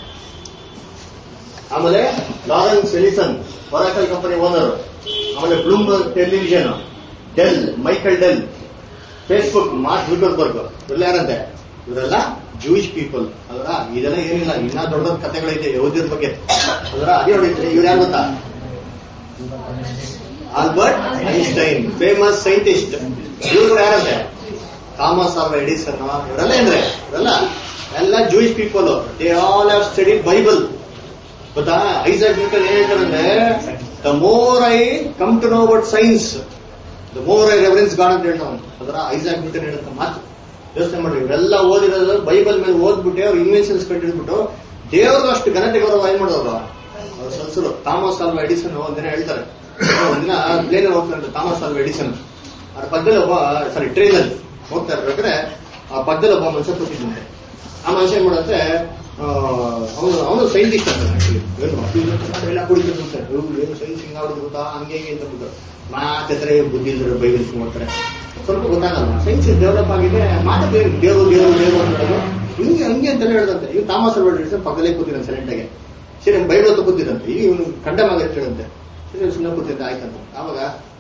S1: ಆಮೇಲೆ Lawrence Ellison, Oracle company owner. ಆಮೇಲೆ Bloomberg television, Dell, Michael Dell, Facebook, Mark Zuckerberg, ಇವೆಲ್ಲ ಯಾರಂತೆ? ಇವರೆಲ್ಲ ಜೂಯಿಶ್ ಪೀಪಲ್ ಅಲ್ರ. ಇದೆಲ್ಲ ಏನಿಲ್ಲ, ಇನ್ನ ದೊಡ್ಡ ದೊಡ್ಡ ಕಥೆಗಳಿದೆ ಯಹೂದ್ಯರ ಬಗ್ಗೆ ಅಲ್ರ. ಅದೇ ನೋಡಿದ್ರೆ ಇವ್ರು ಯಾರು ಗೊತ್ತಾ? Albert Einstein, famous scientist. ಇವರು ಯಾರಂತೆ? ಥಾಮಸ್ ಆಲ್ವಾ ಎಡಿಸನ್, ಇವರೆಲ್ಲ ಏನ್ರೆ? ಇವರೆಲ್ಲ ಎಲ್ಲ Jewish people. They all have studied Bible. ಗೊತ್ತಾ? ಐಸಾಕ್ ನ್ಯೂಟನ್ ಏನ್ ಹೇಳ್ತಾರಂದ್ರೆ, the more I come to know about science, the more I reference God ಅಂತ ಹೇಳ್ತಾವ. ಅದರ ಐಸಾಕ್ ನ್ಯೂಟನ್ ಹೇಳಂತ ಮಾತು ಯೋಚನೆ ಮಾಡ್ರಿ. ಇವರೆಲ್ಲ ಓದಿರೋದು ಬೈಬಲ್ ಮೇಲೆ ಓದ್ಬಿಟ್ಟು ಅವ್ರು ಇನ್ವೆನ್ಷನ್ಸ್ ಕಂಡಿಡ್ಬಿಟ್ಟು ದೇವ್ರಿಗೆ ಅಷ್ಟು ಘನತೆ ಗೌರವ ಏನ್ ಮಾಡೋರು ಅವ್ರು ಸಲ್ಸರು. ಥಾಮಸ್ ಆಲ್ವಾ ಎಡಿಸನ್ ಒಂದಿನ ಹೇಳ್ತಾರೆ, ಒಂದಿನ ಪ್ಲೇನ್ ಹೋಗ್ತಾರೆ ಥಾಮಸ್ ಆಲ್ವಾ ಎಡಿಸನ್. ಅವ್ರ ಪಕ್ಕದಲ್ಲಿ ಒಬ್ಬ ಟ್ರೈನಲ್ಲಿ ಹೋಗ್ತಾ ಇರ್ಬೇಕಾದ್ರೆ ಆ ಪಕ್ಕದಲ್ಲಿ ಒಬ್ಬ ಮನುಷ್ಯ ಕೂತಿದ್ದಂತೆ. ಆ ಮನುಷ್ಯ ಏನ್ ಮಾಡಂತೆ, ಅವನು ಸೈಂಟಿಸ್ಟ್ ಅಂತ ಎಲ್ಲ ಕುಡಿತಾರೆ, ಏನು ಸೈನ್ಸ್ ಹಿಂಗ ಆಡೋದು ಗೊತ್ತಾ, ಹಂಗೆ ಅಂತ ಬಿಟ್ಟು ಮಾತಾಡ್ತಾರೆ. ಬುದ್ಧಿ ಇಲ್ದ್ರೆ ಬೈಬಲ್ ಮಾಡ್ತಾರೆ, ಸ್ವಲ್ಪ ಗೊತ್ತಾಗಲ್ಲ. ಸೈನ್ಸ್ ಡೆವಲಪ್ ಆಗಿದೆ, ಮಾತಾಡ್ತಾರೆ ದೇವರು ದೇವರು ದೇವರು ಅಂತ ಹೇಳೋದು ಹಿಂಗೆ ಹಂಗೆ ಅಂತಾನೆ ಹೇಳ್ದಂತೆ. ಇವ್ ಥಾಮಸ್ ಆಲ್ವಾ ಎಡಿಸನ್ ಪಕ್ಕದಲ್ಲೇ ಕೂತಿದ್ದಾನೆ ಸೈಲೆಂಟ್ ಆಗಿ. ಸರಿ ಬೈಬಲ್ ಅಂತ ಕೂತಿದಂತೆ. ಈಗ ಇವನು ಕಂಡಮ್ ಆಗತ್ತೆ ಹೇಳಂತೆ. ಸರಿ ಸುಮ್ಮನೆ ಕೂತಿದ್ದೆ ಆಯ್ತಂತ. ಆವಾಗ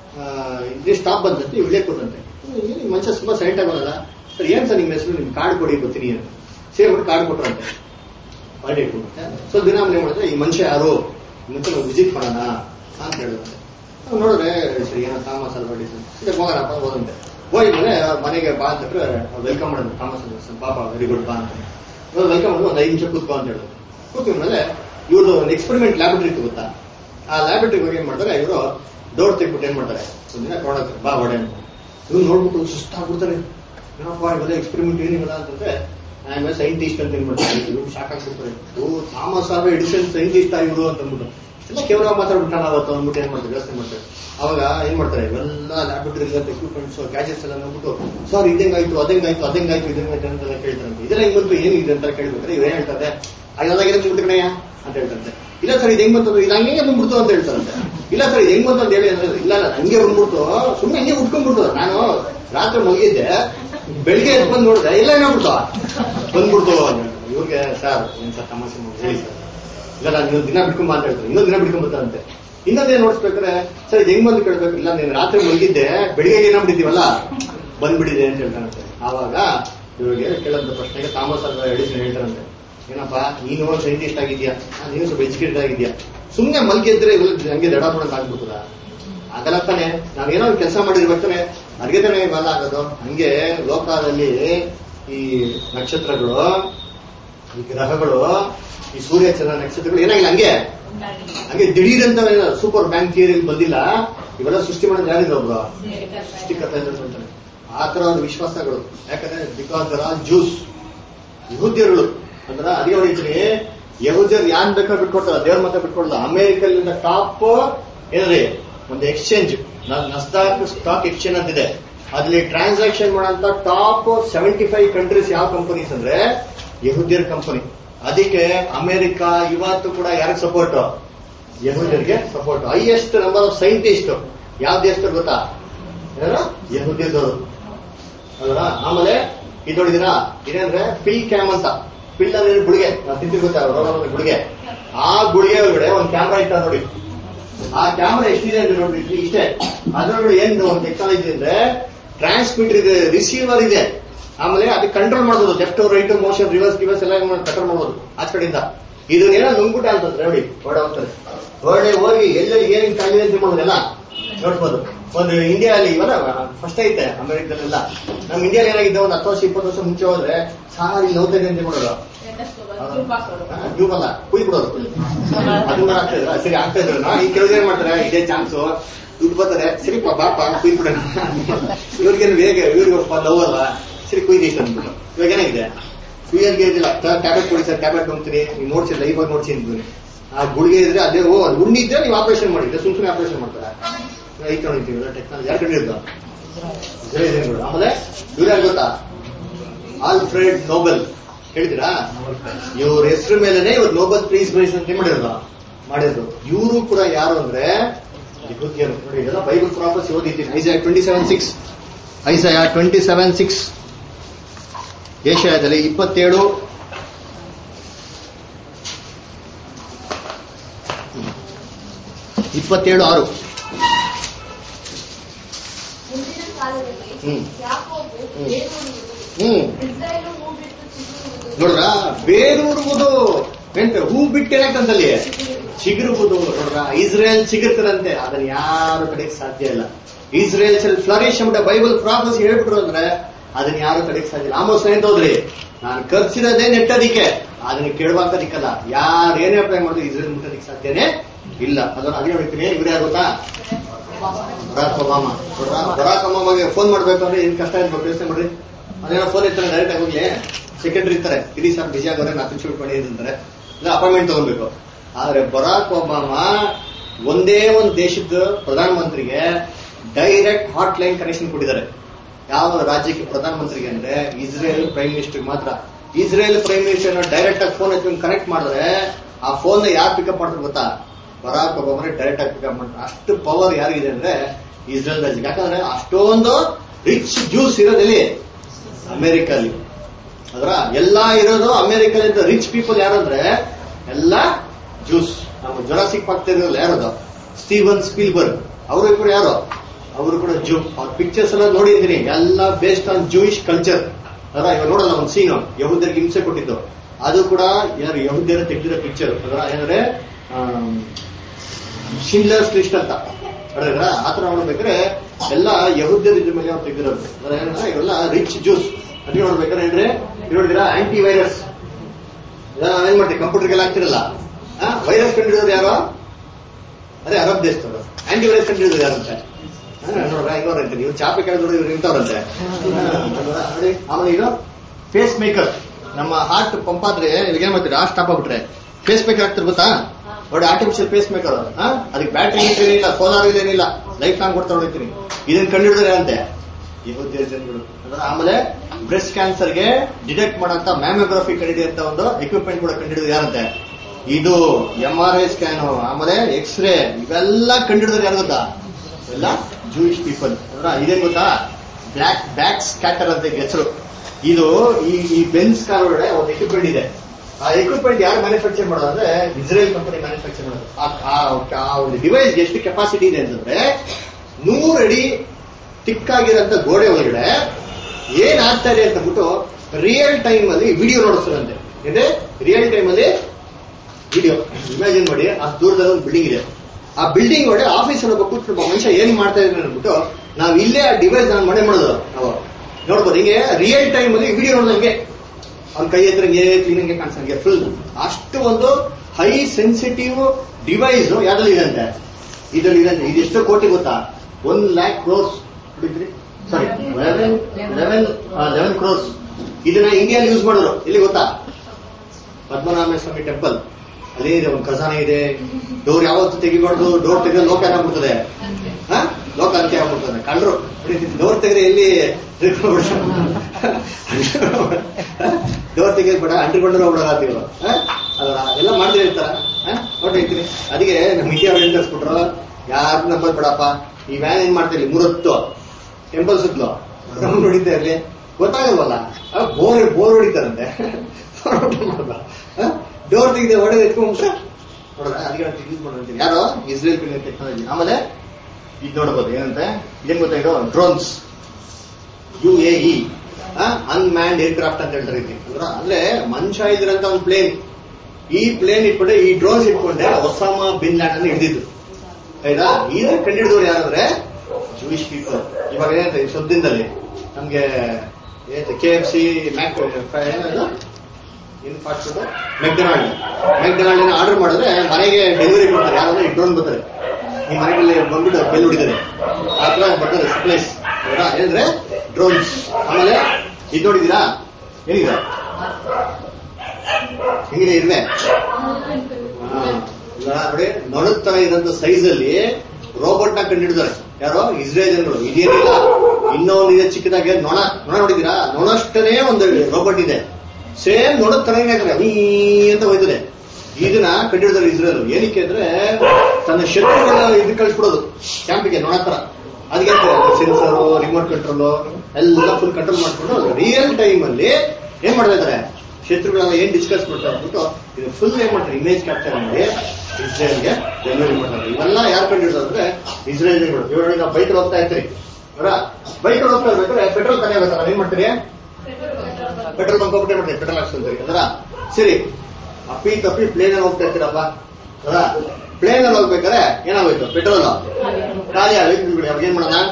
S1: ಇಲ್ಲಿ ಸ್ಟಾಪ್ ಬಂದಂತೆ, ಇವ್ಳೇ ಕೂತಂತೆ. ಮನುಷ್ಯ ತುಂಬಾ ಸೈಲೆಂಟ್ ಆಗೋದಲ್ಲ. ಸರ್ ಏನ್ ಸರ್ ನಿಮ್ಮ ಹೆಸರು, ನಿಮ್ ಕಾರ್ಡ್ ಕೊಡಿ ಬರ್ತೀನಿ ಅಂತ ಸೇರ್ಬಿಟ್ಟು ಕಾರ್ಡ್ ಕೊಟ್ರಂತೆ. ಪಾರ್ಟಿ ಇಟ್ಕೊಂಡ್ಬಿಟ್ಟೆ. ಸೊ ದಿನ ಏನ್ ಮಾಡಿದ್ರೆ, ಈ ಮನುಷ್ಯ ಯಾರು ಮತ್ತೆ ನಾವು ವಿಸಿಟ್ ಮಾಡೋಣ ಅಂತ ಹೇಳಿದಂತೆ. ನಾವು ನೋಡಿದ್ರೆ ಸರಿ ಏನೋ ಥಾಮಸ್ ಆಲ್ವಾ ಎಡಿಸನ್, ಸರಿ ಹೋಗೋಣಪ್ಪ ಹೋದಂತೆ. ಹೋಗಿದ್ಮೇಲೆ ಅವ್ರ ಮನೆಗೆ ಬಾ ಅಂತಂದ್ರೆ ವೆಲ್ಕಮ್ ಮಾಡಿದ್ರು ಥಾಮಸ್ ಆಲ್ವಾ ಎಡಿಸನ್. ಪಾಪ ವೆರಿ ಗುಡ್ ಬಾ ಅಂತ ವೆಲ್ಕಮ್ ಮಾಡಿದ್ರು. ಒಂದು 5 ನಿಮಿಷ ಕೂತ್ಕೊ ಅಂತ ಹೇಳಿದ್ರು. ಕೂತ್ಕೊಂಡ್ಮೇಲೆ ಇವ್ರದ್ದು ಒಂದು ಎಕ್ಸ್ಪೆರಿಮೆಂಟ್ ಲ್ಯಾಬೊರೇಟರಿ ಇತ್ತು ಗೊತ್ತಾ? ಆ ಲ್ಯಾಬೊರೇಟರಿ ಹೋಗಿ ಏನ್ ಮಾಡ್ತಾರೆ, ಇವರು ಡೋರ್ ತೆಗ್ಬಿಟ್ಟು ಏನ್ ಮಾಡ್ತಾರೆ, ಒಂದಿನ ಕೊಡೋದು ಬಾ ಒಡೆ ಅಂತ. ಇವ್ರು ನೋಡ್ಬಿಟ್ಟು ಸುಸ್ತಾಗ್ಬಿಡ್ತಾರೆ. ಏನಪ್ಪ ಇವೆಲ್ಲ ಎಕ್ಸ್ಪೆರಿಮೆಂಟ್ ಏನಿಲ್ಲ ಅಂತಂದ್ರೆ, ಆಮೇಲೆ ಸೈಂಟಿಸ್ಟ್ ಅಂತ ಏನ್ ಮಾಡ್ತಾರೆ, ಇವ್ರು ಶಾಕ್ ಆಗ್ಬಿಡ್ತಾರೆ. ಥಾಮಸ್ ಆಲ್ವಾ ಎಡಿಸನ್ ಸೈಂಟಿಸ್ಟ್ ಇವರು ಅಂತ ಅಂದ್ಬಿಟ್ಟು ಎಲ್ಲ ಕೇವಲ ಮಾತಾಡ್ಬಿಟ್ಟಾನ ಅವತ್ತು ಅಂದ್ಬಿಟ್ಟು ಏನ್ ಮಾಡ್ತಾರೆ, ವ್ಯವಸ್ಥೆ ಮಾಡ್ತಾರೆ. ಅವಾಗ ಏನ್ ಮಾಡ್ತಾರೆ, ಇವೆಲ್ಲ ಲ್ಯಾಬೊರೇಟರಿ ಎಕ್ವಿಪ್ಮೆಂಟ್ಸ್ ಗ್ಯಾಜೆಟ್ಸ್ ಎಲ್ಲ ನೋಡ್ಬಿಟ್ಟು, ಸರ್ ಇದಂಗಾಯ್ತು ಅದಂಗಾಯ್ತು ಅದಂಗಾಯ್ತು ಇದಂಗಾಯ್ತು ಅಂತೆಲ್ಲ ಕೇಳ್ತಾರಂತೆ. ಇದೆಲ್ಲ ಹಿಂಗ್ ಬಂತು ಏನಿದೆ ಅಂತ ಕೇಳ್ಬೇಕಾದ್ರೆ ಇವ್ರು ಏನ್ ಹೇಳ್ತಾರೆ, ಅದಾಗಿದೆ ಬಿಟ್ಕಣಯ್ಯ ಅಂತ ಹೇಳ್ತಾರಂತೆ. ಇಲ್ಲ ಸರ್ ಇದು ಹೆಂಗ್ ಬಂತು, ಇದು ಹಂಗೆ ಬಂದ್ಬಿಡ್ತು ಅಂತ ಹೇಳ್ತಾರಂತೆ. ಇಲ್ಲ ಸರ್ ಇದು ಹೆಂಗ್ ಬಂತು ಅಂತ ಹೇಳಿ ಅಂದ್ರೆ, ಇಲ್ಲ ಹಂಗೆ ಬಂದ್ಬಿಡ್ತು, ಸುಮ್ಮನೆ ಹಂಗೆ ಉಟ್ಕೊಂಡ್ಬಿಡ್ತು, ನಾನು ರಾತ್ರಿ ಮಲಗಿದ್ದೆ, ಬೆಳಿಗ್ಗೆ ಬಂದು ನೋಡಿದೆ ಇಲ್ಲ ಏನಾಗ್ಬಿಡ್ತು ಬಂದ್ಬಿಡ್ತು ಅಂತ. ಇವ್ರಿಗೆ ಸರ್ ಎಂತ ಸಮಸ್ಯೆ ಹೇಳಿ ಸರ್, ಇಲ್ಲ ನಾನು ಇನ್ನೊಂದು ದಿನ ಬಿಟ್ಕೊಂಬ ಅಂತ ಹೇಳ್ತಾರೆ. ಇನ್ನೊಂದು ದಿನ ಬಿಟ್ಕೊಂಡ್ಬರ್ತಾರಂತೆ. ಇನ್ನೊಂದೇ ನೋಡ್ಸ್ಬೇಕಾದ್ರೆ, ಸರ್ ಇದು ಹೆಂಗ್ ಬಂದು ಕೇಳ್ಬೇಕು, ಇಲ್ಲ ನೀನು ರಾತ್ರಿ ಮಲಗಿದ್ದೆ ಬೆಳಿಗ್ಗೆ ಏನಾಗ್ಬಿಟ್ಟಿದ್ದೀವಲ್ಲ ಬಂದ್ಬಿಟ್ಟಿದೆ ಅಂತ ಹೇಳ್ತಾರಂತೆ. ಆವಾಗ ಇವ್ರಿಗೆ ಕೇಳಂತ ಪ್ರಶ್ನೆಗೆ ಥಾಮಸ್ ಆಲ್ವಾ ಎಡಿಸನ್ ಹೇಳ್ತಾರಂತೆ, ಏನಪ್ಪಾ ನೀನು ಸೈಂಟಿಸ್ಟ್ ಆಗಿದ್ಯಾ, ನೀನು ಸ್ವಲ್ಪ ಎಜುಕೇಟೆಡ್ ಆಗಿದ್ಯಾ, ಸುಮ್ಮನೆ ಮಲ್ಗಿದ್ರೆ ಹಂಗೆ ದಡ ಮಾಡೋಕ್ ಆಗ್ಬಿಡ್ತದ? ಆಗಲ್ಲ ತಾನೆ, ನಾವೇನೋ ಒಂದು ಕೆಲಸ ಮಾಡಿರ್ಬೇಕಾನೆ ಅರ್ಗೆ ತಾನೆ ಬಲ ಆಗೋದು. ಹಂಗೆ ಲೋಕದಲ್ಲಿ ಈ ನಕ್ಷತ್ರಗಳು, ಈ ಗ್ರಹಗಳು, ಈ ಸೂರ್ಯ ಚಂದ್ರ ನಕ್ಷತ್ರಗಳು ಏನಾಗಿಲ್ಲ ಹಂಗೆ ಹಂಗೆ ದಿಢೀರಂತ ಸೂಪರ್ ಬ್ಯಾಂಕ್ ಥಿಯರಿ ಬಂದಿಲ್ಲ. ಇವೆಲ್ಲ ಸೃಷ್ಟಿ ಮಾಡೋದು ಯಾರಿದ್ರು ಒಬ್ರು ಸೃಷ್ಟಿಕರ್ತ ಅಂತಾರೆ. ಆ ತರ ಒಂದು ವಿಶ್ವಾಸಗಳು. ಯಾಕಂದ್ರೆ ಬಿಕಾಸ್ ದರ್ ಆರ್ ಜೂಸ್, ಯಹೂದ್ಯರುಗಳು ಅಂದ್ರ ಅದೇ ಹೊಡಿತೀನಿ. ಯಹೂದ್ಯರು ಯಾನ್ ಬೇಕಾದ್ರೆ ಬಿಟ್ಕೊಡ್ತಾರ, ದೇವ್ರ ಮಾತ್ರ ಬಿಟ್ಕೊಡಲ್ಲ. ಅಮೆರಿಕದಿಂದ ಟಾಪ್ ಏನ್ರಿ ಒಂದು ಎಕ್ಸ್ಚೇಂಜ್, ನಸ್ದಾಕ್ ಸ್ಟಾಕ್ ಎಕ್ಸ್ಚೇಂಜ್ ಅಂತಿದೆ. ಅದ್ರಲ್ಲಿ ಟ್ರಾನ್ಸಾಕ್ಷನ್ ಮಾಡೋಂತ ಟಾಪ್ 75 ಕಂಟ್ರೀಸ್ ಯಾವ ಕಂಪನೀಸ್ ಅಂದ್ರೆ ಯಹೂದ್ಯರ ಕಂಪನಿ. ಅದಕ್ಕೆ ಅಮೆರಿಕ ಇವತ್ತು ಕೂಡ ಯಾರಿಗೆ ಸಪೋರ್ಟ್, ಯಹೂದ್ಯರಿಗೆ support. Highest number of scientist ಯಾವ ದೇಶದವ್ರು ಗೊತ್ತಾ, ಯಹೂದ್ಯದವರು ಅಲ್ವಾ. ಆಮೇಲೆ ಇದು ನೋಡಿದಿರಾ ಇದೇಂದ್ರೆ ಪಿಲ್ ಕ್ಯಾಮ್ ಅಂತ, ಪಿಲ್ ಅಂದ್ರೆ ಗುಳಿಗೆ ನಾವು ತಿಂತೀವಿ ಗೊತ್ತಾ, ರೋಗ ಗುಳಿಗೆ. ಆ ಗುಳಿಗೆ ಒಳಗಡೆ ಒಂದು ಕ್ಯಾಮ್ರಾ ಇಟ್ಟ ನೋಡಿ. ಆ ಕ್ಯಾಮ್ರಾ ಎಷ್ಟಿದೆ ಅಂತ ನೋಡ್ಬಿಟ್ರಿ ಇಷ್ಟೇ. ಅದ್ರೊಳಗಡೆ ಏನ್ ಒಂದು ಟೆಕ್ನಾಲಜಿ ಅಂದ್ರೆ ಟ್ರಾನ್ಸ್ಮಿಟರ್ ಇದೆ, ರಿಸೀವರ್ ಇದೆ, ಆಮೇಲೆ ಅದಕ್ಕೆ ಕಂಟ್ರೋಲ್ ಮಾಡಬಹುದು. ಲೆಫ್ಟ್ ರೈಟ್ ಮೋಷನ್ ರಿವರ್ಸ್ ಗಿವರ್ಸ್ ಎಲ್ಲ ಕಂಟ್ರೋಲ್ ಮಾಡಬಹುದು ಆಚ ಕಡೆಯಿಂದ. ಇದನ್ನೇನೋ ನುಂಗ್ಬಿಟ್ಟ ಅಂತಂದ್ರೆ ನೋಡಿ ಹೊರಡೆ ಹೋಗ್ತಾರೆ, ಹೊರಡೆ ಹೋಗಿ ಎಲ್ಲೆಲ್ಲಿ ಏನೇನು ಕಾಯಿಲೆ ಅಂತ ಮಾಡೋದೆಲ್ಲ ನೋಡ್ಬೋದು. ಒಂದು ಇಂಡಿಯಾದಲ್ಲಿ ಇವಾಗ ಫಸ್ಟ್ ಐತೆ ಅಮೆರಿಕದಲ್ಲೆಲ್ಲ. ನಮ್ಮ ಇಂಡಿಯಾದಲ್ಲಿ ಏನಾಗಿದೆ, ಒಂದು 10 ವರ್ಷ 20 ವರ್ಷ ಮುಂಚೆ ಹೋದ್ರೆ ಸಾರಿ ನೋಡ್ತೇನೆ ಅಂತ ಮಾಡೋದು, ಟ್ಯೂಬಲ್ಲ ಕುಯ್ ಬಿಡೋದು, ಅದನ್ನ ಆಗ್ತಾ ಇದ್ರ ಸರಿ ಆಗ್ತಾ ಇದ್ರು. ಈ ಕೆಲವ್ರು ಏನ್ ಮಾಡ್ತಾರೆ, ಇದೇ ಚಾನ್ಸು ದುಡ್ಡು ಬರ್ತಾರೆ, ಸರಿ ಬಾಪ ಕುಯ್ ಬಿಡೋಣ, ಇವ್ರಿಗೇನು ಬೇಗ ಇವ್ರಿಗೆ ಲವ್ ಅಲ್ಲ, ಸರಿ ಕುಯ್ದು ಇಷ್ಟ ಅಂದ್ಬಿಟ್ಟು. ಇವಾಗ ಏನಾಗಿದೆ, ಕುಯ್ಯರ್ಗೆ ಇದಿಲ್ಲ, ಟ್ಯಾಬ್ಲೆಟ್ ಕೊಡಿ ಸರ್, ಟ್ಯಾಬ್ಲೆಟ್ ಹೋಗ್ತೀನಿ, ನೀವು ನೋಡ್ಸಿ ಲೈಫ್ ಆಗಿ ನೋಡ್ಸಿ ಅಂತೀನಿ. ಆ ಗುಳಿಗೆ ಇದ್ರೆ ಅದೇ ಅದು ಉಂಡಿದ್ರೆ ನೀವು ಆಪರೇಷನ್ ಮಾಡಿದ್ರೆ ಸುಮ್ಮನೆ ಆಪರೇಷನ್ ಮಾಡ್ತಾರೆ. ಐತೆ ನೋಡಿರ್ತೀವಿ ಟೆಕ್ನಾಲಜಿ ಯಾರು ಕಂಡಿರೋದು. ಆಮೇಲೆ ಇವ್ರು ಯಾರು ಗೊತ್ತಾ, ಆಲ್ಫ್ರೆಡ್ ನೋಬೆಲ್ ಹೇಳ್ತೀರಾ, ಇವ್ರ ಹೆಸರು ಮೇಲೆನೆ ಇವ್ರು ನೋಬೆಲ್ ಪ್ರೈಸ್ ಅಂತ ಮಾಡಿರೋದು. ಇವರು ಕೂಡ ಯಾರು ಅಂದ್ರೆ ನೋಡಿ, ಇದೆಲ್ಲ ಬೈಬಲ್ ಪ್ರಾಫೆಸಿ ಓದಿದ್ದೀನಿ. ಐಸಾಯ 27:6, ಐಸಾಯ 27:6, ಏಷಯದಲ್ಲಿ 27:6.
S2: ಮುಂದಿನ ಕಾಲದಲ್ಲಿ ಯಾಕೋಬು
S1: ನೋಡ್ರ ಬೇರೂರುವುದು ಎಂತ ಹೂ ಬಿಟ್ಟೇನಂತಲ್ಲಿ ಚಿಗುರುವುದು. ನೋಡ್ರ ಇಸ್ರೇಲ್ ಚಿಗುರ್ತದಂತೆ, ಅದನ್ನ ಯಾರು ತಡೆಯಕ್ಕೆ ಸಾಧ್ಯ ಇಲ್ಲ. ಇಸ್ರೇಲ್ ಶಲ್ ಫ್ಲರಿಶ್ ಎಂಬ ಬೈಬಲ್ ಪ್ರಾಫೆಸಿ ಹೇಳ್ಬಿಟ್ರು ಅಂದ್ರೆ ಅದನ್ನ ಯಾರು ತಡೆಯಕ್ಕೆ ಸಾಧ್ಯ ಇಲ್ಲ. ಆಮೋಸ್ ಏನ್ ಹೋದ್ರಿ, ನಾನು ಖರ್ಚಿರೋದೇ ನೆಟ್ಟದಿಕ್ಕೆ, ಅದನ್ನ ಕೇಳುವಂತದಿಕ್ಕಲ್ಲ. ಯಾರು ಏನೇ ಅಪ್ಲೈ ಮಾಡಿದ್ರು ಇಸ್ರೇಲ್ ಮುಟ್ಟೋದಿಕ್ಕೆ ಸಾಧ್ಯನೇ ಇಲ್ಲ. ಅದನ್ನ ಅದೇ ಹೇಳ್ತೀನಿ. ಇವ್ರು ಯಾರು ಗೊತ್ತಾ, ಬರಾಕ್ ಒಬಾಮ. ಬರಾಕ್ ಒಬಾಮಗೆ ಫೋನ್ ಮಾಡ್ಬೇಕು ಅಂದ್ರೆ ಏನ್ ಕಷ್ಟ ಇರ್ಬೇಕು ಯೋಚನೆ ಮಾಡ್ರಿ. ಅದೇನೋ ಫೋನ್ ಇರ್ತಾರೆ, ಡೈರೆಕ್ಟ್ ಆಗಿ ಹೋಗ್ಲಿ ಸೆಕ್ರೆಟರಿ ಇರ್ತಾರೆ, ಇಡೀ ಸರ್ ಬಿಜಿ ಆಗೋರೆ, 4 ನಿಮಿಷ ಮಾಡಿ ಅಂತಾರೆ, ಇಲ್ಲ ಅಪಾಯಿಂಟ್ಮೆಂಟ್ ತಗೊಳ್ಬೇಕು. ಆದ್ರೆ ಬರಾಕ್ ಒಬಾಮ ಒಂದೇ ಒಂದು ದೇಶದ ಪ್ರಧಾನಮಂತ್ರಿಗೆ ಡೈರೆಕ್ಟ್ ಹಾಟ್ ಲೈನ್ ಕನೆಕ್ಷನ್ ಕೊಟ್ಟಿದ್ದಾರೆ. ಯಾವ ರಾಜ್ಯಕ್ಕೆ ಪ್ರಧಾನಮಂತ್ರಿಗೆ ಅಂದ್ರೆ ಇಸ್ರೇಲ್ ಪ್ರೈಮ್ ಮಿನಿಸ್ಟರ್ ಮಾತ್ರ. ಇಸ್ರೇಲ್ ಪ್ರೈಮ್ ಮಿನಿಸ್ಟರ್ ಡೈರೆಕ್ಟ್ ಆಗಿ ಫೋನ್ ಹಚ್ಚಿ ಕನೆಕ್ಟ್ ಮಾಡಿದ್ರೆ ಆ ಫೋನ್ ಯಾರು ಪಿಕಪ್ ಮಾಡ್ತಾರೆ ಗೊತ್ತಾ, ಬರಾಕ್ ಒಬಾಮ ಡೈರೆಕ್ಟ್ ಆಗಿ ಪಿಕಪ್ ಮಾಡ್ತಾರೆ. ಅಷ್ಟು ಪವರ್ ಯಾರಿಗಿದೆ ಅಂದ್ರೆ ಇಸ್ರೇಲ್ ರಾಜ್ಯಕ್ಕೆ. ಯಾಕಂದ್ರೆ ಅಷ್ಟೊಂದು ರಿಚ್ ಜ್ಯೂಸ್ ಇರೋದಲ್ಲಿ ಅಮೆರಿಕಲ್ಲಿ. ಅದರ ಎಲ್ಲಾ ಇರೋದು ಅಮೆರಿಕದಿಂದ ರಿಚ್ ಪೀಪಲ್ ಯಾರಂದ್ರೆ ಎಲ್ಲ ಜ್ಯೂಸ್. ನಾವು ಜೊರಾಸಿಕ್ ಪಾರ್ಕ್ ಇರೋಲ್ಲ ಯಾರದು, ಸ್ಟೀವನ್ ಸ್ಪೀಲ್ಬರ್ಗ್, ಅವರು ಕೂಡ ಯಾರು, ಅವರು ಕೂಡ ಜೂ. ಅವ್ರ ಪಿಕ್ಚರ್ಸ್ ಎಲ್ಲ ನೋಡಿದ್ದೀನಿ, ಎಲ್ಲ ಬೇಸ್ಡ್ ಆನ್ ಜೂಯಿಶ್ ಕಲ್ಚರ್. ಅದರ ಇವಾಗ ನೋಡಲ್ಲ ಒಂದು ಸೀನು ಯಹೂದ್ಯರಿಗೆ ಹಿಂಸೆ ಕೊಟ್ಟಿದ್ದು, ಅದು ಕೂಡ ಯಾರು ಯಹೂದ್ಯರ ತೆಗೆದಿರೋ ಪಿಕ್ಚರ್. ಅದರ ಏನಂದ್ರೆ ಶಿಂಡ್ಲರ್ಸ್ ಲಿಸ್ಟ್ ಅಂತ ನೋಡಿದ್ರ, ಆತರ ನೋಡ್ಬೇಕಾದ್ರೆ ಎಲ್ಲ ಯಹೂದ್ಯರ ಇದ್ರ ಮೇಲೆ ಅವ್ರು ತೆಗೆದಿರೋದು. ಏನಂದ್ರೆ ಇವೆಲ್ಲ ರಿಚ್ ಜ್ಯೂಸ್. ಅದೇ ನೋಡ್ಬೇಕಾದ್ರೆ ಏನ್ರಿ ನೋಡಿದಿರಾ, ಆಂಟಿ ವೈರಸ್ ಏನ್ ಮಾಡ್ತೀವಿ ಕಂಪ್ಯೂಟರ್ಗೆಲ್ಲ ಆಗ್ತಿರಲ್ಲ, ವೈರಸ್ ಕಂಡಿರೋದು ಯಾರು, ಅದೇ ಅರಬ್ ದೇಶದವರು. ಆಂಟಿ ವೈರಸ್ ಕಂಡಿರೋದು ಯಾರಂತ ನೋಡ್ರ, ಇವ್ರಂತೆ ನೀವು ಚಾಪೆ ಕೇಳಿದ್ರು ಇವ್ರು ಇಂಥವ್ರಂತೆ ನೋಡಿ. ಆಮೇಲೆ ಇದು ಫೇಸ್ ಮೇಕರ್, ನಮ್ಮ ಹಾರ್ಟ್ ಪಂಪ್ ಆದ್ರೆ ಇವಾಗ ಏನ್ ಮಾಡ್ತೀರಿ, ಆ ಸ್ಟಾಪ್ ಆಗ್ಬಿಟ್ರೆ ಫೇಸ್ ಮೇಕರ್ ಆಗ್ತಿರ್ ಗೊತ್ತಾ ನೋಡಿ, ಆರ್ಟಿಫಿಷಿಯಲ್ ಫೇಸ್ ಮೇಕರ್. ಅದಕ್ಕೆ ಬ್ಯಾಟ್ರಿ ಏನಿಲ್ಲ, ಸೋಲಾರ್ ಏನಿಲ್ಲ, ಲೈಫ್ ಲಾಂಗ್ ಕೊಡ್ತಾ ನೋಡ್ತೀನಿ. ಇದನ್ನ ಕಂಡಿಡಿದ್ರೆ ಅಂತೆ ಯಹೂದ್ಯ ಜನಗಳು. ಆಮೇಲೆ ಬ್ರೆಸ್ಟ್ ಕ್ಯಾನ್ಸರ್ಗೆ ಡಿಟೆಕ್ಟ್ ಮಾಡಂತ ಮ್ಯಾಮೋಗ್ರಫಿ ಕಂಡಿಡಿಯಂತ ಒಂದು ಎಕ್ವಿಪ್ಮೆಂಟ್ ಕೂಡ ಕಂಡಿಡಿದ್ರು ಯಾರಂತೆ, ಇದು MRI ಸ್ಕ್ಯಾನು, ಆಮೇಲೆ ಎಕ್ಸ್ರೇ, ಇವೆಲ್ಲ ಕಂಡಿಡಿದ್ರೆ ಯಾರು ಗೊತ್ತಾ, ಎಲ್ಲ ಜೂಯಿಶ್ ಪೀಪಲ್. ಅಂದ್ರೆ ಇದೇನ್ ಗೊತ್ತಾ, ಬ್ಯಾಕ್ ಸ್ಕ್ಯಾಟರ್ ಅಂತ ಹೆಸರು. ಇದು ಈ ಬೆನ್ಸ್ ಕಾರ್ ಒಳಗಡೆ ಒಂದು ಎಕ್ವಿಪ್ಮೆಂಟ್ ಇದೆ. ಆ ಎಕ್ವಿಪ್ಮೆಂಟ್ ಯಾರು ಮ್ಯಾನುಫ್ಯಾಕ್ಚರ್ ಮಾಡೋದು ಅಂದ್ರೆ ಇಸ್ರೇಲ್ ಕಂಪನಿ ಮ್ಯಾನುಫ್ಯಾಕ್ಚರ್ ಮಾಡೋದು. ಆ ಒಂದು ಡಿವೈಸ್ ಎಷ್ಟು ಕೆಪಾಸಿಟಿ ಇದೆ ಅಂತಂದ್ರೆ 100 ಅಡಿ ತಿಕ್ಕಾಗಿರೋಂಥ ಗೋಡೆ ಒಳಗಡೆ ಏನ್ ಆಗ್ತಾ ಇದೆ ಅಂತ ಬಿಟ್ಟು ರಿಯಲ್ ಟೈಮ್ ಅಲ್ಲಿ ವಿಡಿಯೋ ನೋಡಿಸ್ತಾರಂತೆ. ಅಂದ್ರೆ ರಿಯಲ್ ಟೈಮ್ ಅಲ್ಲಿ ವಿಡಿಯೋ ಇಮ್ಯಾಜಿನ್ ಮಾಡಿ, ಅಷ್ಟು ದೂರದಲ್ಲಿ ಒಂದು ಬಿಲ್ಡಿಂಗ್ ಇದೆ. ಆ ಬಿಲ್ಡಿಂಗ್ ಒಳಗೆ ಆಫೀಸ್ ಒಳಗೆ ಕೂತ್ಕೊಂಡು ಮನುಷ್ಯ ಏನ್ ಮಾಡ್ತಾ ಇದ್ದಾರೆ ಅಂದ್ಬಿಟ್ಟು ನಾವು ಇಲ್ಲೇ ಆ ಡಿವೈಸ್ ನಾನು ಮನೆ ಮಾಡೋದು ನಾವು ನೋಡ್ಬೋದು. ಹಿಂಗೆ ರಿಯಲ್ ಟೈಮ್ ಅಲ್ಲಿ ವಿಡಿಯೋ ನೋಡಿದಂಗೆ ಅವ್ನ ಕೈ ಹತ್ರ ಕ್ಲೀನಿಂಗ್ ಕಾಣಿಸಂಗೆ ಫುಲ್. ಅಷ್ಟು ಒಂದು ಹೈ ಸೆನ್ಸಿಟಿವ್ ಡಿವೈಸ್ ಯಾವ್ದ್ರಲ್ಲಿ ಇದೆ ಅಂತೆ, ಇದರಲ್ಲಿ ಇದೆ. ಇದೆಷ್ಟೋ ಕೋಟಿ ಗೊತ್ತಾ, 1 lakh crores ಸಾರಿ 11 crores. ಇದನ್ನ ಇಂಡಿಯಾದಲ್ಲಿ ಯೂಸ್ ಮಾಡಿದ್ರು. ಇಲ್ಲಿ ಗೊತ್ತಾ, ಪದ್ಮನಾಭ ಸ್ವಾಮಿ ಟೆಂಪಲ್ ಅಲ್ಲಿ ಇದೆ, ಒಂದು ಖಜಾನೆ ಇದೆ. ಡೋರ್ ಯಾವತ್ತು ತೆಗಿಬಾರ್ದು, ಡೋರ್ ತೆಗೆದ್ರೆ ಲೋಕ ಏನಾಗ್ಬಿಡ್ತದೆ, ಲೋಕ ಅಂತ್ಯ ಆಗ್ಬಿಡ್ತದೆ. ಕಳ್ಳರು ಡೋರ್ ತೆಗೆದ್ರೆ ಎಲ್ಲಿ ಡೋರ್ ತೆಗೆದ್ಬೇಡ, ಅಂಟ್ಕೊಂಡ್ರೆ ಹೋಗ್ಬಿಡೋದು ಎಲ್ಲ ಮಾಡ್ತಾ ಇರ್ತಾರ ನೋಡಿರ್ತೀನಿ. ಅದಕ್ಕೆ ನಮ್ಮ ಇಂಡಿಯಾ ಏನ್ ಕಳ್ಸ್ಬಿಟ್ರು, ಯಾರು ನಂಬರ್ ಬೇಡಪ್ಪ, ಈ ವ್ಯಾನ್ ಏನ್ ಮಾಡ್ತಾ ಇಲ್ಲಿ 30 ಟೆಂಪಲ್ ಸುತ್ತಲೂ ನೋಡಿದ್ದೆ ಇರ್ಲಿ, ಗೊತ್ತಾಗಲ್ವಲ್ಲ, ಬೋರ್ ಹೊಡಿತಾರಂತೆ. ಡೋರ್ ತೆಗೆದು ಹೊಡೆದು ಎತ್ಕೊಂಡ್ಬಿಟ್ರೆ ನೋಡ್ರ, ಅದಕ್ಕೆ ಯೂಸ್ ಮಾಡೋಂತೀನಿ ಯಾರೋ ಇಸ್ರೇಲ್ ಟೆಕ್ನಾಲಜಿ. ಆಮೇಲೆ ಇದು ನೋಡ್ಬೋದು ಏನಂತೆ, ಇದೇನ್ ಗೊತ್ತಾಗಿರೋ ಡ್ರೋನ್ಸ್, UAE ಅನ್ಮ್ಯಾನ್ಡ್ ಏರ್ಕ್ರಾಫ್ಟ್ ಅಂತ ಹೇಳ್ತಾರೆ. ಅಂದ್ರೆ ಮನುಷ್ಯ ಇದ್ರಂತ ಒಂದು ಪ್ಲೇನ್, ಈ ಪ್ಲೇನ್ ಇಟ್ಕೊಂಡೆ, ಈ ಡ್ರೋನ್ಸ್ ಇಟ್ಕೊಂಡೆ ಒಸಾಮಾ ಬಿನ್ ಲ್ಯಾಡನ್ ಹಿಡಿದಿದ್ದು. ಆಯ್ತಾ? ಇದನ್ನ ಕಂಡಿಡಿದವ್ರು ಯಾರಂದ್ರೆ ಜೂಯಿಷ್ ಪೀಪಲ್. ಇವಾಗ ಏನಂತ ಈ ಶಬ್ದದಲ್ಲಿ ನಮ್ಗೆ KFC, ಮೆಕ್ಡೊನಾಲ್ಡ್ ಆರ್ಡರ್ ಮಾಡಿದ್ರೆ ಮನೆಗೆ ಡೆಲಿವರಿ ಕೊಡ್ತಾರೆ. ಯಾರಾದ್ರೂ ಡ್ರೋನ್ ಬರ್ತಾರೆ, ಈ ಮನೆಯಲ್ಲಿ ಬಂದ್ಬಿಟ್ಟು ಬೆಲ್ ಹೊಡಿತಾರೆ, ಆ ತರ ಬರ್ತಾರೆ ಸಪ್ಲೈಸ್. ಏನಂದ್ರೆ ಡ್ರೋನ್ಸ್. ಆಮೇಲೆ ಇದು ನೋಡಿದೀರಾ, ಏನಿದೆ ಹೆಂಗಿದೆ ಇರ್ವೆ ನೋಡಿ, ನೊಣದ ತರ ಇರೋಂಥ ಸೈಜ್ ಅಲ್ಲಿ ರೋಬೋಟ್ ನ ಕಂಡಿಡಿದಾರೆ. ಯಾರೋ ಇಸ್ರೇಲ್ ಜನಗಳು. ಇದೇನಿಲ್ಲ, ಇನ್ನೊಂದು ಇದೆ ಚಿಕ್ಕದಾಗಿ ನೊಣ ನೋಡಿದೀರಾ? ನೊಣಷ್ಟೇ ಒಂದು ರೋಬೋಟ್ ಇದೆ, ಸೇಮ್ ನೊಣದ ತರನೇ ಅಂತ ಹೋಯ್ತದೆ. ಇದನ್ನ ಕಂಡಿಡಿದಾರೆ ಇಸ್ರೇಲ್. ಏನಕ್ಕೆ ಅಂದ್ರೆ ತನ್ನ ಶತ್ರುಗಳ ಇದು ಕಳಿಸ್ಬಿಡೋದು ಕ್ಯಾಂಪಿಗೆ, ನೊಣ ತರ. ಅದಕ್ಕೆ ಸೆನ್ಸರ್, ರಿಮೋಟ್ ಕಂಟ್ರೋಲ್ ಎಲ್ಲ ಫುಲ್ ಕಂಟ್ರೋಲ್ ಮಾಡ್ಕೊಂಡು ರಿಯಲ್ ಟೈಮ್ ಅಲ್ಲಿ ಏನ್ ಮಾಡ್ತಾ ಇದಾರೆ, ಶತ್ರುಗಳೆಲ್ಲ ಏನ್ ಡಿಸ್ಕಸ್ ಮಾಡ್ತಾ ಅಂದ್ಬಿಟ್ಟು ಇದು ಫುಲ್ ಏನ್ ಮಾಡ್ತಾರೆ, ಇಮೇಜ್ ಕ್ಯಾಪ್ಚರ್ ಮಾಡಿ ಇಸ್ರೇಲ್ಗೆ ಡೆಲಿವರಿ ಮಾಡ್ತಾರೆ. ಇವೆಲ್ಲ ಯಾರು ಕಂಡಿಡಿದ್ರು ಅಂದ್ರೆ ಇಸ್ರೇಲ್ ಜನಗಳು. ಇವಾಗ ನಾವು ಬೈಕ್ ಹೋಗ್ತಾ ಇರ್ತೀರಿ, ಬೈಕ್ ಹೋಗ್ತಾ ಇರ್ಬೇಕಾದ್ರೆ ಪೆಟ್ರೋಲ್ ತಾನೇ ಆಗುತ್ತೆ. ನಾವೇನ್ ಮಾಡ್ತೀರಿ, ಪೆಟ್ರೋಲ್ ಬಂಕ್ ಹೋಗ್ಬಿಟ್ಟೆ ಮಾಡ್ತೀವಿ, ಪೆಟ್ರೋಲ್ ಹಾಕ್ಸ್ಕೊಂತೀರಿ ಅದರ. ಸರಿ, ಅಪ್ಪಿ ತಪ್ಪಿ ಪ್ಲೇನ್ ಅಲ್ಲಿ ಹೋಗ್ತಾ ಇರ್ತೀರಪ್ಪ, ಪ್ಲೇನ್ ಅಲ್ಲಿ ಹೋಗ್ಬೇಕಾದ್ರೆ ಏನಾಗೋಯ್ತು, ಪೆಟ್ರೋಲ್ ಖಾಲಿ ಆಗೋಯ್ತು. ಅವಾಗ ಏನ್ ಮಾಡೋಣ,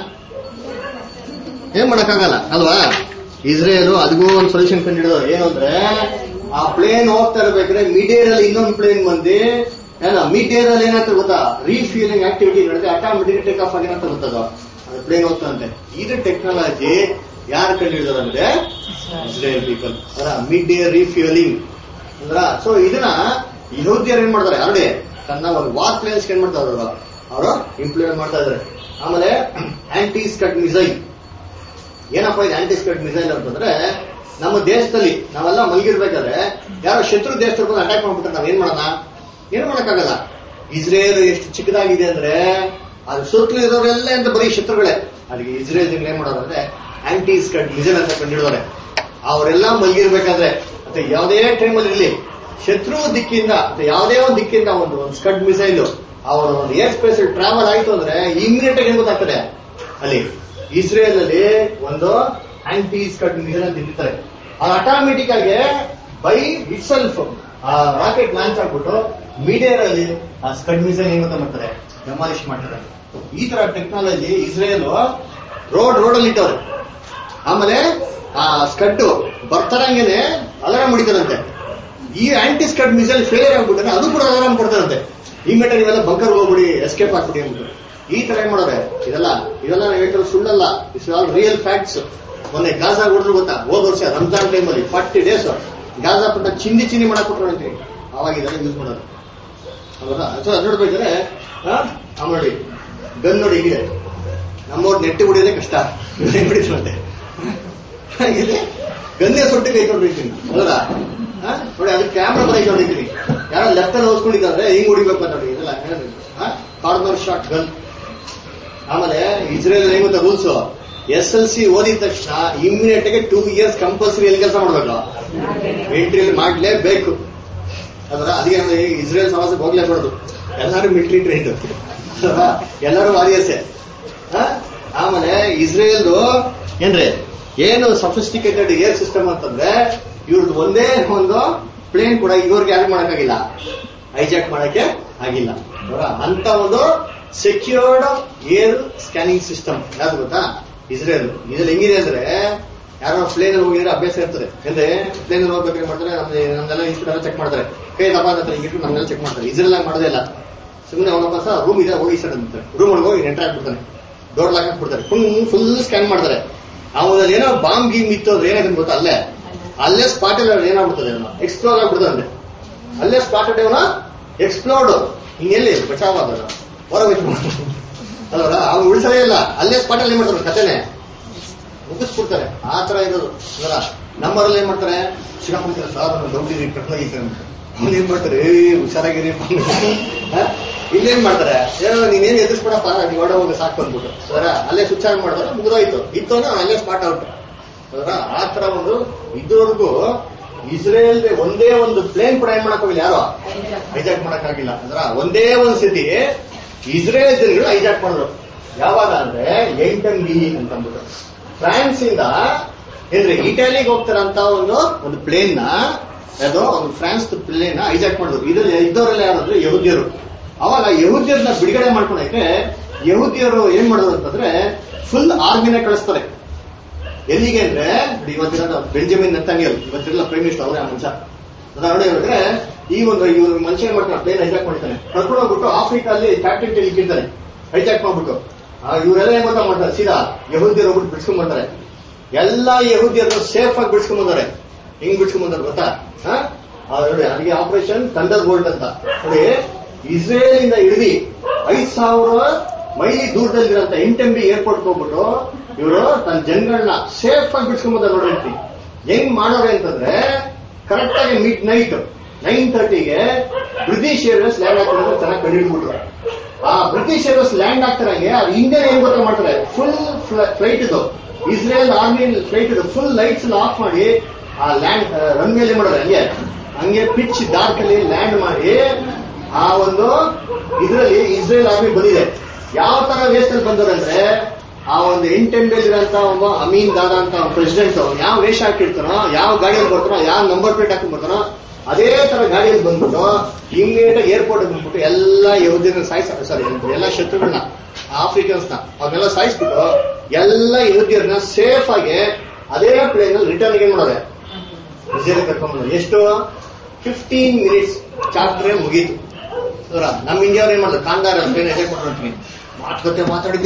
S1: ಏನ್ ಮಾಡಕ್ಕಾಗಲ್ಲ ಅಲ್ವಾ? ಇಸ್ರೇಲ್ ಅದಕ್ಕೂ ಒಂದು ಸೊಲ್ಯೂಷನ್ ಕಂಡಿಡೋದು. ಏನು ಅಂದ್ರೆ, ಆ ಪ್ಲೇನ್ ಹೋಗ್ತಾ ಇರ್ಬೇಕಾದ್ರೆ ಮಿಡ್ ಏರ್ ಅಲ್ಲಿ ಇನ್ನೊಂದು ಪ್ಲೇನ್ ಬಂದು ಮಿಡ್ ಏರ್ ಅಲ್ಲಿ ಏನಾಗ್ತದೆ ಗೊತ್ತಾ, ರೀಫ್ಯೂಲಿಂಗ್ ಆಕ್ಟಿವಿಟಿ ನಡೆದ್ರೆ ಆಟೋಮೆಟಿಕ್ ಟೇಕ್ ಆಫ್ ಆಗಿನಂತ ಗೊತ್ತದು, ಅದು ಪ್ಲೇನ್ ಹೋಗ್ತಂತೆ. ಇದು ಟೆಕ್ನಾಲಜಿ ಯಾರು ಕಂಡಿಡಿದಾರೆ ಅಂದ್ರೆ ಇಸ್ರೇಲ್ ಪೀಪಲ್. ಅದರ ಮಿಡ್ ಏರ್ ರೀಫ್ಯೂಲಿಂಗ್ ಅಂದ್ರ. ಸೊ ಇದನ್ನ ಯಹೂದ್ಯರು ಏನ್ ಮಾಡ್ತಾರೆ, ಆಲ್ರೆಡಿ ತನ್ನ ಒಂದು ವಾರ್ ಪ್ಲೇನ್ಸ್ ಏನ್ ಮಾಡ್ತಾರೆ ಅವರು ಇಂಪ್ಲಿಮೆಂಟ್ ಮಾಡ್ತಾ ಇದಾರೆ. ಆಮೇಲೆ ಆಂಟಿ ಸ್ಕಡ್ ಮಿಸೈಲ್. ಏನಪ್ಪ ಇದು ಆಂಟಿ ಸ್ಕಡ್ ಮಿಸೈಲ್ ಅಂತಂದ್ರೆ, ನಮ್ಮ ದೇಶದಲ್ಲಿ ನಾವೆಲ್ಲ ಮಲಗಿರ್ಬೇಕಾದ್ರೆ ಯಾರೋ ಶತ್ರು ದೇಶದ ಬಂದು ಅಟ್ಯಾಕ್ ಮಾಡ್ಬಿಟ್ರೆ ನಾವ್ ಏನ್ ಮಾಡೋಣ, ಏನು ಮಾಡಕ್ಕಾಗಲ್ಲ. ಇಸ್ರೇಲ್ ಎಷ್ಟು ಚಿಕ್ಕದಾಗಿದೆ ಅಂದ್ರೆ ಅದು ಸುತ್ತಲೂ ಇರೋರೆಲ್ಲ ಅಂತ ಬರೀ ಶತ್ರುಗಳೇ. ಅದಕ್ಕೆ ಇಸ್ರೇಲ್ ಜನ ಏನ್ ಮಾಡೋದು ಅಂದ್ರೆ ಆಂಟಿ ಸ್ಕಡ್ ಮಿಸೈಲ್ ಅಂತ ಕಂಡಿಡಿದವ್ರೆ. ಅವರೆಲ್ಲ ಮಲಗಿರ್ಬೇಕಾದ್ರೆ ಮತ್ತೆ ಯಾವುದೇ ಟೈಮಲ್ಲಿ ಇರಲಿ, ಶತ್ರು ದಿಕ್ಕಿಂದ ಮತ್ತೆ ಯಾವುದೇ ಒಂದು ದಿಕ್ಕಿಂದ ಒಂದು ಸ್ಕಡ್ ಮಿಸೈಲ್ ಅವರ ಒಂದು ಏರ್ ಸ್ಪೇಸ್ ಟ್ರಾವೆಲ್ ಆಯ್ತು ಅಂದ್ರೆ ಇಮಿಡಿಯೇಟ್ ಆಗಿ ಏನ್ ಗೊತ್ತಾಗ್ತದೆ, ಅಲ್ಲಿ ಇಸ್ರೇಲ್ ಅಲ್ಲಿ ಒಂದು ಆಂಟಿ ಸ್ಕಡ್ ಮಿಸೈಲ್ ಅಂತ ಇರ್ತಾರೆ. ಅದು ಆಟೋಮೆಟಿಕ್ ಆಗಿ ಬೈ ಇಟ್ ಸೆಲ್ಫ್ ಆ ರಾಕೆಟ್ ಲಾಂಚ್ ಆಗ್ಬಿಟ್ಟು ಮೀಡಿಯರ್ ಅಲ್ಲಿ ಆ ಸ್ಕಡ್ ಮಿಸೈಲ್ ಏನ್ ಗೊತ್ತಾ ಮಾಡ್ತಾರೆ, ಡೆಮಾಲಿಷ್ ಮಾಡ್ತಾರೆ. ಈ ತರ ಟೆಕ್ನಾಲಜಿ ಇಸ್ರೇಲ್ ರೋಡ್ ಅಲ್ಲಿ ಇಟ್ಟವ್ರೆ. ಆಮೇಲೆ ಆ ಸ್ಕಡ್ ಬರ್ತಾರಂಗೇನೆ ಅಲಾರಾಮ್ ಹೊಡಿತಾರಂತೆ. ಈ ಆಂಟಿ ಸ್ಕಡ್ ಮಿಸೈಲ್ ಫೇಲಿಯರ್ ಆಗ್ಬಿಟ್ರೆ ಅದು ಕೂಡ ಅಲಾರಾಮ್ ಕೊಡ್ತಾರಂತೆ, ಇಮಿಡಿಯೇಟ್ ನೀವೆಲ್ಲ ಬಂಕರ್ ಹೋಗ್ಬಿಡಿ, ಎಸ್ಕೇಪ್ ಆಗ್ಬಿಡಿ ಅಂದ್ಬಿಟ್ಟು. ಈ ತರ ಏನ್ ಮಾಡೋರೆ, ಇದೆಲ್ಲ ನಾವು ಹೇಳ್ತಾರೆ ಸುಳ್ಳಲ್ಲ, ಇಟ್ಸ್ ಆಲ್ ರಿಯಲ್ ಫ್ಯಾಕ್ಟ್ಸ್. ಮೊನ್ನೆ ಗಾಜಾ ಹೊಡೆದ್ರು ಗೊತ್ತಾ, ಹೋದ ವರ್ಷ ರಂಜಾನ್ ಟೈಮಲ್ಲಿ 40 days ಗಾಜಾ ಪಟ್ಟ ಚಿಂದಿ ಮಾಡಕ್ ಕೊಟ್ಟರು ಅಂತೀವಿ. ಅವಾಗ ಇದೆಲ್ಲ ಯೂಸ್ ಮಾಡೋದು ಹೌದಾ. ಸೊ ಅದು ನೋಡ್ಬೇಕಾದ್ರೆ ನೋಡಿ ಗನ್ ನೋಡಿ ಹೀಗಿದೆ, ನಮ್ಮವ್ರು ನೆಟ್ಟಿ ಹೊಡಿಯೋದೇ ಕಷ್ಟ, ಹೊಡಿತಾರಂತೆ. ಗನ್ನೇ ಸೊಟ್ಟಿ ಕೈಕೊಂಡಿರ್ತೀನಿ ಹೌದಾ. ನೋಡಿ ಅದಕ್ಕೆ ಕ್ಯಾಮ್ರಾ ಬರ ಇಟ್ಕೊಂಡಿರ್ತೀನಿ, ಯಾರೋ ಲೆಫ್ಟ್ ಅಲ್ಲಿ ಓದ್ಕೊಂಡಿದ್ದಾರೆ ಹಿಂಗ್ ಹೊಡಿಬೇಕು ನೋಡಿ, ಇದೆಲ್ಲ ಕಾರ್ನರ್ ಶಾಟ್ ಗನ್. ಆಮೇಲೆ ಇಸ್ರೇಲ್ ಹೆಂಗ್ ಗೊತ್ತಾ ರೂಲ್ಸ್, SLC ಓದಿದ ತಕ್ಷಣ ಇಮಿಡಿಯೇಟ್ ಆಗಿ 2 years ಕಂಪಲ್ಸರಿ ಎಲ್ಲಿ ಕೆಲಸ ಮಾಡ್ಬೇಕು, ಮಿಲಿಟರಿಯಲ್ಲಿ ಮಾಡ್ಲೇಬೇಕು ಅದರ. ಅದಕ್ಕೆ ಇಸ್ರೇಲ್ ಸಮಾಜಕ್ಕೆ ಹೋಗ್ಲೇಬಾರ್ದು, ಎಲ್ಲರೂ ಮಿಲಿಟರಿ ಟ್ರೈನ್ಡ್, ಎಲ್ಲರೂ ವಾರಿಯರ್ಸೆ. ಆಮೇಲೆ ಇಸ್ರೇಲ್ದು ಏನ್ರಿ ಏನು ಸಫಿಸ್ಟಿಕೇಟೆಡ್ ಏರ್ ಸಿಸ್ಟಮ್ ಅಂತಂದ್ರೆ, ಇವ್ರದ್ದು ಒಂದೇ ಒಂದು ಪ್ಲೇನ್ ಕೂಡ ಇವ್ರಿಗೆ ಯಾರು ಮಾಡಕ್ಕಾಗಿಲ್ಲ, ಹೈಜಾಕ್ ಮಾಡಕ್ಕೆ ಆಗಿಲ್ಲ. ಅಂತ ಒಂದು ಸೆಕ್ಯೂರ್ಡ್ ಏರ್ ಸ್ಕ್ಯಾನಿಂಗ್ ಸಿಸ್ಟಮ್ ಯಾವ್ದು ಗೊತ್ತಾ, ಇಸ್ರೇಲ್. ಇದ್ರಲ್ಲಿ ಹೆಂಗಿದೆ ಅಂದ್ರೆ, ಯಾರೋ ಪ್ಲೇನ್ ಅಲ್ಲಿ ಹೋಗಿದ್ರೆ ಅಭ್ಯಾಸ ಇರ್ತದೆ ಅಂದ್ರೆ, ಪ್ಲೇನ್ ಅಲ್ಲಿ ಹೋಗ್ಬೇಕಾದ್ರೆ ಮಾಡ್ತಾರೆ, ನಮ್ದೆಲ್ಲ ಇನ್ಸ್ಟಿಟ್ಯೂಟ್ ಚೆಕ್ ಮಾಡ್ತಾರೆ, ಕೈ ದಪ್ಪ ಅಂತ ಹಿಂಗಿಟ್ಟು ನಮ್ನೆಲ್ಲ ಚೆಕ್ ಮಾಡ್ತಾರೆ. ಇಸ್ರೇಲ್ ಆಗಿ ಮಾಡೋದೇ ಇಲ್ಲ, ಸುಮ್ಮನೆ ಅವನೊಬ್ಬ ರೂಮ್ ಇದೆ ಹೋಗಿ ಸರ್ ಅಂತ ರೂಮ್ ಒಳಗೆ ಹೋಗಿ ಎಂಟರ್ ಹಾಕ್ಬಿಡ್ತಾನೆ, ಡೋರ್ ಲಾಕ್ ಹಾಕ್ಬಿಡ್ತಾರೆ, ಫುಲ್ ಸ್ಕ್ಯಾನ್ ಮಾಡ್ತಾರೆ. ಅವನಲ್ಲಿ ಏನೋ ಬಾಂಬ್ ಗೀಮ್ ಇತ್ತು ಅಂದ್ರೆ ಏನಾಗುತ್ತೆ ಗೊತ್ತಾ, ಅಲ್ಲೇ ಸ್ಪಾಟ್ ಅಲ್ಲಿ ಏನಾಗ್ಬಿಡ್ತದೆ, ಎಕ್ಸ್ಪ್ಲೋರ್ ಆಗ್ಬಿಡ್ತದೆ. ಅಲ್ಲೇ ಸ್ಪಾಟ್ ಅವನ ಎಕ್ಸ್ಪ್ಲೋರ್ಡ್ ಹಿಂಗೆಲ್ಲಿ ಬಚಾವಾದ ಹೊರಗೆ ಅಲ್ವಲ್ಲ, ಅವ್ನು ಉಳಿಸಲೇ ಇಲ್ಲ, ಅಲ್ಲೇ ಸ್ಪಾಟ್ ಅಲ್ಲಿ ಏನ್ ಮಾಡ್ತಾರೆ, ಕಥೆನೆ ಮುಗಿಸ್ಬಿಡ್ತಾರೆ. ಆ ತರ ಇರೋದು ಅಲ್ಲ. ನಮ್ಮವರಲ್ಲಿ ಏನ್ ಮಾಡ್ತಾರೆ, ಸಿಗಾಕೊಂಡ್ತಾರೆ, ಸಾರ್ ದೊಡ್ಡಿರಿ ಕಟ್ಲಾಗಿರ್ತಾರೆ, ಅವ್ನು ಏನ್ ಮಾಡ್ತಾರೆ, ಹುಷಾರಾಗಿರಿ. ಇಲ್ಲೇನ್ ಮಾಡ್ತಾರೆ, ನೀನೇನ್ ಎದುರಿಸ್ಬಿಡಪ್ಪ, ನೀವು ಹೊಡೆ ಹೋಗಿ ಸಾಕು ಅಂದ್ಬಿಟ್ಟು ಅದರ ಅಲ್ಲೇ ಸ್ವಿಚ್ ಆನ್ ಮಾಡ್ತಾರೆ, ಮುಗಿದೋಯ್ತು. ಇತ್ತು ಅಂದ್ರೆ ಅಲ್ಲೇ ಸ್ಪಾಟ್ ಔಟ್ ಅದರ. ಆ ತರ ಒಂದು ಇದುವರೆಗೂ ಇಸ್ರೇಲ್ ಒಂದೇ ಒಂದು ಪ್ಲೇನ್ ಕೂಡ ಏನ್ ಮಾಡಕ್ ಹೋಗಿಲ್ಲ, ಯಾರೋ ಹೈಜಾಕ್ ಮಾಡಕ್ಕಾಗಿಲ್ಲ. ಅದರ ಒಂದೇ ಒಂದು ಸ್ಥಿತಿ ಇಸ್ರೇಲ್ ಜನಗಳು ಹೈಜಾಕ್ ಮಾಡಿದ್ರು. ಯಾವಾಗ ಅಂದ್ರೆ 8 ಅಂತ ಅಂದ್ಬಿಟ್ಟು ಫ್ರಾನ್ಸ್ ಇಂದ ಏನ್ರಿ ಇಟಾಲಿಗೆ ಹೋಗ್ತಾರಂತ ಒಂದು ಪ್ಲೇನ್ ನ, ಯಾವುದೋ ಒಂದು ಫ್ರಾನ್ಸ್ ಪ್ಲೇನ್ ಹೈಜಾಕ್ ಮಾಡಿದ್ರು. ಇದ್ರಲ್ಲಿ ಇದ್ದವರೆಲ್ಲ ಯಾರಂದ್ರೆ ಯಹೂದ್ಯರು. ಅವಾಗ ಯಹೂದ್ಯರನ್ನ ಬಿಡುಗಡೆ ಮಾಡ್ಕೊಂಡಕ್ಕೆ ಯಹೂದ್ಯರು ಏನ್ ಮಾಡೋದು ಅಂತಂದ್ರೆ ಫುಲ್ ಆರ್ಮಿನ ಕಳಿಸ್ತಾರೆ. ಎಲ್ಲಿಗೆ ಅಂದ್ರೆ ಇವತ್ತಿನ ಬೆಂಜಮಿನ್ ನೆತನ್ಯಾಹು ಇವತ್ತಿರಲ್ಲ ಪ್ರೈಮ್ ಮಿನಿಸ್ಟರ್ ಅವರೇ ಆ ಮನುಷ್ಯ. ನೋಡಿ ಹೇಳಿದ್ರೆ ಇವ್ರು ಮನುಷ್ಯ ಏನ್ ಮಾಡ್ತಾನೆ, ಪ್ಲೇನ್ ಹೈಜಾಕ್ ಮಾಡ್ತಾನೆ, ಕರ್ಕೊಂಡು ಹೋಗ್ಬಿಟ್ಟು ಆಫ್ರಿಕಾದಲ್ಲಿ ಕ್ಯಾಪ್ಟನ್ ಇಟ್ಟಿರ್ತಾನೆ, ಹೈಜಾಕ್ ಮಾಡ್ಬಿಟ್ಟು ಇವರೆಲ್ಲ ಏನ್ ಗೊತ್ತಾ ಮಾಡ್ತಾರೆ, ಸೀದಾ ಯಹೂದ್ಯರು ಹೋಗ್ಬಿಟ್ಟು ಬಿಡ್ಸ್ಕೊಂಡ್ ಬರ್ತಾರೆ. ಎಲ್ಲಾ ಯಹೂದ್ಯರನ್ನು ಸೇಫ್ ಆಗಿ ಬಿಡ್ಸ್ಕೊಂಡ್ ಬಂದಾರೆ. ಹಿಂಗ್ ಬಿಡ್ಸ್ಕೊಂಡ್ ಬಂದಾರೆ ಗೊತ್ತಾ? ನೋಡಿ ಅದಕ್ಕೆ ಆಪರೇಷನ್ ಥಂಡರ್ ಬೋಲ್ಟ್ ಅಂತ. ನೋಡಿ ಇಸ್ರೇಲ್ ಇಂದ ಹಿಡಿದು 5,000 ಮೈಲಿ ದೂರದಲ್ಲಿರೋಂಥ ಎಂಟೆಂಬಿ ಏರ್ಪೋರ್ಟ್ ಹೋಗ್ಬಿಟ್ಟು ಇವರು ತನ್ನ ಜನಗಳನ್ನ ಸೇಫ್ ಆಗಿ ಬಿಡ್ಸ್ಕೊಂಡ್ ಬಂದಾರೆ. ನೋಡಿ ಹೆಂಗ್ ಮಾಡೋರೆ ಅಂತಂದ್ರೆ ಕರೆಕ್ಟ್ ಆಗಿ ಮಿಡ್ ನೈಟ್ 9:30ಗೆ ಬ್ರಿಟಿಷ್ ಏರ್ವೇಸ್ ಲ್ಯಾಂಡ್ ಆಗ್ತಾರೆ ಚೆನ್ನಾಗಿ ಕಂಡುಹಿಡ್ಬಿಟ್ರು. ಆ ಬ್ರಿಟಿಷ್ ಏರ್ವೇಸ್ ಲ್ಯಾಂಡ್ ಆಗ್ತಾರಂಗೆ ಅದು ಇಂಡಿಯನ್ ಏನ್ ಗೊತ್ತಾ ಮಾಡ್ತಾರೆ, ಫುಲ್ ಫ್ಲೈಟ್ ಇದು ಇಸ್ರೇಲ್ ಆರ್ಮಿ ಫ್ಲೈಟ್ ಇದು ಫುಲ್ ಲೈಟ್ಸ್ ಆಫ್ ಮಾಡಿ ಆ ಲ್ಯಾಂಡ್ ರನ್ ಮೇಲೆ ಮಾಡೋದು. ಹಂಗೆ ಪಿಚ್ ಡಾರ್ಕ್ ಅಲ್ಲಿ ಲ್ಯಾಂಡ್ ಮಾಡಿ ಆ ಒಂದು ಇದರಲ್ಲಿ ಇಸ್ರೇಲ್ ಆರ್ಮಿ ಬಂದಿದೆ. ಯಾವ ತರ ವೇಸ್ಟ್ ಅಲ್ಲಿ ಬಂದವ್ರಂದ್ರೆ ಆ ಒಂದು ಎಂಟೆಂಬೆಲಿರಂತ ಒಬ್ಬ ಅಮೀನ್ ದಾದಾ ಅಂತ ಪ್ರೆಸಿಡೆಂಟ್ ಯಾವ ವೇಷ ಹಾಕಿರ್ತಾನೋ, ಯಾವ ಗಾಡಿಯಲ್ಲಿ ಬರ್ತಾನೋ, ಯಾವ ನಂಬರ್ ಪ್ಲೇಟ್ ಹಾಕಿ ಬರ್ತಾನೋ ಅದೇ ತರ ಗಾಡಿಯಲ್ಲಿ ಬಂದ್ಬಿಟ್ಟು ಇಮ್ಮಿಡಿಯೇಟ್ ಏರ್ಪೋರ್ಟ್ ಬಂದ್ಬಿಟ್ಟು ಎಲ್ಲಾ ಯಹೂದ್ಯರನ್ನ ಎಲ್ಲ ಶತ್ರುಗಳನ್ನ ಆಫ್ರಿಕನ್ಸ್ನ ಅವ್ರನ್ನೆಲ್ಲ ಸಾಯಿಸ್ಬಿಟ್ಟು ಎಲ್ಲ ಯಹೂದ್ಯರನ್ನ ಸೇಫ್ ಆಗಿ ಅದೇ ಪ್ಲೇನ್ ಅಲ್ಲಿ ರಿಟರ್ನ್ ಏನ್ ಮಾಡೋರೆ ಇಸ್ರೇಲ್ ಕರ್ಕೊಂಡ್ಬಂದ್ರು. ಎಷ್ಟು 15 ಮಿನಿಟ್ಸ್ ಚಾಪ್ಟರ್ ಮುಗೀತು. ನಮ್ಮ ಇಂಡಿಯಾವ್ರು ಏನ್ ಮಾಡಿದ್ರು, ಕಾಂದಾರ ಪ್ಲೇನ್ ಎಜೆಕ್ಟ್ ಮಾಡ್ತೀನಿ ಮಾತುಕತೆ ಮಾತಾಡಿದ್ದು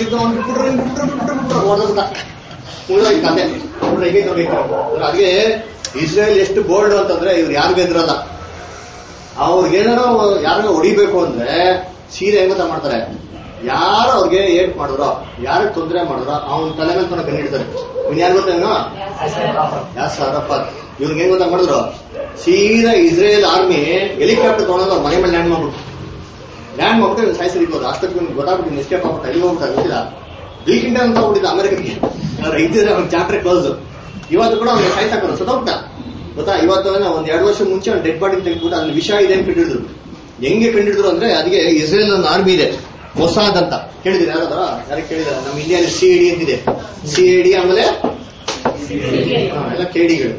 S1: ಅದೇ ಇಸ್ರೇಲ್ ಎಷ್ಟು ಬೋಲ್ಡ್ ಅಂತಂದ್ರೆ ಇವ್ರು ಯಾರಿಗೂ ಎದುರಲ್ಲ. ಅವ್ರಿಗೇನಾರೋ ಯಾರಿಗೋ ಹೊಡಿಬೇಕು ಅಂದ್ರೆ ಸೀರೆ ಹೆಂಗತ ಮಾಡ್ತಾರೆ, ಯಾರು ಅವ್ರಿಗೆ ಏಟ್ ಮಾಡಿದ್ರು, ಯಾರಿಗೆ ತೊಂದರೆ ಮಾಡಿದ್ರು ಅವನ ತಲೆ ಮೇಲೆ ತನಕ ಕಂಡಿಡ್ತಾರೆ. ಇವ್ನು ಯಾರು ಗೊತ್ತೇನೋ, ಯಾಸರ್ ಅರಫಾತ್. ಇವ್ರಿಗೆ ಹೆಂಗ್ ಗೊತ್ತಾ ಮಾಡಿದ್ರು, ಸೀದಾ ಇಸ್ರೇಲ್ ಆರ್ಮಿ ಹೆಲಿಕಾಪ್ಟರ್ ತಗೊಂಡು ಅವ್ರ ಮನೆ ಮೇಲೆ ಲ್ಯಾಂಡ್ ಮಾಡ್ಬಿಟ್ಟು ಸಾಯಿಸಿರ್ಬೋದು. ಅಷ್ಟಕ್ಕೆ ಗೊತ್ತಾಗ್ಬಿಟ್ಟು ಎಸ್ಕೇಪ್ ಆಗ್ಬಿಟ್ಟು ಅಲ್ಲಿ ಹೋಗ್ಬಿಟ್ಟು ಗೊತ್ತಿಲ್ಲ ಬಿಲ್ ಕ್ಲಿಂಟನ್ ಅಂತ ಹೋಗ್ಬಿಟ್ಟಿದ್ದ ಅಮೆರಿಕಕ್ಕೆ. ಇದ್ದಿದ್ರೆ ಅವ್ನ ಚಾಪ್ಟರ್ ಕ್ಲೋಸ್. ಇವತ್ತು ಕೂಡ ಅವ್ನಿಗೆ ಸಾಯ್ಸಾಕೋರು ಸತ್ತೋಗ್ಬಿಟ್ಟ ಗೊತ್ತಾ. ಇವತ್ತು ಒಂದ್ 2 ವರ್ಷ ಮುಂಚೆ ಅವ್ನು ಡೆಡ್ ಬಾಡಿ ತೆಗೆದ್ಬಿಟ್ಟು ಅಲ್ಲಿ ವಿಷಯ ಇದೆ ಅಂತ ಕಂಡಿಡಿದ್ರು. ಹೆಂಗೆ ಕಂಡಿಡಿದ್ರು ಅಂದ್ರೆ ಅದಕ್ಕೆ ಇಸ್ರೇಲ್ ಒಂದು ಆರ್ಮಿ ಇದೆ ಮೊಸಾದ್ ಅಂತ ಕೇಳಿದ್ರೆ ಯಾರಿಗೆ ಕೇಳಿದಾರೆ, ನಮ್ಮ ಇಂಡಿಯಾದಲ್ಲಿ CID ಅಂತಿದೆ. CID ಆಮೇಲೆ ಎಲ್ಲ ಕೇಡಿಗಳು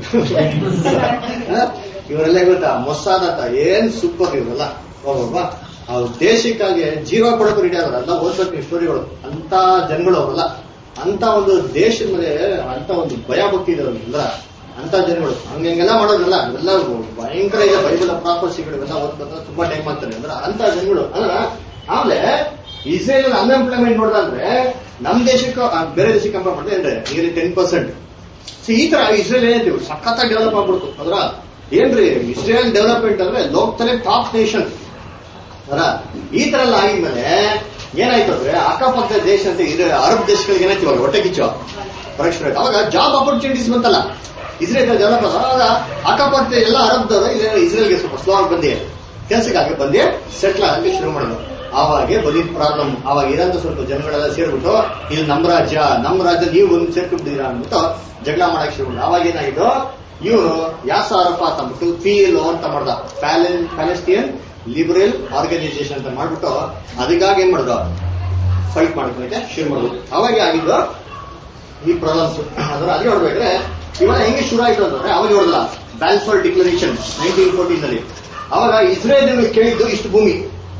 S1: ಇವರೆಲ್ಲ ಗೊತ್ತಾ ಮೊಸಾದ್ ಅಂತ. ಏನ್ ಸೂಪರ್ ಇವರೆಲ್ಲ ಹೋಗಲ್ವಾ. ಅವ್ರ ದೇಶಕ್ಕಾಗಿ ಜೀವ ಕೊಡೋಕೆ ರೆಡಿ ಆಗೋದು. ಎಲ್ಲ ಓದ್ಬೇಕು ಈ ಸ್ಟೋರಿಗಳು. ಅಂತ ಜನಗಳು ಅವರಲ್ಲ, ಅಂತ ಒಂದು ದೇಶದ ಮೇಲೆ ಅಂತ ಒಂದು ಭಯ ಭಕ್ತಿ ಇದೆ ಅವ್ರಿಗೆಲ್ಲ. ಅಂತ ಜನಗಳು ಹಂಗೆಲ್ಲ ಮಾಡೋದ್ರಲ್ಲ ಇವೆಲ್ಲ ಭಯಂಕರ ಇದೆ. ಬೈಬಲ್ ಪ್ರಾಪರ್ಸಿಗಳು ಇವೆಲ್ಲ ಓದ್ಬೇಕಂದ್ರೆ ತುಂಬಾ ಟೈಮ್ ಆಗ್ತಾರೆ ಅಂದ್ರೆ ಅಂತ ಜನಗಳು ಅಲ್ಲ. ಆಮೇಲೆ ಇಸ್ರೇಲ್ ಅನ್ಎಂಪ್ಲಾಯ್ಮೆಂಟ್ ನೋಡಿದ್ರೆ ನಮ್ ದೇಶಕ್ಕೆ ಬೇರೆ ದೇಶಕ್ಕೆ ಕಂಪೇರ್ ಮಾಡಿದ್ರೆ ಅಂದ್ರೆ ನಿಯರ್ಲಿ 10%. ಈ ತರ ಇಸ್ರೇಲ್ ಏನಂತೀವಿ ಸಖತ್ತಾಗಿ ಡೆವಲಪ್ ಆಗ್ಬಿಡ್ತು. ಅದ್ರ ಏನ್ರಿ ಇಸ್ರೇಲ್ ಡೆವಲಪ್ಮೆಂಟ್ ಅಂದ್ರೆ ಲೋಕದಲ್ಲೇ ಟಾಪ್ ನೇಷನ್ ಅಲ್ಲ. ಈ ತರ ಎಲ್ಲ ಆಗಿದ್ಮೇಲೆ ಏನಾಯ್ತು ಅಂದ್ರೆ ಅಕ್ಕಪಕ್ಕದ ದೇಶ ಅಂತ ಅರಬ್ ದೇಶಗಳಿಗೆ ಏನಾಯ್ತು ಇವಾಗ ಹೊಟ್ಟೆ ಕಿಚ್ಚು ಪರೀಕ್ಷೆ. ಅವಾಗ ಜಾಬ್ ಆಪರ್ಚುನಿಟೀಸ್ ಬಂತಲ್ಲ ಇಸ್ರೇಲ್ ಡೆವಲಪ್ ಆಗ. ಅವಾಗ ಅಕ್ಕಪಕ್ಕದ ಎಲ್ಲ ಅರಬ್ದವರು ಇಸ್ರೇಲ್ಗೆ ಸ್ವಲ್ಪ ಸ್ಲೋ ಆಗಿ ಬಂದಿ ಕೆಲಸಕ್ಕಾಗಿ ಬಂದು ಸೆಟ್ಲ್ ಆಗಕ್ಕೆ ಶುರು ಮಾಡಿದ್ರು. ಆವಾಗೆ ಬಂದಿದ್ದ ಪ್ರಾಬ್ಲಮ್. ಆವಾಗ ಇರಂತ ಸ್ವಲ್ಪ ಜನಗಳೆಲ್ಲ ಸೇರ್ಬಿಟ್ಟು ಇದು ನಮ್ಮ ರಾಜ್ಯ ನೀವು ಒಂದು ಸೇರ್ಕೊಂಡಿದ್ದೀರಾ ಅಂದ್ಬಿಟ್ಟು ಜಗಳ ಮಾಡಕ್ಕೆ ಶುರು ಮಾಡಿದ್ರು. ಅವಾಗ ಏನಾಗಿದ್ದು ಇವರು ಯಾಸರ್ ಅರಫಾತ್ ಅಂದ್ಬಿಟ್ಟು PLO ಅಂತ ಮಾಡ್ದ, ಪ್ಯಾಲೆಸ್ಟಿಯನ್ ಲಿಬರಲ್ ಆರ್ಗನೈಸೇಷನ್ ಅಂತ ಮಾಡ್ಬಿಟ್ಟು ಅದಕ್ಕಾಗಿ ಏನ್ ಮಾಡಿದ್ರು ಫೈಟ್ ಮಾಡ್ಕೊಳಕ್ಕೆ ಶುರು ಮಾಡಿದ್ರು. ಅವಾಗ ಆಗಿದ್ದು ಈ ಪ್ರಾಬ್ಲಮ್ಸ್. ಅದೇ ನೋಡ್ಬೇಕ್ರೆ ಇವಾಗ ಹೆಂಗೆ ಶುರು ಆಯ್ತು ಅಂತಂದ್ರೆ ಅವಾಗ ನೋಡಲ್ಲ ಬ್ಯಾಲ್ಫೋರ್ ಡಿಕ್ಲರೇಷನ್ 1914 ಅವಾಗ ಇಸ್ರೇಲ್ ಕೇಳಿದ್ದು ಇಷ್ಟು ಭೂಮಿ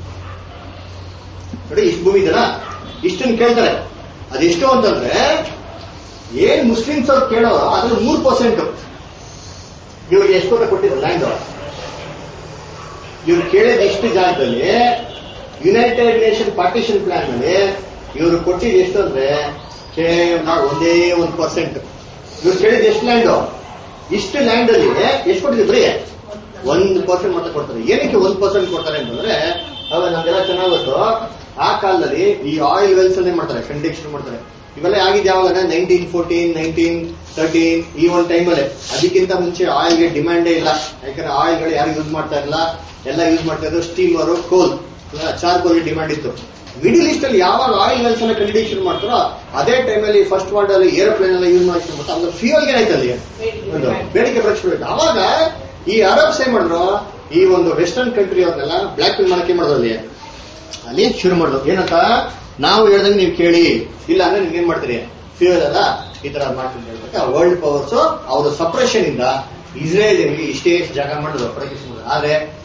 S1: ನೋಡಿ, ಇಷ್ಟು ಭೂಮಿ ಇದೆನಾ ಇಷ್ಟನ್ನು ಕೇಳ್ತಾರೆ. ಅದೆಷ್ಟು ಅಂತಂದ್ರೆ ಏನ್ ಮುಸ್ಲಿಮ್ಸ್ ಅವ್ರು ಕೇಳೋ ಅದ್ರ 3% ಇವ್ರಿಗೆ ಎಷ್ಟು ಕೊಟ್ಟಿದ್ರು ಲ್ಯಾಂಡ್. ಇವ್ರು ಕೇಳಿದ ಇಷ್ಟು ಜಾಗದಲ್ಲಿ ಯುನೈಟೆಡ್ ನೇಷನ್ ಪಾರ್ಟಿಷನ್ ಪ್ಲಾನ್ ನಲ್ಲಿ ಇವರು ಕೊಟ್ಟಿದ್ದು ಎಷ್ಟು ಅಂದ್ರೆ ಒಂದೇ 1%. ಇವ್ರು ಕೇಳಿದ ಎಷ್ಟು ಲ್ಯಾಂಡ್, ಇಷ್ಟು ಲ್ಯಾಂಡ್ ಅಲ್ಲಿ ಎಷ್ಟು ಕೊಟ್ಟಿದ್ರಿ 1% ಮಾತ್ರ ಕೊಡ್ತಾರೆ. ಏನಕ್ಕೆ 1% ಕೊಡ್ತಾರೆ ಅಂತಂದ್ರೆ ಅವಾಗ ನಮ್ಗೆಲ್ಲ ಚೆನ್ನಾಗ್ ಗೊತ್ತು, ಆ ಕಾಲದಲ್ಲಿ ಈ ಆಯಿಲ್ ವೆಲ್ಸ್ ಅನ್ನೇ ಮಾಡ್ತಾರೆ, ಕಂಡಕ್ಷನ್ ಮಾಡ್ತಾರೆ. ಇವೆಲ್ಲ ಆಗಿದ್ದು ಯಾವಾಗ 1914, 1913 ಈ ಒಂದು ಟೈಮಲ್ಲಿ. ಅದಕ್ಕಿಂತ ಮುಂಚೆ ಆಯಿಲ್ಗೆ ಡಿಮ್ಯಾಂಡೇ ಇಲ್ಲ. ಯಾಕಂದ್ರೆ ಆಯಿಲ್ಗಳು ಯಾರು ಯೂಸ್ ಮಾಡ್ತಾ ಇರಲ್ಲ, ಎಲ್ಲ ಯೂಸ್ ಮಾಡ್ತಾ ಇದ್ರು ಸ್ಟೀಮರು, ಕೋಲ್, ಚಾರ್ಕೋಲ್ ಡಿಮ್ಯಾಂಡ್ ಇತ್ತು. ಮಿಡಿಲ್ ಈಸ್ಟ್ ಅಲ್ಲಿ ಯಾವಾಗ ಆಯಿಲ್ ವೆಲ್ಸ್ ಎಲ್ಲ ಕಂಡಕ್ಷನ್ ಮಾಡ್ತಾರೋ ಅದೇ ಟೈಮಲ್ಲಿ ಫಸ್ಟ್ ವರ್ಲ್ಡ್ ಅಲ್ಲಿ ಏರೋಪ್ಲೇನ್ ಎಲ್ಲ ಯೂಸ್ ಮಾಡ್ತಾರೆ. ಅವಾಗ ಫ್ಯೂಯಲ್ಗೆ ಏನಾಯ್ತು ಅಲ್ಲಿ ಒಂದು ಬೇಡಿಕೆ ಬರಬೇಕು. ಅವಾಗ ಈ ಅರಬ್ಸ್ ಏನ್ ಮಾಡಿದ್ರು, ಈ ಒಂದು ವೆಸ್ಟರ್ನ್ ಕಂಟ್ರಿ ಅವ್ರನ್ನೆಲ್ಲ ಬ್ಲಾಕ್ ಮೇಲ್ ಮಾಡಕ್ಕೆ ಮಾಡಿದ್ರು. ಅಲ್ಲಿ ಶುರು ಮಾಡಿದ್ರು ಏನಂತ, ನಾವು ಹೇಳ್ದಂಗೆ ನೀವು ಕೇಳಿ, ಇಲ್ಲ ಅಂದ್ರೆ ನಿಮ್ಗೆ ಏನ್ ಮಾಡ್ತೀರಿ ಫ್ಯೂಯಲ್ ಅಲ್ಲ ಈ ತರ ಮಾಡ್ತೀನಿ ಹೇಳ್ಬೇಕು. ವರ್ಲ್ಡ್ ಪವರ್ಸ್ ಅವ್ರ ಸಪ್ರೆಷನ್ ಇಂದ ಇಸ್ರೇಲ್ ಇಷ್ಟೇ ಜಾಗ ಮಾಡಿದ್ರು ಪ್ರೊಟೆಕ್ಷನ್. ಆದ್ರೆ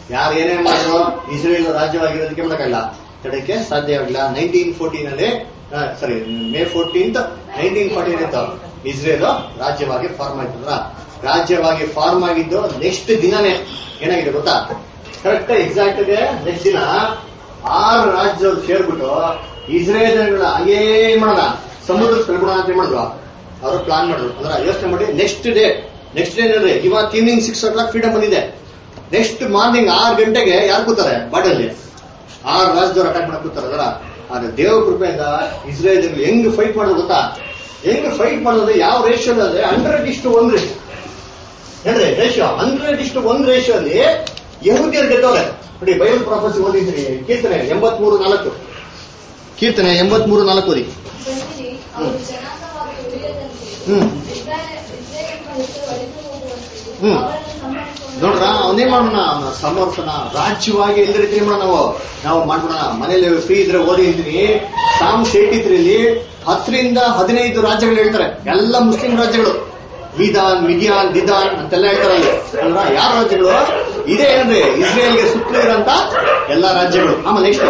S1: ಯಾರು ಏನೇ ಮಾಡಿದ್ರು ಇಸ್ರೇಲ್ ರಾಜ್ಯವಾಗಿರೋದಕ್ಕೆ ಮಾಡಕ್ಕಾಗಲ್ಲ, ತಡಕ್ಕೆ ಸಾಧ್ಯವಾಗಿಲ್ಲ. 1914 ಸಾರಿ ಮೇ 14 1914 ಇಸ್ರೇಲ್ ರಾಜ್ಯವಾಗಿ ಫಾರ್ಮ್ ಆಯ್ತಂದ್ರ, ರಾಜ್ಯವಾಗಿ ಫಾರ್ಮ್ ಆಗಿದ್ದು ನೆಕ್ಸ್ಟ್ ದಿನನೇ ಏನಾಗಿದೆ ಗೊತ್ತಾ? ಕರೆಕ್ಟ್ ಎಕ್ಸಾಕ್ಟ್ ಗೆ ನೆಕ್ಸ್ಟ್ ದಿನ 6 ರಾಜ್ಯದವ್ರು ಸೇರ್ಬಿಟ್ಟು ಇಸ್ರೇಲ್ ಹಂಗೇ ಮಾಡೋಣ ಸಮುದ್ರ ಕಳ್ಬಿಡೋಣ ಅಂತ ಮಾಡಿದ್ರು. ಅವರು ಪ್ಲಾನ್ ಮಾಡಿದ್ರು. ಅಂದ್ರೆ ಯೋಚನೆ ಮಾಡಿ ನೆಕ್ಸ್ಟ್ ಡೇ ನೋಡ್ರಿ, ಇವಾಗ ಈವ್ನಿಂಗ್ 6 o'clock ಫ್ರೀಡಮ್ ಬಂದಿದೆ. ನೆಕ್ಸ್ಟ್ ಮಾರ್ನಿಂಗ್ 6 ಗಂಟೆಗೆ ಯಾರು ಕೂತಾರೆ ಬಾರ್ಡಲ್ಲಿ? 6 ರಾಜ್ಯದವ್ರು ಅಟ್ಯಾಕ್ ಮಾಡಕ್ ಕೂತಾರೆ. ಅದರ ಆದ್ರೆ ದೇವ್ರ ಕೃಪೆಯಿಂದ ಇಸ್ರೇಲ್ ಹೆಂಗ್ ಫೈಟ್ ಮಾಡೋದು ಗೊತ್ತಾ? ಹೆಂಗ್ ಫೈಟ್ ಮಾಡೋದು ಯಾವ ರೇಷಿಯೋ ಅಂದ್ರೆ 100:1 ರೇಷಿಯೋ ಏನ್ರಿ? ರೇಷಿಯೋ 100:1 ರೇಷಿಯೋ ಅಲ್ಲಿ ಯಹೂದ್ಯರು ಗೆದ್ದವ್ರೆ ನೋಡಿ. ಬೈಬಲ್ ಪ್ರಾಫೆಸಿ ಓದಿದ್ರಿ, ಕೀರ್ತನೆ 83:4. ಕೀರ್ತನೆ 83:4 ಓದಿ.
S2: ಬನ್ನಿರಿ, ಅವರು ಜನಾಂಗವಾಗಿ ಉಳಿಯದಂತೆ ಇಸ್ರಾಯೇಲರ ಹೆಸರು ಅಳಿದು ಹೋಗುವಂತೆಯೂ ಅವರನ್ನು ಸಂಹರಿಸುವಂತೆಯೂ
S1: ನೋಡ್ರ ಅವನೇ ಮಾಡೋಣ, ಸಮರ್ಥನ ರಾಜ್ಯವಾಗಿ ಎಲ್ಲ ರೀತಿ ಮಾಡೋಣ ನಾವು ಮಾಡ್ಬಿಡೋಣ. ಮನೇಲಿ ಫ್ರೀ ಇದ್ರೆ ಓದಿ ಇದ್ದೀನಿ. ಸಾಮ್ಸ್ 83 10ರಿಂದ 15 ರಾಜ್ಯಗಳು ಹೇಳ್ತಾರೆ, ಎಲ್ಲ ಮುಸ್ಲಿಂ ರಾಜ್ಯಗಳು. ವಿಧಾನ್, ಮಿದಿಯಾನ್, ದಿದಾನ್ ಅಂತೆಲ್ಲ ಹೇಳ್ತಾರಲ್ಲಿ. ಅಲ್ವಾ? ಯಾವ ರಾಜ್ಯಗಳು? ಇದೇ ಏನ್ರಿ ಇಸ್ರೇಲ್ಗೆ ಸುತ್ತಲೂ ಇರೋಂತ ಎಲ್ಲಾ ರಾಜ್ಯಗಳು. ಆಮೇಲೆ ನೆಕ್ಸ್ಟ್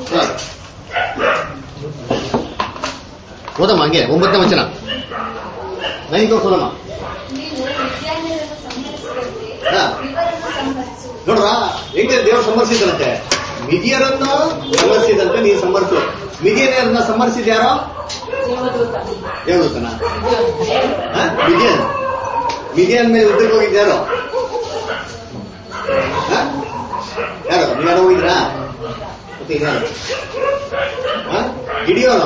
S1: ಓದಮ್ಮ, ಹಂಗೆ 9ನೇ ವಚನ 9 ಓದಮ್ಮ.
S2: ನೀನು ಮಿದ್ಯಾನ್ಯರನ್ನು ಸಂಹರಿಸಿದಂತೆ ಇವರನ್ನು ಸಂಹರಿಸು.
S1: ನೋಡ್ರ ಹೆಂಗೆ ದೇವರು ಸಂಹರಿಸಿದಂತೆ ಮಿದಿಯರನ್ನು ಸಂಹರಿಸಿದಂತೆ ನೀನು ಸಂಹರಿಸು. ಮಿದಿಯರನ್ನ ಸಂಹರಿಸಿದ ಯಾರೋ? ದೇವದೂತನ. ಮಿದಿಯನ್ ಮೇಲೆ ಯುದ್ಧಕ್ಕೆ ಹೋಗಿದ್ದ ಯಾರು? ಯಾರು ನೀವ್ಯಾರೋ ಹೋಗಿದ್ರಾ? ಮತ್ತೆ ಇನ್ಯಾರು? ಗಿಡಿಯೋನು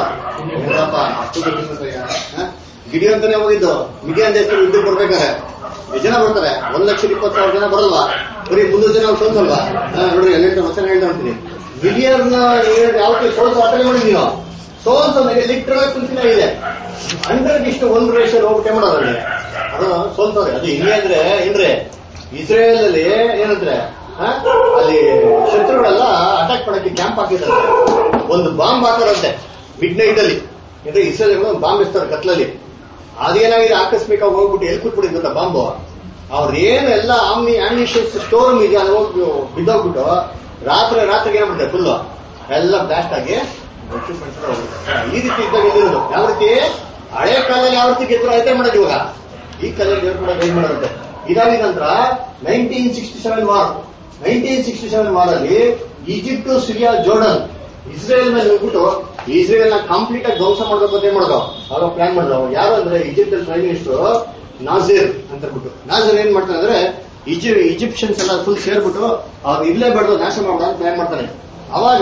S1: ಗಿಡಿಯೋ ಅಂತಾನೆ ಹೋಗಿದ್ದು. ಮಿದಿಯನ್ ದೇಶದಲ್ಲಿ ಯುದ್ಧಕ್ಕೆ ಬರ್ಬೇಕಾರೆ ಎಷ್ಟು ಜನ ಬರ್ತಾರೆ? 1,20,000 ಜನ ಬರಲ್ವಾ? ಬರೀ 300 ಜನ ಸೋಲ್ಸಲ್ವಾ? ನೋಡ್ರಿ ಎಲ್ಲ ವಚನ ಹೇಳ್ತಾ ನೋಡ್ತೀನಿ. ಮಿದಿಯರ್ನ ಯಾವತ್ತೂ ಸೋಲ್ಸೋ ಆಟನೇ ಮಾಡಿದ್ವಿ ನಾವು. ಸೋಲ್ಸೋ ಲಿಟ್ರಲ್ ಕುಂತಿನ ಇದೆ. 100:1 ರೇಷನ್ ಹೋಗ್ಬಿಟ್ಟೆ ಮಾಡೋದ್ರಲ್ಲಿ ಅದು ಸೋಲ್ಸೋರೆ. ಅದು ಹಿಂಗೆ ಅಂದ್ರೆ ಏನ್ರಿ ಇಸ್ರೇಲ್ ಅಲ್ಲಿ ಏನಂದ್ರೆ ಅಲ್ಲಿ ಶತ್ರುಗಳೆಲ್ಲ ಅಟ್ಯಾಕ್ ಮಾಡಕ್ಕೆ ಕ್ಯಾಂಪ್ ಹಾಕಿದ್ದಾರೆ. ಒಂದು ಬಾಂಬ್ ಹಾಕಾರಂತೆ ಮಿಡ್ ನೈಟ್ ಅಲ್ಲಿ. ಅಂದ್ರೆ ಇಸ್ರೇಲ್ ಬಾಂಬ್ ಇರ್ತಾರೆ ಕತ್ಲಲ್ಲಿ. ಅದೇನಾಗಿದೆ ಆಕಸ್ಮಿಕವಾಗಿ ಹೋಗ್ಬಿಟ್ಟು ಎಲ್ಲಿ ಕೂತ್ಬಿಟ್ಟಿದ್ ಗೊತ್ತಾ ಬಾಂಬು? ಅವ್ರೇನು ಎಲ್ಲ ಆಮ್ನಿಷನ್ಸ್ ಸ್ಟೋರ್ ರೂಮ್ ಇದೆ, ಅದು ಹೋಗಿ ಬಿದ್ದೋಗ್ಬಿಟ್ಟು ರಾತ್ರಿಗೆ ಏನಾಗ್ಬಿಡುತ್ತೆ ಫುಲ್ ಎಲ್ಲ ಬ್ಲಾಸ್ಟ್ ಆಗಿ ಈ ರೀತಿ ಇದ್ದಾಗ ಇಲ್ಲಿರೋದು. ಯಾವ ರೀತಿ ಹಳೆ ಕಾಲದಲ್ಲಿ ಯಾವ ರೀತಿ ಗೆದ್ರು ಅದೇ ಮಾಡೋದು ಇವಾಗ ಈ ಕಾಲದಲ್ಲಿ ಗೆದ್ರು ಕೂಡ ಏನ್ ಮಾಡೋದಂತೆ. ಇದಾದ ನಂತರ 1967 ವಾರ್ 1967 ವಾರಲ್ಲಿ ಈಜಿಪ್ಟ್, ಸಿರಿಯಾ, ಜೋರ್ಡನ್ ಇಸ್ರೇಲ್ ಮೇಲೆ ಹೋಗ್ಬಿಟ್ಟು ಇಸ್ರೇಲ್ ನ ಕಂಪ್ಲೀಟ್ ಆಗಿ ಧ್ವಂಸ ಮಾಡ್ಬೇಕು ಅಂತ ಏನ್ ಮಾಡೋದು ಅವ್ರು ಪ್ಲಾನ್ ಮಾಡಿದ್ರು. ಯಾರು ಅಂದ್ರೆ ಈಜಿಪ್ಟ್ ಪ್ರೈಮ್ ಮಿನಿಸ್ಟರ್ ನಾಜೀರ್ ಅಂತ ಹೇಳ್ಬಿಟ್ಟು. ನಾಜೀರ್ ಏನ್ ಮಾಡ್ತಾನೆ ಅಂದ್ರೆ ಈಜಿಪ್ಷಿಯನ್ಸ್ ಎಲ್ಲ ಫುಲ್ ಸೇರ್ಬಿಟ್ಟು ಅವ್ರು ಇಲ್ಲೇ ಬೆಳೆದು ನಾಶ ಮಾಡೋಣ ಪ್ಲಾನ್ ಮಾಡ್ತಾನೆ. ಅವಾಗ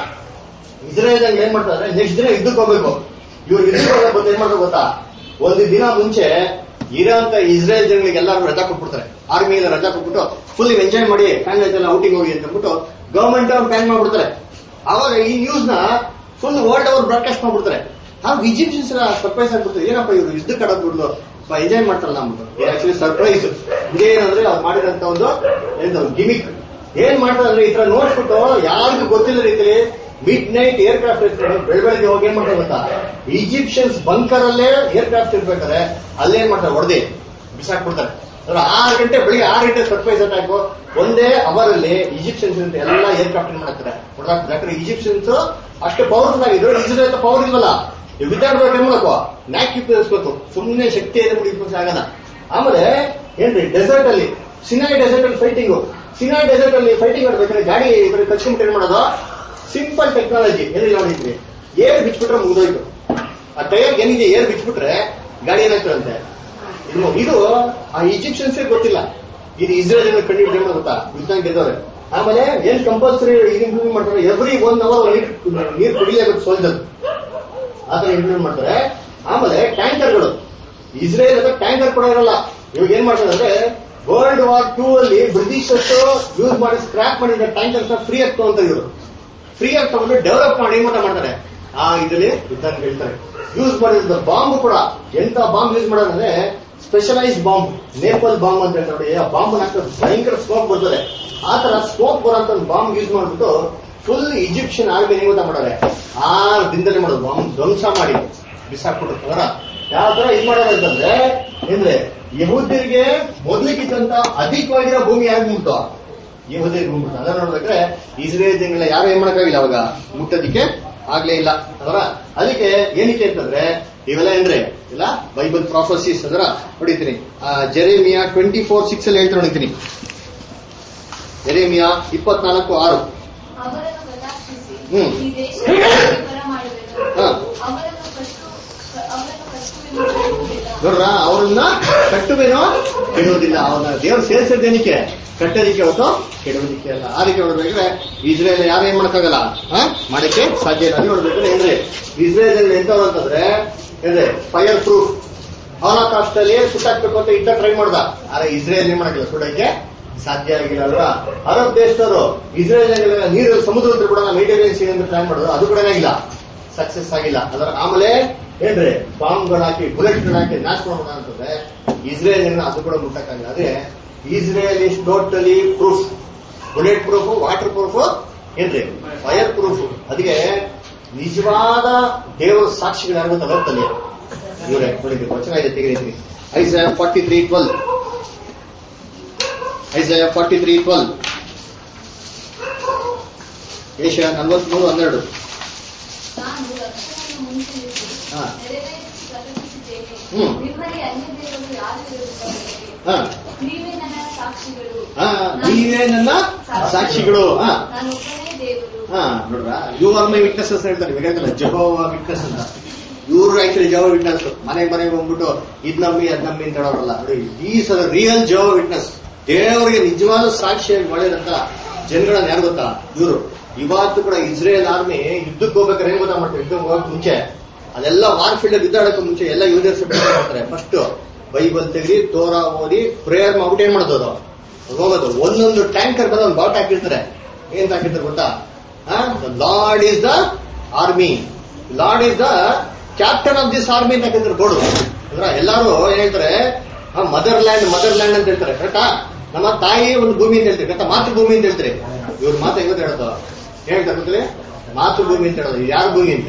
S1: ಇಸ್ರೇಲ್ ಏನ್ ಮಾಡ್ತಾರೆ, ನೆಕ್ಸ್ಟ್ ದಿನ ಯುದ್ಧಕ್ಕೆ ಹೋಗ್ಬೇಕು. ಇವ್ರು ಯುದ್ಧಕ್ಕೆ ಹೋಗ್ಬೇಕು ಏನ್ ಮಾಡ್ಬೇಕು ಗೊತ್ತಾ? ಒಂದು ದಿನ ಮುಂಚೆ ಇರೋಂತ ಇಸ್ರೇಲ್ ಜನಗಳಿಗೆ ಎಲ್ಲರೂ ರಜಾ ಕೊಟ್ಬಿಡ್ತಾರೆ. ಆರ್ಮಿ ಎಲ್ಲ ರಜಾ ಕೊಟ್ಬಿಟ್ಟು ಫುಲ್ ಎಂಜಾಯ್ ಮಾಡಿ ಫ್ಯಾಮಿಲಿ ಎಲ್ಲ ಔಟಿಂಗ್ ಹೋಗಿ ಅಂತ ಹೇಳ್ಬಿಟ್ಟು ಗವರ್ಮೆಂಟ್ ಅವ್ರು ಪ್ಲಾನ್ ಮಾಡ್ಬಿಡ್ತಾರೆ. ಅವಾಗ ಈ ನ್ಯೂಸ್ ನ ಫುಲ್ ವರ್ಲ್ಡ್ ಅವ್ರು ಬ್ರಾಡ್ಕಾಸ್ಟ್ ಮಾಡ್ಬಿಡ್ತಾರೆ. ಆಗ ಈಜಿಪ್ಷಿಯನ್ಸ್ ಎಲ್ಲ ಸರ್ಪ್ರೈಸ್ ಆಗ್ಬಿಡ್ತಾರೆ. ಏನಪ್ಪ ಇವ್ರು ಯುದ್ಧಕ್ಕೆ ಆಡೋದ್ಬಿಡ್ಲು ಎಂಜಾಯ್ ಮಾಡ್ತಾರಲ್ಲ ಅಂದ್ಬಿಟ್ಟು. ಆಕ್ಚುಲಿ ಸರ್ಪ್ರೈಸ್ ಇದೇನಂದ್ರೆ ಅವ್ರು ಮಾಡಿದಂತ ಒಂದು ಗಿಮಿಕ್. ಏನ್ ಮಾಡ್ತಾರೆ ಅಂದ್ರೆ ಈ ತರ ನೋಡ್ಬಿಟ್ಟು ಯಾರಿಗೂ ಗೊತ್ತಿಲ್ಲ ರೀತಿಯಲ್ಲಿ ಮಿಡ್ ನೈಟ್ ಏರ್ ಕ್ರಾಫ್ಟ್ ಇರ್ತಾರೆ. ಬೆಳಗ್ಗೆ ಹೋಗಿ ಏನ್ ಮಾಡ್ತಾರೆ ಗೊತ್ತಾ? ಈಜಿಪ್ಷಿಯನ್ಸ್ ಬಂಕರ್ ಅಲ್ಲೇ ಏರ್ ಕ್ರಾಫ್ಟ್ ಇರ್ಬೇಕಾದ್ರೆ ಅಲ್ಲೇನ್ ಮಾಡ್ತಾರೆ ಹೊಡೆದಿ ಬಿಸಾಕ್ಬಿಡ್ತಾರೆ. 6 ಗಂಟೆ ಬೆಳಿಗ್ಗೆ 6 ಗಂಟೆ ಸರ್ಪ್ರೈಸ್ ಅಟ್ಯಾಕ್. ಒಂದೇ ಅವರಲ್ಲಿ ಈಜಿಪ್ಷಿಯನ್ಸ್ ಅಂತ ಎಲ್ಲ ಏರ್ ಕ್ರಾಫ್ಟ್ ಮಾಡ್ತಾರೆ ಹೊಡೆದಾಕ್ತಾರೆ. ಯಾಕಂದ್ರೆ ಈಜಿಪ್ಷಿಯನ್ಸ್ ಅಷ್ಟು ಪವರ್ಫುಲ್ ಆಗಿದ್ರು. ಇಸ್ರೇಲ್ ಪವರ್ ಇಲ್ವಲ್ಲ, ವಿದ್ಯಾರ್ಥಿ ಏನ್ ಮಾಡಬೇಕು, ನ್ಯಾಕ್ ಉಪಯೋಗಿಸ್ಬೇಕು. ಸುಮ್ಮನೆ ಶಕ್ತಿ ಇದೆ ಮುಡಿಸ್ಬೇಕು ಆಗಲ್ಲ. ಆಮೇಲೆ ಏನ್ರಿ ಡೆಸರ್ಟ್ ಅಲ್ಲಿ ಸಿನಾಯ್ ಡೆಸರ್ಟ್ ಅಲ್ಲಿ ಫೈಟಿಂಗು. ಸಿನಾಯ್ ಡೆಸರ್ಟ್ ಅಲ್ಲಿ ಫೈಟಿಂಗ್ ಮಾಡ್ಬೇಕಾದ್ರೆ ಗಾಡಿ ಕಚ್ಕೊಂಡ್ಬಿಟ್ಟು ಏನ್ ಮಾಡೋದು, ಸಿಂಪಲ್ ಟೆಕ್ನಾಲಜಿ ಏನಿಲ್ಲ ನೋಡಿದ್ರಿ, ಏರ್ ಬಿಚ್ಬಿಟ್ರೆ ಮುಗಿದೋಯ್ತು. ಆ ಟೈರ್ ಏನಿದೆ ಏರ್ ಬಿಚ್ಬಿಟ್ರೆ ಗಾಡಿ ಏನಾಗ್ತದಂತೆ. ಇದು ಆ ಈಜಿಪ್ಷಿಯನ್ಸ್ ಗೊತ್ತಿಲ್ಲ, ಇದು ಇಸ್ರೇಲ್ ಕಂಡು ಗೊತ್ತಾ ಯುದ್ಧ ಗೆದ್ದವ್ರೆ. ಆಮೇಲೆ ಏನ್ ಕಂಪಲ್ಸರಿ ಇಂಪ್ಲಿಮೆಂಟ್ ಮಾಡ್ತಾರೆ, ಎವ್ರಿ 1 hour ನೀರು ಕುಡಿಲೇಬೇಕು ಸೋಲ್ಜರ್, ಆತರ ಇಂಪ್ಲಿಮೆಂಟ್ ಮಾಡ್ತಾರೆ. ಆಮೇಲೆ ಟ್ಯಾಂಕರ್ಗಳು, ಇಸ್ರೇಲ್ ಹತ್ರ ಟ್ಯಾಂಕರ್ ಕೂಡ ಇರಲ್ಲ. ಇವಾಗ ಏನ್ ಮಾಡ್ತಾರೆ ಅಂದ್ರೆ ವರ್ಲ್ಡ್ ವಾರ್ 2 ಅಲ್ಲಿ ಬ್ರಿಟಿಷರ್ಸ್ ಯೂಸ್ ಮಾಡಿ ಸ್ಕ್ರಾಪ್ ಮಾಡಿದ ಟ್ಯಾಂಕರ್ಸ್ ಫ್ರೀ ಆಗಿ ತಗೊಂತ ಇದ್ರು. ಫ್ರೀ ಆಗಿ ತಗೊಂಡು ಡೆವಲಪ್ ಮಾಡಿ ಏನ್ ಮಾಡ್ತಾರೆ ಇದರಲ್ಲಿ ಯುದ್ಧ ಹೇಳ್ತಾರೆ. ಯೂಸ್ ಮಾಡಿದ ಬಾಂಬ್ ಕೂಡ ಎಂತ ಬಾಂಬ್ ಯೂಸ್ ಮಾಡೋದಂದ್ರೆ ಸ್ಪೆಷಲೈಸ್ ಬಾಂಬ್, ನೇಪಲ್ ಬಾಂಬ್ ಅಂತ ಹೇಳ್ತಾರೆ. ಆ ಬಾಂಬ್ ಹಾಕಿದ್ರೆ ಭಯಂಕರ ಸ್ಮೋಕ್ ಬರ್ತದೆ. ಆ ತರ ಸ್ಮೋಕ್ ಬರೋಂತ ಬಾಂಬ್ ಯೂಸ್ ಮಾಡ್ಬಿಟ್ಟು ಫುಲ್ ಈಜಿಪ್ಷಿಯನ್ ಆರ್ಮಿ ನಿಗೂತ ಮಾಡೋರೆ. 6 ದಿನದಲ್ಲಿ ಮಾಡೋದು ಬಾಂಬ್ ಧ್ವಂಸ ಮಾಡಿ ಬಿಸಾಕ್ಬಿಟ್ಟು. ಯಾವ ತರ ಇದು ಮಾಡೋದಂತಂದ್ರೆ ಅಂದ್ರೆ ಯಹೂದ್ಯರಿಗೆ ಮೊದಲಿಗಿದ್ದಂತ ಅಧಿಕವಾಗಿರೋ ಭೂಮಿ ಆಗ್ಬಿಟ್ಟು ಯಹೂದ್ಯರಿಗೆ ಬಂದ್ಬಿಡ್ತು. ಅದನ್ನ ನೋಡ್ಬೇಕ್ರೆ ಇಸ್ರೇಲ್ ಜನಗಳ ಯಾರು ಏನ್ ಮಾಡಕ್ಕಾಗಿಲ್ಲ ಅವಾಗ ಮುಟ್ಟೋದಿಕ್ಕೆ ಆಗ್ಲೇ ಇಲ್ಲ ಅದರ. ಅದಕ್ಕೆ ಏನಕ್ಕೆ ಅಂತಂದ್ರೆ ಇವೆಲ್ಲ ಏನ್ರಿ ಇಲ್ಲ ಬೈಬಲ್ ಪ್ರಾಫಸಿಸ್ ಅದರ ಹೊಡಿತೀನಿ. ಜೆರೆಮಿಯಾ 24:6 ಅಲ್ಲಿ ಹೇಳ್ತಾ ನೋಡಿತೀನಿ. ಜೆರೆಮಿಯಾ 24:6.
S2: ಅವರನ್ನು ಕಟಾಕ್ಷಿಸಿ ಈ ದೇಶವನ್ನು ಬರಮಾಡುವೆನು. ಅವರನ್ನು ಕಟ್ಟುವೆನು
S1: ನೋಡ್ರ, ಅವ್ರನ್ನ ಕಟ್ಟುವೇನೋ ಕೆಡುವುದಿಲ್ಲ. ಅವನ್ನ ದೇವ್ರು ಸೇರಿಸಿದ್ದೇನಕ್ಕೆ ಕಟ್ಟೋದಿಕ್ಕೆ ಹೊತ್ತು ಕೆಡುವುದಿಕ್ಕೆ ಅಲ್ಲ. ಅದಕ್ಕೆ ನೋಡ್ಬೇಕ್ರೆ ಇಸ್ರೇಲ್ ಯಾರು ಏನ್ ಮಾಡಕ್ಕಾಗಲ್ಲ, ಮಾಡಕ್ಕೆ ಸಾಧ್ಯ ಇಲ್ಲ. ಅದು ನೋಡ್ಬೇಕ್ರೆ ಏನ್ರಿ ಇಸ್ರೇಲ್ ಎಂತವ್ರು ಅಂತಂದ್ರೆ ಏನ್ರಿ ಫೈರ್ ಪ್ರೂಫ್. ಹಾಲೋಕಾಸ್ಟ್ ಅಲ್ಲಿ ಸುಟ್ಟಾಕ್ಬೇಕು ಅಂತ ಇದ್ದ ಟ್ರೈ ಮಾಡ್ದ, ಆದ್ರೆ ಇಸ್ರೇಲ್ ಏನ್ ಮಾಡಕ್ಕಿಲ್ಲ, ಸುಡಕ್ಕೆ ಸಾಧ್ಯ ಆಗಿಲ್ಲ ಅಲ್ವಾ. ಅರಬ್ ದೇಶದವರು ಇಸ್ರೇಲ್ ನೀರು ಸಮುದ್ರ ಕೂಡ ಮೆಡಿಟರೇನಿಯನ್ ಸಿ ಅಂತ ಪ್ಲಾನ್ ಮಾಡೋದು, ಅದು ಕೂಡ ಏನಾಗಿಲ್ಲ, ಸಕ್ಸಸ್ ಆಗಿಲ್ಲ. ಅದರ ಆಮೇಲೆ ಏನ್ರಿ ಬಾಂಬ್ಗಳು ಹಾಕಿ ಬುಲೆಟ್ಗಳು ಹಾಕಿ ನಾಶ ಮಾಡೋಣ ಅಂತಂದ್ರೆ ಇಸ್ರೇಲ್ ಅದು ಕೂಡ ಮುಟ್ಟಕ್ಕಾಗಿಲ್ಲ. ಅದೇ Israel is totally proof, bulletproof, waterproof, ಏನ್ರಿ ಫೈರ್ ಪ್ರೂಫ್. ಅದಕ್ಕೆ ನಿಜವಾದ ದೇವರ ಸಾಕ್ಷಿಗಳು ಯಾರು ಗೊತ್ತಾ ಬರ್ತಲ್ಲಿ ಇವರೇ. ನೋಡಿ ವಚನ ಇದೆ, ತೆಗೆದಿದ್ದೀನಿ. ಐಸಾಯ 43:12. ಐಸಾಯ 43:12. ಏಷ್ಯಾ 43:12.
S2: ನಾನು ರಕ್ಷಣೆಯನ್ನು ಮುಂತಿರಿಸಿ ನೆರವೇರಿಸಿ ಪ್ರಕಟಿಸಿದ್ದೇನೆ. ನಿಮ್ಮಲ್ಲಿ ಅನ್ಯದೇವರು ಯಾರು ಇರುತ್ತಾರೆ? ನೀವೇ ನನ್ನ ಸಾಕ್ಷಿಗಳು.
S1: ನೀವೇ ನನ್ನ ಸಾಕ್ಷಿಗಳು.
S2: ನಾನು ಒಬ್ಬನೇ ದೇವರು.
S1: ನೋಡ್ರ, ಯು ಆರ್ ಮೈ ವಿಟ್ನೆಸಸ್ ಹೇಳ್ತಾರೆ. ಇವಾಗ ಜೆಹೋವಾ ವಿಟ್ನೆಸ್ ಅಂತ. ಇವರು ಆಕ್ಚುಲಿ ಜೆಹೋವಾ ವಿಟ್ನೆಸ್. ಮನೆಗೆ ಹೋಗ್ಬಿಟ್ಟು ಇದ್ ನಮ್ಮಿ ಅದ್ ನಮ್ಮಿ ಅಂತ ಹೇಳೋರಲ್ಲ. ನೋಡಿ, ಈ ಸಲ ರಿಯಲ್ ಜೆಹೋವಾ ವಿಟ್ನೆಸ್, ದೇವರಿಗೆ ನಿಜವಾದ ಸಾಕ್ಷಿಯಾಗಿ ಮಾಡಿದಂತ ಜನಗಳನ್ನ ಯಾರು ಗೊತ್ತಾ ಇವರು. ಇವತ್ತು ಕೂಡ ಇಸ್ರೇಲ್ ಆರ್ಮಿ ಯುದ್ಧಕ್ಕೆ ಹೋಗ್ಬೇಕಾದ್ರೆ ಏನ್ ಗೊತ್ತಾ ಮಾಡ್ತಾರೆ, ಯುದ್ಧಕ್ಕೆ ಹೋಗಕ್ ಮುಂಚೆ ಅದೆಲ್ಲ ವಾರ್ ಫೀಲ್ಡ್ ಅಲ್ಲಿ ಯುದ್ಧ ಆಡೋಕೆ ಮುಂಚೆ ಎಲ್ಲ ಯೂನಿಯರ್ಸ್ ಮಾಡ್ತಾರೆ. ಫಸ್ಟ್ ಬೈಬಲ್ ತೆಗಿ, ತೋರಾ ಓದಿ, ಪ್ರೇಯರ್ ಮಾಡ್ಬಿಟ್ಟು ಏನ್ ಮಾಡೋದು, ಹೋಗೋದು. ಒಂದೊಂದು ಟ್ಯಾಂಕರ್ ಬಂದ ಒಂದು ಬಾಟ್ ಹಾಕಿರ್ತಾರೆ. ಏನ್ ಹಾಕಿರ್ತಾರೆ ಗೊತ್ತಾ, Lord is the army, Lord is the captain of this army ಅಂತ ಹಾಕಿರ್ತಾರೆ ಬೋರ್ಡು. ಅಂದ್ರೆ ಎಲ್ಲಾರು ಏನ್ ಹೇಳ್ತಾರೆ, ಮದರ್ ಲ್ಯಾಂಡ್ ಅಂತ ಹೇಳ್ತಾರೆ. ಕರೆಕ್ಟಾ? ನಮ್ಮ ತಾಯಿ ಒಂದು ಭೂಮಿ ಅಂತ ಹೇಳ್ತಾರೆ. ಕರೆಕ್ಟಾ? ಮಾತೃಭೂಮಿ ಅಂತ ಹೇಳ್ತಾರೆ. ಇವ್ರ ಮಾತು ಹೆಂಗ ಹೇಳೋದು, ಹೇಳ್ತಾರೆ ಗೊತ್ತಿಲ್ಲ, ಮಾತೃಭೂಮಿ ಅಂತ ಹೇಳೋದು. ಯಾರ ಭೂಮಿ ಅಂತ,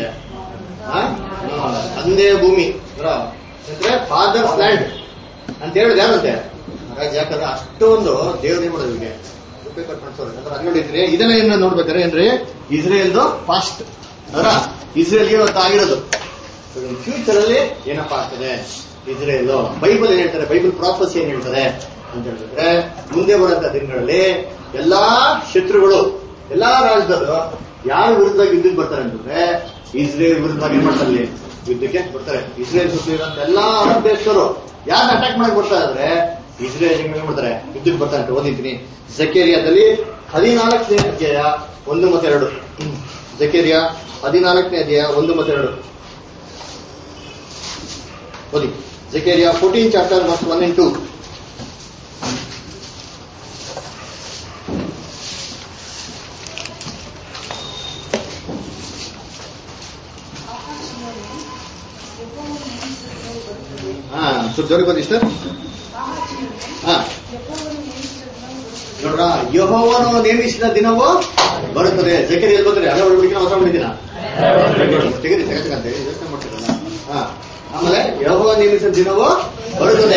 S1: ತಂದೆ ಭೂಮಿ ಅಂದ್ರೆ ಫಾದರ್ಸ್ ಲ್ಯಾಂಡ್ ಅಂತ ಹೇಳೋದು ಯಾರಂತೆ. ಯಾಕಂದ್ರೆ ಅಷ್ಟೊಂದು ದೇವ್ರೇ ಮಾಡೋದು ಇವ್ರಿಗೆ ನೋಡಿದ್ರಿ. ಇದನ್ನ ಏನ ನೋಡ್ಬೇಕಾರೆ ಏನ್ರಿ ಇಸ್ರೇಲ್ದು ಫಾಸ್ಟ್ ಅವರ ಇಸ್ರೇಲ್ಗೆ ಇವತ್ತು ಆಗಿರೋದು. ಫ್ಯೂಚರ್ ಅಲ್ಲಿ ಏನಪ್ಪಾ ಆಗ್ತದೆ ಇಸ್ರೇಲ್, ಬೈಬಲ್ ಏನ್ ಹೇಳ್ತಾರೆ, ಬೈಬಲ್ ಪ್ರಾಫಸಿ ಏನ್ ಹೇಳ್ತಾರೆ ಅಂತ ಹೇಳಿದ್ರೆ, ಮುಂದೆ ಬರುವಂತ ದಿನಗಳಲ್ಲಿ ಎಲ್ಲಾ ಶತ್ರುಗಳು, ಎಲ್ಲಾ ರಾಜ್ಯದವರು ಯಾರ ವಿರುದ್ಧವಾಗಿ ಯುದ್ಧಕ್ಕೆ ಬರ್ತಾರೆ ಅಂತಂದ್ರೆ ಇಸ್ರೇಲ್ ವಿರುದ್ಧವಾಗಿ ಏನ್ ಮಾಡ್ತಾರೆ, ಯುದ್ಧಕ್ಕೆ ಬರ್ತಾರೆ. ಇಸ್ರೇಲ್ ಸುತ್ತಿರೋಂತ ಎಲ್ಲಾ ಅರಬ್ ದೇಶದವರು ಯಾರನ್ನ ಅಟ್ಯಾಕ್ ಮಾಡಕ್ ಬರ್ತಾರೆ ಅಂದ್ರೆ ಇಸ್ರೇಲ್ ಏನ್ ಮಾಡ್ತಾರೆ, ಯುದ್ಧಕ್ಕೆ ಬರ್ತಾರೆ ಅಂತ ಓದಿದ್ದೀನಿ. ಜಕೇರಿಯಾದಲ್ಲಿ 14ನೇ ಅಧ್ಯಾಯ 1 ಮತ್ತು 2. ಜಕೇರಿಯಾ 14ನೇ ಅಧ್ಯಾಯ 1 ಮತ್ತು 2 ಓದಿ. Zechariah 14 chapter verse 1 and 2. ಸ್ವಲ್ಪ ಜೋರಿ ಬನ್ನಿ ಸರ್. ನೋಡ್ರ, ಯೆಹೋವನು ನೇಮಿಸಿದ ದಿನವೂ ಬರುತ್ತದೆ. ಜಕೇರಿಯಲ್ಲಿ ಬಂದ್ರೆ ಅದೇ ಹೊರಬಿಡಿನ ಹೊಸ ಬಿಡಿದಿನ ತೆಗೆದಂತೆ ಯೋಚನೆ ಮಾಡ್ತಿರಲ್ಲ. ಆಮೇಲೆ ಯೆಹೋವ ನೇಮಿಸಿದ ದಿನವೂ ಬರುತ್ತದೆ.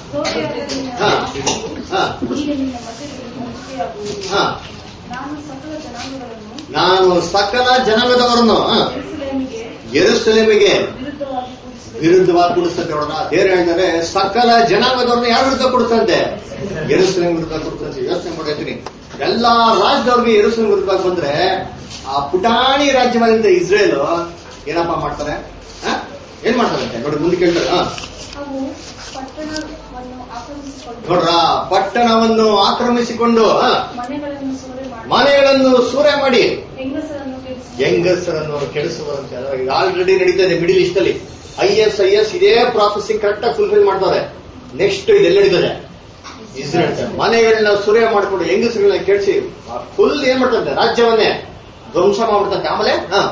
S1: ನಾನು ಸಕಲ ಜನಾಂಗದವರನ್ನು ಯೆರೂಸಲೇಮಿಗೆ ವಿರುದ್ಧವಾಗಿ ಕೊಡಿಸ್ತಂತೆ. ನೋಡೋಣ, ದೇವ್ರು ಹೇಳಿದರೆ ಸಕಲ ಜನಾಂಗದವ್ರನ್ನ ಯಾರ ವಿರುದ್ಧ ಕೊಡಿಸ್ತಂತೆ, ಯೆರೂಸಲೇಮ್ ವಿರುದ್ಧ ಕೊಡಿಸ್ತಂತೆ. ಯೋಚನೆ ಮಾಡಿರ್ತೀನಿ, ಎಲ್ಲಾ ರಾಜ್ಯದವ್ರಿಗೆ ಯೆರೂಸಲೇಮ್ ವಿರುದ್ಧವಾಗಿ ಬಂದ್ರೆ ಆ ಪುಟಾಣಿ ರಾಜ್ಯವಾದಂತ ಇಸ್ರೇಲ್ ಏನಪ್ಪಾ ಮಾಡ್ತಾರೆ, ಏನ್ ಮಾಡ್ತಾರಂತೆ ನೋಡಿ, ಮುಂದೆ ಕೇಳ್ತಾರೆ. ನೋಡ್ರ, ಪಟ್ಟಣವನ್ನು ಆಕ್ರಮಿಸಿಕೊಂಡು ಮನೆಗಳನ್ನು ಸೂರೆ ಮಾಡಿ ಹೆಂಗಸರನ್ನು ಕೆಡಿಸುವಂತೆ. ಆಲ್ರೆಡಿ ನಡೀತದೆ ಮಿಡಿಲ್ ಈಸ್ಟ್ ಅಲ್ಲಿ. IS ಇದೇ ಪ್ರಾಫೆಸಿ ಕರೆಕ್ಟ್ ಆಗಿ ಫುಲ್ಫಿಲ್ ಮಾಡ್ತಾರೆ. ನೆಕ್ಸ್ಟ್ ಇದೆಲ್ಲ ನಡೀತದೆ ಇಸ್ರೇಲ್. ಮನೆಗಳನ್ನ ಸುರೆ ಮಾಡ್ಕೊಂಡು ಹೆಂಗಸಗಳನ್ನ ಕೆಡಿಸಿ ಫುಲ್ ಏನ್ ಮಾಡ್ತಂತೆ, ರಾಜ್ಯವನ್ನೇ ಧ್ವಂಸ ಮಾಡ್ಬಿಡ್ತಂತೆ. ಆಮೇಲೆ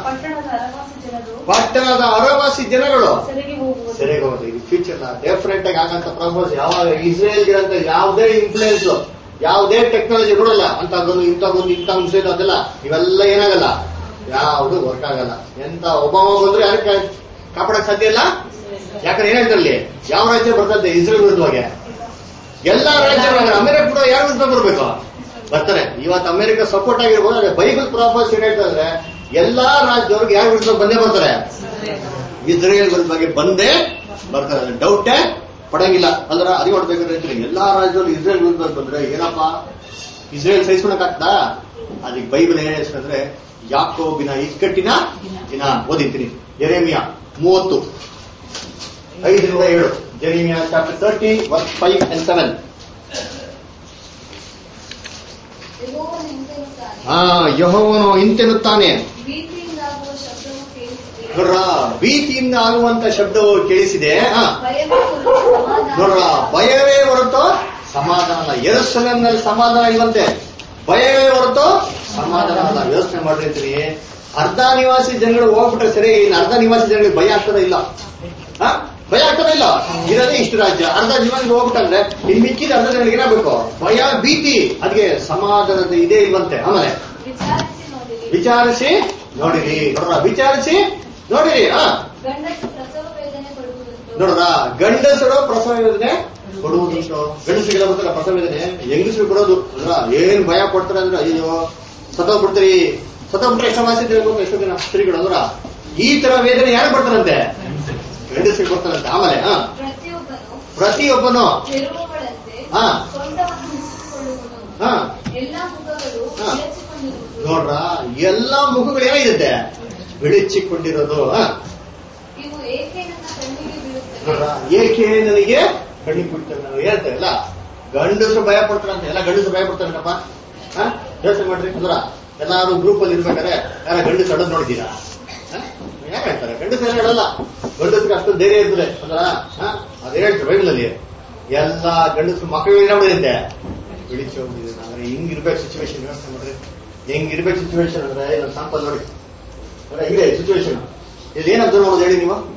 S1: ಪಟ್ಟಣದ ಅರವಾಸಿ ಜನಗಳು ಸೆರೆಗೆ ಹೋಗುತ್ತೆ. ಇದು ಫ್ಯೂಚರ್ ಡೆಫಿನೆಟ್ ಆಗಿ ಆಗಂತ ಪ್ರಪೋಸ್. ಯಾವಾಗ ಇಸ್ರೇಲ್ಗೆ ಅಂತ ಯಾವುದೇ ಇನ್ಫ್ಲೂಯೆನ್ಸ್, ಯಾವುದೇ ಟೆಕ್ನಾಲಜಿ ನೋಡಲ್ಲ, ಅಂತಗೊಂದು ಇಂಥ ಮುಸ್ಲಿಂ ಅದೆಲ್ಲ ಇವೆಲ್ಲ ಏನಾಗಲ್ಲ, ಯಾವುದು ವರ್ಕ್ ಆಗಲ್ಲ. ಎಂತ ಒಬ್ಬ ಬಂದ್ರೆ ಯಾರು ಕಾಪಾಡಕ್ ಸಾಧ್ಯ ಇಲ್ಲ. ಯಾಕಂದ್ರೆ ಏನ್ ಹೇಳ್ತಾರಲ್ಲಿ, ಯಾವ ರಾಜ್ಯ ಬರ್ತದೆ ಇಸ್ರೇಲ್ ವಿರುದ್ಧವಾಗಿ, ಎಲ್ಲಾ ರಾಜ್ಯಗಳು. ಅಮೆರಿಕ ಕೂಡ ಯಾರ ವಿರುದ್ಧ ಬರ್ಬೇಕು, ಬರ್ತಾರೆ. ಇವತ್ತು ಅಮೆರಿಕ ಸಪೋರ್ಟ್ ಆಗಿರ್ಬೋದು, ಅದೇ ಬೈಬಲ್ ಪ್ರಾಪರ್ಸ್ ಏನ್ ಹೇಳ್ತಾ ಇದ್ರೆ ಎಲ್ಲಾ ರಾಜ್ಯದವ್ರಿಗೆ ಯಾರು ವಿರುದ್ಧ ಬಂದೇ ಬರ್ತಾರೆ, ಇಸ್ರೇಲ್ ಬಗ್ಗೆ ಬಂದೇ ಬರ್ತಾರೆ, ಡೌಟೇ ಪಡಂಗಿಲ್ಲ. ಅಂದ್ರೆ ಅದೇ ನೋಡ್ಬೇಕಾದ್ರೆ ಎಲ್ಲಾ ರಾಜ್ಯದವ್ರು ಇಸ್ರೇಲ್ ವಿರುದ್ಧ ಬಂದ್ರೆ ಏನಪ್ಪ ಇಸ್ರೇಲ್ ಸಹಿಸ್ಕೊಳಕ್ಕಾಗ್ತಾ? ಅದಕ್ಕೆ ಬೈಬಲ್ ಏನ್ ಹೇಳ್ತಾರೆ, ಯಾಕೋಬಿನ ಇಕ್ಕಟ್ಟಿನ ದಿನ. ಓದಿರ್ತೀನಿ ಯೆರೆಮೀಯ 30:5-7. Jeremiah chapter 30 verse 5 and 7.
S2: ಯೆಹೋವನು ಇಂತೆನ್ನುತ್ತಾನೆ,
S1: ಯೆಹೋವನು ಇಂತೆನ್ನುತ್ತಾನೆ,
S2: ಭೀತಿಯಿಂದಾಗುವ ಶಬ್ದವು ಕೇಳಿಸಿದೆ.
S1: ನೋಡ್ರ, ಭೀತಿಯಿಂದ ಆಗುವಂತ ಶಬ್ದವು ಕೇಳಿಸಿದೆ.
S2: ಭಯವೇ ಹೊರತು ಸಮಾಧಾನ
S1: ನೋಡ್ರ, ಭಯವೇ ಹೊರತು ಸಮಾಧಾನ. ಯೆರೂಸಲೇಮಿನಲ್ಲಿ ಸಮಾಧಾನ ಇಲ್ಲಂತೆ, ಭಯವೇ ಹೊರತು ಸಮಾಧಾನ ಅಲ್ಲ. ಯೋಚನೆ ಮಾಡಿರ್ತೀನಿ, ಅರ್ಧ ನಿವಾಸಿ ಜನಗಳು ಹೋಗ್ಬಿಟ್ರೆ ಸರಿ, ಇನ್ನು ಅರ್ಧ ನಿವಾಸಿ ಜನಗಳಿಗೆ ಭಯ ಆಗ್ತದ ಇಲ್ಲ? ಭಯ ಆಗ್ತದ ಇಲ್ಲ? ಇರೋದೇ ಇಷ್ಟು ರಾಜ್ಯ, ಅರ್ಧ ನಿವಾಸಿ ಹೋಗ್ಬಿಟ್ಟಂದ್ರೆ ಇನ್ ಮಿಕ್ಕಿದ ಅರ್ಧ ಜನಗಳಿಗೆ ಏನಾಗಬೇಕು? ಭಯ, ಭೀತಿ. ಅದಕ್ಕೆ ಸಮಾಧಾನದ ಇದೇ ಇಲ್ವಂತೆ. ಆಮೇಲೆ
S2: ವಿಚಾರಿಸಿ ನೋಡಿರಿ,
S1: ವಿಚಾರಿಸಿ ನೋಡಿರಿ. ನೋಡ್ರ, ವಿಚಾರಿಸಿ ನೋಡಿರಿ.
S2: ಗಂಡಸು ಪ್ರಸವ ವೇದನೆ ಪಡುವುದುಂಟು.
S1: ನೋಡ್ರ, ಗಂಡಸರು ಪ್ರಸವ ವೇದನೆ ಕೊಡುವುದುಂಟು. ಗಂಡಸರಿಗೆಲ್ಲ ಬರ್ತಾರ ಪ್ರಸವ ವೇದನೆ, ಹೆಂಗಸರು ಕೊಡೋದು. ಅದ್ರ ಏನ್ ಭಯ ಕೊಡ್ತಾರೆ ಅಂದ್ರೆ, ಅಯ್ಯೋ ಸತ್ತೋಗ್ಬಿಡ್ತೀರಿ, ಸತ್ತೋಗ್ಬಿಟ್ರೆ ಎಷ್ಟು ಮಾಸಿ ತಿಳ್ಕೊಂಡು ಎಷ್ಟೋ ದಿನ ಸ್ತ್ರೀಗಳು. ಅಂದ್ರ ಈ ತರ ವೇದನೆ ಯಾರು ಬರ್ತಾರಂತೆ? ಗಂಡಸರಿಗೆ ಬರ್ತಾರಂತೆ. ಆಮೇಲೆ ಪ್ರತಿಯೊಬ್ಬನು
S2: ಹೆರುವವಳಂತೆ ಸೊಂಟವನ್ನು ಮುಚ್ಚಿಕೊಳ್ಳುವನು. ಎಲ್ಲಾ ಮುಖಗಳು ಬೆಳಚಿಕೊಂಡಿರುವುದು.
S1: ನೋಡ್ರ, ಎಲ್ಲಾ ಮುಖಗಳು ಏನಾಗಿರುತ್ತೆ? ಬೆಳಚಿಕೊಂಡಿರೋದು.
S2: ಇವು ಏಕೆ ನನ್ನ ಕಣ್ಣಿಗೆ ಬೀಳುತ್ತವೆ?
S1: ನೋಡ್ರ, ಏಕೆ ನನಗೆ ಕಣ್ಣಿಗೆ ಬೀಳ್ತವೆ? ನಾವು ಹೇಳ್ತೇವೆ ಇಲ್ಲ, ಗಂಡಸರು ಭಯ ಪಡ್ತಾರಂತ. ಎಲ್ಲ ಗಂಡಸರು ಭಯ ಪಡ್ತಾರಪ್ಪ. ಯೋಚನೆ ಮಾಡ್ರಿ. ಅಂದ್ರ ಎಲ್ಲಾರು ಗ್ರೂಪ್ ಅಲ್ಲಿ ಇರ್ಬೇಕಾದ್ರೆ ಯಾರ ಗಂಡಸರು ಅಡೋದು ನೋಡಿದ್ದೀರಾ? ಯಾಕೆ ಹೇಳ್ತಾರೆ? ಗಂಡಸರು ಹೇಳಲ್ಲ, ಗಂಡಸ್ರಿಗೆ ಅಷ್ಟೊಂದು ಧೈರ್ಯ ಇರ್ತದೆ. ಅಂದ್ರ ಅದೇ ಹೇಳ್ತಾರೆ ಬೈಬಲ್ ಅಲ್ಲಿ, ಎಲ್ಲಾ ಗಂಡಸರು ಮಕ್ಕಳು ಏನಾಗ್ಬಿಡಿದೆ? ಬಿಡಿಸಿ ಹೋಗ್ಬಿಟ್ಟಿದೆ. ಅಂದ್ರೆ ಹಿಂಗಿರ್ಬೇಕು ಸಿಚುವೇಶನ್. ಯೋಚನೆ ಮಾಡ್ರಿ, ಹೆಂಗಿರ್ಬೇಕು ಸಿಚುವೇಶನ್ ಅಂದ್ರೆ, ಇದೊಂದು ಸಾಂಪಲ್ ನೋಡಿ. ಹಿಂಗೆ ಸಿಚುವೇಶನ್ ಇಲ್ಲಿ ಏನ್ ಅಬ್ಸರ್ವ್ ಮಾಡೋದು ಹೇಳಿ ನೀವು?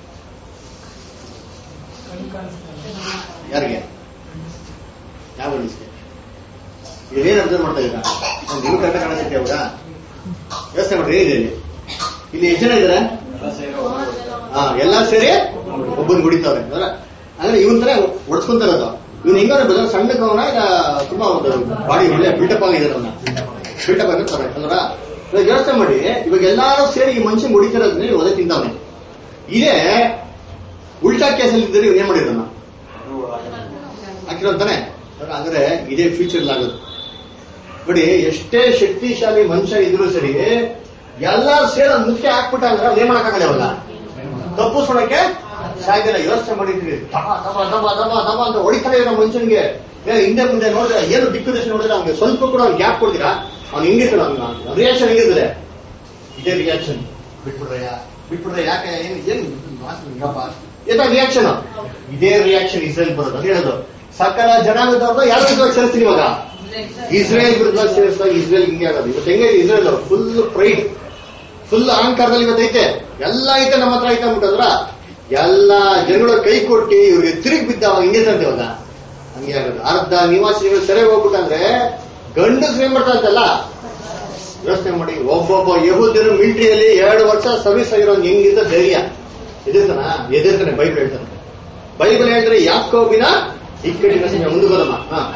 S1: ಯಾರಿಗೆ? ಯಾವ ಗಂಡಸ್ಗೆ? ಇದೇನ್ ಅಬ್ಸರ್ವ್ ಮಾಡ್ತಾ ಇದ್ದೀರಾ? ನೀವು ಕರೆಕ್ಟ್ ಕಾಣಿಸುತ್ತೆ ಅವಾಗ. ಯೋಚನೆ ಮಾಡ್ರಿ, ಏನಿದೆ ಇಲ್ಲಿ? ಎಷ್ಟು ಜನ ಇದಾರೆ? ಎಲ್ಲಾ ಸೇರಿ ಒಬ್ಬನ್ ಗುಡಿತಾವ್ರೆ. ಅಂದ್ರೆ ಇವನ್ ತರ ಒಡ್ಸ್ಕೊಂತ ಇರೋದು. ಇವನ್ ಹೆಂಗಾದ್ರೆ ಬದಲ ಸಣ್ಣವನ, ಇಲ್ಲ ತುಂಬಾ ಒಂದು ಬಾಡಿ ಒಳ್ಳೆ ಬಿಲ್ಟಪ್ ಆಗಿದ್ದಾರೆ. ಅವನ್ನ ಬಿಲ್ಟಪ್ ಆಗಿರ್ತಾರೆ. ಅಂದ್ರ ಇವಾಗ ಯೋಚನೆ ಮಾಡಿ, ಇವಾಗ ಎಲ್ಲಾರು ಸೇರಿ ಈ ಮನುಷ್ಯನ್ ಹೊಡಿತಿರೋದ್ರೆ ಒದೆ ತಿಂದವನೆ. ಇದೇ ಉಲ್ಟಾ ಕೇಸಲ್ಲಿ ಇದ್ದರೆ ಇವ್ ಏನ್ ಮಾಡಿರೋಣ ಹಾಕಿರೋಂತಾನೆ. ಅಂದ್ರೆ ಇದೇ ಫ್ಯೂಚರ್ ಆಗೋದು ನೋಡಿ. ಎಷ್ಟೇ ಶಕ್ತಿಶಾಲಿ ಮನುಷ್ಯ ಇದ್ರು ಸರಿ, ಎಲ್ಲಾರು ಸೇರಿ ಮುಖ್ಯ ಹಾಕ್ಬಿಟ್ಟ ಅಂದ್ರೆ ಅದೇನ್ ಮಾಡಕ್ಕಾಗಲ್ಲ. ಅವಾಗ ತಪ್ಪಿಸ್ಕೊಳಕ್ಕೆ ಸಾಧ್ಯ. ಯೋಚನೆ ಮಾಡಿದ್ರಿ, ದಮ ದಮ ದಮ ದಮ ದಮ ಅಂತ ಹೊಡಿತಾರೆ ಇರೋ ಮನುಷ್ಯನ್ಗೆ. ಹಿಂದೆ ಮುಂದೆ ನೋಡಿದ್ರೆ ಏನು ದಿಕ್ಕು ದಶೆ ನೋಡಿದ್ರೆ ಅವ್ನಿಗೆ ಸ್ವಲ್ಪ ಕೂಡ ಅವ್ನು ಗ್ಯಾಪ್ ಕೊಡ್ತೀರಾ, ಅವ್ನು ಹಿಂಗಿರ್ತಾನೆ. ಅವ್ನ ರಿಯಾಕ್ಷನ್ ಹೆಂಗಿರ್ತದೆ? ಇದೇ ರಿಯಾಕ್ಷನ್. ಬಿಟ್ಬಿಡ್ರೆ ಯಾಕೆ ಏನ್ ಏತಾ ರಿಯಾಕ್ಷನ್? ಇದೇ ರಿಯಾಕ್ಷನ್ ಇಸ್ರೇಲ್ ಬರೋದು. ಅಂತ ಹೇಳೋದು ಸಕಲ ಜನಾಂಗದವ್ರನ್ನ ಯಾರ ವಿರುದ್ಧವಾಗಿ ಸೇರಿಸ್ತೀನಿ ಇವಾಗ? ಇಸ್ರೇಲ್ ವಿರುದ್ಧವಾಗಿ ಸೇರಿಸಿದಾಗ ಇಸ್ರೇಲ್ ಹಿಂಗೆ ಆಗೋದು. ಇವತ್ತು ಹೆಂಗೆ ಇಸ್ರೇಲ್ ಫುಲ್ ಪ್ರೈಡ್, ಫುಲ್ ಅಹಂಕಾರದಲ್ಲಿ ಇವತ್ತೈತೆ. ಎಲ್ಲ ಐತೆ ನಮ್ಮ ಹತ್ರ ಐತೆ ಅಂದ್ಬಿಟ್ಟಂದ್ರ ಎಲ್ಲಾ ಜನಗಳು ಕೈ ಕೊಟ್ಟು ಇವ್ರಿಗೆ ತಿರುಗಿ ಬಿದ್ದಾವ. ಹಿಂಗೆ ತಂದೇವಲ್ಲ, ಹಂಗೆ ಆಗೋದು. ಅರ್ಧ ನಿವಾಸಿಗಳು ಸೆರೆ ಹೋಗ್ಬಿಟ್ಟಂದ್ರೆ ಗಂಡಸ್ರು ಏನ್ ಮಾಡ್ತಾ ಅಂತಲ್ಲ. ಯೋಚನೆ ಮಾಡಿ, ಒಬ್ಬೊಬ್ಬ ಯಹೂದ್ಯರು ಮಿಲಿಟರಿಯಲ್ಲಿ 2 ವರ್ಷ ಸರ್ವಿಸ್ ಆಗಿರೋ ಹೆಂಗಿದ್ದ ಧೈರ್ಯ ಎದುರ್ತಾನೆ. ಬೈಬಲ್ ಹೇಳ್ತಾನೆ. ಬೈಬಲ್ ಹೇಳಿದ್ರೆ ಯಾಕೋಬಿನ ಇಕ್ಕಟ್ಟಿನ ಸಮಯ ಮುಂದುಗೋದಮ್ಮ.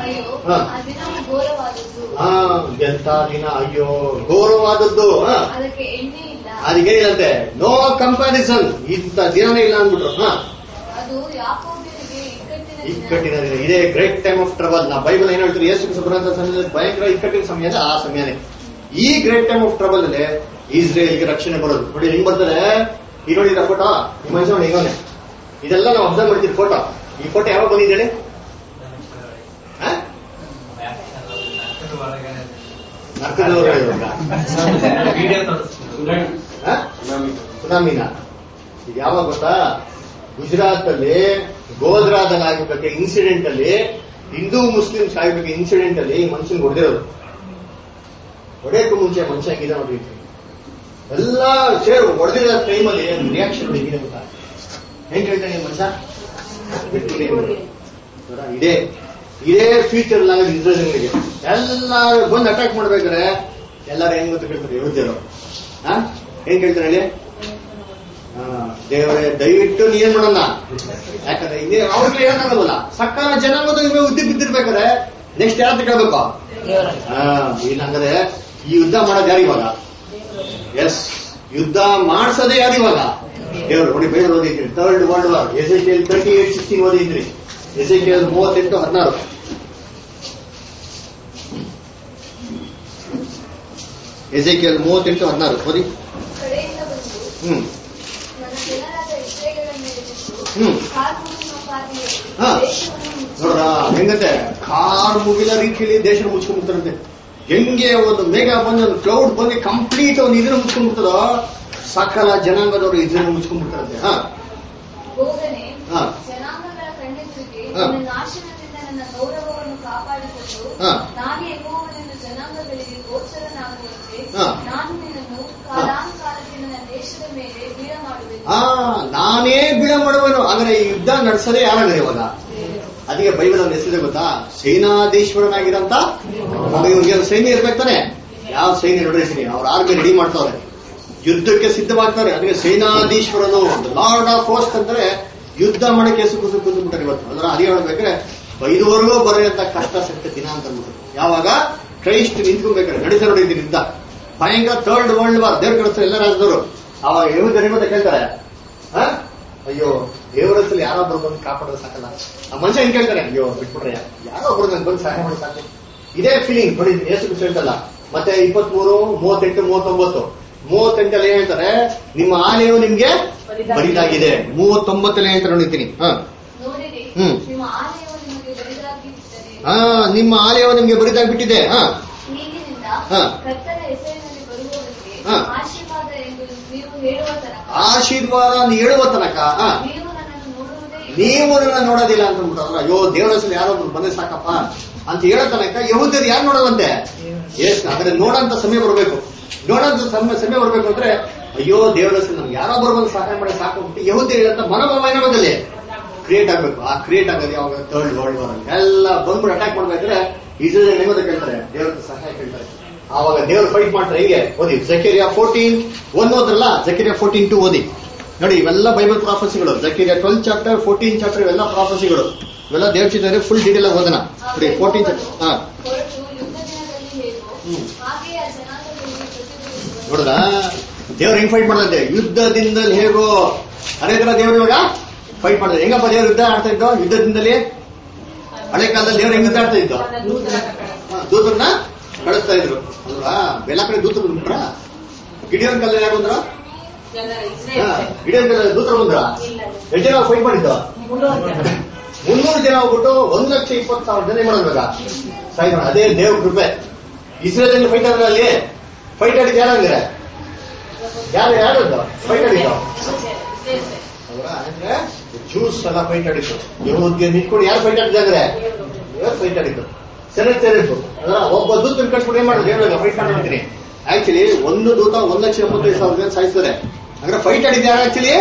S1: ಎಂತ ದಿನ, ಅಯ್ಯೋ ಘೋರವಾದದ್ದು. ಅದಕ್ಕೇನಿಲ್ಲಂತೆ, ನೋ ಕಂಪ್ಯಾರಿಸನ್, ಇಂಥ ದಿನನೇ ಇಲ್ಲ ಅಂದ್ಬಿಟ್ರು. ಇಕ್ಕಟ್ಟಿನ ದಿನ, ಇದೇ ಗ್ರೇಟ್ ಟೈಮ್ ಆಫ್ ಟ್ರಬಲ್. ನಾ ಬೈಬಲ್ ಏನ್ ಹೇಳ್ತೀವಿ, ಯೇಸು ಕ್ರಿಸ್ತ ಬರುವಂತ ಸಮಯದಲ್ಲಿ ಭಯಂಕರ ಇಕ್ಕಟ್ಟಿನ ಸಮಯ ಅಂದ್ರೆ ಆ ಸಮಯನೇ. ಈ ಗ್ರೇಟ್ ಟೈಮ್ ಆಫ್ ಟ್ರಬಲ್ ಅಲ್ಲಿ ಇಸ್ರೇಲ್ಗೆ ರಕ್ಷಣೆ ಬರೋದು. ನೋಡಿ ಹೆಂಗ್ ಬರ್ತದೆ. ಈ ನೋಡಿದ್ರ ಫೋಟೋ, ಈ ಮನುಷ್ಯ ನೋಡಿ ಹೆಂಗೋನೆ. ಇದೆಲ್ಲ ನಾವು ಅಬ್ಸರ್ವ್ ಮಾಡ್ತೀವಿ ಫೋಟೋ. ಈ ಫೋಟೋ ಯಾವಾಗ ಬಂದಿದ್ದೇಳಿ? ಸುನಾಮಿನ. ಇದು ಯಾವಾಗ ಗೊತ್ತಾ? ಗುಜರಾತ್ ಅಲ್ಲಿ ಗೋಧ್ರಾದಲ್ಲಿ ಆಗಿರ್ಬೇಕು ಇನ್ಸಿಡೆಂಟ್ ಅಲ್ಲಿ, ಹಿಂದೂ ಮುಸ್ಲಿಮ್ಸ್ ಆಗಿರ್ಬೇಕು ಇನ್ಸಿಡೆಂಟ್ ಅಲ್ಲಿ ಈ ಮನುಷ್ಯನ್ ಹೊಡೆದಿರೋದು. ಹೊಡೆಯಕ್ಕೂ ಮುಂಚೆ ಮನುಷ್ಯ ಆಗಿದೆ ನೋಡ್ರಿ. ಎಲ್ಲ ಸೇರು ಹೊಡೆದಿರೋ ಟೈಮಲ್ಲಿ ರಿಯಾಕ್ಷನ್ ಹೇಗಿದೆ ಗೊತ್ತಾ? ಹೆಂಗ್ ಹೇಳ್ತಾನೆ ಮನುಷ್ಯ? ಇದೇ ಫ್ಯೂಚರ್ ಲಾಂಗ್ವೇಜ್ ಇಸ್ರೇಲ್ಗಳಿಗೆ ಎಲ್ಲ ಬಂದು ಅಟ್ಯಾಕ್ ಮಾಡ್ಬೇಕಾದ್ರೆ ಎಲ್ಲಾರು ಹೆಂಗ್ ಗೊತ್ತ ಕೇಳ್ತಾರೆ ಯಹೂದ್ಯರು. ಹೆಂಗ್ ಕೇಳ್ತಾರೆ ಹೇಳಿ? ದೇವರೇ ದಯವಿಟ್ಟು ನೀನ್ ಮಾಡೋಣ. ಯಾಕಂದ್ರೆ ಅವ್ರಿಗೆ ಹೇಳಕ್ಕಾಗಲ್ಲ. ಸಕಾಲ ಜನಾಂಗದ ಉದ್ದಿ ಬಿದ್ದಿರ್ಬೇಕಾದ್ರೆ ನೆಕ್ಸ್ಟ್ ಯಾರು ಕೇಳ್ಬೇಕು? ಇಲ್ಲಂದ್ರೆ ಈ ಯುದ್ಧ ಮಾಡೋದು ಯಾರು ಇವಾಗ? ಎಸ್, ಯುದ್ಧ ಮಾಡಿಸೋದೇ ಯಾರು ಇವಾಗ? ದೇವರು. ನೋಡಿ ಬೈಬಲ್ ಓದಿದ್ರಿ, ಥರ್ಡ್ ವರ್ಲ್ಡ್ ವಾರ್, ಎಸೆಕಿಯಲ್ 38:16 ಓದಿದ್ರಿ, ಎಸೆಕಿಯಲ್ 38:16. ಎಸೆಕಿಯಲ್ 38:16 ಓದಿ.
S2: ಕಡೆಯಿಂದ ಬಂದು
S1: ಹ್ಮ್
S2: ನನ್ನ ಜನರಾದ ಇಸ್ರಾಯೇಲರ ಮೇಲೆ ಬಿದ್ದು
S1: ಹ್ಮ್
S2: ಕಾರ್ಮುಗಿನ ಉಪಾಧಿಯಲ್ಲಿ
S1: ಹಾ.
S2: ದೇಶವನ್ನು ಮುಚ್ಚಿ
S1: ನೋಡ್ರ ಹೆಂಗಂತೆ ಕಾರ್ ಮುಗಿದ ರೀತಿಯಲ್ಲಿ ದೇಶ ಮುಚ್ಕೊಂಡ್ಬಿಡ್ತಾರಂತೆ. ಹೆಂಗೆ ಒಂದು ಮೇಘ ಬಂದು ಒಂದು ಕ್ಲೌಡ್ ಬಂದು ಕಂಪ್ಲೀಟ್ ಒಂದು ಇದನ್ನ ಮುಚ್ಕೊಂಡ್ಬಿಡ್ತದೋ, ಸಕಲ ಜನಾಂಗದವರು ಇದನ್ನ ಮುಚ್ಕೊಂಡ್ಬಿಡ್ತಾರಂತೆ. ಹಾ
S2: ಗೋಗನೆ
S1: ಹಾ.
S2: ಜನಾಂಗಗಳ ಕಣ್ಣೆದುರಿಗೆ
S1: ಹಾ.
S2: ನನ್ನ ನಾಶನದಿಂದ ನನ್ನ ಗೌರವವನ್ನು ಕಾಪಾಡಿಕೊಂಡು
S1: ಹಾ.
S2: ನಾನೇ ಯೆಹೋವನೆಂದು ಜನಾಂಗಗಳಿಗೆ ಗೋಚರನಾಗುವಂತೆ
S1: ಹಾ.
S2: ನಾನು ನಿನ್ನನ್ನು ಕಾಲಾನುಕಾಲಕ್ಕೆ ನನ್ನ ದೇಶದ ಮೇಲೆ ಬೀಳ ಮಾಡುವೆನು.
S1: ನಾನೇ ಬೀಳ ಮಾಡುವನು. ಅಂದ್ರೆ ಈ ಯುದ್ಧ ನಡೆಸೋದೇ ಯಾರಾಗದೆ ಇವಾಗ? ಅದಕ್ಕೆ ಬೈಬಲ್ ಅವ್ರ ಹೆಸರು ಗೊತ್ತಾ? ಸೇನಾಧೀಶ್ವರನಾಗಿರಂತ ಇವ್ರಿಗೆ ಸೈನ್ಯ ಇರ್ಬೇಕಾನೆ. ಯಾವ ಸೈನ್ಯ ನೋಡಿರ್ತೀನಿ, ಅವ್ರ ಆರ್ಮಿ ರೆಡಿ ಮಾಡ್ತಾವ್ರೆ, ಯುದ್ಧಕ್ಕೆ ಸಿದ್ಧವಾಗ್ತಾರೆ. ಅದಕ್ಕೆ ಸೇನಾಧೀಶ್ವರನು, ಲಾರ್ಡ್ ಆಫ್ ಹೋಸ್ಟ್ ಅಂದ್ರೆ ಯುದ್ಧ ಮಾಡಕ್ಕೆ ಕೂತ್ಬಿಟ್ಟಾರೆ ಇವತ್ತು. ಅಂದ್ರೆ ಅದೇ ಹೇಳ್ಬೇಕಾದ್ರೆ ಐದುವರೆಗೂ ಬರೆಯಂತ ಕಷ್ಟ ಸತ್ಯ ದಿನ ಅಂತ ಅಂದ್ಬಿಟ್ಟು ಯಾವಾಗ ಕ್ರೈಸ್ಟ್ ನಿಂತ್ಕೊಬೇಕಾರೆ ನಡೀತಾ ನೋಡಿದ್ದೀನಿ ಯುದ್ಧ ಭಯಂಕರ. ಥರ್ಡ್ ವರ್ಲ್ಡ್ ವಾರ್ ದೇವ್ರ ಕಳಿಸ್ತಾರೆ ಎಲ್ಲ ರಾಜ್ಯದವರು. ಅವಾಗ ಹೇಳುತ್ತೆ ಕೇಳ್ತಾರೆ, ಅಯ್ಯೋ ದೇವರ ಹತ್ರ ಯಾರೊಬ್ಬರು ಬಂದು ಕಾಪಾಡೋದು ಸಾಕಲ್ಲ. ಆ ಮನುಷ್ಯ ಹೆಂಗ್ ಕೇಳ್ತಾರೆ, ಅಯ್ಯೋ ಬಿಟ್ಬಿಟ್ರೆ ಯಾರೋ ಒಬ್ರು ನಂಗೆ ಬಂದು ಸಹಾಯ ಮಾಡೋದು ಸಾಕು. ಇದೇ ಫೀಲಿಂಗ್ ನೋಡಿ ಯೇಸು ಕ್ರಿಸ್ತ ಹೇಳ್ತಲ್ಲ, ಮತ್ತೆ 23, 38, 39, 38 ಹೇಳ್ತಾರೆ, ನಿಮ್ಮ ಆಲಯವು ನಿಮ್ಗೆ ಬರಿದಾಗಿದೆ. 39 ಹೇಳ್ತಾರೆ ನೋಡಿದ್ದೀನಿ.
S2: ನೋಡಿರಿ,
S1: ಹ್ಮ್.
S2: ನಿಮ್ಮ ಆಲಯವು ನಿಮಗೆ ಬರಿದಾಗಿಬಿಟ್ಟಿದೆ.
S1: ನಿಮ್ಮ ಆಲಯವು ನಿಮ್ಗೆ ಬರಿದಾಗ್ಬಿಟ್ಟಿದೆ.
S2: ಈಗಿನಿಂದ
S1: ಹಾ.
S2: ಕರ್ತನ ಹೆಸರಿನಲ್ಲಿ ಬರುವವರಿಗೆ
S1: ಹಾ.
S2: ಆಶೀರ್ವಾದ ಎಂದು ನೀವು ಹೇಳುವ ತನಕ
S1: ಆಶೀರ್ವಾದ ಹೇಳುವ ತನಕ
S2: ನೀವು ನನ್ನನ್ನು ನೋಡುವುದೇ ಇಲ್ಲ.
S1: ನೀವು ನನ್ನ ನೋಡೋದಿಲ್ಲ ಅಂತ ಅಂದ್ಬಿಟ್ರಲ್ಲ. ಅಯ್ಯೋ ದೇವರ ಹೆಸರು ಯಾರೋ ಬಂದೆ ಸಾಕಪ್ಪ ಅಂತ ಹೇಳೋ ತನಕ ಯಹೂದ್ಯರು ಯಾರು ನೋಡೋದಂತೆ? ಎಸ್, ಆದ್ರೆ ನೋಡಂತ ಸಮಯ ಬರಬೇಕು. ನೋಡಂತ ಸಮಯ ಬರ್ಬೇಕು ಅಂದ್ರೆ ಅಯ್ಯೋ ದೇವರ ಹೆಸರು ನಮ್ಗೆ ಯಾರೊಬ್ಬರು ಬಂದು ಸಹಾಯ ಮಾಡಿ ಸಾಕೋಗ್ಬಿಟ್ಟು ಯಹೂದ್ಯರು ಹೇಳಂತ ಮನೋಭಾವ ಏನಾಗೋದಲ್ಲಿ ಕ್ರಿಯೇಟ್ ಆಗ್ಬೇಕು. ಆ ಕ್ರಿಯೇಟ್ ಆಗೋದು ಯಾವಾಗ? ಥರ್ಡ್ ವರ್ಲ್ಡ್ ವಾರ್ ಎಲ್ಲ ಬಂದ್ಬಿಟ್ಟು ಅಟ್ಯಾಕ್ ಮಾಡ್ಬೇಕಾದ್ರೆ ಇಸ್ರೇಲ್ ಹೆಂಗೋದ ಕೇಳ್ತಾರೆ, ದೇವರ ಸಹಾಯ ಕೇಳ್ತಾರೆ. ಆವಾಗ ದೇವರು ಫೈಟ್ ಮಾಡ್ತಾರೆ. ಹೀಗೆ ಓದಿ ಜಕರಿಯಾ 14:1 ಓದ್ರಲ್ಲ, ಜಕರಿಯಾ 14:2 ಓದಿ ನೋಡಿ. ಇವೆಲ್ಲ ಬೈಬಲ್ ಪ್ರಾಫಸಿಗಳು. ಜಕರಿಯಾ 12 ಚಾಪ್ಟರ್, 14 ಚಾಪ್ಟರ್, ಇವೆಲ್ಲ ಪ್ರಾಫಸಿಗಳು. ಇವೆಲ್ಲ ದೇವ್ರ ಚಿತ್ರ ಫುಲ್ ಡೀಟೇಲ್ ಆಗಿ ಓದೋಣ. ನೋಡಿ 14 ಚಾಪ್ಟರ್.
S2: ಹೊರಟು ಯುದ್ಧ ದಿನದಲ್ಲಿ ಹೇಗೋ ಹಾಗೆಯೇ ಆ ಜನಾಂಗಗಳಿಗೆ ಪ್ರತಿಭಟಿಸುವರು.
S1: ನೋಡ್ರ ದೇವ್ರು ಹೆಂಗ್ ಫೈಟ್ ಮಾಡ್ದಂತೆ? ಯುದ್ಧದಿಂದಲೇ ಹೇಗೋ ಅದೇ ತರ ದೇವ್ರು ಇವಾಗ ಫೈಟ್ ಮಾಡಿದ್ರೆ. ಹೆಂಗಪ್ಪ ದೇವ್ರು ಯುದ್ಧ ಆಡ್ತಾ ಇದ್ದೋ? ಯುದ್ಧದಿಂದಲೇ ಹಳೆ ಕಾಲದಲ್ಲಿ ದೇವ್ರು ಹೆಂಗ್ ಯುದ್ಧ ಆಡ್ತಾ ಇದ್ದೋ? ದೂತರನ್ನ ಕಳಿಸ್ತಾ ಇದ್ರು ಅಲ್ವಾ? ಎಲ್ಲ ಕಡೆ ದೂತರು ಬಂದ್ಬಿಟ್ರ. ಗಿಡಿಯನ್ ಕಾಲ ಯಾರು ಬಂದ್ರ? ಗಿಡಿಯನ್ ಕಾಲ ದೂತರು ಬಂದ್ರ. ಎಷ್ಟು ಜನ ಫೈಟ್ ಮಾಡಿದ್ದ? 300 ಜನ ಹೋಗ್ಬಿಟ್ಟು 1,20,000 ಜನ ಮಾಡೋದ್ವಾಗ ಸಾಯ್ತು. ಅದೇ ದೇವ್ರ ಕೃಪೆ. ಇಸ್ರೇಲ್ ಫೈಟ್ ಆದ್ರೆ ಅಲ್ಲಿ ಫೈಟ್ ಆಡಿದ್ ಯಾರಂದ್ರೆ ಯಾರು ಫೈಟ್ ಆಡಿದ್ದು? ಅಂದ್ರೆ ಜ್ಯೂಸ್ ಎಲ್ಲ ಫೈಟ್ ಆಡಿತ್ತು. ಯಹೂದ್ಯ ನಿಂತ್ಕೊಂಡು ಯಾರು ಫೈಟ್ ಆಡಿದ್ರೆ ಫೈಟ್ ಆಡಿದ್ದು ಸೇರಿತ್ತು. ಅದ್ರ ಒಬ್ಬ ದೂತ ಕಟ್ಬಿಟ್ಟು ಏನ್ ಮಾಡೋದು? ದೇವ್ರ ಫೈಟ್ ಮಾಡ್ತೀನಿ. ಆಕ್ಚುಲಿ ಒಂದು ದೂತ 1,75,000 ಜನ ಸಾಯಿಸ್ತಾರೆ. ಅಂದ್ರೆ ಫೈಟ್ ಆಡಿದ್ದು ಯಾರು? ಆಕ್ಚುಲಿ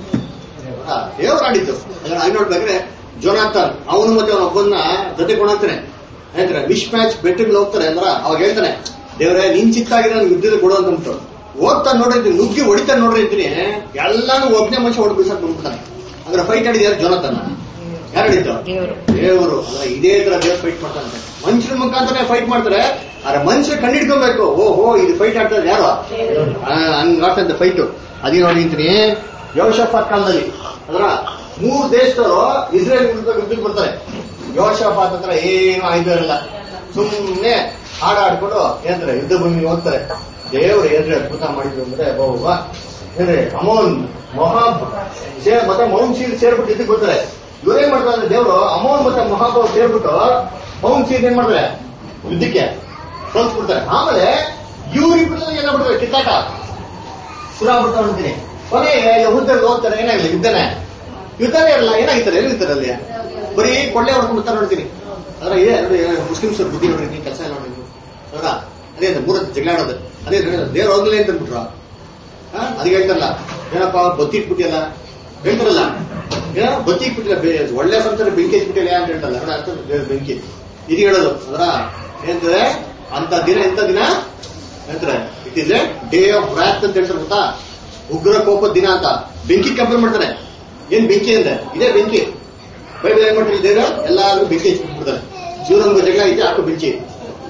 S1: ದೇವ್ರು ಆಡಿದ್ದು. ಅದ್ರ ಅಲ್ಲಿ ನೋಡ್ಬೇಕ್ರೆ ಜೋನಾಥನ್ ಅವನು ಮತ್ತೆ ಅವನ ಒಬ್ಬನ್ನ ಜೊತೆ ಕೊಡಾಗ್ತಾನೆ. ಹೇಳ್ತಾರೆ ವಿಶ್ ಮ್ಯಾಚ್ ಬೆಟ್ಟಿಗೆ ಹೋಗ್ತಾರೆ. ಅಂದ್ರ ಅವಾಗ ಹೇಳ್ತಾನೆ, ದೇವ್ರೆ ನಿನ್ ಚಿತ್ತಾಗಿ ನಾನು ಯುದ್ಧದ ಕೊಡು ಅಂತ ಉಂಟು. ಹೋಗ್ತಾ ನೋಡಿರ್ತೀನಿ, ನುಗ್ಗಿ ಹೊಡಿತಾ ನೋಡ್ರಿ ಅಂತೀನಿ, ಎಲ್ಲಾನು ಒಬ್ಬನೇ ಮನುಷ್ಯ ಹೊಡೆದು ಬಿಸಾಕ್ ಬಂದ್ಬಿಡ್ತಾನೆ. ಅಂದ್ರೆ ಫೈಟ್ ಆಡಿದ ಯಾರು? ಜೋನಾಥನ್. ಯಾರು ಆಡಿದ್ದು? ದೇವರು. ಅಂದ್ರೆ ಇದೇ ತರ ದೇವ್ರು ಫೈಟ್ ಮಾಡ್ತಾರಂತೆ. ಮನುಷ್ಯರ ಮುಖಾಂತರ ಫೈಟ್ ಮಾಡ್ತಾರೆ. ಆದ್ರೆ ಮನುಷ್ಯರು ಕಂಡಿಡ್ಕೋಬೇಕು, ಓಹೋ ಇದು ಫೈಟ್ ಆಡ್ತಾರೆ ಯಾರು? ಹಂಗ ಆಡ್ತಂತೆ ಫೈಟ್. ಅದೇ ನೋಡಿ ಅಂತೀನಿ ಯೋಷಾಫಾತ್ ಕಾಲದಲ್ಲಿ ಅದ್ರ 3 ದೇಶದವರು ಇಸ್ರೇಲ್ ಯುದ್ಧಕ್ಕೆ ಬರ್ತಾರೆ. ಯೋಷಾಫಾತ್ ಹತ್ರ ಏನು ಆಯ್ತು ಇರಲ್ಲ, ಸುಮ್ಮನೆ ಹಾಡಾಡ್ಕೊಂಡು ಏನಂತಾರೆ ಯುದ್ಧ ಭೂಮಿಗೆ ಹೋಗ್ತಾರೆ. ದೇವರು ಏನ್ರಿ ಅದ್ಭುತ ಮಾಡಿದ್ರು ಅಂದ್ರೆ ಬಹುವಾ ಏನ್ರಿ ಅಮೋನ್ ಮೊಹಾಬ್ ಮತ್ತೆ ಮೌನ್ ಶೀಲ್ ಸೇರ್ಬಿಟ್ಟು ಇದಕ್ಕೆ ಬರ್ತಾರೆ. ಇವ್ರೇನ್ ಮಾಡ್ತಾರೆ ಅಂದ್ರೆ ದೇವರು ಅಮೋನ್ ಮತ್ತೆ ಮೊಹಾಬ್ ಸೇರ್ಬಿಟ್ಟು ಮೌನ್ ಶೀಲ್ ಏನ್ ಮಾಡ್ತಾರೆ ಯುದ್ಧಕ್ಕೆ ಕಳ್ಸ್ಬಿಡ್ತಾರೆ. ಆಮೇಲೆ ಇವ್ರಿಬ್ರು ಎಲ್ಲ ಬಿಡ್ತಾರೆ, ಕಿತ್ತಾಟ ಶುರು ಆಗ್ಬಿಡ್ತಾ ಅಂತೀನಿ. ಕೊನೆಗೆ ಯಹೂದ್ಯರು ಹೋಗ್ತಾರೆ, ಏನಾಗಲಿ ಯುದ್ಧನೇ ಇರಲ್ಲ, ಏನಾಗಿರ್ತಾರೆ ಎಲ್ಲಿರ್ತಾರೆ ಅಲ್ಲಿ ಬರೀ ಕೊಳ್ಳೆ ಹೊಡ್ಕೊಂಡ್ಬಿಡ್ತಾರೆ ನೋಡ್ತೀನಿ. ಅದ್ರ ಇದೆ ನೋಡಿ ಮುಸ್ಲಿಮ್ಸ್ ಬುದ್ಧಿ ನೋಡ್ರಿ, ಕೆಲಸ ಎಲ್ಲ ನೋಡ್ರಿ ಹೌದಾ? ಅದೇ ಮೂರತ್ತು ಜಗಳ ಆಡೋದು. ಅದೇ ದೇವ್ರು ಹೋಗ್ಲೇ ಅಂತ ಅಂದ್ಬಿಟ್ರು. ಅದಕ್ಕೆ ಹೇಳ್ತಾರಲ್ಲ ಏನಪ್ಪಾ ಬತ್ತಿ ಇಟ್ಬಿಟ್ಟಿಯಲ್ಲ ಹೇಳ್ತಾರಲ್ಲ, ಏನೋ ಬತ್ತಿ ಇಟ್ಬಿಟ್ಟಿಲ್ಲ, ಒಳ್ಳೆ ಸಂತರ ಬೆಂಕಿ ಇಟ್ಬಿಟ್ಟಿಲ್ಲ ಅಂತ ಹೇಳ್ತಾರಲ್ಲ, ಅರ್ಥ ಬೆಂಕಿ ಇದು ಹೇಳೋದು. ಅದರ ಏನಂತಾರೆ ಅಂತ ದಿನ ಎಂತ ದಿನ ಹೇಳ್ತಾರೆ, it is a day of wrath ಅಂತ ಹೇಳ್ತಾರೆ ಗೊತ್ತಾ? ಉಗ್ರ ಕೋಪದ ದಿನ ಅಂತ ಬೆಂಕಿ ಕಂಪೇರ್ ಮಾಡ್ತಾರೆ. ಏನ್ ಬೆಂಕಿ ಅಂದ್ರೆ ಇದೇ ಬೆಂಕಿ. ಬೈಬಲ್ ಏನ್ ಮಾಡ್ತಾರೆ ದೇವ್ರು ಎಲ್ಲಾದ್ರೂ ಬೆಂಕಿ ಹಚ್ಬಿಟ್ಬಿಡ್ತಾರೆ. ಜೀವನಂಗ ಜಗಳ ಐತೆ ಹಾಕೋ ಬೆಂಕಿ.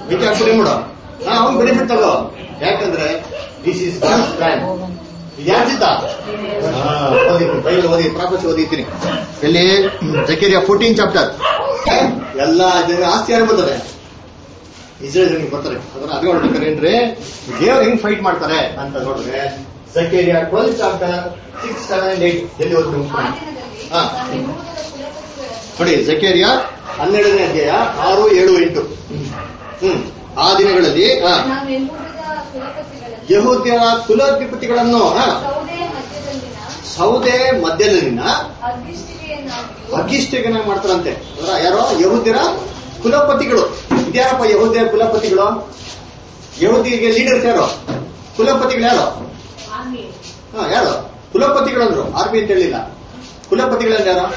S1: ಬೆಂಕಿ ಹಾಕ್ಬಿಟ್ಟು ಏನ್ ಮಾಡೋ ಅವ್ನು ಬೆನಿಫಿಟ್ ತಗೋ. ಯಾಕಂದ್ರೆ ದಿಸ್ ಇಸ್ ಗಾಡ್ಸ್ ಪ್ಲಾನ್. ಯಾರ್ದಿದ್ದ ಬೈಬಲ್ ಓದಿ ಪ್ರಾಫೆಸಿ ಓದಿದ್ದೀನಿ. ಎಲ್ಲಿ ಜಕರಿಯಾ 14 ಚಾಪ್ಟರ್. ಎಲ್ಲ ಜನ ಆಸ್ತಿ ಯಾರು ಬರ್ತದೆ? ಇಸ್ರೇಲ್ ಜನರಿಗೆ ಬರ್ತಾರೆ. ಅದನ್ನ ಅದೇ ನೋಡ್ಬೇಕಾದ್ರೆ ಏನ್ರಿ ದೇವ್ರು ಹೆಂಗ್ ಫೈಟ್ ಮಾಡ್ತಾರೆ ಅಂತ ನೋಡಿದ್ರೆ ಜಕರಿಯಾ 12 ಚಾಪ್ಟರ್ 6, 7, 8 ಎಲ್ಲಿ ಓದ್ತೀವಿ ನೋಡಿ. ಜಕರಿಯಾ 12ನೇ ಅಧ್ಯಾಯ 6, 7, 8. ಆ ದಿನಗಳಲ್ಲಿ ಯೆಹೂದ್ಯರ ಕುಲಾಧಿಪತಿಗಳನ್ನು ಸೌದೆ ಮಧ್ಯದಲ್ಲಿನ ಅಗ್ಗಿಷ್ಟಿಗೆನ ಮಾಡ್ತಾರಂತೆ. ಯಾರೋ ಯೆಹೂದ್ಯರ ಕುಲಪತಿಗಳು. ಇದ್ಯಾರಪ್ಪ ಯೆಹೂದ್ಯರ ಕುಲಪತಿಗಳು? ಯೆಹೂದಿಗೆ ಲೀಡರ್ಸ್ ಯಾರು? ಕುಲಪತಿಗಳು ಯಾರು? ಯಾರು ಕುಲಪತಿಗಳು ಅಂದ್ರು? ಆರ್ಮಿ ಅಂತ ಹೇಳಿಲ್ಲ. ಕುಲಪತಿಗಳಂದ್ರೆ ಯಾರು?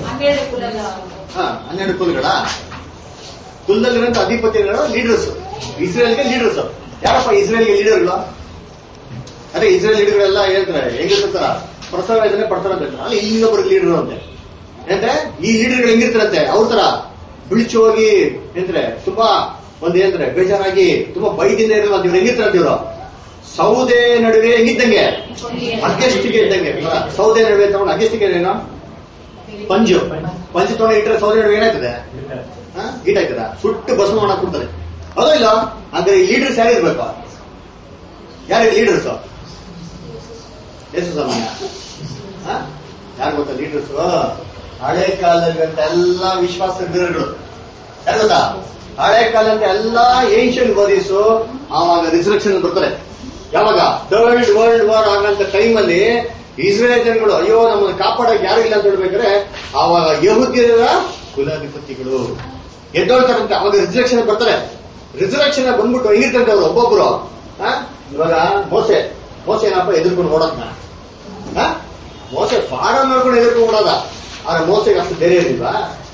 S1: 12 ಕುಲಗಳ ಕುಲದಲ್ಲಿರೋ ಅಧಿಪತಿಗಳು ಲೀಡರ್ಸ್. ಇಸ್ರೇಲ್ಗೆ ಲೀಡರ್ಸ್ ಯಾರಪ್ಪ? ಇಸ್ರೇಲ್ಗೆ ಲೀಡರ್ಗಳು. ಅದೇ ಇಸ್ರೇಲ್ ಲೀಡರ್ಗಳೆಲ್ಲ ಹೇಳ್ತಾರೆ ಹೆಂಗಿರ್ತಾರ, ಪ್ರಸವ ವೇದನೆ ಪಡ್ತಾರಂತ. ಅಲ್ಲಿ ಇನ್ನೊಬ್ಬರಿಗೆ ಲೀಡರ್ ಅಂತೆ. ಅಂದ್ರೆ ಈ ಲೀಡರ್ಗಳು ಹೆಂಗಿರ್ತಾರಂತೆ ಅವ್ರ ತರ ಬಿಳಿಚು ಹೋಗಿ ಅಂದ್ರೆ ತುಂಬಾ ಏನಂದ್ರೆ ಬೇಜಾರಾಗಿ ತುಂಬಾ ಬೈದಿಂದ ಇರಲ್ಲ. ಇವ್ರು ಹೆಂಗಿರ್ತಾರಂತ ಇವರು ಸೌದೆ ನಡುವೆ ಹೆಂಗಿದ್ದಂಗೆ ಅಗ್ಗೆಷ್ಟಿಗೆ ಇದ್ದಂಗೆ. ಸೌದೆ ನಡುವೆ ತಗೊಂಡು ಅಗ್ಗೆಷ್ಟಿಗೆ ಏನೋ ಪಂಜು ತಗೊಂಡು ಇಟ್ಟರೆ ಸೌದೆ ನಡುವೆ ಏನಾಗ್ತದೆ? ಗೀಟ್ ಆಯ್ತದ, ಸುಟ್ಟು ಭಸ್ಮ ಮಾಡಕ್ ಕೊಡ್ತಾರೆ. ಹೌದೋ ಇಲ್ಲ? ಅಂದ್ರೆ ಈ ಲೀಡರ್ಸ್ ಯಾರಿರ್ಬೇಕು? ಯಾರಿಗೆ ಲೀಡರ್ಸ್? ಯೇಸು ಸಮಯ ಯಾರು ಗೊತ್ತಾ ಲೀಡರ್ಸ್? ಹಳೆ ಕಾಲದಲ್ಲಿ ಅಂತ ಎಲ್ಲಾ ವಿಶ್ವಾಸ ವೀರರುಗಳು ಯಾರು ಗೊತ್ತಾ? ಹಳೆ ಕಾಲ ಅಂತ ಎಲ್ಲಾ ಏನ್ಷಿಯಂಟ್ ಬಾಡೀಸ್ ಆವಾಗ ರಿಸರ್ವೇಷನ್ ಬರ್ತಾರೆ. ಯಾವಾಗ ಥರ್ಡ್ ವರ್ಲ್ಡ್ ವಾರ್ ಆಗಂತ ಟೈಮಲ್ಲಿ ಇಸ್ರೇಲ್ ಜನಗಳು ಅಯ್ಯೋ ನಮ್ಮನ್ನು ಕಾಪಾಡಕ್ಕೆ ಯಾರು ಇಲ್ಲ ಅಂತ ಹೇಳ್ಬೇಕಾದ್ರೆ ಆವಾಗ ಯೆಹೂದ್ಯರ ಕುಲಾಧಿಪತಿಗಳು ಎದ್ದೋಳ್ತಾರಂತೆ. ಅವಾಗ ರಿಸರ್ವೇಷನ್ ಬರ್ತಾರೆ. ರಿಸರ್ವೇಷನ್ ಬಂದ್ಬಿಟ್ಟು ಹೆಂಗಿರ್ತಂತೆ ಅವ್ರು ಒಬ್ಬೊಬ್ರು. ಇವಾಗ ಮೋಸೆ ಏನಪ್ಪ ಎದುರ್ಕೊಂಡು ಓಡೋದ್ನ ಮೋಸೆ ಫಾರಂ ಮಾಡ್ಕೊಂಡು ಎದುರ್ಕೊಂಡು ಓಡೋದ. ಆದ್ರೆ ಮೋಸೆಗೆ ಅಷ್ಟು ಧೈರ್ಯ ಇರಲಿಲ್ವಾ?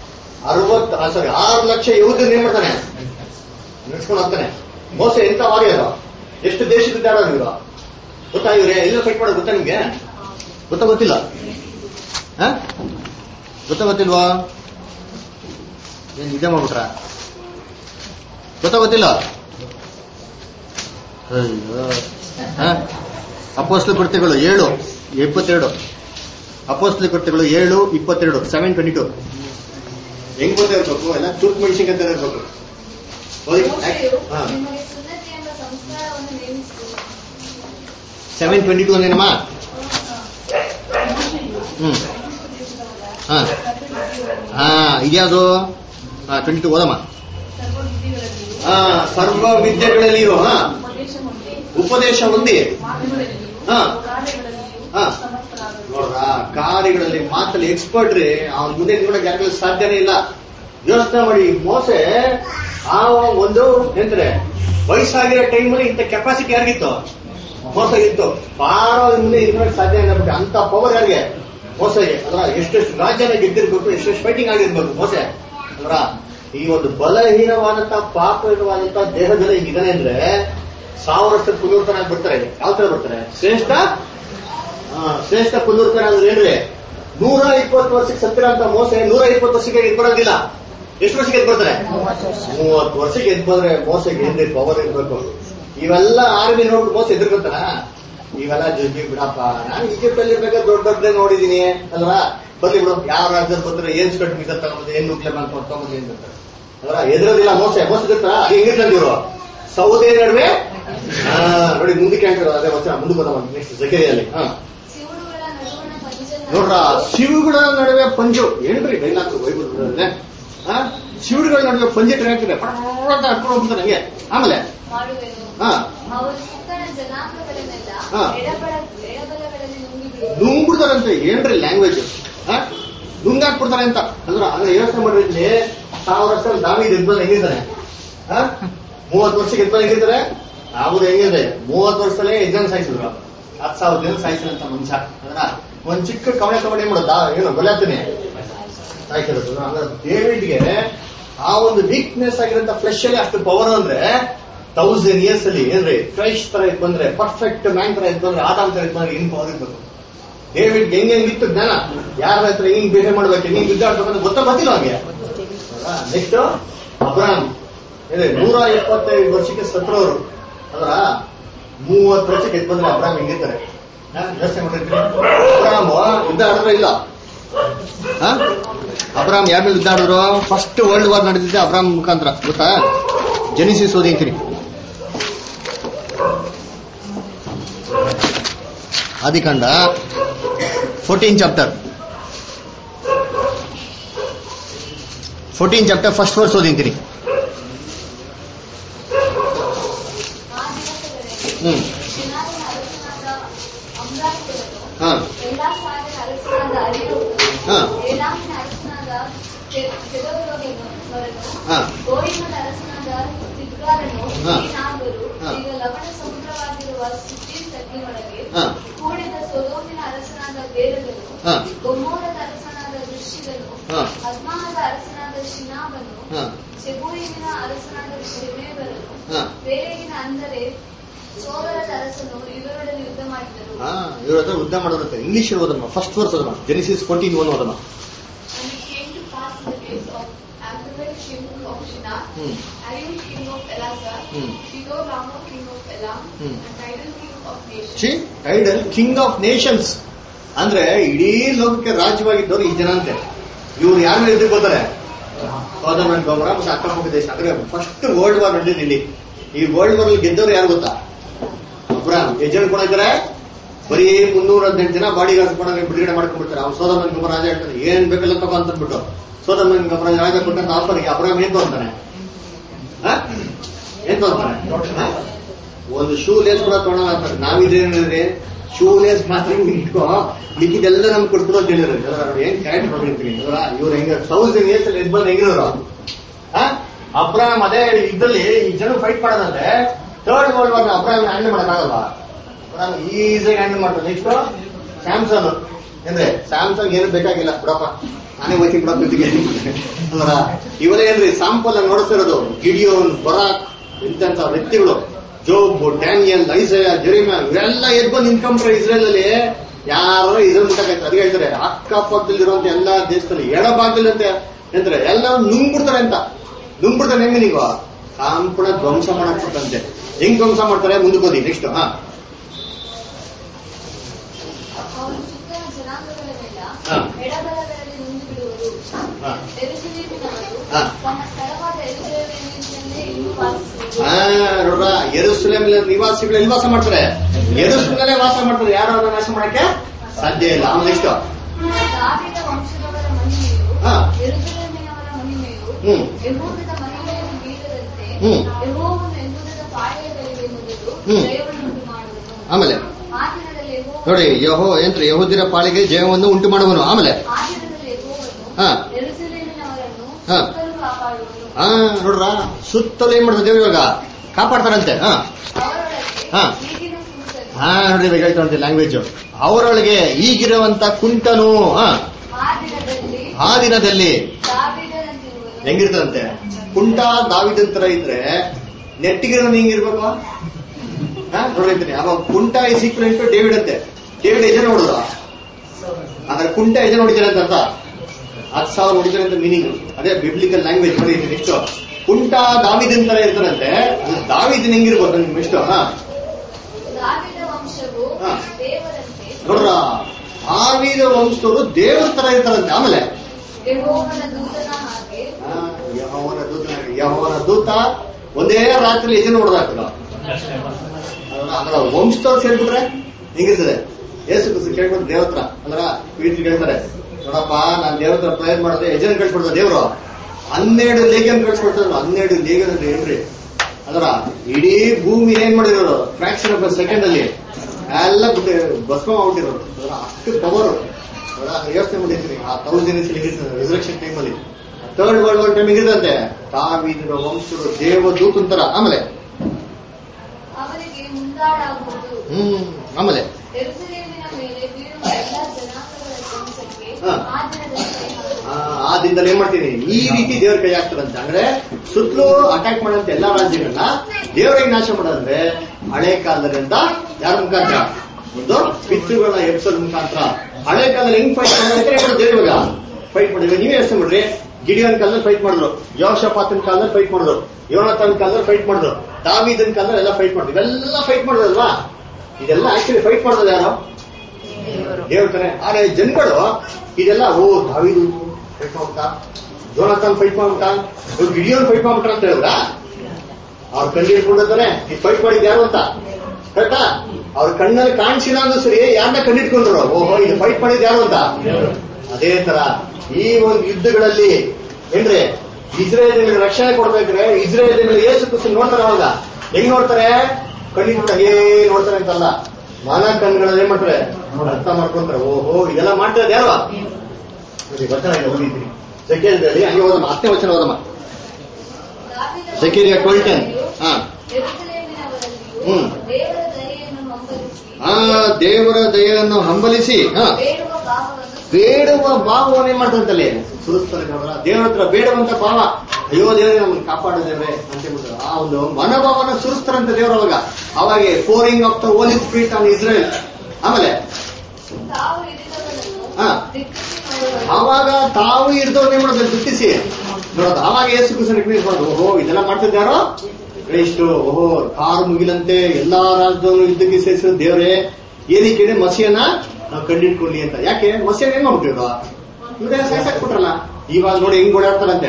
S1: 6 ಲಕ್ಷ ಯಹೂದ್ಯರು ಏನ್ ಮಾಡ್ತಾನೆ? ನಡೆಸ್ಕೊಂಡು ಹೋಗ್ತಾನೆ. ಮೋಸೆ ಎಂತ ವಾರಿಯರು, ಎಷ್ಟು ದೇಶದ ಆಡೋರು ಇವರು ಗೊತ್ತಾ? ಇವ್ರೆ ಎಲ್ಲ ಫೈಟ್ ಮಾಡೋದು ಗೊತ್ತಾ ನಿಮ್ಗೆ? ಗೊತ್ತಿಲ್ಲ? ಗೊತ್ತಿಲ್ವಾ? ಏನ್ ನಿಜ ಮಾಡ್ಬಿಟ್ರ? ಗೊತ್ತಿಲ್ಲ? ಅಪೊಸ್ತಲ ಕೃತ್ಯಗಳು 7:22. ಅಪೊಸ್ತಲ ಕೃತ್ಯಗಳು 7:22, 7:22. ಹೆಂಗ್ ಗೊತ್ತಾ ಇರ್ಬೇಕು? ಎಲ್ಲ ಚೂಕ್ ಮೆಣಸಿಗೆ ಅಂತ ಇರ್ಬೇಕು. 7:22 ಅಂದೇನಮ್ಮ? ಇದ್ಯಾವುದು? 22 ಓದಮ್ಮ. ಸರ್ವ ವಿದ್ಯೆಗಳಲ್ಲಿಯೂ ಉಪದೇಶ ಹೊಂದಿ ನೋಡ್ರ ಕಾರ್ಯಗಳಲ್ಲಿ ಮಾತಲ್ಲಿ ಎಕ್ಸ್ಪರ್ಟ್ ರೀ. ಅವನ ಮುಂದೆ ನಿಂತ್ಕೊಳಕ್ ಯಾರಿಗೂ ಸಾಧ್ಯನೇ ಇಲ್ಲ. ಯೋಚನೆ ಮಾಡಿ, ಮೋಸೆ ಆ ಒಂದು ಎಂದ್ರೆ ವಯಸ್ಸಾಗಿರೋ ಟೈಮಲ್ಲಿ ಇಂಥ ಕೆಪಾಸಿಟಿ ಯಾರಿಗಿತ್ತು? ಮೋಸ ಇತ್ತು. ಪಾರೋ ಮುಂದೆ ನಿಂತ್ಕೊಳಕ್ ಸಾಧ್ಯ ಇಲ್ಲ. ಬಟ್ ಅಂತ ಪವರ್ ಯಾರಿಗೆ? ಮೋಸಗೆ. ಅದ್ರ ಎಷ್ಟೆಷ್ಟು ರಾಜ್ಯನ ಗೆದ್ದಿರ್ಬೇಕು, ಎಷ್ಟೆಷ್ಟು ಫೈಟಿಂಗ್ ಆಗಿರ್ಬೇಕು ಮೋಸೆ ಅದ್ರ. ಈ ಒಂದು ಬಲಹೀನವಾದಂತಹ ಪಾಪಹೀನವಾದಂತಹ ದೇಹದಲ್ಲಿ ಹಿಂಗಿದಾನೆ ಅಂದ್ರೆ 1000 ವರ್ಷದ ಪುನರ್ತನಾಗಿ ಬರ್ತಾರೆ. ಯಾವ ತರ ಬರ್ತಾರೆ? ಶ್ರೇಷ್ಠ ಪುನರ್ತನ ಅಂದ್ರೆ ಏನ್ರಿ? 120 ವರ್ಷಕ್ಕೆ ಸತ್ತಿರ ಅಂತ ಮೋಸೆ 120 ವರ್ಷಕ್ಕೆ ಎದ್ ಬರೋದಿಲ್ಲ. ಎಷ್ಟು ವರ್ಷಕ್ಕೆ ಎದ್ ಬರ್ತಾರೆ? 30 ವರ್ಷಕ್ಕೆ ಎದ್ ಬಂದ್ರೆ ಮೋಸೆಗೆ ಏನ್ರಿ ಪವರ್ ಇರ್ಬೇಕು. ಇವೆಲ್ಲ ಆರ್ಮಿ ನೋಡ್ಬಿಟ್ಟು ಮೋಸ ಎದುರ್ಕೊತಾರ? ಇವೆಲ್ಲ ಜಗ್ಗಿ ಬಿಡಪ್ಪ, ನಾನು ಈಜಿಪ್ಟ್ ಅಲ್ಲಿ ಬೇಕಾದ್ರೆ ದೊಡ್ಡದೇ ನೋಡಿದೀನಿ ಅಲ್ವಾ? ಬರ್ಲಿ ಬಿಡು, ಯಾವ ರಾಜ್ಯದಲ್ಲಿ ಬರ್ತಾರೆ ಏನ್ ಸ್ಕಟ್ ಮಿಸರ್ ತಗೊಂಡು ಏನ್ ನ್ಯೂಕ್ಲಿಯರ್ ಅಂತ ತಗೊಂಡು ಏನ್ ಬರ್ತಾರೆ ಅಲ್ವಾ? ಎದುರೋದಿಲ್ಲ ಮೋಸ ಎದುರ್ತಾರ. ಹೆಂಗಿರ್ತಾರೆ ಇವರು? ಸೌದೆ ನಡುವೆ ನೋಡಿ ಮುಂದಕ್ಕೆ ಅಂತಾರೆ. ಅದೇ ವಚನ ಮುಂದಕ್ಕೆ ಬರೋಣ ನೆಕ್ಸ್ಟ್ ಜಕರಿಯಲ್ಲಿ. ನೋಡ್ರ, ಶಿವುಗಳ ನಡುವೆ ಪಂಜು ಏನ್ರಿ ಡೈಲಾಗ್ ಬೈಬಲ್ ಶಿವುಗಳ ನಡುವೆ ಪಂಜು ಹಾಕಿದ್ರೆ ಹಟ್ಕೊಂಡು ಹೋಗ್ಬಿಡ್ತಾರೆ ಹಂಗೆ. ಆಮೇಲೆ ನುಂಗ್ಬಿಡ್ತಾರಂತೆ. ಏನ್ರಿ ಲ್ಯಾಂಗ್ವೇಜ್? ನುಂಗಾಕ್ಬಿಡ್ತಾರೆ ಅಂತ ಅಂದ್ರೆ ಅದ್ರ ಯೋಚನೆ ಮಾಡಿದ್ರೆ 1000 ವರ್ಷದಲ್ಲಿ ದಾವೀದ್ ಎದ್ಬಂದ್ ಹೆಂಗಿರ್ತಾನೆ? 30 ವರ್ಷಕ್ಕೆ ಎದ್ಬಂದ್ ಹೆಂಗಿರ್ತಾರೆ? ಅವ್ರು ಹೆಂಗಿದೆ 30 ವರ್ಷದಲ್ಲೇ ಎಕ್ಸಾಮ್ ಸಾಯಿಸಿದ್ರು. 10,000 ಜನ ಸಾಯಿಸಿದಂತ ಮನುಷ್ಯ. ಅದ್ರ ಒಂದ್ ಚಿಕ್ಕ ಕವಳೆ ಏನ್ ಮಾಡೋದ ಏನು ಗೊಲಾಗ್ತಾನೆ ಸಾಯಿಸಿರೋದು. ಅಂದ್ರೆ ಡೇವಿಡ್ಗೆ ಆ ಒಂದು ವೀಕ್ನೆಸ್ ಆಗಿರೋಂಥ ಫ್ಲೆಶ್ ಅಲ್ಲಿ ಅಷ್ಟು ಪವರ್ ಅಂದ್ರೆ 1000 years ಅಲ್ಲಿ ಏನ್ರಿ ಕ್ರೈಸ್ಟ್ ತರ ಇದ್ ಬಂದ್ರೆ, ಪರ್ಫೆಕ್ಟ್ ಮ್ಯಾನ್ ತರ ಇದ್ ಬಂದ್ರೆ, ಆದಾಮ್ ತರ ಇದ್ ಬಂದ್ರೆ ಏನ್ ಪವರ್ ಇರ್ಬೇಕು? ಡೇವಿಡ್ ಹೆಂಗಿತ್ತು ಜ್ಞಾನ, ಯಾರ ಹತ್ರ ಹೆಂಗ್ ಬಿಹೇವ್ ಮಾಡ್ಬೇಕು, ಹೆಂಗ್ ಬಿದ್ದಾಡ್ಬೇಕು ಅಂತ ಗೊತ್ತಿಲ್ಲ ಅವ್ರಿಗೆ. ನೆಕ್ಸ್ಟ್ ಅಬ್ರಾಮ್ 125 ವರ್ಷಕ್ಕೆ ಸತ್ರವರು ಅದರ 30 ವರ್ಷಕ್ಕೆ ಎದ್ದು ಬಂದ್ರೆ ಅಬ್ರಾಮ್ ಹೆಂಗಿರ್ತಾರೆ ಯೋಚನೆ ಮಾಡಿರ್ತೀರಿ. ಅಬ್ರಾಮ್ ಯುದ್ಧ ಆಡಿದ್ರೆ ಇಲ್ಲ. ಅಬ್ರಾಮ್ ಯಾರ ಮೇಲೆ ಯುದ್ಧ ಆಡಿದ್ರು? ಫಸ್ಟ್ ವರ್ಲ್ಡ್ ವಾರ್ ನಡೆದಿದ್ದೆ ಅಬ್ರಾಮ್ ಮುಖಾಂತರ, ಗೊತ್ತಾ? ಜೆನಿಸಿಸ್ ಓದಿರ್ತೀನಿ. ಆದಿಕಾಂಡ 14 ಚಾಪ್ಟರ್ ಫಸ್ಟ್ ವರ್ಸ್ ಓದಿಂತೀನಿ.
S2: ಕೂಡಿದ ಸೊದೋಮಿನ ಅರಸನಾದ ಬೇರಗನು, ಗೊಮೋರದ ಅರಸನಾದ ದೃಶ್ಯಗನು, ಅದ್ಮಾನದ ಅರಸನಾದ ಶಿನಾಬನು, ಶೆಬೂಯಿನ ಅರಸನಾದ ಶೆಮೇಬರನು, ಬೇರೆಗಿನ ಅಂದರೆ ಸೋದರದ ಅರಸನು ಇವರೊಡನೆ ಯುದ್ಧ ಮಾಡಿದರು.
S1: ಇವ್ರ ಹತ್ರ ಯುದ್ಧ ಮಾಡೋದಂತೆ. ಇಂಗ್ಲಿಷ್ ಓದಮ್ಮ, ಫಸ್ಟ್ ವರ್ಸ್ ಓದಮ್ಮ, ಜೆನಿಸಿಸ್ 14:1 ಓದಮ್ಮ. ಟೈಡಲ್ ಕಿಂಗ್ ಆಫ್ ನೇಷನ್ಸ್ ಅಂದ್ರೆ ಇಡೀ ಲೋಕಕ್ಕೆ ರಾಜ್ಯವಾಗಿದ್ದವರು ಈ ಜನ ಅಂತೆ. ಇವ್ರು ಯಾರ ಮೇಲೆ ಎದುರು ಬರ್ತಾರೆ? ಸೋದೋಮ್ ಅಂಡ್ ಗೊಮೋರ ಮತ್ತೆ ಅಕ್ಕಪಕ್ಕ ದೇಶ. ಅಂದ್ರೆ ಫಸ್ಟ್ ವರ್ಲ್ಡ್ ವಾರ್ ನಡೆದಿದೆ ಇಲ್ಲಿ. ಈ ವರ್ಲ್ಡ್ ವಾರ್ ಗೆದ್ದವರು ಯಾರು ಗೊತ್ತಾ? ಅಬ್ರಾಮ್. ಎಷ್ಟು ಜನ ಕೊಡಿದ್ದಾರೆ? ಬರೀ 318 ಜನ ಬಾಡಿ ಗಾರ್ಡ್ಸ್ ಬಿಡುಗಡೆ ಮಾಡ್ಕೊಂಡ್ಬಿಡ್ತಾರೆ. ಅವ್ನು ಸೋದೋಮ್ ಅಂಡ್ ಗೊಮೋರ ರಾಜ ಹೇಳ್ತಾನೆ, ಏನ್ ಬೇಕೆಲ್ಲ ತಗೋ ಅಂತ ಅಂದ್ಬಿಟ್ಟು ಸೋದೋಮ್ ಅಂಡ್ ಗೊಮೋರ ರಾಜ ಕೊಟ್ಟಂತ ಆಫರ್ಗೆ ಅಬ್ರಾಮ್ ಏನ್ ಅಂತಾನೆ? ಏನ್ ಅಂತಾನೆ? ಒಂದು ಶೂ ಲೇಸ್ ಕೂಡ ತೊಗೊಳಲ್ಲ ಅಂತಾರೆ. ನಾವಿದೇನಿದ್ರೆ ಶೂ ಲೇಸ್ ಮಾತ್ರ ಇಟ್ಕೋ, ಲಿಕ್ಕಿದೆಲ್ಲ ನಮ್ಗೆ ಕೊಡ್ಬಿಡೋ ಅಂತ ಹೇಳಿದ್ರು. ಏನ್ ಕ್ಯಾರೆಕ್ಟರ್ ನೋಡಿರ್ತೀನಿ ಇವ್ರು ಹೆಂಗ 1000 years ಅಲ್ಲಿ ಎದ್ದು ಹೆಂಗಿರೋರು. ಅಬ್ರಾಮ್ ಅದೇ ಇದ್ರಲ್ಲಿ ಈ ಜನ ಫೈಟ್ ಮಾಡೋದಂದ್ರೆ third world war Abram handle ಮಾಡಕ್ಕಾಗಲ್ವಾ? ಅಬ್ರಾಮ್ ಈಸಿಯಾಗಿ ಹ್ಯಾಂಡಲ್ ಮಾಡ್ತಾರೆ. ನೆಕ್ಸ್ಟ್ ಸ್ಯಾಮ್ಸಂಗ್ ಅಂದ್ರೆ ಸ್ಯಾಮ್ಸಂಗ್ ಏನು ಬೇಕಾಗಿಲ್ಲ ಬಿಡಪ್ಪ, ನಾನೇ ಹೋಯ್ತೀನಿ ಬಿಡೋದಿಗೆ ಅಲ್ರ. ಇವರೇ ಏನ್ರಿ ಸಾಂಪಲ್ ನೋಡ್ತಿರೋದು. ಗಿಡಿಯೋನ್, ಬರಾಕ್ ಇಂತ ವ್ಯಕ್ತಿಗಳು, ಜೋಬ್, ಡ್ಯಾನಿಯಲ್, ಐಸಯ, ಜೆರೆಮಿಯಾ ಇವರೆಲ್ಲ ಎದ್ದು ಬಂದು ನಿಂತ್ಕೊಂಡ್ರೆ ಇಸ್ರೇಲ್ ಅಲ್ಲಿ ಯಾರೋ ಇಸ್ರೇಲ್ ಮುಟ್ಟಕಾಯ್ತು. ಅದಕ್ಕೆ ಹೇಳ್ತಾರೆ ಅಕ್ಕಪಕ್ಕದಲ್ಲಿರುವಂತ ಎಲ್ಲಾ ದೇಶದಲ್ಲಿ ಎಡಭಾಗದಲ್ಲಿ ಅಂತ ಹೇಳ್ತಾರೆ ಎಲ್ಲ ನುಂಗ್ಬಿಡ್ತಾರೆ ಅಂತ. ನುಂಗ್ಬಿಡ್ತಾರೆ ಹೆಂಗೆ ನೀವು ಸಂಪೂರ್ಣ ಧ್ವಂಸ ಮಾಡಕ್ಬಿಟ್ಟಂತೆ. ಹೆಂಗ್ ಧ್ವಂಸ ಮಾಡ್ತಾರೆ ಮುಂದಕ್ಕೆ ಹೋದಿ. ನೆಕ್ಸ್ಟ್ ನೋಡ್ರ, ಯೆರೂಸಲೇಮ್ ನಿವಾಸಿಗಳು ಎಲ್ಲಿ ವಾಸ ಮಾಡ್ತಾರೆ? ಯೆರೂಸಲೇಮಲ್ಲೇ ವಾಸ ಮಾಡ್ತಾರೆ. ಯಾರು ಅದನ್ನ ನಾಶ ಮಾಡಕ್ಕೆ ಸಾಧ್ಯ ಇಲ್ಲ. ಆಮೇಲೆ ನೆಕ್ಸ್ಟ್ ಆಮೇಲೆ ನೋಡಿ, ಯಹೂದ್ಯರ ಪಾಳಿಗೆ ಜಯವನ್ನು ಉಂಟು ಮಾಡುವನು. ಆಮೇಲೆ ನೋಡ್ರ, ಸುತ್ತಲೂ ಏನ್ ಮಾಡ್ತಾರೆ ದೇವ್ರು ಇವಾಗ ಕಾಪಾಡ್ತಾರಂತೆ. ನೋಡ್ರಿ ಇವಾಗ ಹೇಳ್ತಾರಂತೆ ಲ್ಯಾಂಗ್ವೇಜ್. ಅವರೊಳಗೆ ಈಗಿರುವಂತ ಕುಂಟನು ಆ ದಿನದಲ್ಲಿ ಹೆಂಗಿರ್ತದಂತೆ? ಕುಂಟ ದಾವಿದನ್ ತರ ಇದ್ರೆ ನೆಟ್ಟಿಗಿರೋನು ಹಿಂಗಿರ್ಬೇಕು. ನೋಡಿರ್ತೀನಿ ಅವಾಗ ಕುಂಟ ಇಸ್ ಈಕ್ವಲ್ ಟು ಡೇವಿಡ್ ಅಂತೆ. ಡೇವಿಡ್ ಎಜೆ ನೋಡಿದ್ರ ಅಂದ್ರೆ ಕುಂಟ ಎಜೆ ನೋಡಿದಾರೆ ಅಂತ ಅರ್ಥ. 10,000 ನೋಡಿದಾರೆ ಅಂತ ಮೀನಿಂಗ್. ಅದೇ ಬಿಬ್ಲಿಕಲ್ ಲ್ಯಾಂಗ್ವೇಜ್ ನೋಡಿರ್ತೀನಿ. ಎಷ್ಟು ಕುಂಟ ದಾವಿದನ್ ತರ ಇರ್ತಾರಂತೆ. ದಾವಿದನ್ ಹೆಂಗಿರ್ಬೋದು ನಿಮ್ಗೆ ಎಷ್ಟು? ನೋಡ್ರ, ದಾವಿದ ವಂಶದವರು ದೇವರ ತರ ಇರ್ತಾರಂತೆ. ಆಮೇಲೆ ಯೆಹೋವನ ದೂತ ಒಂದೇ ರಾತ್ರಿ ಎಜೆ ನೋಡ್ದಾಗ್ತದ. ವಂಶದವ್ರು ಸೇರ್ಬಿಟ್ರೆ ಹೆಂಗಿರ್ತದೆ? ಯೇಸು ಕ್ರಿಸ್ತ ಕೇಳ್ಬಿಟ್ಟು ದೇವತ್ರ ಅಂದ್ರ ಪೀಠ ಹೇಳ್ತಾರೆ, ನೋಡಪ್ಪ ನಾನ್ ದೇವತ್ರ ಪ್ರಯತ್ನ ಮಾಡಿದ್ರೆ ಯಜನ್ ಕಳ್ಸಿಬಿಡ್ದ ದೇವ್ರು 12 ಲೇಖನ ಕಳ್ಸಿಕೊಡ್ತಾರೆ. 12 ಲೇಖನ ಅಂದ್ರೆ ಏನ್ರಿ? ಅದರ ಇಡೀ ಭೂಮಿ ಏನ್ ಮಾಡಿರೋರು ಫ್ರಾಕ್ಷನ್ ಆಫ್ ಸೆಕೆಂಡ್ ಅಲ್ಲಿ ಎಲ್ಲ ಭಸ್ಮ ಮಾಡ್ಬಿಟ್ಟಿರೋರು. ಅಷ್ಟು ಪವರ್ ಯೋಚನೆ ಮಾಡಿರ್ತೀನಿ. ಆ 1000 ರಿಸರ್ವೇಷನ್ ಟೈಮ್ ಅಲ್ಲಿ ಥರ್ಡ್ ವರ್ಲ್ಡ್ ವಾರ್ ಟೈಮ್ ಇದಂತೆ ದಾವೀದನ ವಂಶರು ದೇವದೂತನ ತರ. ಆಮೇಲೆ ಆಮೇಲೆ ಆ ದಿನದಲ್ಲಿ ಏನ್ ಮಾಡ್ತೀನಿ? ಈ ರೀತಿ ದೇವ್ರ ಕೈ ಆಗ್ತದಂತೆ. ಅಂದ್ರೆ ಸುತ್ತಲೂ ಅಟ್ಯಾಕ್ ಮಾಡಂತ ಎಲ್ಲಾ ರಾಜ್ಯಗಳನ್ನ ದೇವರಿಗೆ ನಾಶ ಮಾಡೋದಂದ್ರೆ ಹಳೆ ಕಾಲದಲ್ಲಿ ಅಂತ ಯಾರ ಮುಖಾಂತರ? ಒಂದು ಪಿತೃಗಳ ಎಪಿಸೋಡ್ ಮುಖಾಂತರ. ಹಳೆ ಕಾಲದಲ್ಲಿ ಹೆಂಗ್ ಫೈಟ್ ಮಾಡೋದಕ್ಕೆ ದೇವ್ರ ಇವಾಗ ಫೈಟ್ ಮಾಡಿದ್ರೆ ನೀವೇ ಯೋಚನೆ ಮಾಡ್ರಿ. ಗಿಡಿಯನ್ ಕಾಲದಲ್ಲಿ ಫೈಟ್ ಮಾಡಿದ್ರು, ಯೋಷಪಾತನ ಕಾಲದಲ್ಲಿ ಫೈಟ್ ಮಾಡಿದ್ರು, ಯೋನಾಥನ್ ಕಾಲದಲ್ಲಿ ಫೈಟ್ ಮಾಡಿದ್ರು, ದಾವೀದನ್ ಕಾಲದಲ್ಲಿ ಎಲ್ಲ ಫೈಟ್ ಮಾಡಿದ್ರು. ಇವೆಲ್ಲ ಫೈಟ್ ಮಾಡಿದ್ರಲ್ವಾ? ಇದೆಲ್ಲ ಆಕ್ಚುಲಿ ಫೈಟ್ ಮಾಡೋದು ಯಾರು? ದೇವ್ರ ತಾನೆ. ಆದ್ರೆ ಜನಗಳು ಇದೆಲ್ಲ ದಾವೀದು ಫೈಟ್ ಮಾಡ್ಬಿಟ್ಟ, ಯೋನಾಥನ್ ಫೈಟ್ ಮಾಡ್ಬಿಟ್ಟ, ಗಿಡಿಯೋನ್ ಫೈಟ್ ಮಾಡ್ಬಿಟ್ಟ ಅಂತ ಹೇಳಿದ್ರ ಅವ್ರ ಕಣ್ಣು ಇಟ್ಕೊಂಡಿರ್ತಾನೆ ಈ ಫೈಟ್ ಮಾಡಿದ್ ಯಾರು ಅಂತ. ಕರೆಕ್ಟಾ? ಅವ್ರ ಕಣ್ಣಲ್ಲಿ ಕಾಣಿಸಿಲ್ಲ ಅಂದ್ರೂ ಸರಿ, ಯಾರನ್ನ ಕಣ್ಣಿಟ್ಕೊಂಡ್ರು, ಓಹೋ ಇದು ಫೈಟ್ ಮಾಡಿದ್ ಯಾರು ಅಂತ. ಅದೇ ತರ ಈ ಒಂದು ಯುದ್ಧಗಳಲ್ಲಿ ಏನ್ರಿ ಇಸ್ರೇಲ್ ರಕ್ಷಣೆ ಕೊಡ್ಬೇಕ್ರೆ ಇಸ್ರೇಲ್ ಯೇಸು ಕ್ರಿಸ್ತ ನೋಡ್ತಾರೆ. ಅವಾಗ ಹೆಂಗ್ ನೋಡ್ತಾರೆ? ಕಣ್ಣಿಟ್ಬಿಟ್ಟು ಹೇ ನೋಡ್ತಾರೆ ಅಂತಲ್ಲ, ಮನ ಕಣ್ಗಳಲ್ಲಿ ಏನ್ ಮಾಡ್ತಾರೆ? ಅರ್ಥ ಮಾಡ್ಕೊಂತಾರೆ. ಓಹೋ ಇದೆಲ್ಲ ಮಾಡ್ತಾರೆ ಯಾರು? ವಚನ ಓದಿದ್ದೀನಿ ಸೆಕೆಂಡ್ರಲ್ಲಿ, ಹಂಗೆ ಓದಮ್ಮ, 10ನೇ ವಚನ ಓದಮ್ಮ. ಸೆಕೆಂಡ್ 12. ದೇವರ ದಯೆಯನ್ನು ಹಂಬಲಿಸಿ ಬೇಡುವ ಭಾವವನ್ನು ಏನ್ ಮಾಡ್ತಂತಲ್ಲಿ ಸುರಿಸ್ತಾರೆ. ನೋಡ್ರ, ದೇವರ ಹತ್ರ ಬೇಡುವಂತ ಭಾವ, ಅಯ್ಯೋ ದೇವರೇ ನಮ್ಮನ್ನು ಕಾಪಾಡಿದೇವ್ರೆ ಅಂತ ಹೇಳ್ಬಿಟ್ಟು ಆ ಒಂದು ಮನೋಭಾವನ ಸುರಿಸ್ತಾರಂತ ದೇವರು. ಅವಾಗ pouring of the holy spirit on Israel. ಆಮೇಲೆ ಅವಾಗ ತಾವು ಇರ್ದವ್ರು ಏನ್ ಮಾಡೋದು? ದುಃಖಿಸಿ ನೋಡೋದು. ಅವಾಗ ಯೇಸು ಕ್ರಿಸ್ತನ ರಿಕ್ವೆಸ್ಟ್ ಮಾಡೋದು, ಓಹೋ ಇದೆಲ್ಲ ಮಾಡ್ತಿದ್ದಾರೋ ಇಷ್ಟು, ಓಹೋ ಕಾರು ಮುಗಿಲಂತೆ ಎಲ್ಲಾ ರಾಜ್ಯದವರು ಯುದ್ಧಕ್ಕೆ ಸೇರಿಸಿದ ದೇವರೇ, ಏನಕ್ಕೆ ಮಸಿಯನ್ನ ನಾವು ಕಂಡಿಟ್ಕೊಳ್ಳಿ ಅಂತ. ಯಾಕೆ ಮಸಿಯನ್ನ ಏನ್ ಮಾಡ್ಬಿಟ್ಟಿರೋ ಇವ್ರೆ ಸಾಯ್ಸಾಕ್ಬಿಟ್ರಲ್ಲ. ಇವಾಗ ನೋಡಿ ಹೆಂಗ್ ಓಡಾಡ್ತಾರಂತೆ.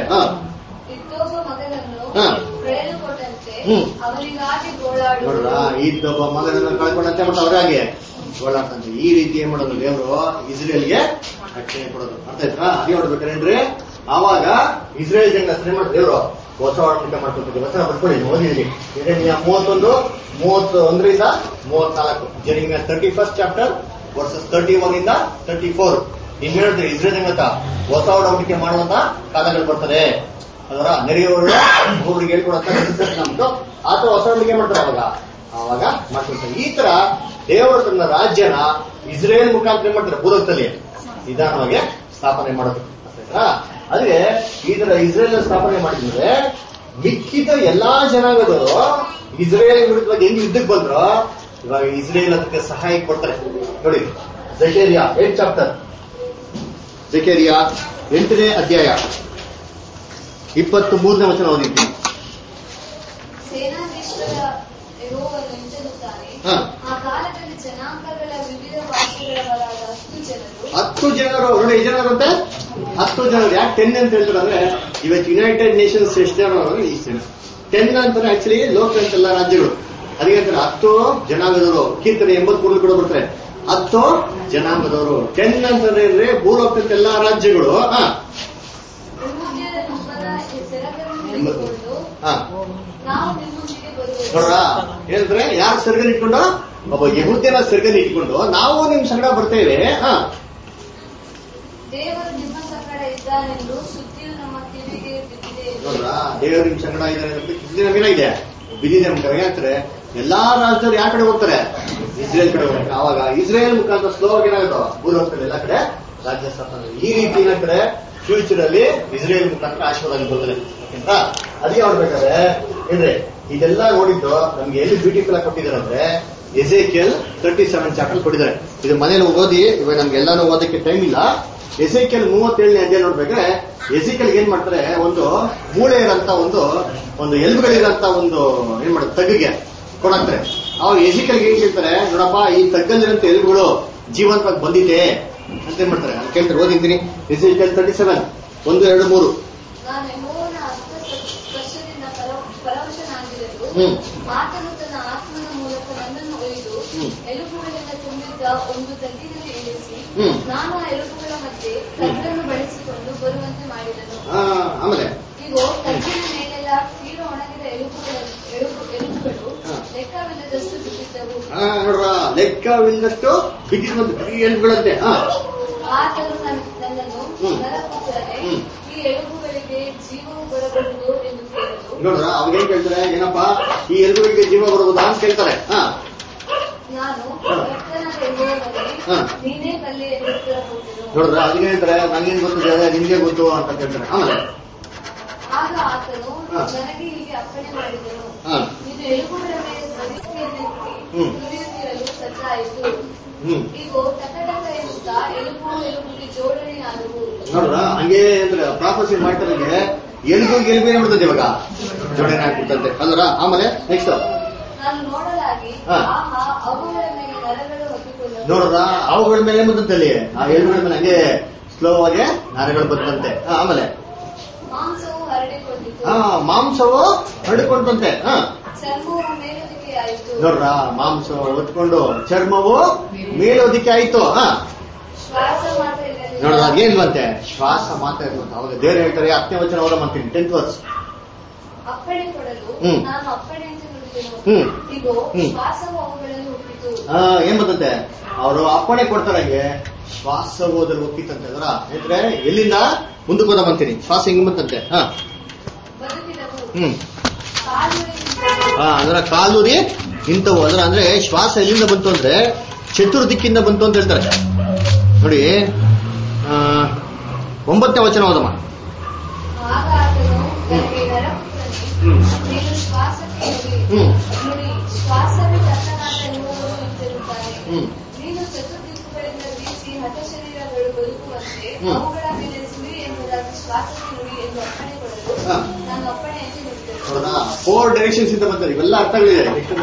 S1: ನೋಡ್ರ, ಇದ್ದೊಬ್ಬ ಮಗನನ್ನ ಕಳ್ಕೊಂಡಂತೆ ಮತ್ತೆ ಅವರಾಗೆ ಓಡಾಡ್ತಂತೆ. ಈ ರೀತಿ ಏನ್ ಮಾಡೋದು ದೇವರು ಇಸ್ರೇಲ್ಗೆ ರಕ್ಷಣೆ ಕೊಡೋದು. ಅರ್ಥ ಆಯ್ತಾ? ಅದೇ ನೋಡ್ಬೇಕೇನ್ರಿ, ಆವಾಗ ಇಸ್ರೇಲ್ ಜನ ಏನ್ ಮಾಡ್ತಾರೆ ದೇವರು ಹೊಸ ಒಡಂಬಡಿಕೆ ಮಾಡ್ಕೊಳ್ತೀವಿ. ವಚನ ಬರ್ಕೊಳ್ಳಿ, ಓದಿದ್ವಿ. ಜೆರೆಮಿಯ 31:31 34. ಜೆರೆಮಿಯ 31st ಚಾಪ್ಟರ್ ವರ್ಸಸ್ 31 ಇಂದ 34. ಇನ್ ಹೇಳಿದ್ರೆ ಇಸ್ರೇಲ್ ಜನ ಹೊಸ ಒಡಂಬಡಿಕೆ ಮಾಡುವಂತ ಕಾಲಗಳು ಬರ್ತದೆ. ಅದರ ನೆರೆಯವರು ಒಬ್ಬರಿಗೆ ಹೇಳ್ಕೊಡಂತ ನಮ್ದು ಅಥವಾ ಹೊಸ ಒಡಂಬಡಿಕೆ ಮಾಡ್ತಾರೆ. ಅವಾಗ ಮಾಡ್ಕೊಳ್ತಾರೆ. ಈ ತರ ದೇವರು ತನ್ನ ರಾಜ್ಯನ ಇಸ್ರೇಲ್ ಮುಖಾಂತರ ಮಾಡ್ತಾರೆ, ಭೂಲೋಕದಲ್ಲಿ ನಿಧಾನವಾಗಿ ಸ್ಥಾಪನೆ ಮಾಡೋದು. ಅದೇ ಈ ತರ ಇಸ್ರೇಲ್ ಸ್ಥಾಪನೆ ಮಾಡಿದ್ರೆ ಮಿಕ್ಕಿದ ಎಲ್ಲಾ ಜನಾಂಗದವರು ಇಸ್ರೇಲ್ ವಿರುದ್ಧವಾಗಿ ಹೆಂಗ್ ಯುದ್ಧಕ್ಕೆ ಬಂದ್ರು, ಇವಾಗ ಇಸ್ರೇಲ್ ಅದಕ್ಕೆ ಸಹಾಯ ಕೊಡ್ತಾರೆ. ನೋಡಿ, ಜಕೇರಿಯಾ 8 ಚಾಪ್ಟರ್, ಜಕೇರಿಯಾ 8ನೇ ಅಧ್ಯಾಯ 23ನೇ ವಚನ ಓದಿದ್ದೀನಿ. ಹತ್ತು ಜನರು ನೋಡಿ, ಜನರಂತೆ 10 ಜನರು. ಯಾಕೆ 10 ಅಂತ ಹೇಳ್ತಾರೆ ಅಂದ್ರೆ, ಇವತ್ತು ಯುನೈಟೆಡ್ ನೇಷನ್ಸ್ ಎಷ್ಟು ಜನ? 10 ಅಂತಾರೆ ಆಕ್ಚುಲಿ ಲೋಕ ಎಲ್ಲ ರಾಜ್ಯಗಳು. ಅದಕ್ಕೆ ಅಂತಾರೆ 10 ಜನಾಂಗದವರು. ಕೀರ್ತನೆ 83 ಕೂಡ ಬರ್ತಾರೆ 10 ಜನಾಂಗದವರು. 10 ಅಂತಂದ್ರೆ ಭೂಲೋಕದ ಎಲ್ಲಾ ರಾಜ್ಯಗಳು. ನೋಡ್ರ, ಹೇಳಿದ್ರೆ ಯಾರು ಸರ್ಗನ್ ಇಟ್ಕೊಂಡು? ಒಬ್ಬ ಯೆಹೂದ್ಯನ ಸರ್ಗನ್ ಇಟ್ಕೊಂಡು ನಾವು ನಿಮ್ ಸಂಗಡ ಬರ್ತೇವೆ. ನೋಡ್ರ, ದೇವರು ನಿಮ್ ಸಂಗಡ ಇದ್ದಾರೆ, ನಮಗೇನಾಗಿದೆ ಬಿದ್ದಿದೆ ನಮ್ಗೆ. ಯಾಕಂದ್ರೆ ಎಲ್ಲಾ ರಾಜ್ಯದವ್ರು ಯಾವ ಕಡೆ ಹೋಗ್ತಾರೆ? ಇಸ್ರೇಲ್ ಕಡೆ ಹೋಗ್ತಾರೆ. ಆವಾಗ ಇಸ್ರೇಲ್ ಮುಖಾಂತರ ಸ್ಲೋ ಆಗಿ ಏನಾಗುತ್ತೋ ಭೂಲೋಕದಲ್ಲಿ ಎಲ್ಲಾ ಕಡೆ ರಾಜ್ಯ ಸ್ಥಾಪನೆ. ಈ ರೀತಿ ಏನಾಗ್ತಾರೆ ಫ್ಯೂಚರ್ ಅಲ್ಲಿ ಇಸ್ರೇಲ್ ಮುಖಾಂತರ ಆಶೀರ್ವಾದ ಬರ್ತದೆ. ಅದೇ ನೋಡ್ಬೇಕಾದ್ರೆ ಏನ್ರಿ ಇದೆಲ್ಲ ನೋಡಿದ್ದು ನಮ್ಗೆ ಎಲ್ಲಿ ಬ್ಯೂಟಿಫುಲ್ ಆಗಿ ಕೊಟ್ಟಿದ್ದಾರೆ ಅಂದ್ರೆ ಎಸೇಕಿಯಲ್ 37 ಚಾಪ್ಟರ್ ಕೊಟ್ಟಿದ್ದಾರೆ. ಇದು ಮನೇಲಿ ಓದಿ, ಇವಾಗ ನಮ್ಗೆಲ್ಲಾನು ಓದಕ್ಕೆ ಟೈಮ್ ಇಲ್ಲ. ಎಸೇಕಿಯಲ್ 37ನೇ ಅಧ್ಯಾಯ ನೋಡ್ಬೇಕಾದ್ರೆ ಎಸೇಕಿಯಲ್ ಏನ್ ಮಾಡ್ತಾರೆ, ಒಂದು ಮೂಳೆ ಇರಂತ ಒಂದು ಎಲುಬುಗಳಿರಂತ ಒಂದು ಏನ್ ಮಾಡ್ತಾರೆ ತಗ್ಗಿಗೆ ಕೊಡಾಕ್ತಾರೆ. ಅವಾಗ ಎಸೇಕಿಯಲ್ಗೆ ಏನ್ ಕೇಳ್ತಾರೆ, ನೋಡಪ್ಪ ಈ ತಗ್ಗಲ್ಲಿರಂತ ಎಲುಬುಗಳು ಜೀವಂತವಾಗಿ ಬಂದಿದೆ ಅಂತ ಏನ್ ಮಾಡ್ತಾರೆ ಕೇಳ್ತಾರೆ. ಓದಿದ್ದೀನಿ ಎಸೇಕಿಯಲ್ 37 1, 2, 3.
S2: ಆತನು ತನ್ನ ಆತ್ಮನ ಮೂಲಕ ನನ್ನನ್ನು ಒಯ್ದು ಎಲುಬುಗಳಿಂದ ತುಂಬಿದ್ದ ಒಂದು ತಗ್ಗಿನಲ್ಲಿ ಇಳಿಸಿ ನಾನು ಆ ಎಲುಬುಗಳ ಮಧ್ಯೆ ತಗ್ಗನ್ನು ಬಳಸಿಕೊಂಡು ಬರುವಂತೆ ಮಾಡಿದನು.
S1: ಆಮೇಲೆ
S2: ಈಗ ತಗ್ಗಿನ ಮೇಲೆಲ್ಲ ತೀರ ಒಣಗಿದ ಎಲುಬುಗಳು ಲೆಕ್ಕವಿಲ್ಲದಷ್ಟು ಬಿದ್ದಿದ್ದವು.
S1: ನೋಡ್ರ, ಲೆಕ್ಕವಿಲ್ಲದಷ್ಟು ಬಿದ್ದಿರುವಂತ ಎಲುಬುಗಳಂತೆ.
S2: ಆತನು ನನ್ನನ್ನು ನರಪುತ್ರನೇ, ಈ ಎಲುಬುಗಳಿಗೆ ಜೀವವು ಬರಬಹುದು ಎಂದು ಕೇಳಿದರು.
S1: ನೋಡ್ರ, ಅವ್ರಿಗೇನ್ ಕೇಳ್ತಾರೆ, ಏನಪ್ಪಾ ಈ ಎಲುಬುಗಳಿಗೆ ಜೀವ ಬರಬಹುದಾ ಅಂತ ಕೇಳ್ತಾರೆ.
S2: ನಾನು ನೀನೇ ಕಲ್ಲೆ ಎಂದು ಉತ್ತರ ಕೊಟ್ಟೆನು.
S1: ನೋಡ್ರ, ಅದಕ್ಕೆ ಹೇಳ್ತಾರೆ ನಂಗೇನ್ ಗೊತ್ತಿದೆ ನಿಮ್ಗೆ ಗೊತ್ತು ಅಂತ ಕೇಳ್ತಾರೆ. ಆಮೇಲೆ
S2: ಆಗ ಆತನು ನನಗೆ ಹೀಗೆ ಅಪ್ಪಣೆ ಮಾಡಿದನು, ನೀನು ಎಲುಬುಗಳ ಮೇಲೆ ತುಳಿಯುತ್ತಿರಲು ಶಬ್ದಾಯಿತು. ಇಗೋ ಟಕಟಕ ಎನ್ನುತ್ತಾ ಎಲುಬಿಗೆ ಜೋಡಣೆ ಆದವು.
S1: ನೋಡ್ರ ಹಂಗೆ ಅಂದ್ರೆ ಪ್ರಾಫಸಿ ಮಾಡ್ತಾರೆ, ಎಲ್ಬು ಏನ್ಬಿಡ್ತದೆ ಇವಾಗ ಜೋಡಣೆ ಆಗ್ಬಿಡ್ತಂತೆ ಅಲ್ರ. ಆಮೇಲೆ ನೆಕ್ಸ್ಟ್
S2: ನಾನು ನೋಡಲಾಗಿ ಅವುಗಳ ಮೇಲೆ ನರಗಳು ಹೊತ್ತಿಕೊಂಡು.
S1: ನೋಡ್ರ ಅವುಗಳ ಮೇಲೆ ಬಂದಂತೆ ಆ ಎಲುಬುಗಳ ಮೇಲೆ ಹಂಗೆ ಸ್ಲೋ ಆಗಿ ನರಗಳು ಬಂದಂತೆ. ಆಮೇಲೆ
S2: ಮಾಂಸವು ಹರಡಿಕೊಂಡಿತು.
S1: ಮಾಂಸವು ಹರಡಿಕೊಂಡಂತೆ.
S2: ಚರ್ಮವು ಮೇಲೋದಿಕೆ ಆಯಿತು.
S1: ನೋಡ್ರ ಮಾಂಸ ಹೊತ್ಕೊಂಡು ಚರ್ಮವು ಮೇಲೋದಿಕೆ ಆಯ್ತು.
S2: ಶ್ವಾಸ ಮಾತ್ರ ಇರಲಿಲ್ಲ.
S1: ನೋಡ್ರ ಅದೇನ್ವಂತೆ ಶ್ವಾಸ ಮಾತ್ರ ಇರುವಂತ. ಅವಾಗ ದೇವ್ರು ಹೇಳ್ತಾರೆ 10ನೇ ವಚನ ಓದ ಮಾಡ್ತೀನಿ 10th verse.
S2: ಅಪ್ಪಣೆ ಕೊಡಲು ನಾನು ಅಪ್ಪಣೆ ಅಂತ ನುಡಿದೆನು. ಇಗೋ ಶ್ವಾಸವು ಅವುಗಳಲ್ಲಿ ಹುಟ್ಟಿತು.
S1: ಏನ್ ಬರ್ತಂತೆ ಅವರು ಅಪ್ಪಣೆ ಕೊಡ್ತಾರಂಗೆ ಶ್ವಾಸ ಓದಲ್ಲಿ ಹೋಗ್ತಿತ್ತಂತೆ. ಅದರ ಅಂದ್ರೆ ಎಲ್ಲಿಂದ ಮುಂದಕ್ಕೆ ಹೋದ ಬಂತೀನಿ ಶ್ವಾಸ ಹೆಂಗ್ ಬಂತಂತೆ.
S2: ಬದುಕಿದವು.
S1: ಅದರ ಕಾಲೂರಿ ಇಂಥವು. ಅದರ ಅಂದ್ರೆ ಶ್ವಾಸ ಎಲ್ಲಿಂದ ಬಂತು ಅಂದ್ರೆ ಚತುರ್ದಿಕ್ಕಿಂದ ಬಂತು ಅಂತ ಹೇಳ್ತಾರೆ ನೋಡಿ. 9ನೇ ವಚನ ಓದಮ್ಮ.
S2: ಆಗ ಆತನು ನನಗೆ ನರಪುತ್ರನೇ, ನೀನು ಶ್ವಾಸಕ್ಕೆ ನುಡಿ, ಶ್ವಾಸವೇ ಕರ್ತನಾದ ಯೆಹೋವನು ಇಂತಿರುತ್ತಾನೆ. ನೀನು ಚತುರ್ದಿಕ್ಕುಗಳಿಂದ ಬೀಸಿ ಹತಶರೀರಗಳು ಬದುಕುವಂತೆ ಅವುಗಳ ಮೇಲೆ ಸುಳಿ ಎಂಬುದಾಗಿ ಶ್ವಾಸಕ್ಕೆ ನುಡಿ ಎಂದು ಅಪ್ಪಣೆ ಕೊಡಲು ನಾನು ಅಪ್ಪಣೆ ಅಂತ ನುಡಿದೆನು.
S1: 4 ಡೈರೆಕ್ಷನ್ಸ್ ಇಂದ ಬಂತಾರೆ. ಇವೆಲ್ಲ ಅರ್ಥಗಳಿದೆ.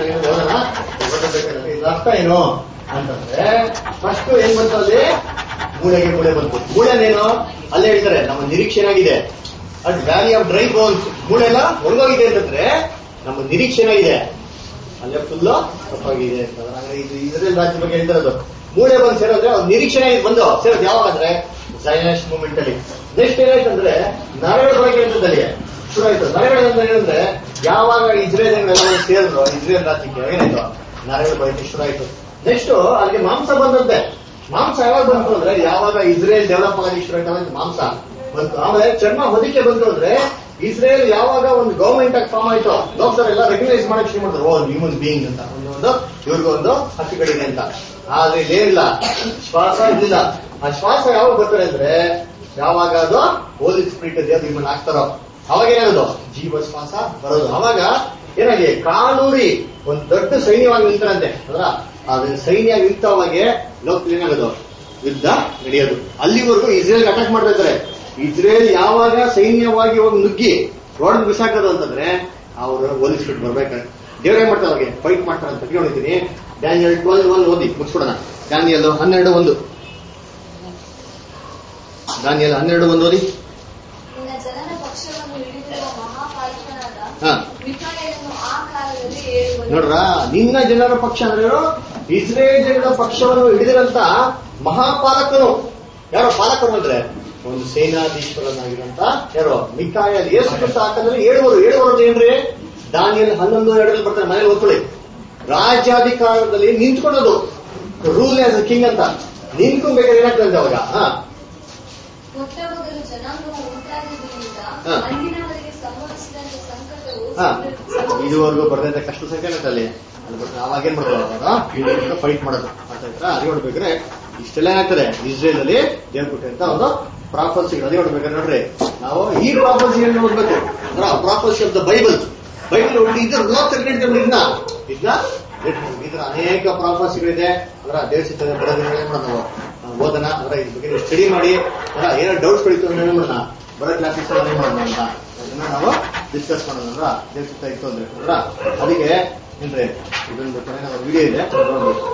S1: ಇದು ಅರ್ಥ ಏನು ಅಂತಂದ್ರೆ ಫಸ್ಟ್ ಏನ್ ಬಂತು ಅಲ್ಲಿ ಮೂಳೆ ಬಂತು. ಮೂಳೆನೇನು ಅಲ್ಲೇ ಹೇಳ್ತಾರೆ ನಮ್ಮ ನಿರೀಕ್ಷೆ ಏನಾಗಿದೆ at valley of dry bones. ಮೂಳೆ ಎಲ್ಲ ಒಣಗೋಗಿದೆ ಅಂತಂದ್ರೆ ನಮ್ಮ ನಿರೀಕ್ಷೆ ಏನಾಗಿದೆ ಅಲ್ಲೇ ಫುಲ್ಲು ತಪ್ಪಾಗಿದೆ ಅಂತಂದ್ರೆ ಇದು ಇಸ್ರೇಲ್ ರಾಜ್ಯ ಬಗ್ಗೆ ಹೇಳ್ತಿರೋದು. ಮೂಳೆ ಬಂದು ಸೇರೋದ್ರೆ ಅವ್ರ ನಿರೀಕ್ಷೆ ಬಂದು ಸೇರೋದು ಯಾವಾಗ ಅಂದ್ರೆ ಝೈನಸ್ ಮೂಮೆಂಟ್ ಅಲ್ಲಿ. ನೆಕ್ಸ್ಟ್ ಏನಾಯ್ತಂದ್ರೆ ನರಗಳು ಬರೋಕೆ ಹೇಳ್ತದಲ್ಲಿ ಶುರು ಆಯ್ತು. ನರಗಳು ಏನಂದ್ರೆ ಯಾವಾಗ ಇಸ್ರೇಲ್ ಎಲ್ಲ ಸೇರಿದ್ರು ಇಸ್ರೇಲ್ ರಾಜ್ಯಕ್ಕೆ ಏನಾಯ್ತು ನರಗಳು ಬರೋಕೆ ಶುರು ಆಯ್ತು. ನೆಕ್ಸ್ಟ್ ಅಲ್ಲಿಗೆ ಮಾಂಸ ಬಂದಂತೆ. ಮಾಂಸ ಯಾವಾಗ ಬಂತು ಅಂದ್ರೆ ಯಾವಾಗ ಇಸ್ರೇಲ್ ಡೆವಲಪ್ ಆಗಿ ಶುರು ಆಯ್ತು ಮಾಂಸ ಬಂತು. ಆಮೇಲೆ ಚರ್ಮ ಹೊದಿಕೆ ಬಂತು ಅಂದ್ರೆ ಇಸ್ರೇಲ್ ಯಾವಾಗ ಒಂದು ಗವರ್ಮೆಂಟ್ ಆಗಿ ಫಾರ್ಮ್ ಆಯ್ತು ಲೋಕಸಭೆಲ್ಲ ರೆಕಗ್ನೈಸ್ ಮಾಡಕ್ ಶುರು ಮಾಡಿದ್ರು. ಓ ಹ್ಯೂಮನ್ ಬೀಯಿಂಗ್ ಅಂತ ಒಂದು ಇವ್ರಿಗೊಂದು ಹಕ್ಕುಗಳಿದೆ ಅಂತ. ಆದ್ರೆ ಇಲ್ಲೇನಿಲ್ಲ, ಶ್ವಾಸ ಇರ್ಲಿಲ್ಲ. ಆ ಶ್ವಾಸ ಯಾವಾಗ ಬರ್ತಾರೆ ಅಂದ್ರೆ ಯಾವಾಗ ಅದು ಹೋಲಿ ಸ್ಪಿರಿಟ್ ದೇವ್ರು ನಿಮ್ಮನ್ನ ಹಾಕ್ತಾರೋ ಅವಾಗ ಏನಾಗೋದು ಜೀವ ಶ್ವಾಸ ಬರೋದು. ಅವಾಗ ಏನಾಗಿ ಕಾಲೂರಿ ಒಂದು ದೊಡ್ಡ ಸೈನ್ಯವಾಗಿ ನಿಲ್ತಾರಂತೆ. ಅದ್ರ ಅದ್ರ ಸೈನ್ಯ ನಿಂತವಾಗೆ ಲೋಕದಲ್ಲಿ ಏನಾಗೋದು ಯುದ್ಧ ನಡೆಯೋದು. ಅಲ್ಲಿವರೆಗೂ ಇಸ್ರೇಲ್ ಅಟ್ಯಾಕ್ ಮಾಡ್ತಾ ಇದ್ದಾರೆ. ಇಸ್ರೇಲ್ ಯಾವಾಗ ಸೈನ್ಯವಾಗಿ ಹೋಗಿ ನುಗ್ಗಿ ಹೊಡೆದು ಬಿಸಾಕೋದು ಅಂತಂದ್ರೆ ಅವರು ಹೋಲಿಸ್ಬಿಟ್ಟು ಬರ್ಬೇಕಾದ್ರೆ ದೇವ್ರೇನ್ ಮಾಡ್ತಾರೆ ಅವಾಗ ಫೈಟ್ ಮಾಡ್ತಾರೆ ಅಂತ ತಿಳ್ಕೊಂಡಿದ್ದೀನಿ. ಡ್ಯಾನಿಯಲ್ 12:1 ಓದಿ ಮುಗಿಸ್ಬಿಡೋಣ. ಡ್ಯಾನಿಯಲ್ 12:1. ಡ್ಯಾನಿಯಲ್ 12:1 ಓದಿ.
S2: ನಿನ್ನ ಜನರ ಪಕ್ಷವನ್ನು ಹಿಡಿದಿರುವ ಮಹಾಪಾಲಕನಾದ ಮಿಕಾಯೇಲನು ಆ ಕಾಲದಲ್ಲಿ ಹೇಳುವನು.
S1: ನೋಡ್ರ ನಿನ್ನ ಜನರ ಪಕ್ಷ ಅಂದ್ರೆ ಇಸ್ರೇಲ್ ಜನರ ಪಕ್ಷವನ್ನು ಹಿಡಿದಿರಂತ ಮಹಾಪಾಲಕನು. ಯಾರೋ ಪಾಲಕರು ಅಂದ್ರೆ ಒಂದು ಸೇನಾಧೀಶ್ವರನಾಗಿರಂತ ಯಾರೋ ಮಿಕಾಯೇಲ್. ಯೇಸು ಕ್ರಿಸ್ತ ಹಾಕಂದ್ರೆ ಏಳುವರು ಏನ್ರಿ ದಾನಿಯಲ್ 11:2 ಬರ್ತಾರೆ. ಮನೇಲಿ ಓದ್ಕೊಳ್ಳಿ. ರಾಜ್ಯಾಧಿಕಾರದಲ್ಲಿ ನಿಂತ್ಕೊಳ್ಳೋದು ರೂಲ್ ಆಸ್ ಅ ಕಿಂಗ್ ಅಂತ ನಿಂತ್ಕೊಬೇಕಾದ್ರೆ ಏನಾಗ್ತದೆ ಅವಾಗ
S2: ಮೊಟ್ಟಮೊದಲು ಜನಾಂಗವು ಉಂಟಾಗಿದ್ದರಿಂದ ಅಂದಿನವರೆಗೆ ಸಂಭವಿಸಿದಂತೆ ಸಂಕಟವು
S1: ಇದುವರೆಗೂ ಬರ್ದಂತ ಕಷ್ಟ ಸಂಖ್ಯೆನಲ್ಲಿ ಅವಾಗೇನ್ ಮಾಡೋದು ಫೈಟ್ ಮಾಡೋದು ಅಂತ ಅದೇ ನೋಡ್ಬೇಕ್ರೆ ಇಷ್ಟೆಲ್ಲ ಏನಾಗ್ತದೆ ಇಸ್ರೇಲ್ ಅಲ್ಲಿ ದೇವ್ರು ಕೊಟ್ಟಿರಂತ ಒಂದು ಪ್ರಾಫಸಿಗಳು. ಅದೇ ನೋಡ್ಬೇಕಾದ್ರೆ ನೋಡ್ರಿ ನಾವು ಈ ಪ್ರಾಫಸಿಯನ್ನು ನೋಡ್ಬೇಕು ಅಂದ್ರೆ ಪ್ರಾಫಸಿ ಆಫ್ ದ ಬೈಬಲ್ ಇದ್ರ ಇದ್ರ ಅನೇಕ ಪ್ರಾಫಸಿಗಳಿದೆ. ಅದರ ದೇವಸ್ಥಾನ ಬರೋದನ್ನ ಮಾಡೋದು ನಾವು ಓದನ ಅಂದ್ರೆ ಇದ್ರ ಬಗ್ಗೆ ಸ್ಟಡಿ ಮಾಡಿ ಏನೋ ಡೌಟ್ಸ್ ಬೆಳೀತು ಅಂದ್ರೆ ಏನ್ ಮಾಡೋಣ ಬರೋ ಕ್ಲಾಸಸ್ ಏನ್ ಮಾಡೋಣ ಅಂತ ಅದನ್ನ ನಾವು ಡಿಸ್ಕಸ್ ಮಾಡೋಣ. ಅಂದ್ರ ದೇವಸ್ಥಾನ ಇತ್ತು ಅಂದ್ರೆ ಅಂದ್ರ ಅದಕ್ಕೆ ಏನ್ರಿ ಇದೊಂದು ವಿಡಿಯೋ ಇದೆ ನೋಡ್ಬೇಕು.